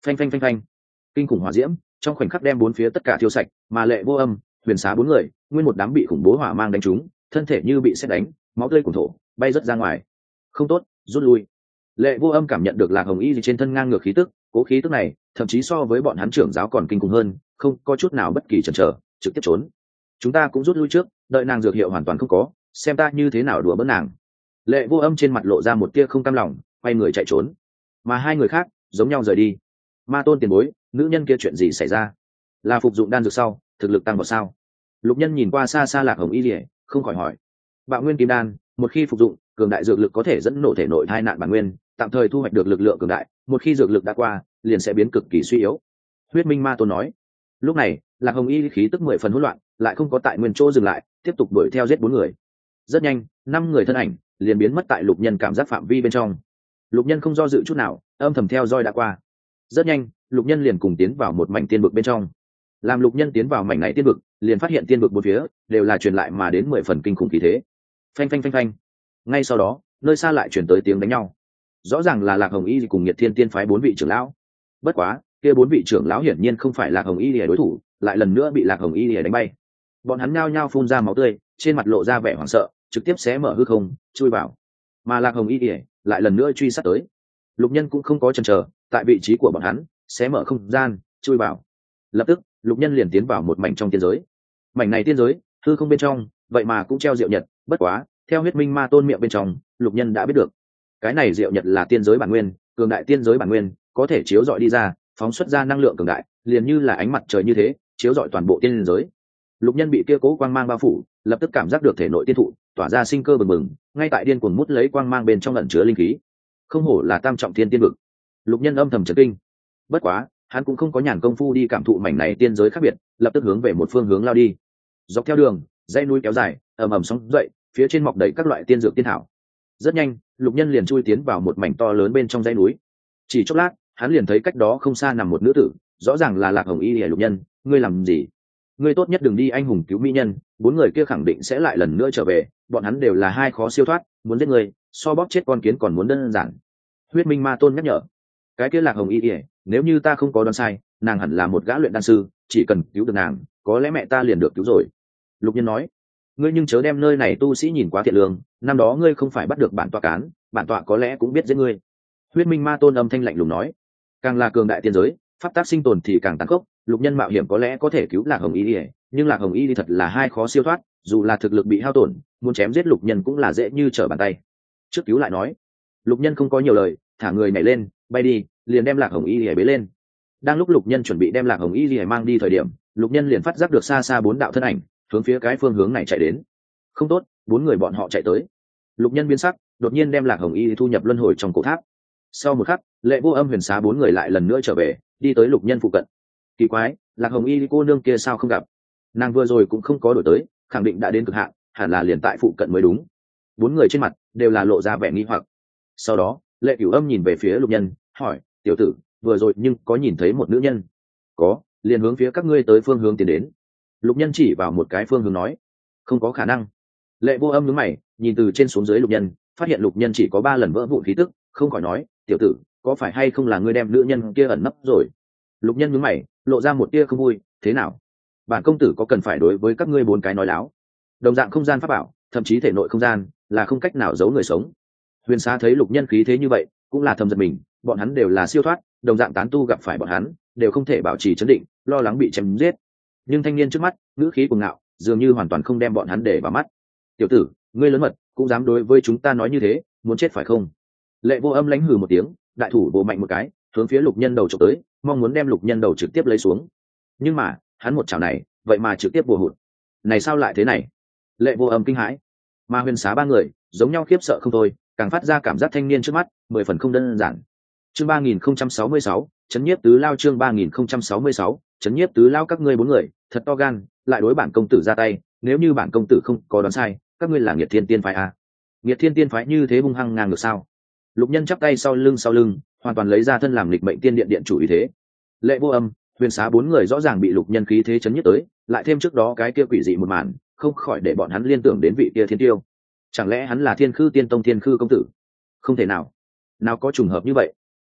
phanh phanh phanh phanh, kinh khủng hỏa diễm trong khoảnh khắc đem bốn phía tất cả thiêu sạch, mà Lệ Vô Âm, Huyền Xá bốn người nguyên một đám bị khủng bố hỏa mang đánh trúng, thân thể như bị sét đánh, máu tươi cuồn thổ bay rớt ra ngoài. Không tốt, rút lui. Lệ Vô Âm cảm nhận được Lạc Hồng Y trên thân ngang ngược khí tức, cố khí tức này thậm chí so với bọn hắn trưởng giáo còn kinh khủng hơn, không có chút nào bất kỳ chần chờ, trực tiếp trốn. Chúng ta cũng rút lui trước, đợi nàng dược hiệu hoàn toàn không có, xem ta như thế nào đùa bỡn nàng. Lệ Vô Âm trên mặt lộ ra một tia không cam lòng, quay người chạy trốn. Mà hai người khác giống nhau rời đi. Ma Tôn tiền bối, nữ nhân kia chuyện gì xảy ra? Là phục dụng đan dược sau thực lực tăng vào sao? Lục Nhân nhìn qua xa xa Lạc Hồng Y Lìa, không khỏi hỏi. Bạo nguyên kim đan, một khi phục dụng, cường đại dược lực có thể dẫn nổ thể nội thai nạn bản nguyên, tạm thời thu hoạch được lực lượng cường đại, một khi dược lực đã qua, liền sẽ biến cực kỳ suy yếu. Huyết Minh Ma Tôn nói. Lúc này, Lạc Hồng Y khí tức mười phần hỗn loạn, lại không có tại nguyên chỗ dừng lại, tiếp tục đuổi theo giết bốn người. Rất nhanh, năm người thân ảnh liền biến mất tại Lục Nhân cảm giác phạm vi bên trong. Lục Nhân không do dự chút nào, âm thầm theo dõi đã qua. Rất nhanh, Lục Nhân liền cùng tiến vào một mảnh tiên vực bên trong. Làm Lục Nhân tiến vào mảnh này tiên vực, liền phát hiện tiên vực bốn phía đều là truyền lại mà đến mười phần kinh khủng khí thế. Phanh phanh phanh phanh. Ngay sau đó, nơi xa lại truyền tới tiếng đánh nhau. Rõ ràng là Lạc Hồng Y cùng Nhiệt Thiên Tiên phái bốn vị trưởng lão. Bất quá, kia bốn vị trưởng lão hiển nhiên không phải Lạc Hồng Y để đối thủ, lại lần nữa bị Lạc Hồng Y để đánh bay. Bọn hắn nhao nhao phun ra máu tươi, trên mặt lộ ra vẻ hoảng sợ, trực tiếp xé mở hư không, chui vào. Mà Lạc Hồng Y để lại lần nữa truy sát tới. Lục Nhân cũng không có chần chờ, tại vị trí của bọn hắn, xé mở không gian, chui vào. Lập tức, Lục Nhân liền tiến vào một mảnh trong tiên giới. Mảnh này tiên giới, hư không bên trong, vậy mà cũng treo diệu nhật, bất quá, theo Huyết Minh Ma Tôn miệng bên trong, Lục Nhân đã biết được, cái này diệu nhật là tiên giới bản nguyên, cường đại tiên giới bản nguyên, có thể chiếu rọi đi ra, phóng xuất ra năng lượng cường đại, liền như là ánh mặt trời như thế, chiếu rọi toàn bộ tiên giới. Lục Nhân bị kia cố quang mang bao phủ, lập tức cảm giác được thể nội tiên thụ tỏa ra sinh cơ bừng bừng, ngay tại điên cuồng mút lấy quang mang bên trong ẩn chứa linh khí. Không hổ là tam trọng thiên tiên vực. Lục Nhân âm thầm chấn kinh. Bất quá, hắn cũng không có nhàn công phu đi cảm thụ mảnh này tiên giới khác biệt, lập tức hướng về một phương hướng lao đi. Dọc theo đường, dãy núi kéo dài, ầm ầm sóng dậy, phía trên mọc đầy các loại tiên dược tiên thảo. Rất nhanh, Lục Nhân liền chui tiến vào một mảnh to lớn bên trong dãy núi. Chỉ chốc lát, hắn liền thấy cách đó không xa nằm một nữ tử, rõ ràng là Lạc Hồng Y Lìa. Lục Nhân, ngươi làm gì? Ngươi tốt nhất đừng đi anh hùng cứu mỹ nhân, bốn người kia khẳng định sẽ lại lần nữa trở về, bọn hắn đều là hai khó siêu thoát, muốn giết ngươi, so bóp chết con kiến còn muốn đơn giản. Huyết Minh Ma Tôn nhắc nhở. Cái kia Lạc Hồng Y Lìa, nếu như ta không có đoán sai, nàng hẳn là một gã luyện đan sư, chỉ cần cứu được nàng, có lẽ mẹ ta liền được cứu rồi. Lục Nhân nói. Ngươi nhưng chớ đem nơi này tu sĩ nhìn quá thiện lương, năm đó ngươi không phải bắt được bản tọa cán, bản tọa có lẽ cũng biết giết ngươi. Huyết Minh Ma Tôn âm thanh lạnh lùng nói. Càng là cường đại tiên giới, pháp tác sinh tồn thì càng tàn khốc. Lục Nhân mạo hiểm có lẽ có thể cứu Lạc Hồng Y Lìa, nhưng Lạc Hồng Y Lìa thật là hai khó siêu thoát, dù là thực lực bị hao tổn, muốn chém giết Lục Nhân cũng là dễ như trở bàn tay. Trước cứu lại nói. Lục Nhân không có nhiều lời, thả người nhảy lên, bay đi, liền đem Lạc Hồng Y Lìa bế lên. Đang lúc Lục Nhân chuẩn bị đem Lạc Hồng Y Lìa mang đi thời điểm, Lục Nhân liền phát giác được xa xa bốn đạo thân ảnh hướng phía cái phương hướng này chạy đến. Không tốt, bốn người bọn họ chạy tới. Lục Nhân biến sắc, đột nhiên đem Lạc Hồng Y thu nhập luân hồi trong cổ tháp. Sau một khắc, Lệ Vô Âm, Huyền Xá bốn người lại lần nữa trở về, đi tới Lục Nhân phụ cận. Kỳ quái, Lạc Hồng Y cô nương kia sao không gặp? Nàng vừa rồi cũng không có đổi tới, khẳng định đã đến cực hạn, hẳn là liền tại phụ cận mới đúng. Bốn người trên mặt đều là lộ ra vẻ nghi hoặc. Sau đó, Lệ Cửu Âm nhìn về phía Lục Nhân, hỏi: "Tiểu tử, vừa rồi nhưng có nhìn thấy một nữ nhân?" "Có, liền hướng phía các ngươi tới phương hướng tiến đến." Lục Nhân chỉ vào một cái phương hướng nói. "Không có khả năng." Lệ Vô Âm nhướng mày, nhìn từ trên xuống dưới Lục Nhân, phát hiện Lục Nhân chỉ có ba lần vỡ vụn khí tức, không khỏi nói: "Tiểu tử, có phải hay không là ngươi đem nữ nhân kia ẩn nấp rồi?" Lục Nhân nhướng mày, lộ ra một tia không vui: "Thế nào? Bản công tử có cần phải đối với các ngươi bốn cái nói láo? Đồng dạng không gian pháp bảo, thậm chí thể nội không gian, là không cách nào giấu người sống." Huyền Xá thấy Lục Nhân khí thế như vậy, cũng là thầm giật mình, bọn hắn đều là siêu thoát, đồng dạng tán tu gặp phải bọn hắn, đều không thể bảo trì trấn định, lo lắng bị chém giết. Nhưng thanh niên trước mắt, ngữ khí cuồng ngạo, dường như hoàn toàn không đem bọn hắn để vào mắt. "Tiểu tử, ngươi lớn mật, cũng dám đối với chúng ta nói như thế, muốn chết phải không?" Lệ Vô Âm lãnh hừ một tiếng, đại thủ vồ mạnh một cái, hướng phía Lục Nhân đầu chụp tới, mong muốn đem Lục Nhân đầu trực tiếp lấy xuống. Nhưng mà, hắn một chảo này, vậy mà trực tiếp bùa hụt. Này sao lại thế này? Lệ Vô Âm kinh hãi, mà Huyền Xá ba người giống nhau khiếp sợ không thôi, càng phát ra cảm giác thanh niên trước mắt mười phần không đơn giản. Chương ba nghìn không trăm sáu mươi sáu, chấn nhiếp tứ lao. Chương ba nghìn không trăm sáu mươi sáu, chấn nhiếp tứ lao. Các ngươi bốn người thật to gan, lại đối bản công tử ra tay, nếu như bản công tử không có đoán sai, các ngươi là Nghiệt Thiên Tiên phái à? Nghiệt Thiên Tiên phái như thế hung hăng ngang ngược sao? Lục Nhân chắp tay sau lưng sau lưng, hoàn toàn lấy ra thân làm lịch mệnh tiên điện điện chủ ý thế. Lệ Vô Âm, Huyền Xá bốn người rõ ràng bị Lục Nhân khí thế chấn nhất tới, lại thêm trước đó cái kia quỷ dị một màn, không khỏi để bọn hắn liên tưởng đến vị kia thiên tiêu. Chẳng lẽ hắn là Thiên Khư Tiên Tông Thiên Khư công tử? Không thể nào, nào có trùng hợp như vậy.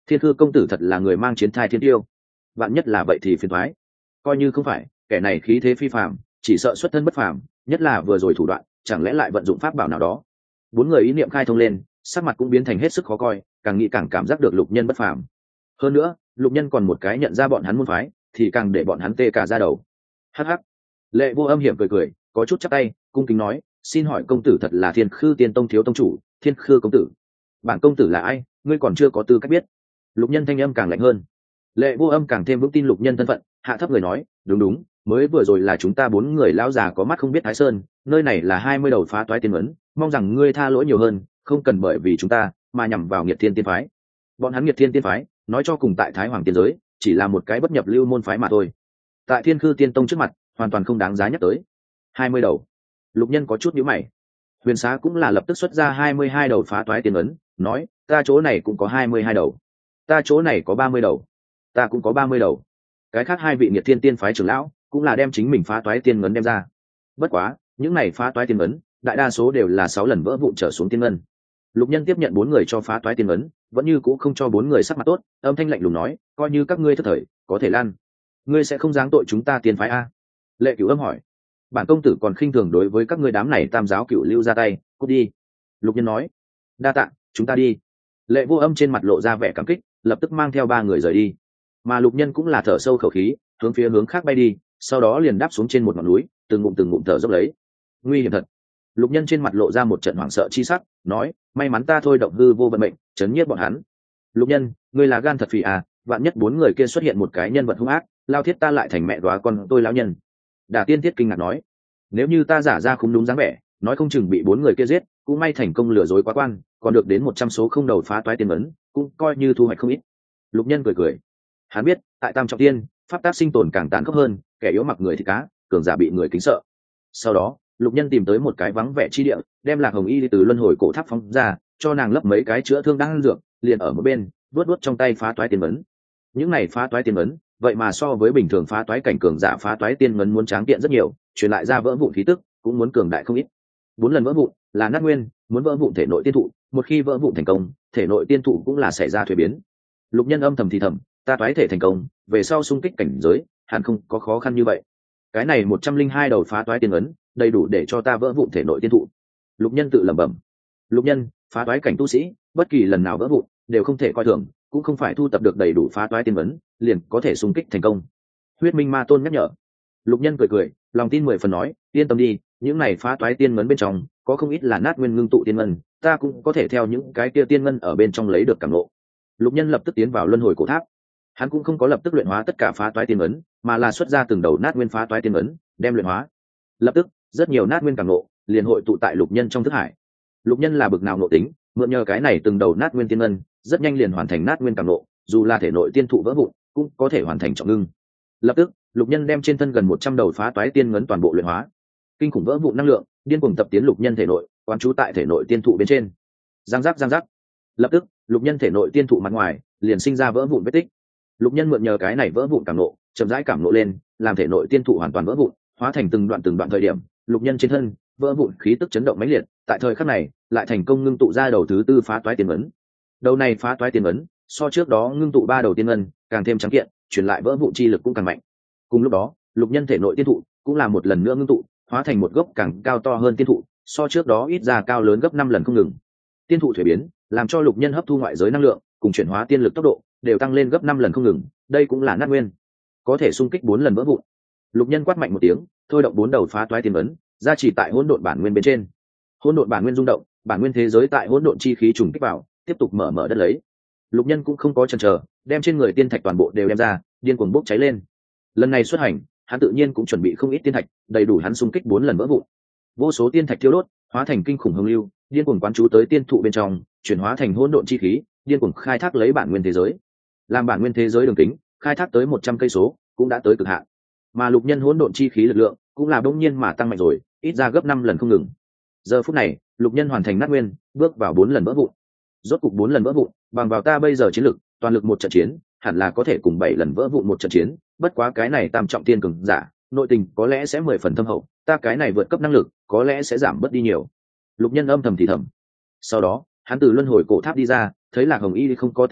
Thiên Khư công tử thật là người mang chiến thai thiên tiêu, vạn nhất là vậy thì phiền toái. Coi như không phải, kẻ này khí thế phi phàm, chỉ sợ xuất thân bất phàm, nhất là vừa rồi thủ đoạn, chẳng lẽ lại vận dụng pháp bảo nào đó. Bốn người ý niệm khai thông lên, sắc mặt cũng biến thành hết sức khó coi, càng nghĩ càng cảm giác được Lục Nhân bất phàm. Hơn nữa, Lục Nhân còn một cái nhận ra bọn hắn môn phái, thì càng để bọn hắn tê cả da đầu. Hắc hắc. Lệ Vô Âm hiểm cười cười, có chút chắp tay, cung kính nói, xin hỏi công tử thật là Thiên Khư Tiên Tông thiếu tông chủ, Thiên Khư công tử. Bản công tử là ai, ngươi còn chưa có tư cách biết. Lục Nhân thanh âm càng lạnh hơn. Lệ Vô Âm càng thêm vững tin Lục Nhân thân phận, hạ thấp người nói, đúng đúng, mới vừa rồi là chúng ta bốn người lão già có mắt không biết Thái Sơn, nơi này là hai mươi đầu phá toái tiên ấn, mong rằng ngươi tha lỗi nhiều hơn, không cần bởi vì chúng ta mà nhằm vào Nghiệt Thiên tiên phái. Bọn hắn Nghiệt Thiên tiên phái, nói cho cùng tại Thái Hoàng tiên giới, chỉ là một cái bất nhập lưu môn phái mà thôi. Tại Thiên Khư Tiên Tông trước mặt, hoàn toàn không đáng giá nhắc tới. Hai mươi đầu. Lục Nhân có chút nhíu mày. Huyền Xá cũng là lập tức xuất ra hai mươi hai đầu phá toái tiên ấn, nói, ta chỗ này cũng có hai mươi hai đầu, ta chỗ này có ba mươi đầu, ta cũng có ba mươi đầu. Cái khác hai vị Nghiệt Thiên tiên phái trưởng lão cũng là đem chính mình phá toái tiên ấn đem ra. Bất quá, những này phá toái tiên ấn, đại đa số đều là sáu lần vỡ vụn trở xuống tiên ngân. Lục Nhân tiếp nhận bốn người cho phá toái tiên ấn, vẫn như cũng không cho bốn người sắc mặt tốt, âm thanh lạnh lùng nói, coi như các ngươi thất thời, có thể lan. Ngươi sẽ không giáng tội chúng ta tiên phái a? Lệ Cửu Âm hỏi. Bản công tử còn khinh thường đối với các ngươi đám này tam giáo cửu lưu ra tay, cút đi. Lục Nhân nói. Đa tạ, chúng ta đi. Lệ Vô Âm trên mặt lộ ra vẻ cảm kích, lập tức mang theo ba người rời đi. Mà Lục Nhân cũng là thở sâu khẩu khí, hướng phía hướng khác bay đi, sau đó liền đáp xuống trên một ngọn núi, từng ngụm từng ngụm thở dốc lấy. Nguy hiểm thật. Lục Nhân trên mặt lộ ra một trận hoảng sợ chi sắc, nói, may mắn ta thôi động hư vô vận mệnh, chấn nhiếp bọn hắn. Lục Nhân, ngươi là gan thật phì à, vạn nhất bốn người kia xuất hiện một cái nhân vật hung ác, lao thiết ta lại thành mẹ đóa con tôi lão nhân. Đả Tiên Thiết kinh ngạc nói, nếu như ta giả ra không đúng dáng vẻ, nói không chừng bị bốn người kia giết, cũng may thành công lừa dối quá quan, còn được đến một trăm số không đầu phá toái tiên ấn, cũng coi như thu hoạch không ít. Lục Nhân cười cười, hắn biết, tại Tam Trọng Tiên, pháp tác sinh tồn càng tàn khốc hơn, kẻ yếu mặc người thì cá, cường giả bị người kính sợ. Sau đó, Lục Nhân tìm tới một cái vắng vẻ chi địa, đem Lạc Hồng Y từ luân hồi cổ tháp phóng ra, cho nàng lấp mấy cái chữa thương đang dược, liền ở một bên, vuốt vuốt trong tay phá toái tiên ấn. Những này phá toái tiên ấn, vậy mà so với bình thường phá toái cảnh cường giả phá toái tiên ấn muốn tráng kiện rất nhiều, truyền lại ra vỡ vụn khí tức, cũng muốn cường đại không ít. Bốn lần vỡ vụn là nát nguyên, muốn vỡ vụn thể nội tiên thụ, một khi vỡ vụn thành công, thể nội tiên thụ cũng là xảy ra thuế biến. Lục Nhân âm thầm thì thầm, ta toái thể thành công, về sau xung kích cảnh giới, hẳn không có khó khăn như vậy. Cái này một trăm linh hai đầu phá toái tiên ấn, đầy đủ để cho ta vỡ vụn thể nội tiên thụ. Lục Nhân tự lẩm bẩm. Lục Nhân, phá toái cảnh tu sĩ, bất kỳ lần nào vỡ vụn, đều không thể coi thường, cũng không phải thu tập được đầy đủ phá toái tiên ấn, liền có thể xung kích thành công. Huyết Minh Ma Tôn nhắc nhở. Lục Nhân cười cười, lòng tin mười phần nói, yên tâm đi, những này phá toái tiên ấn bên trong, có không ít là nát nguyên ngưng tụ tiên ngân, ta cũng có thể theo những cái kia tiên ngân ở bên trong lấy được cảm ngộ. Lục Nhân lập tức tiến vào luân hồi cổ tháp. Hắn cũng không có lập tức luyện hóa tất cả phá toái tiên ấn, mà là xuất ra từng đầu nát nguyên phá toái tiên ấn, đem luyện hóa. Lập tức, rất nhiều nát nguyên cảm ngộ liền hội tụ tại Lục Nhân trong thức hải. Lục Nhân là bực nào ngộ tính, mượn nhờ cái này từng đầu nát nguyên tiên ngân, rất nhanh liền hoàn thành nát nguyên cảm ngộ, dù là thể nội tiên thụ vỡ vụn, cũng có thể hoàn thành trọng ngưng. Lập tức, Lục Nhân đem trên thân gần một trăm đầu phá toái tiên ngấn toàn bộ luyện hóa. Kinh khủng vỡ vụn năng lượng, điên cuồng tập tiến Lục Nhân thể nội, quán trú tại thể nội tiên thụ bên trên. Giang giác giang giác. Lập tức, Lục Nhân thể nội tiên thụ mặt ngoài liền sinh ra vỡ vụn vết tích. Lục Nhân mượn nhờ cái này vỡ vụn cảm nộ, chậm rãi cảm nộ lên, làm thể nội tiên thụ hoàn toàn vỡ vụn, hóa thành từng đoạn từng đoạn thời điểm, Lục Nhân trên thân vỡ vụn khí tức chấn động mãnh liệt, tại thời khắc này, lại thành công ngưng tụ ra đầu thứ tư phá toái tiên ấn. Đầu này phá toái tiên ấn, so trước đó ngưng tụ ba đầu tiên ấn, càng thêm trắng kiện, truyền lại vỡ vụn chi lực cũng càng mạnh. Cùng lúc đó, Lục Nhân thể nội tiên thụ cũng là một lần nữa ngưng tụ, hóa thành một gốc càng cao to hơn tiên thụ, so trước đó ít ra cao lớn gấp năm lần không ngừng. Tiên thụ thuế biến, làm cho Lục Nhân hấp thu ngoại giới năng lượng, cùng chuyển hóa tiên lực tốc độ đều tăng lên gấp năm lần không ngừng, đây cũng là nát nguyên, có thể xung kích bốn lần vỡ vụn. Lục Nhân quát mạnh một tiếng, thôi động bốn đầu phá toái tiên ấn, gia trì tại hỗn độn bản nguyên bên trên. Hỗn độn bản nguyên rung động, bản nguyên thế giới tại hỗn độn chi khí trùng kích vào, tiếp tục mở mở đất lấy. Lục Nhân cũng không có chần chờ, đem trên người tiên thạch toàn bộ đều đem ra, điên cuồng bốc cháy lên. Lần này xuất hành, hắn tự nhiên cũng chuẩn bị không ít tiên thạch, đầy đủ hắn xung kích bốn lần vỡ vụn. Vô số tiên thạch thiêu đốt, hóa thành kinh khủng hồng lưu, điên cuồng quán trú tới tiên thụ bên trong, chuyển hóa thành hỗn độn chi khí, điên cuồng khai thác lấy bản nguyên thế giới. Làm bản nguyên thế giới đường kính khai thác tới một trăm cây số, cũng đã tới cực hạn. Mà Lục Nhân hỗn độn chi khí lực lượng cũng là bỗng nhiên mà tăng mạnh rồi, ít ra gấp năm lần không ngừng. Giờ phút này, Lục Nhân hoàn thành nát nguyên, bước vào bốn lần vỡ vụn. Rốt cục bốn lần vỡ vụn, bằng vào ta bây giờ chiến lực, toàn lực một trận chiến, hẳn là có thể cùng bảy lần vỡ vụn một trận chiến, bất quá cái này tam trọng tiên cường giả, nội tình có lẽ sẽ mười phần thâm hậu, ta cái này vượt cấp năng lực, có lẽ sẽ giảm bớt đi nhiều. Lục Nhân âm thầm thì thầm. Sau đó, hắn từ luân hồi cổ tháp đi ra, thấy Lạc Hồng Y không có tỉnh lại,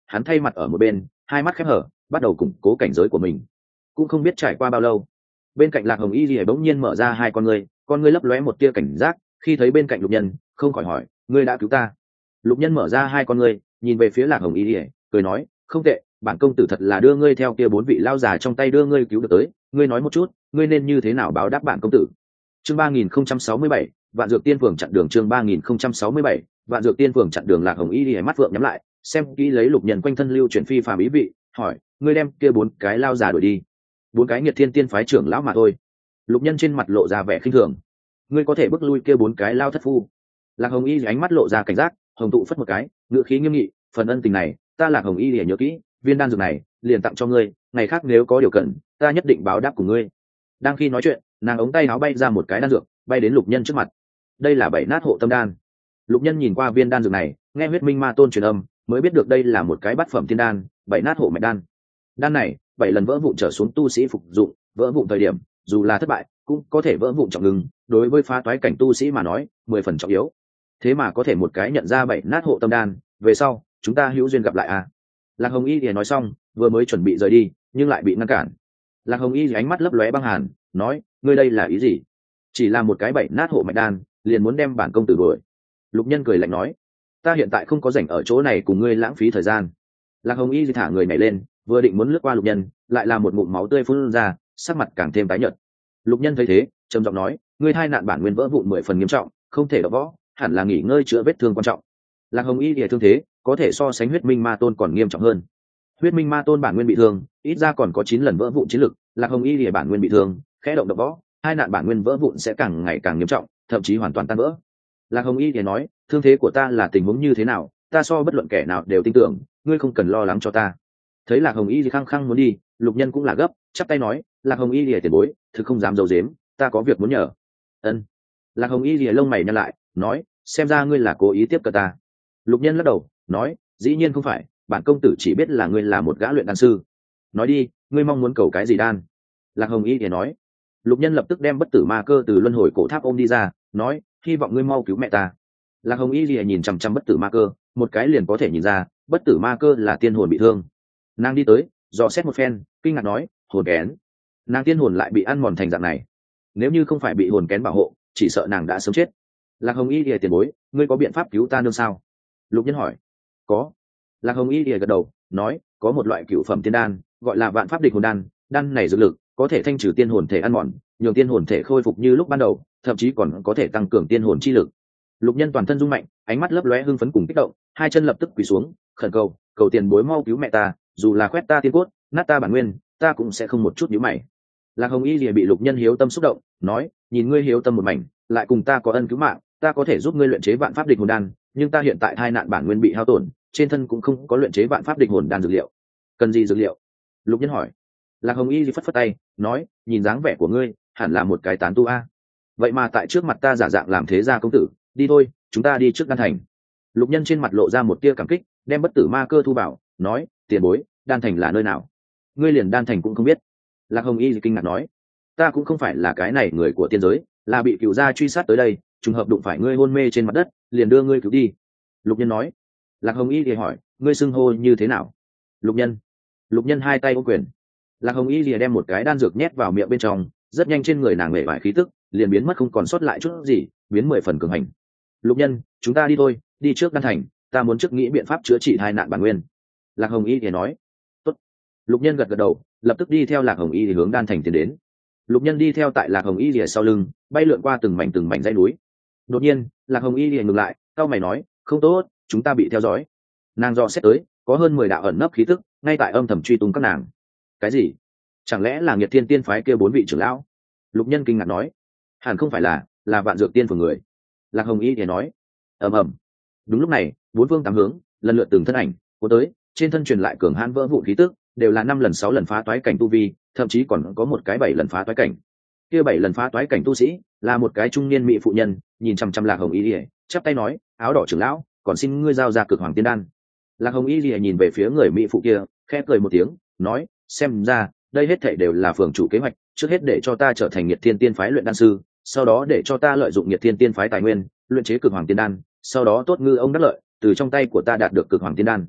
hắn thay mặt ở một bên, hai mắt khép hở, bắt đầu củng cố cảnh giới của mình. Cũng không biết trải qua bao lâu, bên cạnh Lạc Hồng Y Lìa bỗng nhiên mở ra hai con ngươi, con ngươi lấp lóe một tia cảnh giác, khi thấy bên cạnh Lục Nhân, không khỏi hỏi, ngươi đã cứu ta? Lục Nhân mở ra hai con ngươi, nhìn về phía Lạc Hồng Y Lìa, cười nói, không tệ, bản công tử thật là đưa ngươi theo kia bốn vị lao già trong tay đưa ngươi cứu được tới, ngươi nói một chút, ngươi nên như thế nào báo đáp bản công tử? Chương ba nghìn không trăm sáu mươi bảy, Vạn Dược Tiên Phường chặn đường. Chương ba nghìn không trăm sáu mươi bảy, Vạn Dược Tiên Phường chặn đường. Lạc Hồng Y Lìa mắt vượng nhắm lại, xem kỹ lấy Lục Nhân quanh thân lưu chuyển phi phàm ý vị, hỏi, ngươi đem kia bốn cái lao già đuổi đi? Bốn cái Nghiệt Thiên Tiên phái trưởng lão mà thôi. Lục Nhân trên mặt lộ ra vẻ khinh thường, ngươi có thể bước lui kia bốn cái lao thất phu? Lạc Hồng Y ánh mắt lộ ra cảnh giác, hồng tụ phất một cái, ngữ khí nghiêm nghị, phần ân tình này ta Lạc Hồng Y để nhớ kỹ, viên đan dược này liền tặng cho ngươi, ngày khác nếu có điều cần ta nhất định báo đáp của ngươi. Đang khi nói chuyện, nàng ống tay áo bay ra một cái đan dược, bay đến Lục Nhân trước mặt. Đây là bảy nát hộ tâm đan. Lục Nhân nhìn qua viên đan dược này, nghe huyết minh ma tôn truyền âm, mới biết được đây là một cái bát phẩm thiên đan, bảy nát hộ mạch đan. Đan này bảy lần vỡ vụn trở xuống tu sĩ phục dụng, vỡ vụn thời điểm dù là thất bại cũng có thể vỡ vụn trọng ngừng, đối với phá toái cảnh tu sĩ mà nói mười phần trọng yếu. Thế mà có thể một cái nhận ra bảy nát hộ tâm đan, về sau chúng ta hữu duyên gặp lại à? Lạc Hồng Y thì nói xong, vừa mới chuẩn bị rời đi nhưng lại bị ngăn cản. Lạc Hồng Y thì ánh mắt lấp lóe băng hàn, nói, ngươi đây là ý gì? Chỉ là một cái bảy nát hộ mạch đan liền muốn đem bản công tử đuổi? Lục Nhân cười lạnh nói, ta hiện tại không có rảnh ở chỗ này cùng ngươi lãng phí thời gian. Lạc Hồng Y thì thả người nhảy lên, vừa định muốn lướt qua Lục Nhân, lại là một ngụm máu tươi phun ra, sắc mặt càng thêm tái nhợt. Lục Nhân thấy thế, trầm giọng nói, ngươi thai nạn bản nguyên vỡ vụn mười phần nghiêm trọng, không thể đọ võ, hẳn là nghỉ ngơi chữa vết thương quan trọng. Lạc Hồng Y thì thương thế có thể so sánh huyết minh ma tôn còn nghiêm trọng hơn. Huyết minh ma tôn bản nguyên bị thương, ít ra còn có chín lần vỡ vụn chiến lực, Lạc Hồng Y thì bản nguyên bị thương, khẽ động đọ võ, hai nạn bản nguyên vỡ vụn sẽ càng ngày càng nghiêm trọng, thậm chí hoàn toàn tan vỡ. Lạc Hồng Y thì nói, thương thế của ta là tình huống như thế nào, ta so bất luận kẻ nào đều tin tưởng, ngươi không cần lo lắng cho ta. Thấy Lạc Hồng Y thì khăng khăng muốn đi, Lục Nhân cũng là gấp, chắp tay nói, Lạc Hồng Y thì tiền bối, thực không dám giấu giếm, ta có việc muốn nhờ. Ân. Lạc Hồng Y thì lông mày nhăn lại, nói, xem ra ngươi là cố ý tiếp cận ta. Lục Nhân lắc đầu, nói, dĩ nhiên không phải, bản công tử chỉ biết là ngươi là một gã luyện đan sư. Nói đi, ngươi mong muốn cầu cái gì đan? Lạc Hồng Y thì nói. Lục Nhân lập tức đem bất tử ma cơ từ luân hồi cổ tháp ôm đi ra, nói, hy vọng ngươi mau cứu mẹ ta. Lạc Hồng Y thì nhìn chằm chằm bất tử ma cơ, một cái liền có thể nhìn ra, bất tử ma cơ là tiên hồn bị thương. Nàng đi tới, dò xét một phen, kinh ngạc nói, hồn kén. Nàng tiên hồn lại bị ăn mòn thành dạng này, nếu như không phải bị hồn kén bảo hộ, chỉ sợ nàng đã sớm chết. Lạc Hồng Y thì tiền bối, ngươi có biện pháp cứu ta nương sao? Lục Nhân hỏi. Có. Lạc Hồng Y thì gật đầu, nói, có một loại cửu phẩm tiên đan, gọi là vạn pháp địch hồn đan, đan này dược lực có thể thanh trừ tiên hồn thể ăn mòn, nhường tiên hồn thể khôi phục như lúc ban đầu, thậm chí còn có thể tăng cường tiên hồn chi lực. Lục Nhân toàn thân rung mạnh, ánh mắt lấp lóe hưng phấn cùng kích động, hai chân lập tức quỳ xuống, khẩn cầu, cầu tiền bối mau cứu mẹ ta, dù là khoét ta tiên cốt, nát ta bản nguyên, ta cũng sẽ không một chút nhíu mày. Lạc Hồng Y lìa bị Lục Nhân hiếu tâm xúc động, nói, nhìn ngươi hiếu tâm một mảnh, lại cùng ta có ân cứu mạng, ta có thể giúp ngươi luyện chế vạn pháp địch hồn đan, nhưng ta hiện tại hai nạn bản nguyên bị hao tổn, trên thân cũng không có luyện chế vạn pháp địch hồn đan dược liệu. Cần gì dược liệu? Lục Nhân hỏi. Lạc Hồng Y phất phất tay, nói, nhìn dáng vẻ của ngươi, hẳn là một cái tán tu a. Vậy mà tại trước mặt ta giả dạng làm thế gia công tử, đi thôi, chúng ta đi trước đan thành. Lục Nhân trên mặt lộ ra một tia cảm kích, đem bất tử ma cơ thu bảo, nói, tiền bối, đan thành là nơi nào? Ngươi liền đan thành cũng không biết. Lạc Hồng Y kinh ngạc nói, ta cũng không phải là cái này người của tiên giới, là bị cửu gia truy sát tới đây, trùng hợp đụng phải ngươi hôn mê trên mặt đất, liền đưa ngươi cứu đi. Lục Nhân nói. Lạc Hồng Y thì hỏi, ngươi xưng hô như thế nào? Lục Nhân. Lục Nhân hai tay ôm quyền. Lạc Hồng Y thì đem một cái đan dược nhét vào miệng bên trong, rất nhanh trên người nàng mể vải khí tức liền biến mất không còn sót lại chút gì, biến mười phần cường hành. Lục Nhân, chúng ta đi thôi, đi trước đan thành, ta muốn trước nghĩ biện pháp chữa trị hai nạn bản nguyên. Lạc Hồng Y thì nói. Tốt. Lục Nhân gật gật đầu, lập tức đi theo Lạc Hồng Y thì hướng đan thành tiến đến. Lục Nhân đi theo tại Lạc Hồng Y thì sau lưng, bay lượn qua từng mảnh từng mảnh dãy núi. Đột nhiên, Lạc Hồng Y thì ngừng lại, cau mày nói, không tốt, chúng ta bị theo dõi. Nàng dò xét tới, có hơn mười đạo ẩn nấp khí tức, ngay tại âm thầm truy tung các nàng. Cái gì? Chẳng lẽ là Nghiệt Thiên Tiên phái kia bốn vị trưởng lão? Lục Nhân kinh ngạc nói. Hẳn không phải là, là Vạn Dược Tiên phường người. Lạc Hồng Y thì nói. Ầm ầm. Đúng lúc này, bốn phương tám hướng, lần lượt từng thân ảnh cuốn tới, trên thân truyền lại cường hãn vỡ vụn khí tức, đều là năm lần sáu lần phá toái cảnh tu vi, thậm chí còn có một cái bảy lần phá toái cảnh. Kia bảy lần phá toái cảnh tu sĩ, là một cái trung niên mỹ phụ nhân, nhìn chằm chằm Lạc Hồng Y, chắp tay nói, áo đỏ trưởng lão, còn xin ngươi giao ra cực hoàng tiên đan. Lạc Hồng Y nhìn về phía người mỹ phụ kia, khẽ cười một tiếng, nói, xem ra đây hết thảy đều là phường chủ kế hoạch, trước hết để cho ta trở thành Nghiệt Thiên Tiên phái luyện đan sư, sau đó để cho ta lợi dụng Nghiệt Thiên Tiên phái tài nguyên, luyện chế cực hoàng tiên đan, sau đó tốt ngư ông đắc lợi, từ trong tay của ta đạt được cực hoàng tiên đan.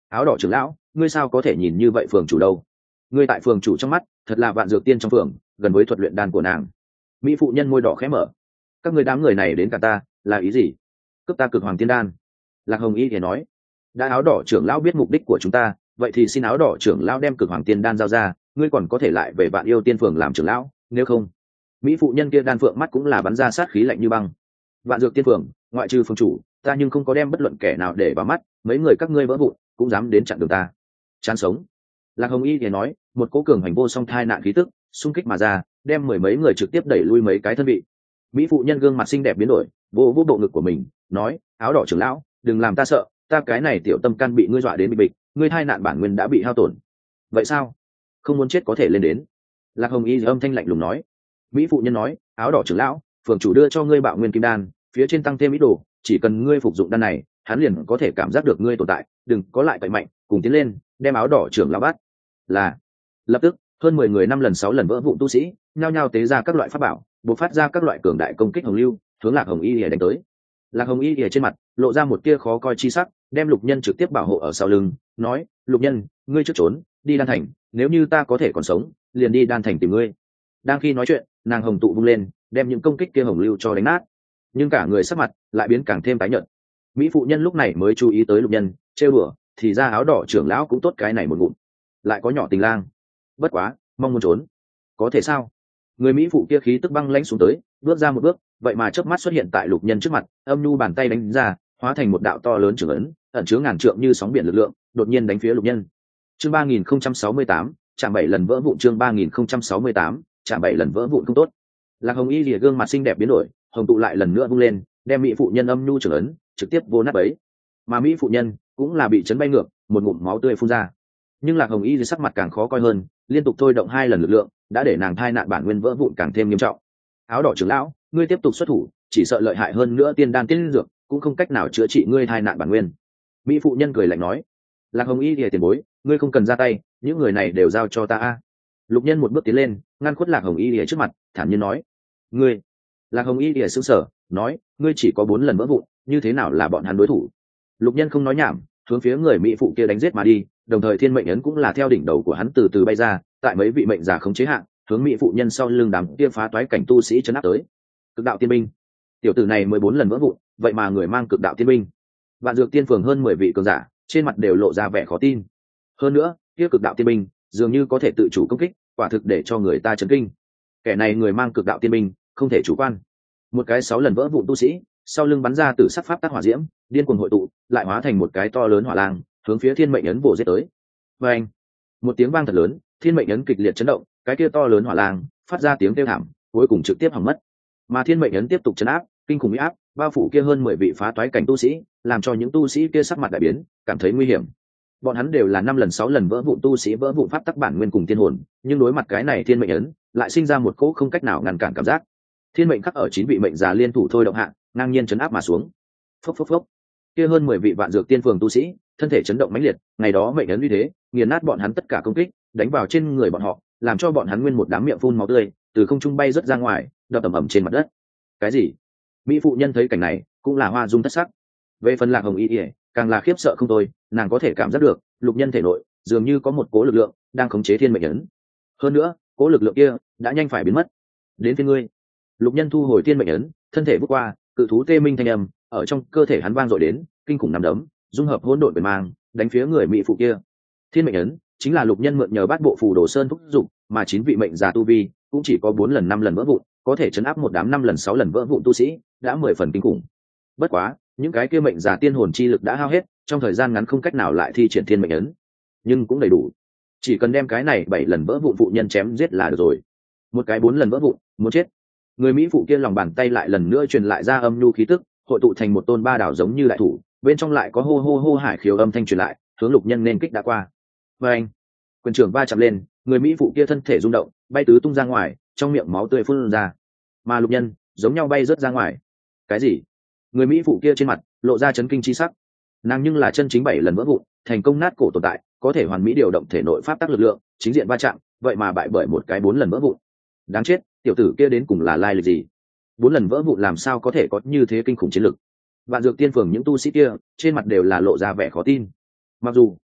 áo đỏ trưởng lão, ngươi sao có thể nhìn như vậy phường chủ đâu? Ngươi tại phường chủ trong mắt thật là vạn dược tiên trong phường, gần với thuật luyện đan của nàng. Mỹ phụ nhân môi đỏ khẽ mở. Các ngươi đám người này đến cả ta là ý gì? Cướp ta cực hoàng tiên đan? Lạc Hồng Y thì nói, đã áo đỏ trưởng lão biết mục đích của chúng ta, vậy thì xin áo đỏ trưởng lão đem cực hoàng tiên đan giao ra, ngươi còn có thể lại về vạn yêu tiên phường làm trưởng lão, nếu không. Mỹ phụ nhân kia đan phượng mắt cũng là bắn ra sát khí lạnh như băng. Vạn dược tiên phường, ngoại trừ phường chủ, ta nhưng không có đem bất luận kẻ nào để vào mắt, mấy người các ngươi vỡ vụn cũng dám đến chặn đường ta. Chán sống. Lạc Hồng Y thì nói, một cỗ cường hành vô song thai nạn khí tức xung kích mà ra, đem mười mấy người trực tiếp đẩy lui mấy cái thân vị. Mỹ phụ nhân gương mặt xinh đẹp biến đổi, vô vô bộ ngực của mình, nói, áo đỏ trưởng lão, đừng làm ta sợ, ta cái này tiểu tâm can bị ngươi dọa đến bị bịch, ngươi thai nạn bản nguyên đã bị hao tổn. Vậy sao? Không muốn chết có thể lên đến. Lạc Hồng Y âm thanh lạnh lùng nói. Mỹ phụ nhân nói, áo đỏ trưởng lão, phường chủ đưa cho ngươi bạo nguyên kim đan, phía trên tăng thêm ít đồ, chỉ cần ngươi phục dụng đan này, hắn liền có thể cảm giác được ngươi tồn tại, đừng có lại cậy mạnh, cùng tiến lên, đem áo đỏ trưởng lão bắt. Là. Lập tức, hơn mười người năm lần sáu lần vỡ vụn tu sĩ, nhao nhao tế ra các loại pháp bảo, bộc phát ra các loại cường đại công kích hồng lưu, hướng Lạc Hồng Y lìa đánh tới. Lạc Hồng Y lìa trên mặt lộ ra một tia khó coi chi sắc, đem Lục Nhân trực tiếp bảo hộ ở sau lưng, nói, Lục Nhân, ngươi trước trốn, đi đan thành, nếu như ta có thể còn sống, liền đi đan thành tìm ngươi. Đang khi nói chuyện, nàng hồng tụ vung lên, đem những công kích kia hồng lưu cho đánh nát, nhưng cả người sắc mặt lại biến càng thêm tái nhợt. Mỹ phụ nhân lúc này mới chú ý tới Lục Nhân, trêu đùa, thì ra áo đỏ trưởng lão cũng tốt cái này một ngụm, lại có nhỏ tình lang. Bất quá, mong muốn trốn, có thể sao? Người Mỹ phụ kia khí tức băng lãnh xuống tới, bước ra một bước, vậy mà chớp mắt xuất hiện tại Lục Nhân trước mặt, âm nhu bàn tay đánh ra, hóa thành một đạo to lớn trường ấn, ẩn chứa ngàn trượng như sóng biển lực lượng, đột nhiên đánh phía Lục Nhân. Chương ba nghìn không trăm sáu mươi tám, chạm bảy lần vỡ vụn. Chương ba nghìn không trăm sáu mươi tám, chạm bảy lần vỡ vụn không tốt. Lạc Hồng Y lìa gương mặt xinh đẹp biến đổi, hồng tụ lại lần nữa vung lên, đem Mỹ phụ nhân âm nhu trường ấn trực tiếp vô nát bấy. Mà Mỹ phụ nhân cũng là bị chấn bay ngược, một ngụm máu tươi phun ra. Nhưng Lạc Hồng Y thì sắc mặt càng khó coi hơn, liên tục thôi động hai lần lực lượng, đã để nàng thai nạn bản nguyên vỡ vụn càng thêm nghiêm trọng. Áo đỏ trưởng lão, ngươi tiếp tục xuất thủ, chỉ sợ lợi hại hơn nữa tiên đan tiên dược cũng không cách nào chữa trị ngươi thai nạn bản nguyên. Mỹ phụ nhân cười lạnh nói. Lạc Hồng Y thì tiền bối, ngươi không cần ra tay, những người này đều giao cho ta a. Lục Nhân một bước tiến lên, ngăn khuất Lạc Hồng Y thì trước mặt, thản nhiên nói, ngươi. Lạc Hồng Y thì sững sờ, nói, ngươi chỉ có bốn lần vỡ vụn, như thế nào là bọn hắn đối thủ? Lục Nhân không nói nhảm, hướng phía người Mỹ phụ kia đánh giết mà đi, đồng thời thiên mệnh ấn cũng là theo đỉnh đầu của hắn từ từ bay ra, tại mấy vị mệnh giả khống chế hạn, hướng Mỹ phụ nhân sau lưng đám kia phá toái cảnh tu sĩ chấn áp tới. Cực đạo tiên binh, tiểu tử này mười bốn lần vỡ vụn, vậy mà người mang cực đạo tiên binh. Vạn dược tiên phường hơn mười vị cường giả, trên mặt đều lộ ra vẻ khó tin. Hơn nữa, kia cực đạo tiên binh dường như có thể tự chủ công kích, quả thực để cho người ta chấn kinh. Kẻ này người mang cực đạo tiên binh, không thể chủ quan. Một cái sáu lần vỡ vụn tu sĩ, sau lưng bắn ra từ sắc pháp tác hỏa diễm, điên cuồng hội tụ, lại hóa thành một cái to lớn hỏa lang, hướng phía thiên mệnh ấn bổ giết tới. Và anh, một tiếng vang thật lớn, thiên mệnh ấn kịch liệt chấn động, cái kia to lớn hỏa lang phát ra tiếng kêu thảm, cuối cùng trực tiếp hỏng mất. Mà thiên mệnh ấn tiếp tục chấn áp, kinh khủng uy áp bao phủ kia hơn mười vị phá toái cảnh tu sĩ, làm cho những tu sĩ kia sắc mặt đại biến, cảm thấy nguy hiểm. Bọn hắn đều là năm lần sáu lần vỡ vụn tu sĩ, vỡ vụn pháp tắc bản nguyên cùng tiên hồn, nhưng đối mặt cái này thiên mệnh ấn, lại sinh ra một cỗ không cách nào ngăn cản cảm giác. Thiên mệnh khắc ở chín vị mệnh già liên thủ thôi động hạ, ngang nhiên chấn áp mà xuống. Phốc phốc phốc. Kia hơn mười vị vạn dược tiên phường tu sĩ, thân thể chấn động mãnh liệt, ngày đó mệnh ấn uy thế, nghiền nát bọn hắn tất cả công kích, đánh vào trên người bọn họ, làm cho bọn hắn nguyên một đám miệng phun máu tươi, từ không trung bay rớt ra ngoài, đập ầm ầm trên mặt đất. Cái gì? Mỹ phụ nhân thấy cảnh này, cũng là hoa dung thất sắc. Về phần Lạc Hồng Y, càng là khiếp sợ không thôi, nàng có thể cảm giác được, Lục Nhân thể nội dường như có một cố lực lượng đang khống chế thiên mệnh ấn. Hơn nữa, cố lực lượng kia đã nhanh phải biến mất. Đến phía ngươi. Lục Nhân thu hồi thiên mệnh ấn, thân thể bước qua, cự thú tê minh thanh âm ở trong cơ thể hắn vang dội đến, kinh khủng nằm đấm, dung hợp hỗn độn quyền mang, đánh phía người mỹ phụ kia. Thiên mệnh ấn chính là Lục Nhân mượn nhờ bát bộ phù đồ sơn thúc dụng, mà chín vị mệnh già tu vi cũng chỉ có bốn lần năm lần vỡ vụn, có thể chấn áp một đám năm lần sáu lần vỡ vụn tu sĩ, đã mười phần kinh khủng. Bất quá, những cái kia mệnh già tiên hồn chi lực đã hao hết, trong thời gian ngắn không cách nào lại thi triển thiên mệnh ấn, nhưng cũng đầy đủ. Chỉ cần đem cái này bảy lần vỡ vụn phụ nhân chém giết là được rồi. Một cái bốn lần vỡ vụn, muốn chết. Người mỹ phụ kia lòng bàn tay lại lần nữa truyền lại ra âm nhu khí tức, hội tụ thành một tôn ba đảo giống như đại thủ, bên trong lại có hô hô hô hải khiếu âm thanh truyền lại, hướng Lục Nhân nên kích đã qua. Và anh, quyền trưởng va chạm lên, người mỹ phụ kia thân thể rung động, bay tứ tung ra ngoài, trong miệng máu tươi phun ra. Mà Lục Nhân giống nhau bay rớt ra ngoài. Cái gì? Người mỹ phụ kia trên mặt lộ ra chấn kinh chi sắc. Nàng nhưng là chân chính bảy lần vỡ vụn, thành công nát cổ tồn tại, có thể hoàn mỹ điều động thể nội pháp tắc lực lượng, chính diện va chạm, vậy mà bại bởi một cái bốn lần vỡ vụn. Đáng chết, tiểu tử kia đến cùng là lai lịch gì? Bốn lần vỡ vụn làm sao có thể có như thế kinh khủng chiến lực? Vạn dược tiên phường những tu sĩ kia trên mặt đều là lộ ra vẻ khó tin. Mặc dù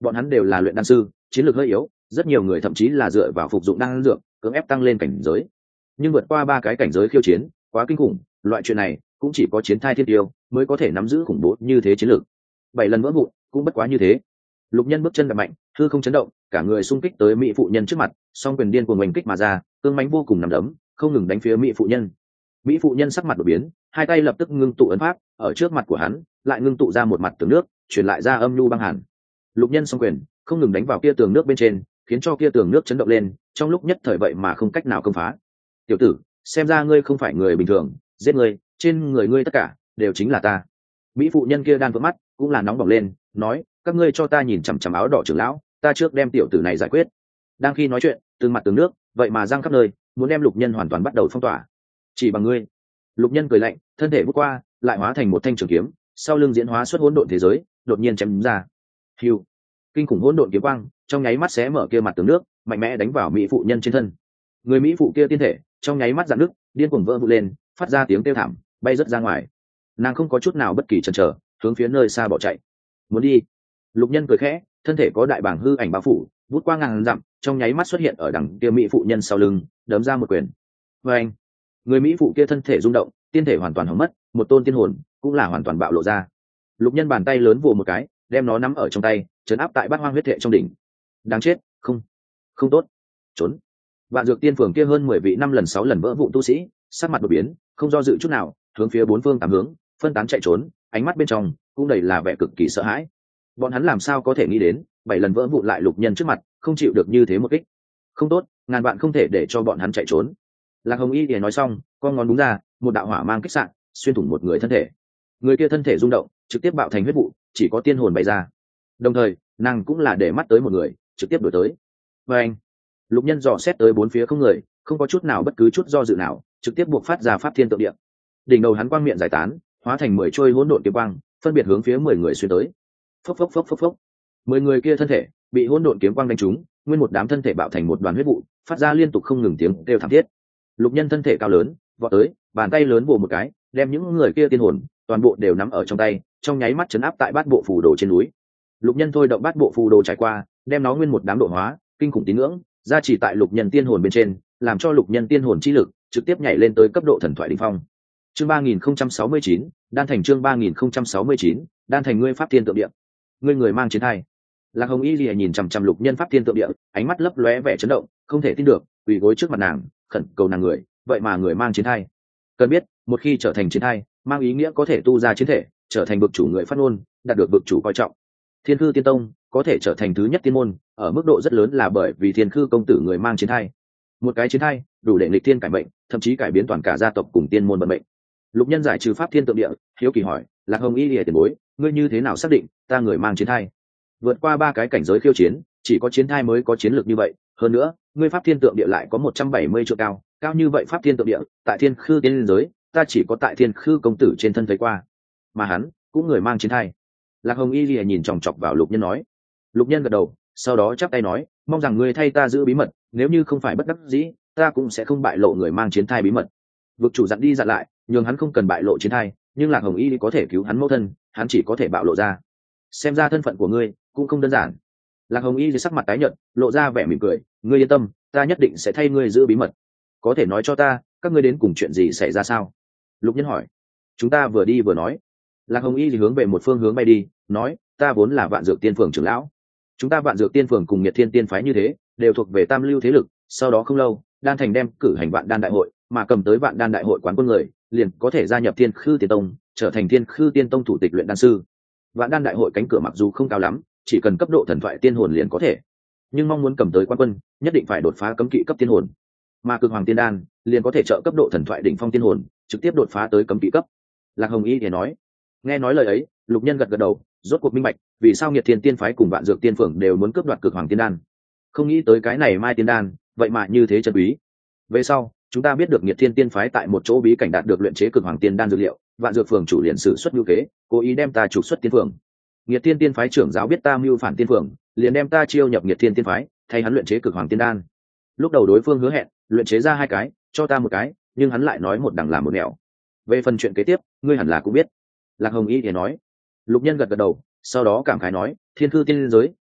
bọn hắn đều là luyện đan sư, chiến lược hơi yếu, rất nhiều người thậm chí là dựa vào phục dụng đan dược cưỡng ép tăng lên cảnh giới, nhưng vượt qua ba cái cảnh giới khiêu chiến quá kinh khủng, loại chuyện này cũng chỉ có chiến thai thiên tiêu mới có thể nắm giữ khủng bố như thế chiến lược. Bảy lần vỡ vụn cũng bất quá như thế. Lục Nhân bước chân đập mạnh, hư không chấn động, cả người xung kích tới mỹ phụ nhân trước mặt, song quyền điên cuồng oanh kích mà ra, cương mãnh vô cùng nằm đấm không ngừng đánh phía mỹ phụ nhân. Mỹ phụ nhân sắc mặt đổi biến, hai tay lập tức ngưng tụ ấn pháp, ở trước mặt của hắn lại ngưng tụ ra một mặt tường nước, truyền lại ra âm nhu băng hàn. Lục Nhân song quyền không ngừng đánh vào kia tường nước bên trên, khiến cho kia tường nước chấn động lên, trong lúc nhất thời vậy mà không cách nào công phá. Tiểu tử, xem ra ngươi không phải người bình thường, giết ngươi, trên người ngươi tất cả đều chính là ta. Mỹ phụ nhân kia đan vỡ mắt, cũng là nóng bỏng lên, nói, các ngươi cho ta nhìn chằm chằm áo đỏ trưởng lão, ta trước đem tiểu tử này giải quyết. Đang khi nói chuyện, từng mặt tường nước vậy mà giăng khắp nơi, muốn đem Lục Nhân hoàn toàn bắt đầu phong tỏa. Chỉ bằng ngươi. Lục Nhân cười lạnh, thân thể bước qua, lại hóa thành một thanh trường kiếm, sau lưng diễn hóa xuất hỗn độn thế giới, đột nhiên chém đúng ra. Hưu. Kinh khủng hỗn độn kiếm quang trong nháy mắt xé mở kia mặt tường nước, mạnh mẽ đánh vào mỹ phụ nhân trên thân. Người mỹ phụ kia tiên thể trong nháy mắt dạn nước, điên cuồng vỡ vụn lên, phát ra tiếng kêu thảm, bay rất ra ngoài. Nàng không có chút nào bất kỳ chần chờ, hướng phía nơi xa bỏ chạy. Muốn đi. Lục Nhân cười khẽ, thân thể có đại bảng hư ảnh bao phủ, vút qua ngàn dặm, trong nháy mắt xuất hiện ở đằng kia mỹ phụ nhân sau lưng, đấm ra một quyền. Và anh, người mỹ phụ kia thân thể rung động, tiên thể hoàn toàn hỏng mất, một tôn tiên hồn cũng là hoàn toàn bạo lộ ra. Lục Nhân bàn tay lớn vồ một cái, đem nó nắm ở trong tay, trấn áp tại bát hoang huyết thể trong đỉnh. Đáng chết, không, không tốt, trốn. Vạn Dược Tiên Phường kia hơn mười vị năm lần sáu lần vỡ vụn tu sĩ, sắc mặt đột biến, không do dự chút nào, hướng phía bốn phương tám hướng phân tán chạy trốn, ánh mắt bên trong cũng đầy là vẻ cực kỳ sợ hãi. Bọn hắn làm sao có thể nghĩ đến, bảy lần vỡ vụn lại Lục Nhân trước mặt, không chịu được như thế một kích. Không tốt, ngàn vạn không thể để cho bọn hắn chạy trốn. Lạc Hồng Y thì nói xong, con ngón đúng ra, một đạo hỏa mang kích sạn, xuyên thủng một người thân thể. Người kia thân thể rung động, trực tiếp bạo thành huyết vụ, chỉ có tiên hồn bay ra. Đồng thời, nàng cũng là để mắt tới một người, trực tiếp đuổi tới. Và anh, Lục Nhân dò xét tới bốn phía không người, không có chút nào bất cứ chút do dự nào, trực tiếp buộc phát ra pháp thiên tượng địa. Đỉnh đầu hắn quang miệng giải tán, hóa thành mười trôi hỗn độn kiếm quang, phân biệt hướng phía mười người xuyên tới. Phốc phốc phốc phốc phốc. Mười người kia thân thể bị hỗn độn kiếm quang đánh trúng, nguyên một đám thân thể bạo thành một đoàn huyết vụ, phát ra liên tục không ngừng tiếng kêu thảm thiết. Lục Nhân thân thể cao lớn, vọt tới, bàn tay lớn vồ một cái, đem những người kia tiên hồn toàn bộ đều nắm ở trong tay, trong nháy mắt chấn áp tại bát bộ phù đồ trên núi. Lục Nhân thôi động bát bộ phù đồ trải qua, đem nó nguyên một đám độ hóa, kinh khủng tín ngưỡng, gia chỉ tại Lục Nhân tiên hồn bên trên, làm cho Lục Nhân tiên hồn chi lực trực tiếp nhảy lên tới cấp độ thần thoại đỉnh phong. Chương ba nghìn không trăm sáu mươi chín, đan thành chương ba nghìn không trăm sáu mươi chín, đan thành ngươi pháp thiên tượng địa. Ngươi người mang chiến thai. Lạc Hồng Y Lìa nhìn chằm chằm Lục Nhân pháp thiên tượng địa, ánh mắt lấp lóe vẻ chấn động, không thể tin được, quỳ gối trước mặt nàng, khẩn cầu nàng người, vậy mà người mang chiến thai. Cần biết, một khi trở thành chiến thai, mang ý nghĩa có thể tu ra chiến thể, trở thành vực chủ người phát ngôn, đạt được vực chủ coi trọng. Thiên Khư Tiên Tông có thể trở thành thứ nhất tiên môn, ở mức độ rất lớn là bởi vì Thiên Khư công tử người mang chiến thai. Một cái chiến thai, đủ để nghịch thiên cải mệnh, thậm chí cải biến toàn cả gia tộc cùng tiên môn vận mệnh. Lục Nhân giải trừ pháp thiên tượng địa, hiếu kỳ hỏi, Lạc Hồng Y Lìa tiền bối, ngươi như thế nào xác định ta người mang chiến thai? Vượt qua ba cái cảnh giới khiêu chiến, chỉ có chiến thai mới có chiến lược như vậy, hơn nữa, ngươi pháp thiên tượng địa lại có một trăm bảy mươi trượng cao, cao như vậy pháp thiên tượng địa, tại Thiên Khư tiên giới, ta chỉ có tại Thiên Khư công tử trên thân thấy qua, mà hắn cũng người mang chiến thai. Lạc Hồng Y Lìa nhìn chòng chọc vào Lục Nhân nói. Lục Nhân gật đầu, sau đó chắp tay nói, mong rằng ngươi thay ta giữ bí mật, nếu như không phải bất đắc dĩ, ta cũng sẽ không bại lộ người mang chiến thai bí mật. Vực chủ dặn đi dặn lại, nhường hắn không cần bại lộ chiến thai, nhưng Lạc Hồng Y có thể cứu hắn mẫu thân, hắn chỉ có thể bạo lộ ra. Xem ra thân phận của ngươi cũng không đơn giản. Lạc Hồng Y sắc mặt tái nhợt, lộ ra vẻ mỉm cười, ngươi yên tâm, ta nhất định sẽ thay ngươi giữ bí mật. Có thể nói cho ta, các ngươi đến cùng chuyện gì xảy ra sao? Lục Nhân hỏi. Chúng ta vừa đi vừa nói. Lạc Hồng Y thì hướng về một phương hướng bay đi, nói, ta vốn là Vạn Dược Tiên Phường trưởng lão. Chúng ta Vạn Dược Tiên Phường cùng Nhiệt Thiên Tiên phái như thế, đều thuộc về tam lưu thế lực, sau đó không lâu, Đan Thành đem cử hành Vạn Đan đại hội, mà cầm tới Vạn Đan đại hội quán quân người, liền có thể gia nhập Thiên Khư Tiên Tông, trở thành Thiên Khư Tiên Tông thủ tịch luyện đan sư. Vạn Đan đại hội cánh cửa mặc dù không cao lắm, chỉ cần cấp độ thần thoại tiên hồn liền có thể, nhưng mong muốn cầm tới quán quân, nhất định phải đột phá cấm kỵ cấp tiên hồn. Mà Cực Hoàng Tiên Đan liền có thể trợ cấp độ thần thoại đỉnh phong tiên hồn, trực tiếp đột phá tới cấm kỵ cấp. Lạc Hồng Y thì nói. Nghe nói lời ấy, Lục Nhân gật gật đầu, rốt cuộc minh bạch, vì sao Nhiệt Thiên Tiên phái cùng Vạn Dược Tiên Phường đều muốn cướp đoạt Cực Hoàng Tiên Đan. Không nghĩ tới cái này Mai Tiên Đan, vậy mà như thế chân quý. Về sau, chúng ta biết được Nhiệt Thiên Tiên phái tại một chỗ bí cảnh đạt được luyện chế Cực Hoàng Tiên Đan dược liệu, Vạn Dược Phường chủ liền sử xuất nhu kế, cố ý đem ta trục xuất tiên phường. Nhiệt Thiên Tiên phái trưởng giáo biết ta mưu phản tiên phường, liền đem ta chiêu nhập Nhiệt Thiên Tiên phái, thay hắn luyện chế Cực Hoàng Tiên Đan. Lúc đầu đối phương hứa hẹn luyện chế ra hai cái, cho ta một cái, nhưng hắn lại nói một đằng làm một nẻo. Về phần chuyện kế tiếp, ngươi hẳn là cũng biết. Lạc Hồng Y thì nói. Lục Nhân gật gật đầu, sau đó cảm khái nói, Thiên Khư tiên giới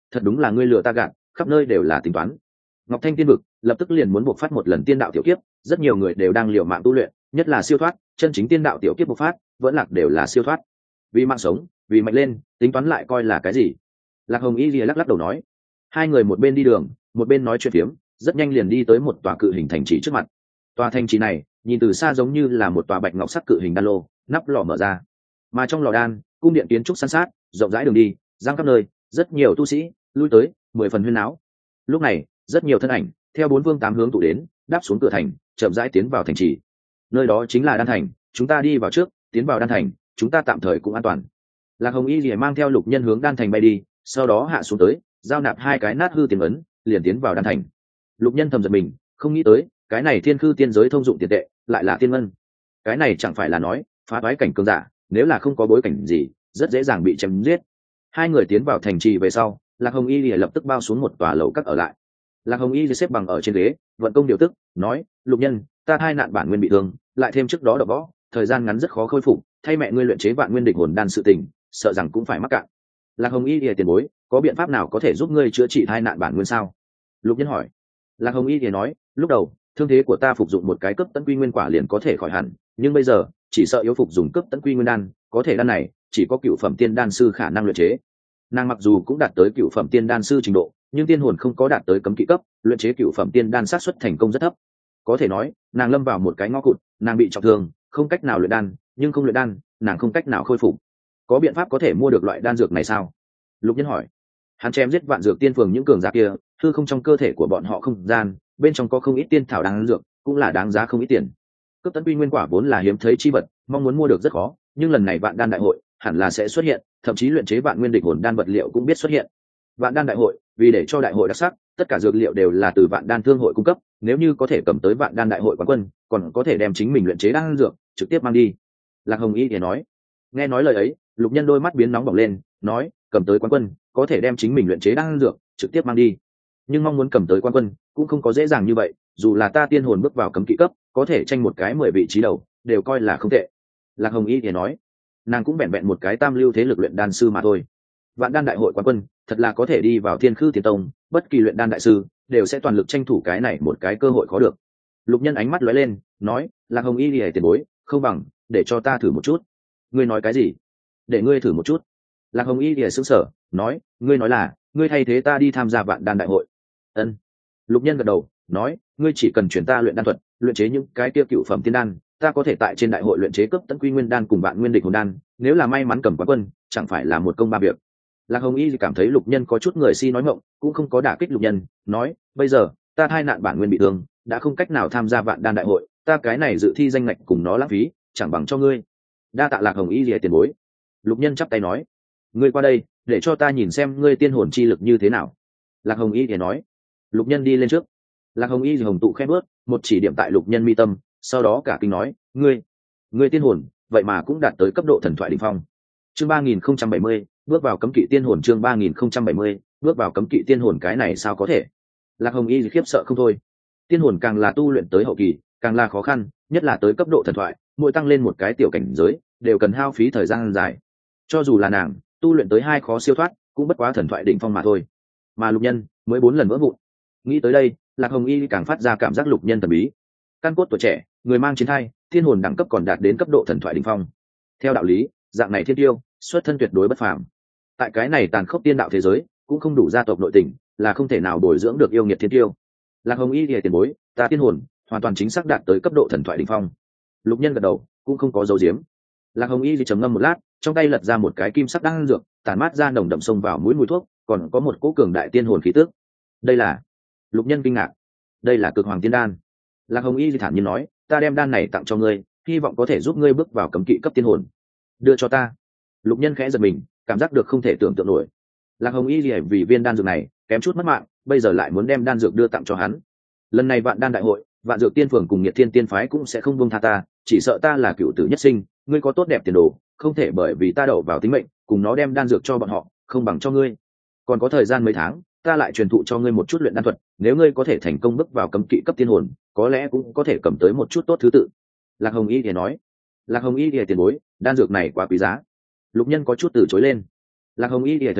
thật đúng là ngươi lừa ta gạt, khắp nơi đều là tính toán. Ngọc Thanh tiên vực lập tức liền muốn buộc phát một lần tiên đạo tiểu kiếp, rất nhiều người đều đang liều mạng tu luyện, nhất là siêu thoát, chân chính tiên đạo tiểu kiếp bộc phát vẫn lạc đều là siêu thoát. Vì mạng sống, vì mạnh lên, tính toán lại coi là cái gì? Lạc Hồng Y lìa lắc lắc đầu nói. Hai người một bên đi đường một bên nói chuyện phiếm, rất nhanh liền đi tới một tòa cự hình thành trì trước mặt. Tòa thành trì này nhìn từ xa giống như là một tòa bạch ngọc sắc cự hình đan lô, nắp lò mở ra, mà trong lò đan cung điện kiến trúc san sát, rộng rãi đường đi giang khắp nơi, rất nhiều tu sĩ lui tới, mười phần huyên náo. Lúc này rất nhiều thân ảnh theo bốn phương tám hướng tụ đến, đáp xuống cửa thành, chậm rãi tiến vào thành trì. Nơi đó chính là đan thành, chúng ta đi vào trước, tiến vào đan thành, chúng ta tạm thời cũng an toàn. Lạc Hồng Y lìa mang theo Lục Nhân hướng đan thành bay đi, sau đó hạ xuống tới, giao nạp hai cái nát hư tiền ấn, liền tiến vào đan thành. Lục Nhân thầm giật mình, không nghĩ tới cái này thiên khư tiên giới thông dụng tiền tệ lại là tiên ngân. Cái này chẳng phải là nói phá toái cảnh cường giả nếu là không có bối cảnh gì rất dễ dàng bị chém giết. Hai người tiến vào thành trì về sau, Lạc Hồng Y lìa lập tức bao xuống một tòa lầu các ở lại. Lạc Hồng Y lìa xếp bằng ở trên ghế, vận công điều tức, nói: Lục Nhân, ta thai nạn bản nguyên bị thương, lại thêm trước đó đập võ, thời gian ngắn rất khó khôi phục, thay mẹ ngươi luyện chế vạn nguyên địch hồn đan sự tình, sợ rằng cũng phải mắc cạn. Lạc Hồng Y lìa tiền bối, có biện pháp nào có thể giúp ngươi chữa trị thai nạn bản nguyên sao? Lục Nhân hỏi. Lạc Hồng Y lìa nói: lúc đầu thương thế của ta phục dụng một cái cấp tấn quy nguyên quả liền có thể khỏi hẳn, nhưng bây giờ chỉ sợ yếu phục dùng cấp tấn quy nguyên đan, có thể đan này chỉ có cựu phẩm tiên đan sư khả năng luyện chế. Nàng mặc dù cũng đạt tới cựu phẩm tiên đan sư trình độ, nhưng tiên hồn không có đạt tới cấm kỵ cấp, luyện chế cựu phẩm tiên đan xác suất thành công rất thấp. Có thể nói nàng lâm vào một cái ngõ cụt, nàng bị trọng thương, không cách nào luyện đan, nhưng không luyện đan nàng không cách nào khôi phục. Có biện pháp có thể mua được loại đan dược này sao? Lục Nhân hỏi. Hắn chém giết vạn dược tiên phường những cường giả kia, thư không trong cơ thể của bọn họ không gian bên trong có không ít tiên thảo đan dược, cũng là đáng giá không ít tiền. Cấp tấn quy nguyên quả vốn là hiếm thấy chi vật, mong muốn mua được rất khó, nhưng lần này vạn đan đại hội hẳn là sẽ xuất hiện, thậm chí luyện chế vạn nguyên địch hồn đan vật liệu cũng biết xuất hiện. Vạn đan đại hội, vì để cho đại hội đặc sắc, tất cả dược liệu đều là từ vạn đan thương hội cung cấp, nếu như có thể cầm tới vạn đan đại hội quán quân, còn có thể đem chính mình luyện chế đan dược trực tiếp mang đi. Lạc Hồng Y thì nói. Nghe nói lời ấy, Lục Nhân đôi mắt biến nóng bỏng lên, nói: cầm tới quán quân, có thể đem chính mình luyện chế đan dược trực tiếp mang đi, nhưng mong muốn cầm tới quán quân cũng không có dễ dàng như vậy, dù là ta tiên hồn bước vào cấm kỵ cấp, có thể tranh một cái mười vị trí đầu đều coi là không tệ. Lạc Hồng Y thì nói. Nàng cũng vẹn vẹn một cái tam lưu thế lực luyện đan sư mà thôi. Vạn đan đại hội quán quân thật là có thể đi vào thiên khư tiên tông, bất kỳ luyện đan đại sư đều sẽ toàn lực tranh thủ cái này một cái cơ hội khó được. Lục Nhân ánh mắt lóe lên, nói: Lạc Hồng Y lìa tiền bối, không bằng để cho ta thử một chút. Ngươi nói cái gì? Để ngươi thử một chút? Lạc Hồng Y lìa sững sờ, nói: ngươi nói là ngươi thay thế ta đi tham gia vạn đan đại hội? Ân. Lục Nhân gật đầu, nói: ngươi chỉ cần chuyển ta luyện đan thuật, luyện chế những cái tiêu cựu phẩm tiên đan, ta có thể tại trên đại hội luyện chế cấp tấn quy nguyên đan cùng vạn nguyên địch hồn đan, nếu là may mắn cầm quán quân chẳng phải là một công ba việc. Lạc Hồng Y cảm thấy Lục Nhân có chút người si nói ngọng, cũng không có đả kích Lục Nhân, nói: bây giờ ta thai nạn bản nguyên bị thương, đã không cách nào tham gia vạn đan đại hội, ta cái này dự thi danh ngạch cùng nó lãng phí, chẳng bằng cho ngươi. Đa tạ Lạc Hồng Y lìa tiền bối. Lục Nhân chắp tay nói: ngươi qua đây để cho ta nhìn xem ngươi tiên hồn chi lực như thế nào. Lạc Hồng Y lìa nói. Lục Nhân đi lên trước. Lạc Hồng Y hồng tụ khẽ bước, một chỉ điểm tại Lục Nhân mi tâm, sau đó cả kinh nói: ngươi ngươi tiên hồn vậy mà cũng đạt tới cấp độ thần thoại đỉnh phong. Chương ba nghìn không trăm bảy mươi, bước vào cấm kỵ tiên hồn. Chương ba nghìn không trăm bảy mươi, bước vào cấm kỵ tiên hồn, cái này sao có thể? Lạc Hồng Y khiếp sợ không thôi. Tiên hồn càng là tu luyện tới hậu kỳ càng là khó khăn, nhất là tới cấp độ thần thoại, mỗi tăng lên một cái tiểu cảnh giới đều cần hao phí thời gian dài. Cho dù là nàng tu luyện tới hai khó siêu thoát, cũng bất quá thần thoại đỉnh phong mà thôi, mà Lục Nhân mới bốn lần vỡ vụn. Nghĩ tới đây, Lạc Hồng Y càng phát ra cảm giác Lục Nhân thần bí. Căn cốt tuổi trẻ, người mang chiến thai, thiên hồn đẳng cấp còn đạt đến cấp độ thần thoại đỉnh phong. Theo đạo lý, dạng này thiên tiêu xuất thân tuyệt đối bất phàm. Tại cái này tàn khốc tiên đạo thế giới, cũng không đủ gia tộc nội tình, là không thể nào bồi dưỡng được yêu nghiệt thiên tiêu. Lạc Hồng Y lìa tiền bối, ta tiên hồn hoàn toàn chính xác đạt tới cấp độ thần thoại đỉnh phong. Lục Nhân gật đầu, cũng không có dấu diếm. Lạc Hồng Y thì trầm ngâm một lát, trong tay lật ra một cái kim sắc đan dược, tản mát ra nồng đậm xông vào mũi mùi thuốc, còn có một cỗ cường đại tiên hồn khí tức. Đây là? Lục Nhân kinh ngạc. Đây là cực hoàng tiên đan. Lạc Hồng Y thì thản nhiên nói: ta đem đan này tặng cho ngươi, hy vọng có thể giúp ngươi bước vào cấm kỵ cấp tiên hồn. Đưa cho ta. Lục Nhân khẽ giật mình, cảm giác được không thể tưởng tượng nổi. Lạc Hồng Y thì vì viên đan dược này kém chút mất mạng, bây giờ lại muốn đem đan dược đưa tặng cho hắn. Lần này vạn đan đại hội, vạn dược tiên phường cùng nhiệt thiên tiên phái cũng sẽ không buông tha ta, chỉ sợ ta là cựu tử nhất sinh, ngươi có tốt đẹp tiền đồ, không thể bởi vì ta đậu vào tính mệnh cùng nó đem đan dược cho bọn họ, không bằng cho ngươi. Còn có thời gian mấy tháng, ta lại truyền thụ cho ngươi một chút luyện đan thuật, nếu ngươi có thể thành công bước vào cấm kỵ cấp tiên hồn, có lẽ cũng có thể cầm tới một chút tốt thứ tự. Lạc Hồng Y thì nói. Lạc Hồng Y thì tiền bối, đan dược này quá quý giá. Lục Nhân có chút từ chối lên. Lạc Hồng Y thì thấy thế,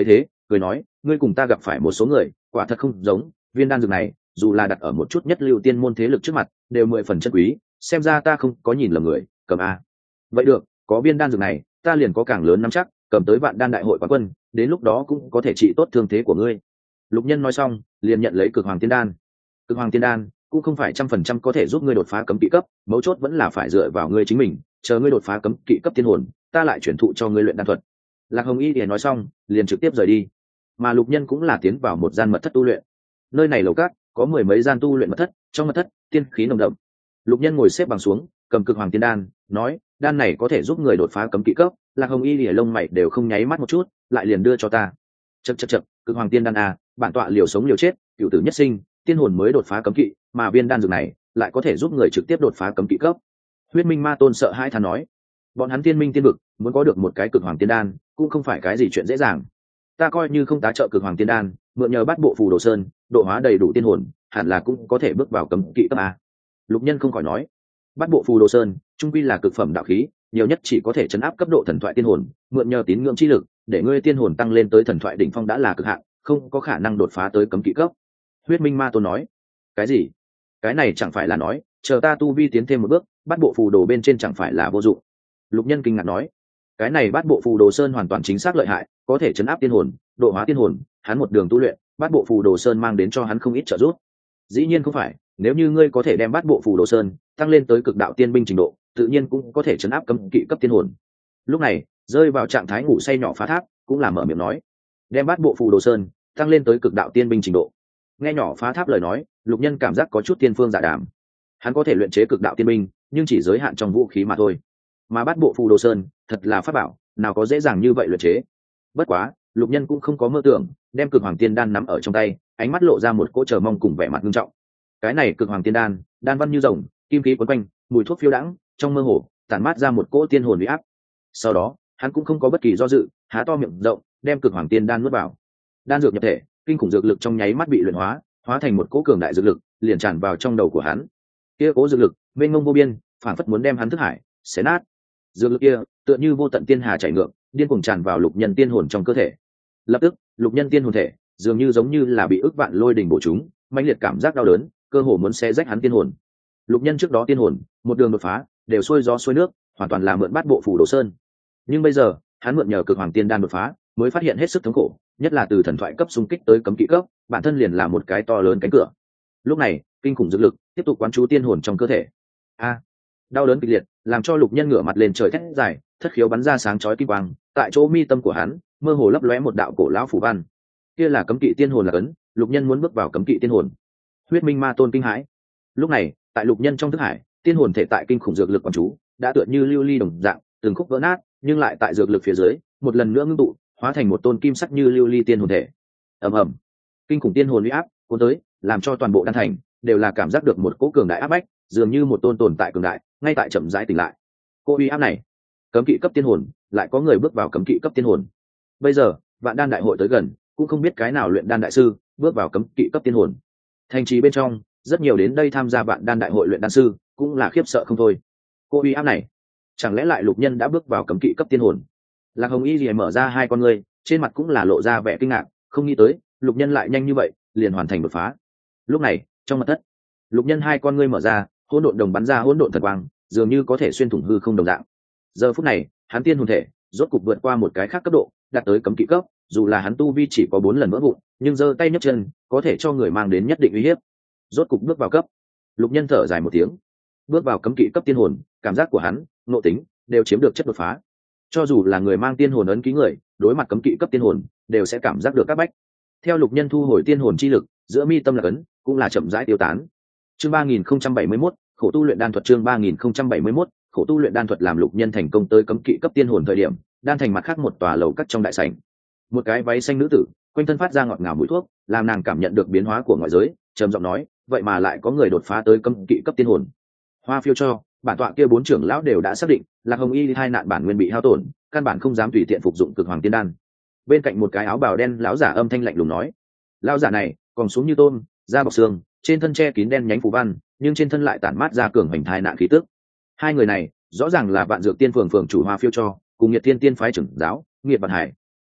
cười nói, ngươi cùng ta gặp phải một số người quả thật không giống, viên đan dược này dù là đặt ở một chút nhất lưu tiên môn thế lực trước mặt đều mười phần chân quý, xem ra ta không có nhìn lầm người, cầm a. Vậy được, có viên đan dược này ta liền có càng lớn nắm chắc cầm tới vạn đan đại hội quán quân, đến lúc đó cũng có thể trị tốt thương thế của ngươi. Lục Nhân nói xong liền nhận lấy cực hoàng tiên đan. Cực hoàng tiên đan cũng không phải trăm phần trăm có thể giúp ngươi đột phá cấm kỵ cấp, mấu chốt vẫn là phải dựa vào ngươi chính mình, chờ ngươi đột phá cấm kỵ cấp tiên hồn ta lại chuyển thụ cho ngươi luyện đan thuật. Lạc Hồng Y thì nói xong liền trực tiếp rời đi, mà Lục Nhân cũng là tiến vào một gian mật thất tu luyện. Nơi này lầu cát có mười mấy gian tu luyện mật thất, trong mật thất tiên khí nồng đậm. Lục Nhân ngồi xếp bằng xuống cầm cực hoàng tiên đan, nói, đan này có thể giúp người đột phá cấm kỵ cấp. Lạc Hồng Y lìa lông mày đều không nháy mắt một chút, lại liền đưa cho ta. Chậc chậc chậc, cực hoàng tiên đan à, bản tọa liều sống liều chết, cửu tử nhất sinh, tiên hồn mới đột phá cấm kỵ, mà viên đan dược này lại có thể giúp người trực tiếp đột phá cấm kỵ cấp. Huyết Minh Ma Tôn sợ hãi thán nói, bọn hắn tiên minh tiên vực muốn có được một cái cực hoàng tiên đan cũng không phải cái gì chuyện dễ dàng. Ta coi như không tá trợ cực hoàng tiên đan, mượn nhờ bát bộ phù đồ sơn độ hóa đầy đủ tiên hồn hẳn là cũng có thể bước vào cấm kỵ cấp a. Lục Nhân không khỏi nói, bát bộ phù đồ sơn trung quy là cực phẩm đạo khí, nhiều nhất chỉ có thể chấn áp cấp độ thần thoại tiên hồn, mượn nhờ tín ngưỡng chi lực để ngươi tiên hồn tăng lên tới thần thoại đỉnh phong đã là cực hạn, không có khả năng đột phá tới cấm kỵ cấp. Huyết Minh Ma Tôn nói, cái gì? Cái này chẳng phải là nói chờ ta tu vi tiến thêm một bước bát bộ phù đồ bên trên chẳng phải là vô dụng? Lục Nhân kinh ngạc nói, cái này bát bộ phù đồ sơn hoàn toàn chính xác lợi hại, có thể chấn áp tiên hồn, độ hóa tiên hồn, hắn một đường tu luyện bát bộ phù đồ sơn mang đến cho hắn không ít trợ giúp. Dĩ nhiên không phải, nếu như ngươi có thể đem bát bộ phù đồ sơn tăng lên tới cực đạo tiên binh trình độ tự nhiên cũng có thể chấn áp cấm kỵ cấp tiên hồn. Lúc này rơi vào trạng thái ngủ say nhỏ phá tháp cũng là mở miệng nói, đem bát bộ phù đồ sơn tăng lên tới cực đạo tiên binh trình độ. Nghe nhỏ phá tháp lời nói, Lục Nhân cảm giác có chút tiên phương dạ đàm. Hắn có thể luyện chế cực đạo tiên binh nhưng chỉ giới hạn trong vũ khí mà thôi, mà bát bộ phù đồ sơn thật là pháp bảo, nào có dễ dàng như vậy luyện chế. Bất quá Lục Nhân cũng không có mơ tưởng, đem cực hoàng tiên đan nắm ở trong tay, ánh mắt lộ ra một cỗ chờ mong cùng vẻ mặt nghiêm trọng. Cái này cực hoàng tiên đan đan văn như rồng, kim khí quấn quanh, mùi thuốc phiêu đãng, trong mơ hồ tản mát ra một cỗ tiên hồn uy áp. Sau đó hắn cũng không có bất kỳ do dự, há to miệng rộng đem cực hoàng tiên đan nuốt vào. Đan dược nhập thể, kinh khủng dược lực trong nháy mắt bị luyện hóa, hóa thành một cỗ cường đại dược lực liền tràn vào trong đầu của hắn. Kia cỗ dược lực mênh mông vô biên, phản phất muốn đem hắn thức hải xé nát. Dược lực kia tựa như vô tận tiên hà chảy ngược, điên cuồng tràn vào Lục Nhân tiên hồn trong cơ thể. Lập tức Lục Nhân tiên hồn thể dường như giống như là bị ức vạn lôi đình bổ trúng, mãnh liệt cảm giác đau đớn cơ hồ muốn xé rách hắn tiên hồn. Lục Nhân trước đó tiên hồn một đường đột phá đều xuôi gió xuôi nước, hoàn toàn là mượn bát bộ phù đồ sơn, nhưng bây giờ hắn mượn nhờ cực hoàng tiên đan đột phá mới phát hiện hết sức thống khổ, nhất là từ thần thoại cấp xung kích tới cấm kỵ cấp, bản thân liền là một cái to lớn cánh cửa. Lúc này kinh khủng dược lực tiếp tục quán chú tiên hồn trong cơ thể. A, đau đớn kịch liệt làm cho Lục Nhân ngửa mặt lên trời thét dài, thất khiếu bắn ra sáng chói kim quang, tại chỗ mi tâm của hắn mơ hồ lấp lóe một đạo cổ lão phù văn, kia là cấm kỵ tiên hồn là cấn. Lục Nhân muốn bước vào cấm kỵ tiên hồn. Huyết Minh Ma Tôn kinh hãi. Lúc này tại Lục Nhân trong thức hải, tiên hồn thể tại kinh khủng dược lực quán chú đã tựa như lưu ly đồng dạng từng khúc vỡ nát, nhưng lại tại dược lực phía dưới một lần nữa ngưng tụ hóa thành một tôn kim sắc như lưu ly tiên hồn thể. Ầm ầm, kinh khủng tiên hồn uy áp cuốn tới, làm cho toàn bộ đan thành đều là cảm giác được một cỗ cường đại áp bách, dường như một tôn tồn tại cường đại ngay tại chậm rãi tỉnh lại. Cô uy áp này, cấm kỵ cấp tiên hồn lại có người bước vào cấm kỵ cấp tiên hồn. Bây giờ vạn đan đại hội tới gần, cũng không biết cái nào luyện đan đại sư bước vào cấm kỵ cấp tiên hồn. Thành trì bên trong rất nhiều đến đây tham gia vạn đan đại hội luyện đan sư cũng là khiếp sợ không thôi. Cô uy áp này, chẳng lẽ lại Lục Nhân đã bước vào cấm kỵ cấp tiên hồn? Lạc Hồng Y liền mở ra hai con ngươi, trên mặt cũng là lộ ra vẻ kinh ngạc, không nghĩ tới Lục Nhân lại nhanh như vậy liền hoàn thành đột phá. Lúc này trong mật thất, Lục Nhân hai con ngươi mở ra, hỗn độn đồng bắn ra hỗn độn thần quang, dường như có thể xuyên thủng hư không đồng dạng. Giờ phút này hắn tiên hồn thể rốt cục vượt qua một cái khác cấp độ, đạt tới cấm kỵ cấp, dù là hắn tu vi chỉ có bốn lần vỡ vụn, nhưng giơ tay nhấc chân có thể cho người mang đến nhất định uy hiếp. Rốt cục bước vào cấp. Lục Nhân thở dài một tiếng, bước vào cấm kỵ cấp tiên hồn, cảm giác của hắn, nội tính đều chiếm được chất đột phá. Cho dù là người mang tiên hồn ấn ký người, đối mặt cấm kỵ cấp tiên hồn đều sẽ cảm giác được các bách. Theo Lục Nhân thu hồi tiên hồn chi lực, giữa mi tâm là ấn cũng là chậm rãi tiêu tán. Chương ba nghìn không trăm bảy mươi mốt, khổ tu luyện đan thuật. Chương ba nghìn không trăm bảy mươi mốt, khổ tu luyện đan thuật. Làm Lục Nhân thành công tới cấm kỵ cấp tiên hồn thời điểm, đan thành mặt khác một tòa lầu cắt trong đại sảnh. Một cái váy xanh nữ tử quanh thân phát ra ngọt ngào mùi thuốc, làm nàng cảm nhận được biến hóa của ngoại giới, trầm giọng nói, vậy mà lại có người đột phá tới cấm kỵ cấp tiên hồn. Hoa phiêu cho bản tọa kia bốn trưởng lão đều đã xác định, Lạc Hồng Y hai nạn bản nguyên bị hao tổn, căn bản không dám tùy tiện phục dụng cực hoàng tiên đan. Bên cạnh một cái áo bào đen lão giả âm thanh lạnh lùng nói, lão giả này còn xuống như tôm, da bọc xương, trên thân che kín đen nhánh phù văn, nhưng trên thân lại tản mát ra cường hành thai nạn khí tức. Hai người này rõ ràng là Vạn Dược Tiên phường phường chủ Hoa phiêu cho cùng Nhiệt Tiên tiên phái trưởng giáo Nghiệt Vạn Hải.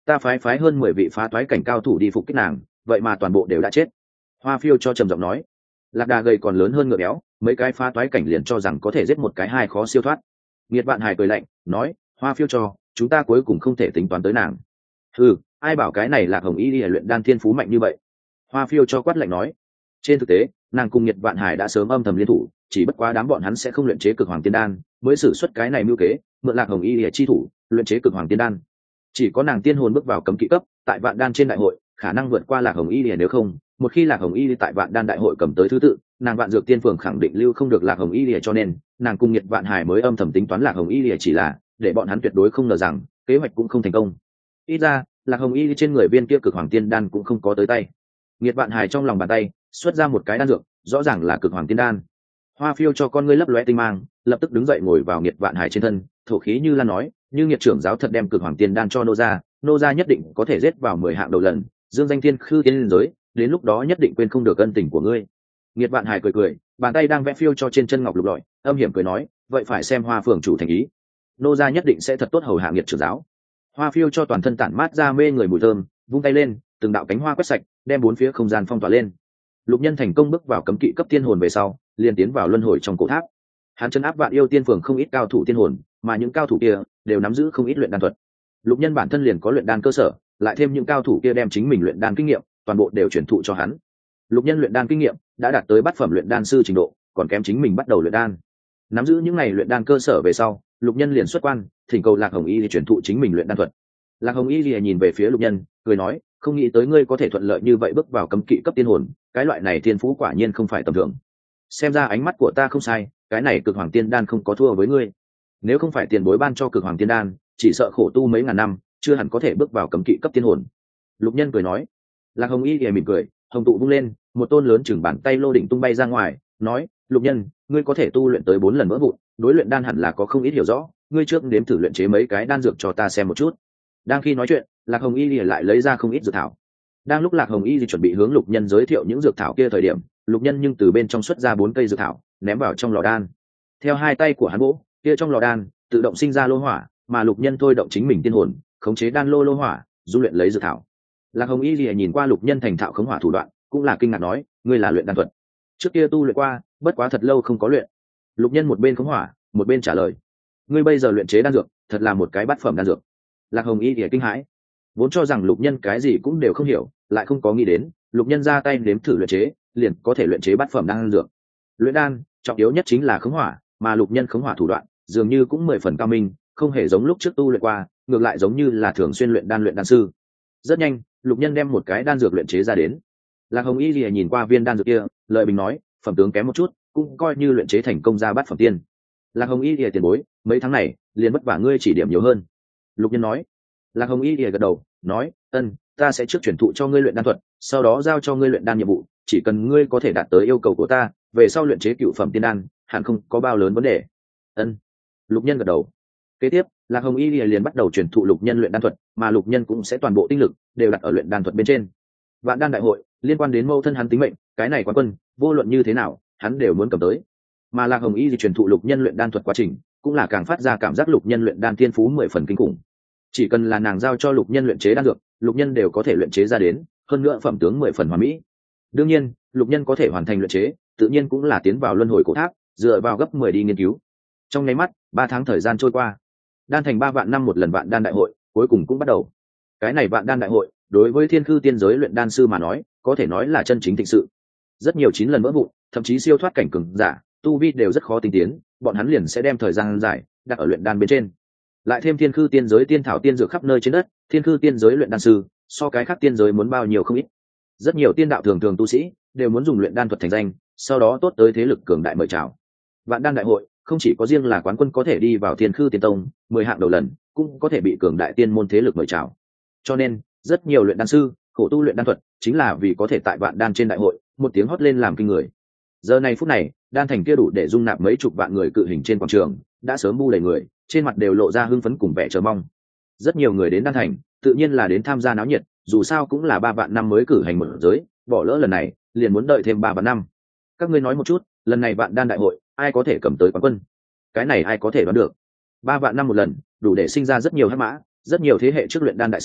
ta phái phái hơn mười vị phá toái cảnh cao thủ đi phục kích nàng, vậy mà toàn bộ đều đã chết. Hoa Phiêu cho trầm giọng nói. Lạc Đà gầy còn lớn hơn ngựa béo, mấy cái phá toái cảnh liền cho rằng có thể giết một cái hai khó siêu thoát. Nghiệt Vạn Hải cười lạnh nói, Hoa Phiêu cho, chúng ta cuối cùng không thể tính toán tới nàng. Ừ, ai bảo cái này Lạc Hồng Y đi luyện đan thiên phú mạnh như vậy. Hoa Phiêu cho quát lạnh nói. Trên thực tế, nàng cùng Nhiệt Vạn Hải đã sớm âm thầm liên thủ, chỉ bất quá đám bọn hắn sẽ không luyện chế cực hoàng tiên đan, mới sử xuất cái này mưu kế, mượn Lạc Hồng Y lìa chi thủ, luyện chế cực hoàng tiên đan. Chỉ có nàng tiên hồn bước vào cấm kỵ cấp, tại vạn đan trên đại hội, khả năng vượt qua Lạc Hồng Y lìa, nếu không, một khi Lạc Hồng Y tại vạn đan đại hội cầm tới thứ tự, nàng vạn dược tiên phường khẳng định lưu không được Lạc Hồng Y lìa, cho nên nàng cùng Nhiệt Vạn Hải mới âm thầm tính toán Lạc Hồng Y lìa, chỉ là để bọn hắn tuyệt đối không ngờ rằng kế hoạch cũng không thành công. Ít ra, Lạc Hồng Y trên người viên kia cực hoàng tiên đan cũng không có tới tay. Nhiệt Vạn Hải trong lòng bàn tay xuất ra một cái đan dược, rõ ràng là cực hoàng tiên đan. Hoa Phiêu cho con ngươi lấp lóe tinh mang, lập tức đứng dậy ngồi vào Nhiệt Vạn Hải trên thân, thổ khí như lan nói, như Nhiệt trưởng giáo thật đem cực hoàng tiên đan cho nô gia, nô gia nhất định có thể giết vào mười hạng đầu lần, dương danh thiên khư tiên giới, đến lúc đó nhất định quên không được ân tình của ngươi. Nhiệt Vạn Hải cười cười, bàn tay đang vẽ phiêu cho trên chân ngọc lục lọi, âm hiểm cười nói, vậy phải xem Hoa phường chủ thành ý, nô gia nhất định sẽ thật tốt hầu hạ Nhiệt trưởng giáo. Hoa Phiêu cho toàn thân tản mát ra mê người mùi thơm, vung tay lên, từng đạo cánh hoa quét sạch, đem bốn phía không gian phong tỏa lên. Lục Nhân thành công bước vào cấm kỵ cấp tiên hồn về sau, liền tiến vào luân hồi trong cổ tháp. Hắn trấn áp vạn yêu tiên phường không ít cao thủ tiên hồn, mà những cao thủ kia đều nắm giữ không ít luyện đan thuật. Lục Nhân bản thân liền có luyện đan cơ sở, lại thêm những cao thủ kia đem chính mình luyện đan kinh nghiệm, toàn bộ đều truyền thụ cho hắn. Lục Nhân luyện đan kinh nghiệm đã đạt tới bát phẩm luyện đan sư trình độ, còn kém chính mình bắt đầu luyện đan. Nắm giữ những này luyện đan cơ sở về sau, Lục Nhân liền xuất quan, thỉnh cầu Lạc Hồng Y truyền thụ chính mình luyện đan thuật. Lạc Hồng Y nhìn về phía Lục Nhân, cười nói, không nghĩ tới ngươi có thể thuận lợi như vậy bước vào cấm kỵ cấp tiên hồn, cái loại này thiên phú quả nhiên không phải tầm thường. Xem ra ánh mắt của ta không sai, cái này cực hoàng tiên đan không có thua với ngươi. Nếu không phải tiền bối ban cho cực hoàng tiên đan, chỉ sợ khổ tu mấy ngàn năm, chưa hẳn có thể bước vào cấm kỵ cấp tiên hồn. Lục Nhân cười nói. Lạc Hồng Y thì mỉm cười, hồng tụ vung lên, một tôn lớn chừng bàn tay lô đỉnh tung bay ra ngoài, nói, Lục Nhân, ngươi có thể tu luyện tới bốn lần vỡ vụn, đối luyện đan hẳn là có không ít hiểu rõ, ngươi trước nếm thử luyện chế mấy cái đan dược cho ta xem một chút. Đang khi nói chuyện, Lạc Hồng Y lại lấy ra không ít dược thảo. Đang lúc Lạc Hồng Y chuẩn bị hướng Lục Nhân giới thiệu những dược thảo kia thời điểm, Lục Nhân nhưng từ bên trong xuất ra bốn cây dược thảo, ném vào trong lò đan. Theo hai tay của hắn vỗ, kia trong lò đan tự động sinh ra lô hỏa, mà Lục Nhân thôi động chính mình tiên hồn, khống chế đan lô lô hỏa, du luyện lấy dược thảo. Lạc Hồng Y lìa nhìn qua Lục Nhân thành thạo khống hỏa thủ đoạn, cũng là kinh ngạc nói, ngươi là luyện đan thuật. Trước kia tu luyện qua, bất quá thật lâu không có luyện. Lục Nhân một bên khống hỏa, một bên trả lời, ngươi bây giờ luyện chế đan dược, thật là một cái bát phẩm đan dược. Lạc Hồng Y lìa kinh hãi, vốn cho rằng Lục Nhân cái gì cũng đều không hiểu, lại không có nghĩ đến Lục Nhân ra tay nếm thử luyện chế, liền có thể luyện chế bát phẩm đan dược. Luyện đan trọng yếu nhất chính là khống hỏa, mà Lục Nhân khống hỏa thủ đoạn dường như cũng mười phần cao minh, không hề giống lúc trước tu luyện qua, ngược lại giống như là thường xuyên luyện đan luyện đan sư. Rất nhanh, Lục Nhân đem một cái đan dược luyện chế ra đến. Lạc Hồng Y lìa nhìn qua viên đan dược kia, lợi bình nói, phẩm tướng kém một chút, cũng coi như luyện chế thành công ra bát phẩm tiên. Lạc Hồng Y lìa tiền bối, mấy tháng này liền vất vả ngươi chỉ điểm nhiều hơn. Lục Nhân nói. Lạc Hồng Y lìa gật đầu, nói, ân, ta sẽ trước truyền thụ cho ngươi luyện đan thuật, sau đó giao cho ngươi luyện đan nhiệm vụ, chỉ cần ngươi có thể đạt tới yêu cầu của ta, về sau luyện chế cựu phẩm tiên đan hẳn không có bao lớn vấn đề. Ân. Lục Nhân gật đầu. Kế tiếp, Lạc Hồng Y liền bắt đầu truyền thụ Lục Nhân luyện đan thuật, mà Lục Nhân cũng sẽ toàn bộ tinh lực đều đặt ở luyện đan thuật bên trên. Vạn đan đại hội liên quan đến mâu thân hắn tính mệnh, cái này quán quân, vô luận như thế nào, hắn đều muốn cầm tới. Mà Lạc Hồng Y thì truyền thụ Lục Nhân luyện đan thuật quá trình, cũng là càng phát ra cảm giác Lục Nhân luyện đan thiên phú mười phần kinh khủng. Chỉ cần là nàng giao cho Lục Nhân luyện chế đan dược, Lục Nhân đều có thể luyện chế ra đến, hơn nữa phẩm tướng mười phần hoàn mỹ. Đương nhiên, Lục Nhân có thể hoàn thành luyện chế, tự nhiên cũng là tiến vào luân hồi cổ tháp, dựa vào gấp mười đi nghiên cứu. Trong nháy mắt, ba tháng thời gian trôi qua, đan thành ba vạn năm một lần vạn đan đại hội cuối cùng cũng bắt đầu. Cái này vạn đan đại hội đối với thiên khư tiên giới luyện đan sư mà nói, có thể nói là chân chính thịnh sự. Rất nhiều chín lần vỡ vụn, thậm chí siêu thoát cảnh cường giả, tu vi đều rất khó tinh tiến, bọn hắn liền sẽ đem thời gian dài đặt ở luyện đan bên trên. Lại thêm thiên khư tiên giới tiên thảo tiên dược khắp nơi trên đất, thiên khư tiên giới luyện đan sư so cái khác tiên giới muốn bao nhiêu không ít. Rất nhiều tiên đạo thường thường tu sĩ đều muốn dùng luyện đan thuật thành danh, sau đó tốt tới thế lực cường đại mời chào. Vạn đan đại hội không chỉ có riêng là quán quân có thể đi vào thiên khư tiên tông mười hạng đầu lần, cũng có thể bị cường đại tiên môn thế lực mời chào. Cho nên rất nhiều luyện đan sư khổ tu luyện đan thuật, chính là vì có thể tại vạn đan trên đại hội một tiếng hót lên làm kinh người. Giờ này phút này, đan thành kia đủ để dung nạp mấy chục vạn người cự hình trên quảng trường đã sớm bu đầy người, trên mặt đều lộ ra hưng phấn cùng vẻ chờ mong. Rất nhiều người đến đan thành tự nhiên là đến tham gia náo nhiệt, dù sao cũng là ba vạn năm mới cử hành một giới, bỏ lỡ lần này liền muốn đợi thêm ba vạn năm. Các ngươi nói một chút, lần này vạn đan đại hội ai có thể cầm tới quán quân? Cái này ai có thể đoán được? Ba vạn năm một lần, đủ để sinh ra rất nhiều hắc mã, rất nhiều thế hệ trước luyện đan đại sư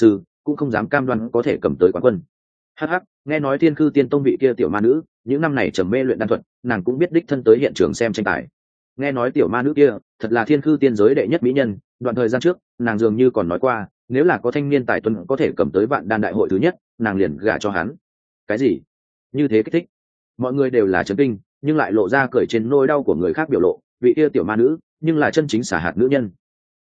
cũng không dám cam đoan có thể cầm tới quán quân. Hắc hắc, nghe nói thiên khư tiên tông vị kia tiểu ma nữ những năm này trầm mê luyện đan thuật, nàng cũng biết đích thân tới hiện trường xem tranh tài. Nghe nói tiểu ma nữ kia thật là thiên khư tiên giới đệ nhất mỹ nhân, đoạn thời gian trước nàng dường như còn nói qua nếu là có thanh niên tài tuấn có thể cầm tới vạn đan đại hội thứ nhất, nàng liền gả cho hắn. Cái gì? Như thế kích thích. Mọi người đều là chấn kinh, nhưng lại lộ ra cười trên nỗi đau của người khác biểu lộ, vị kia tiểu ma nữ nhưng là chân chính xả hạt nữ nhân.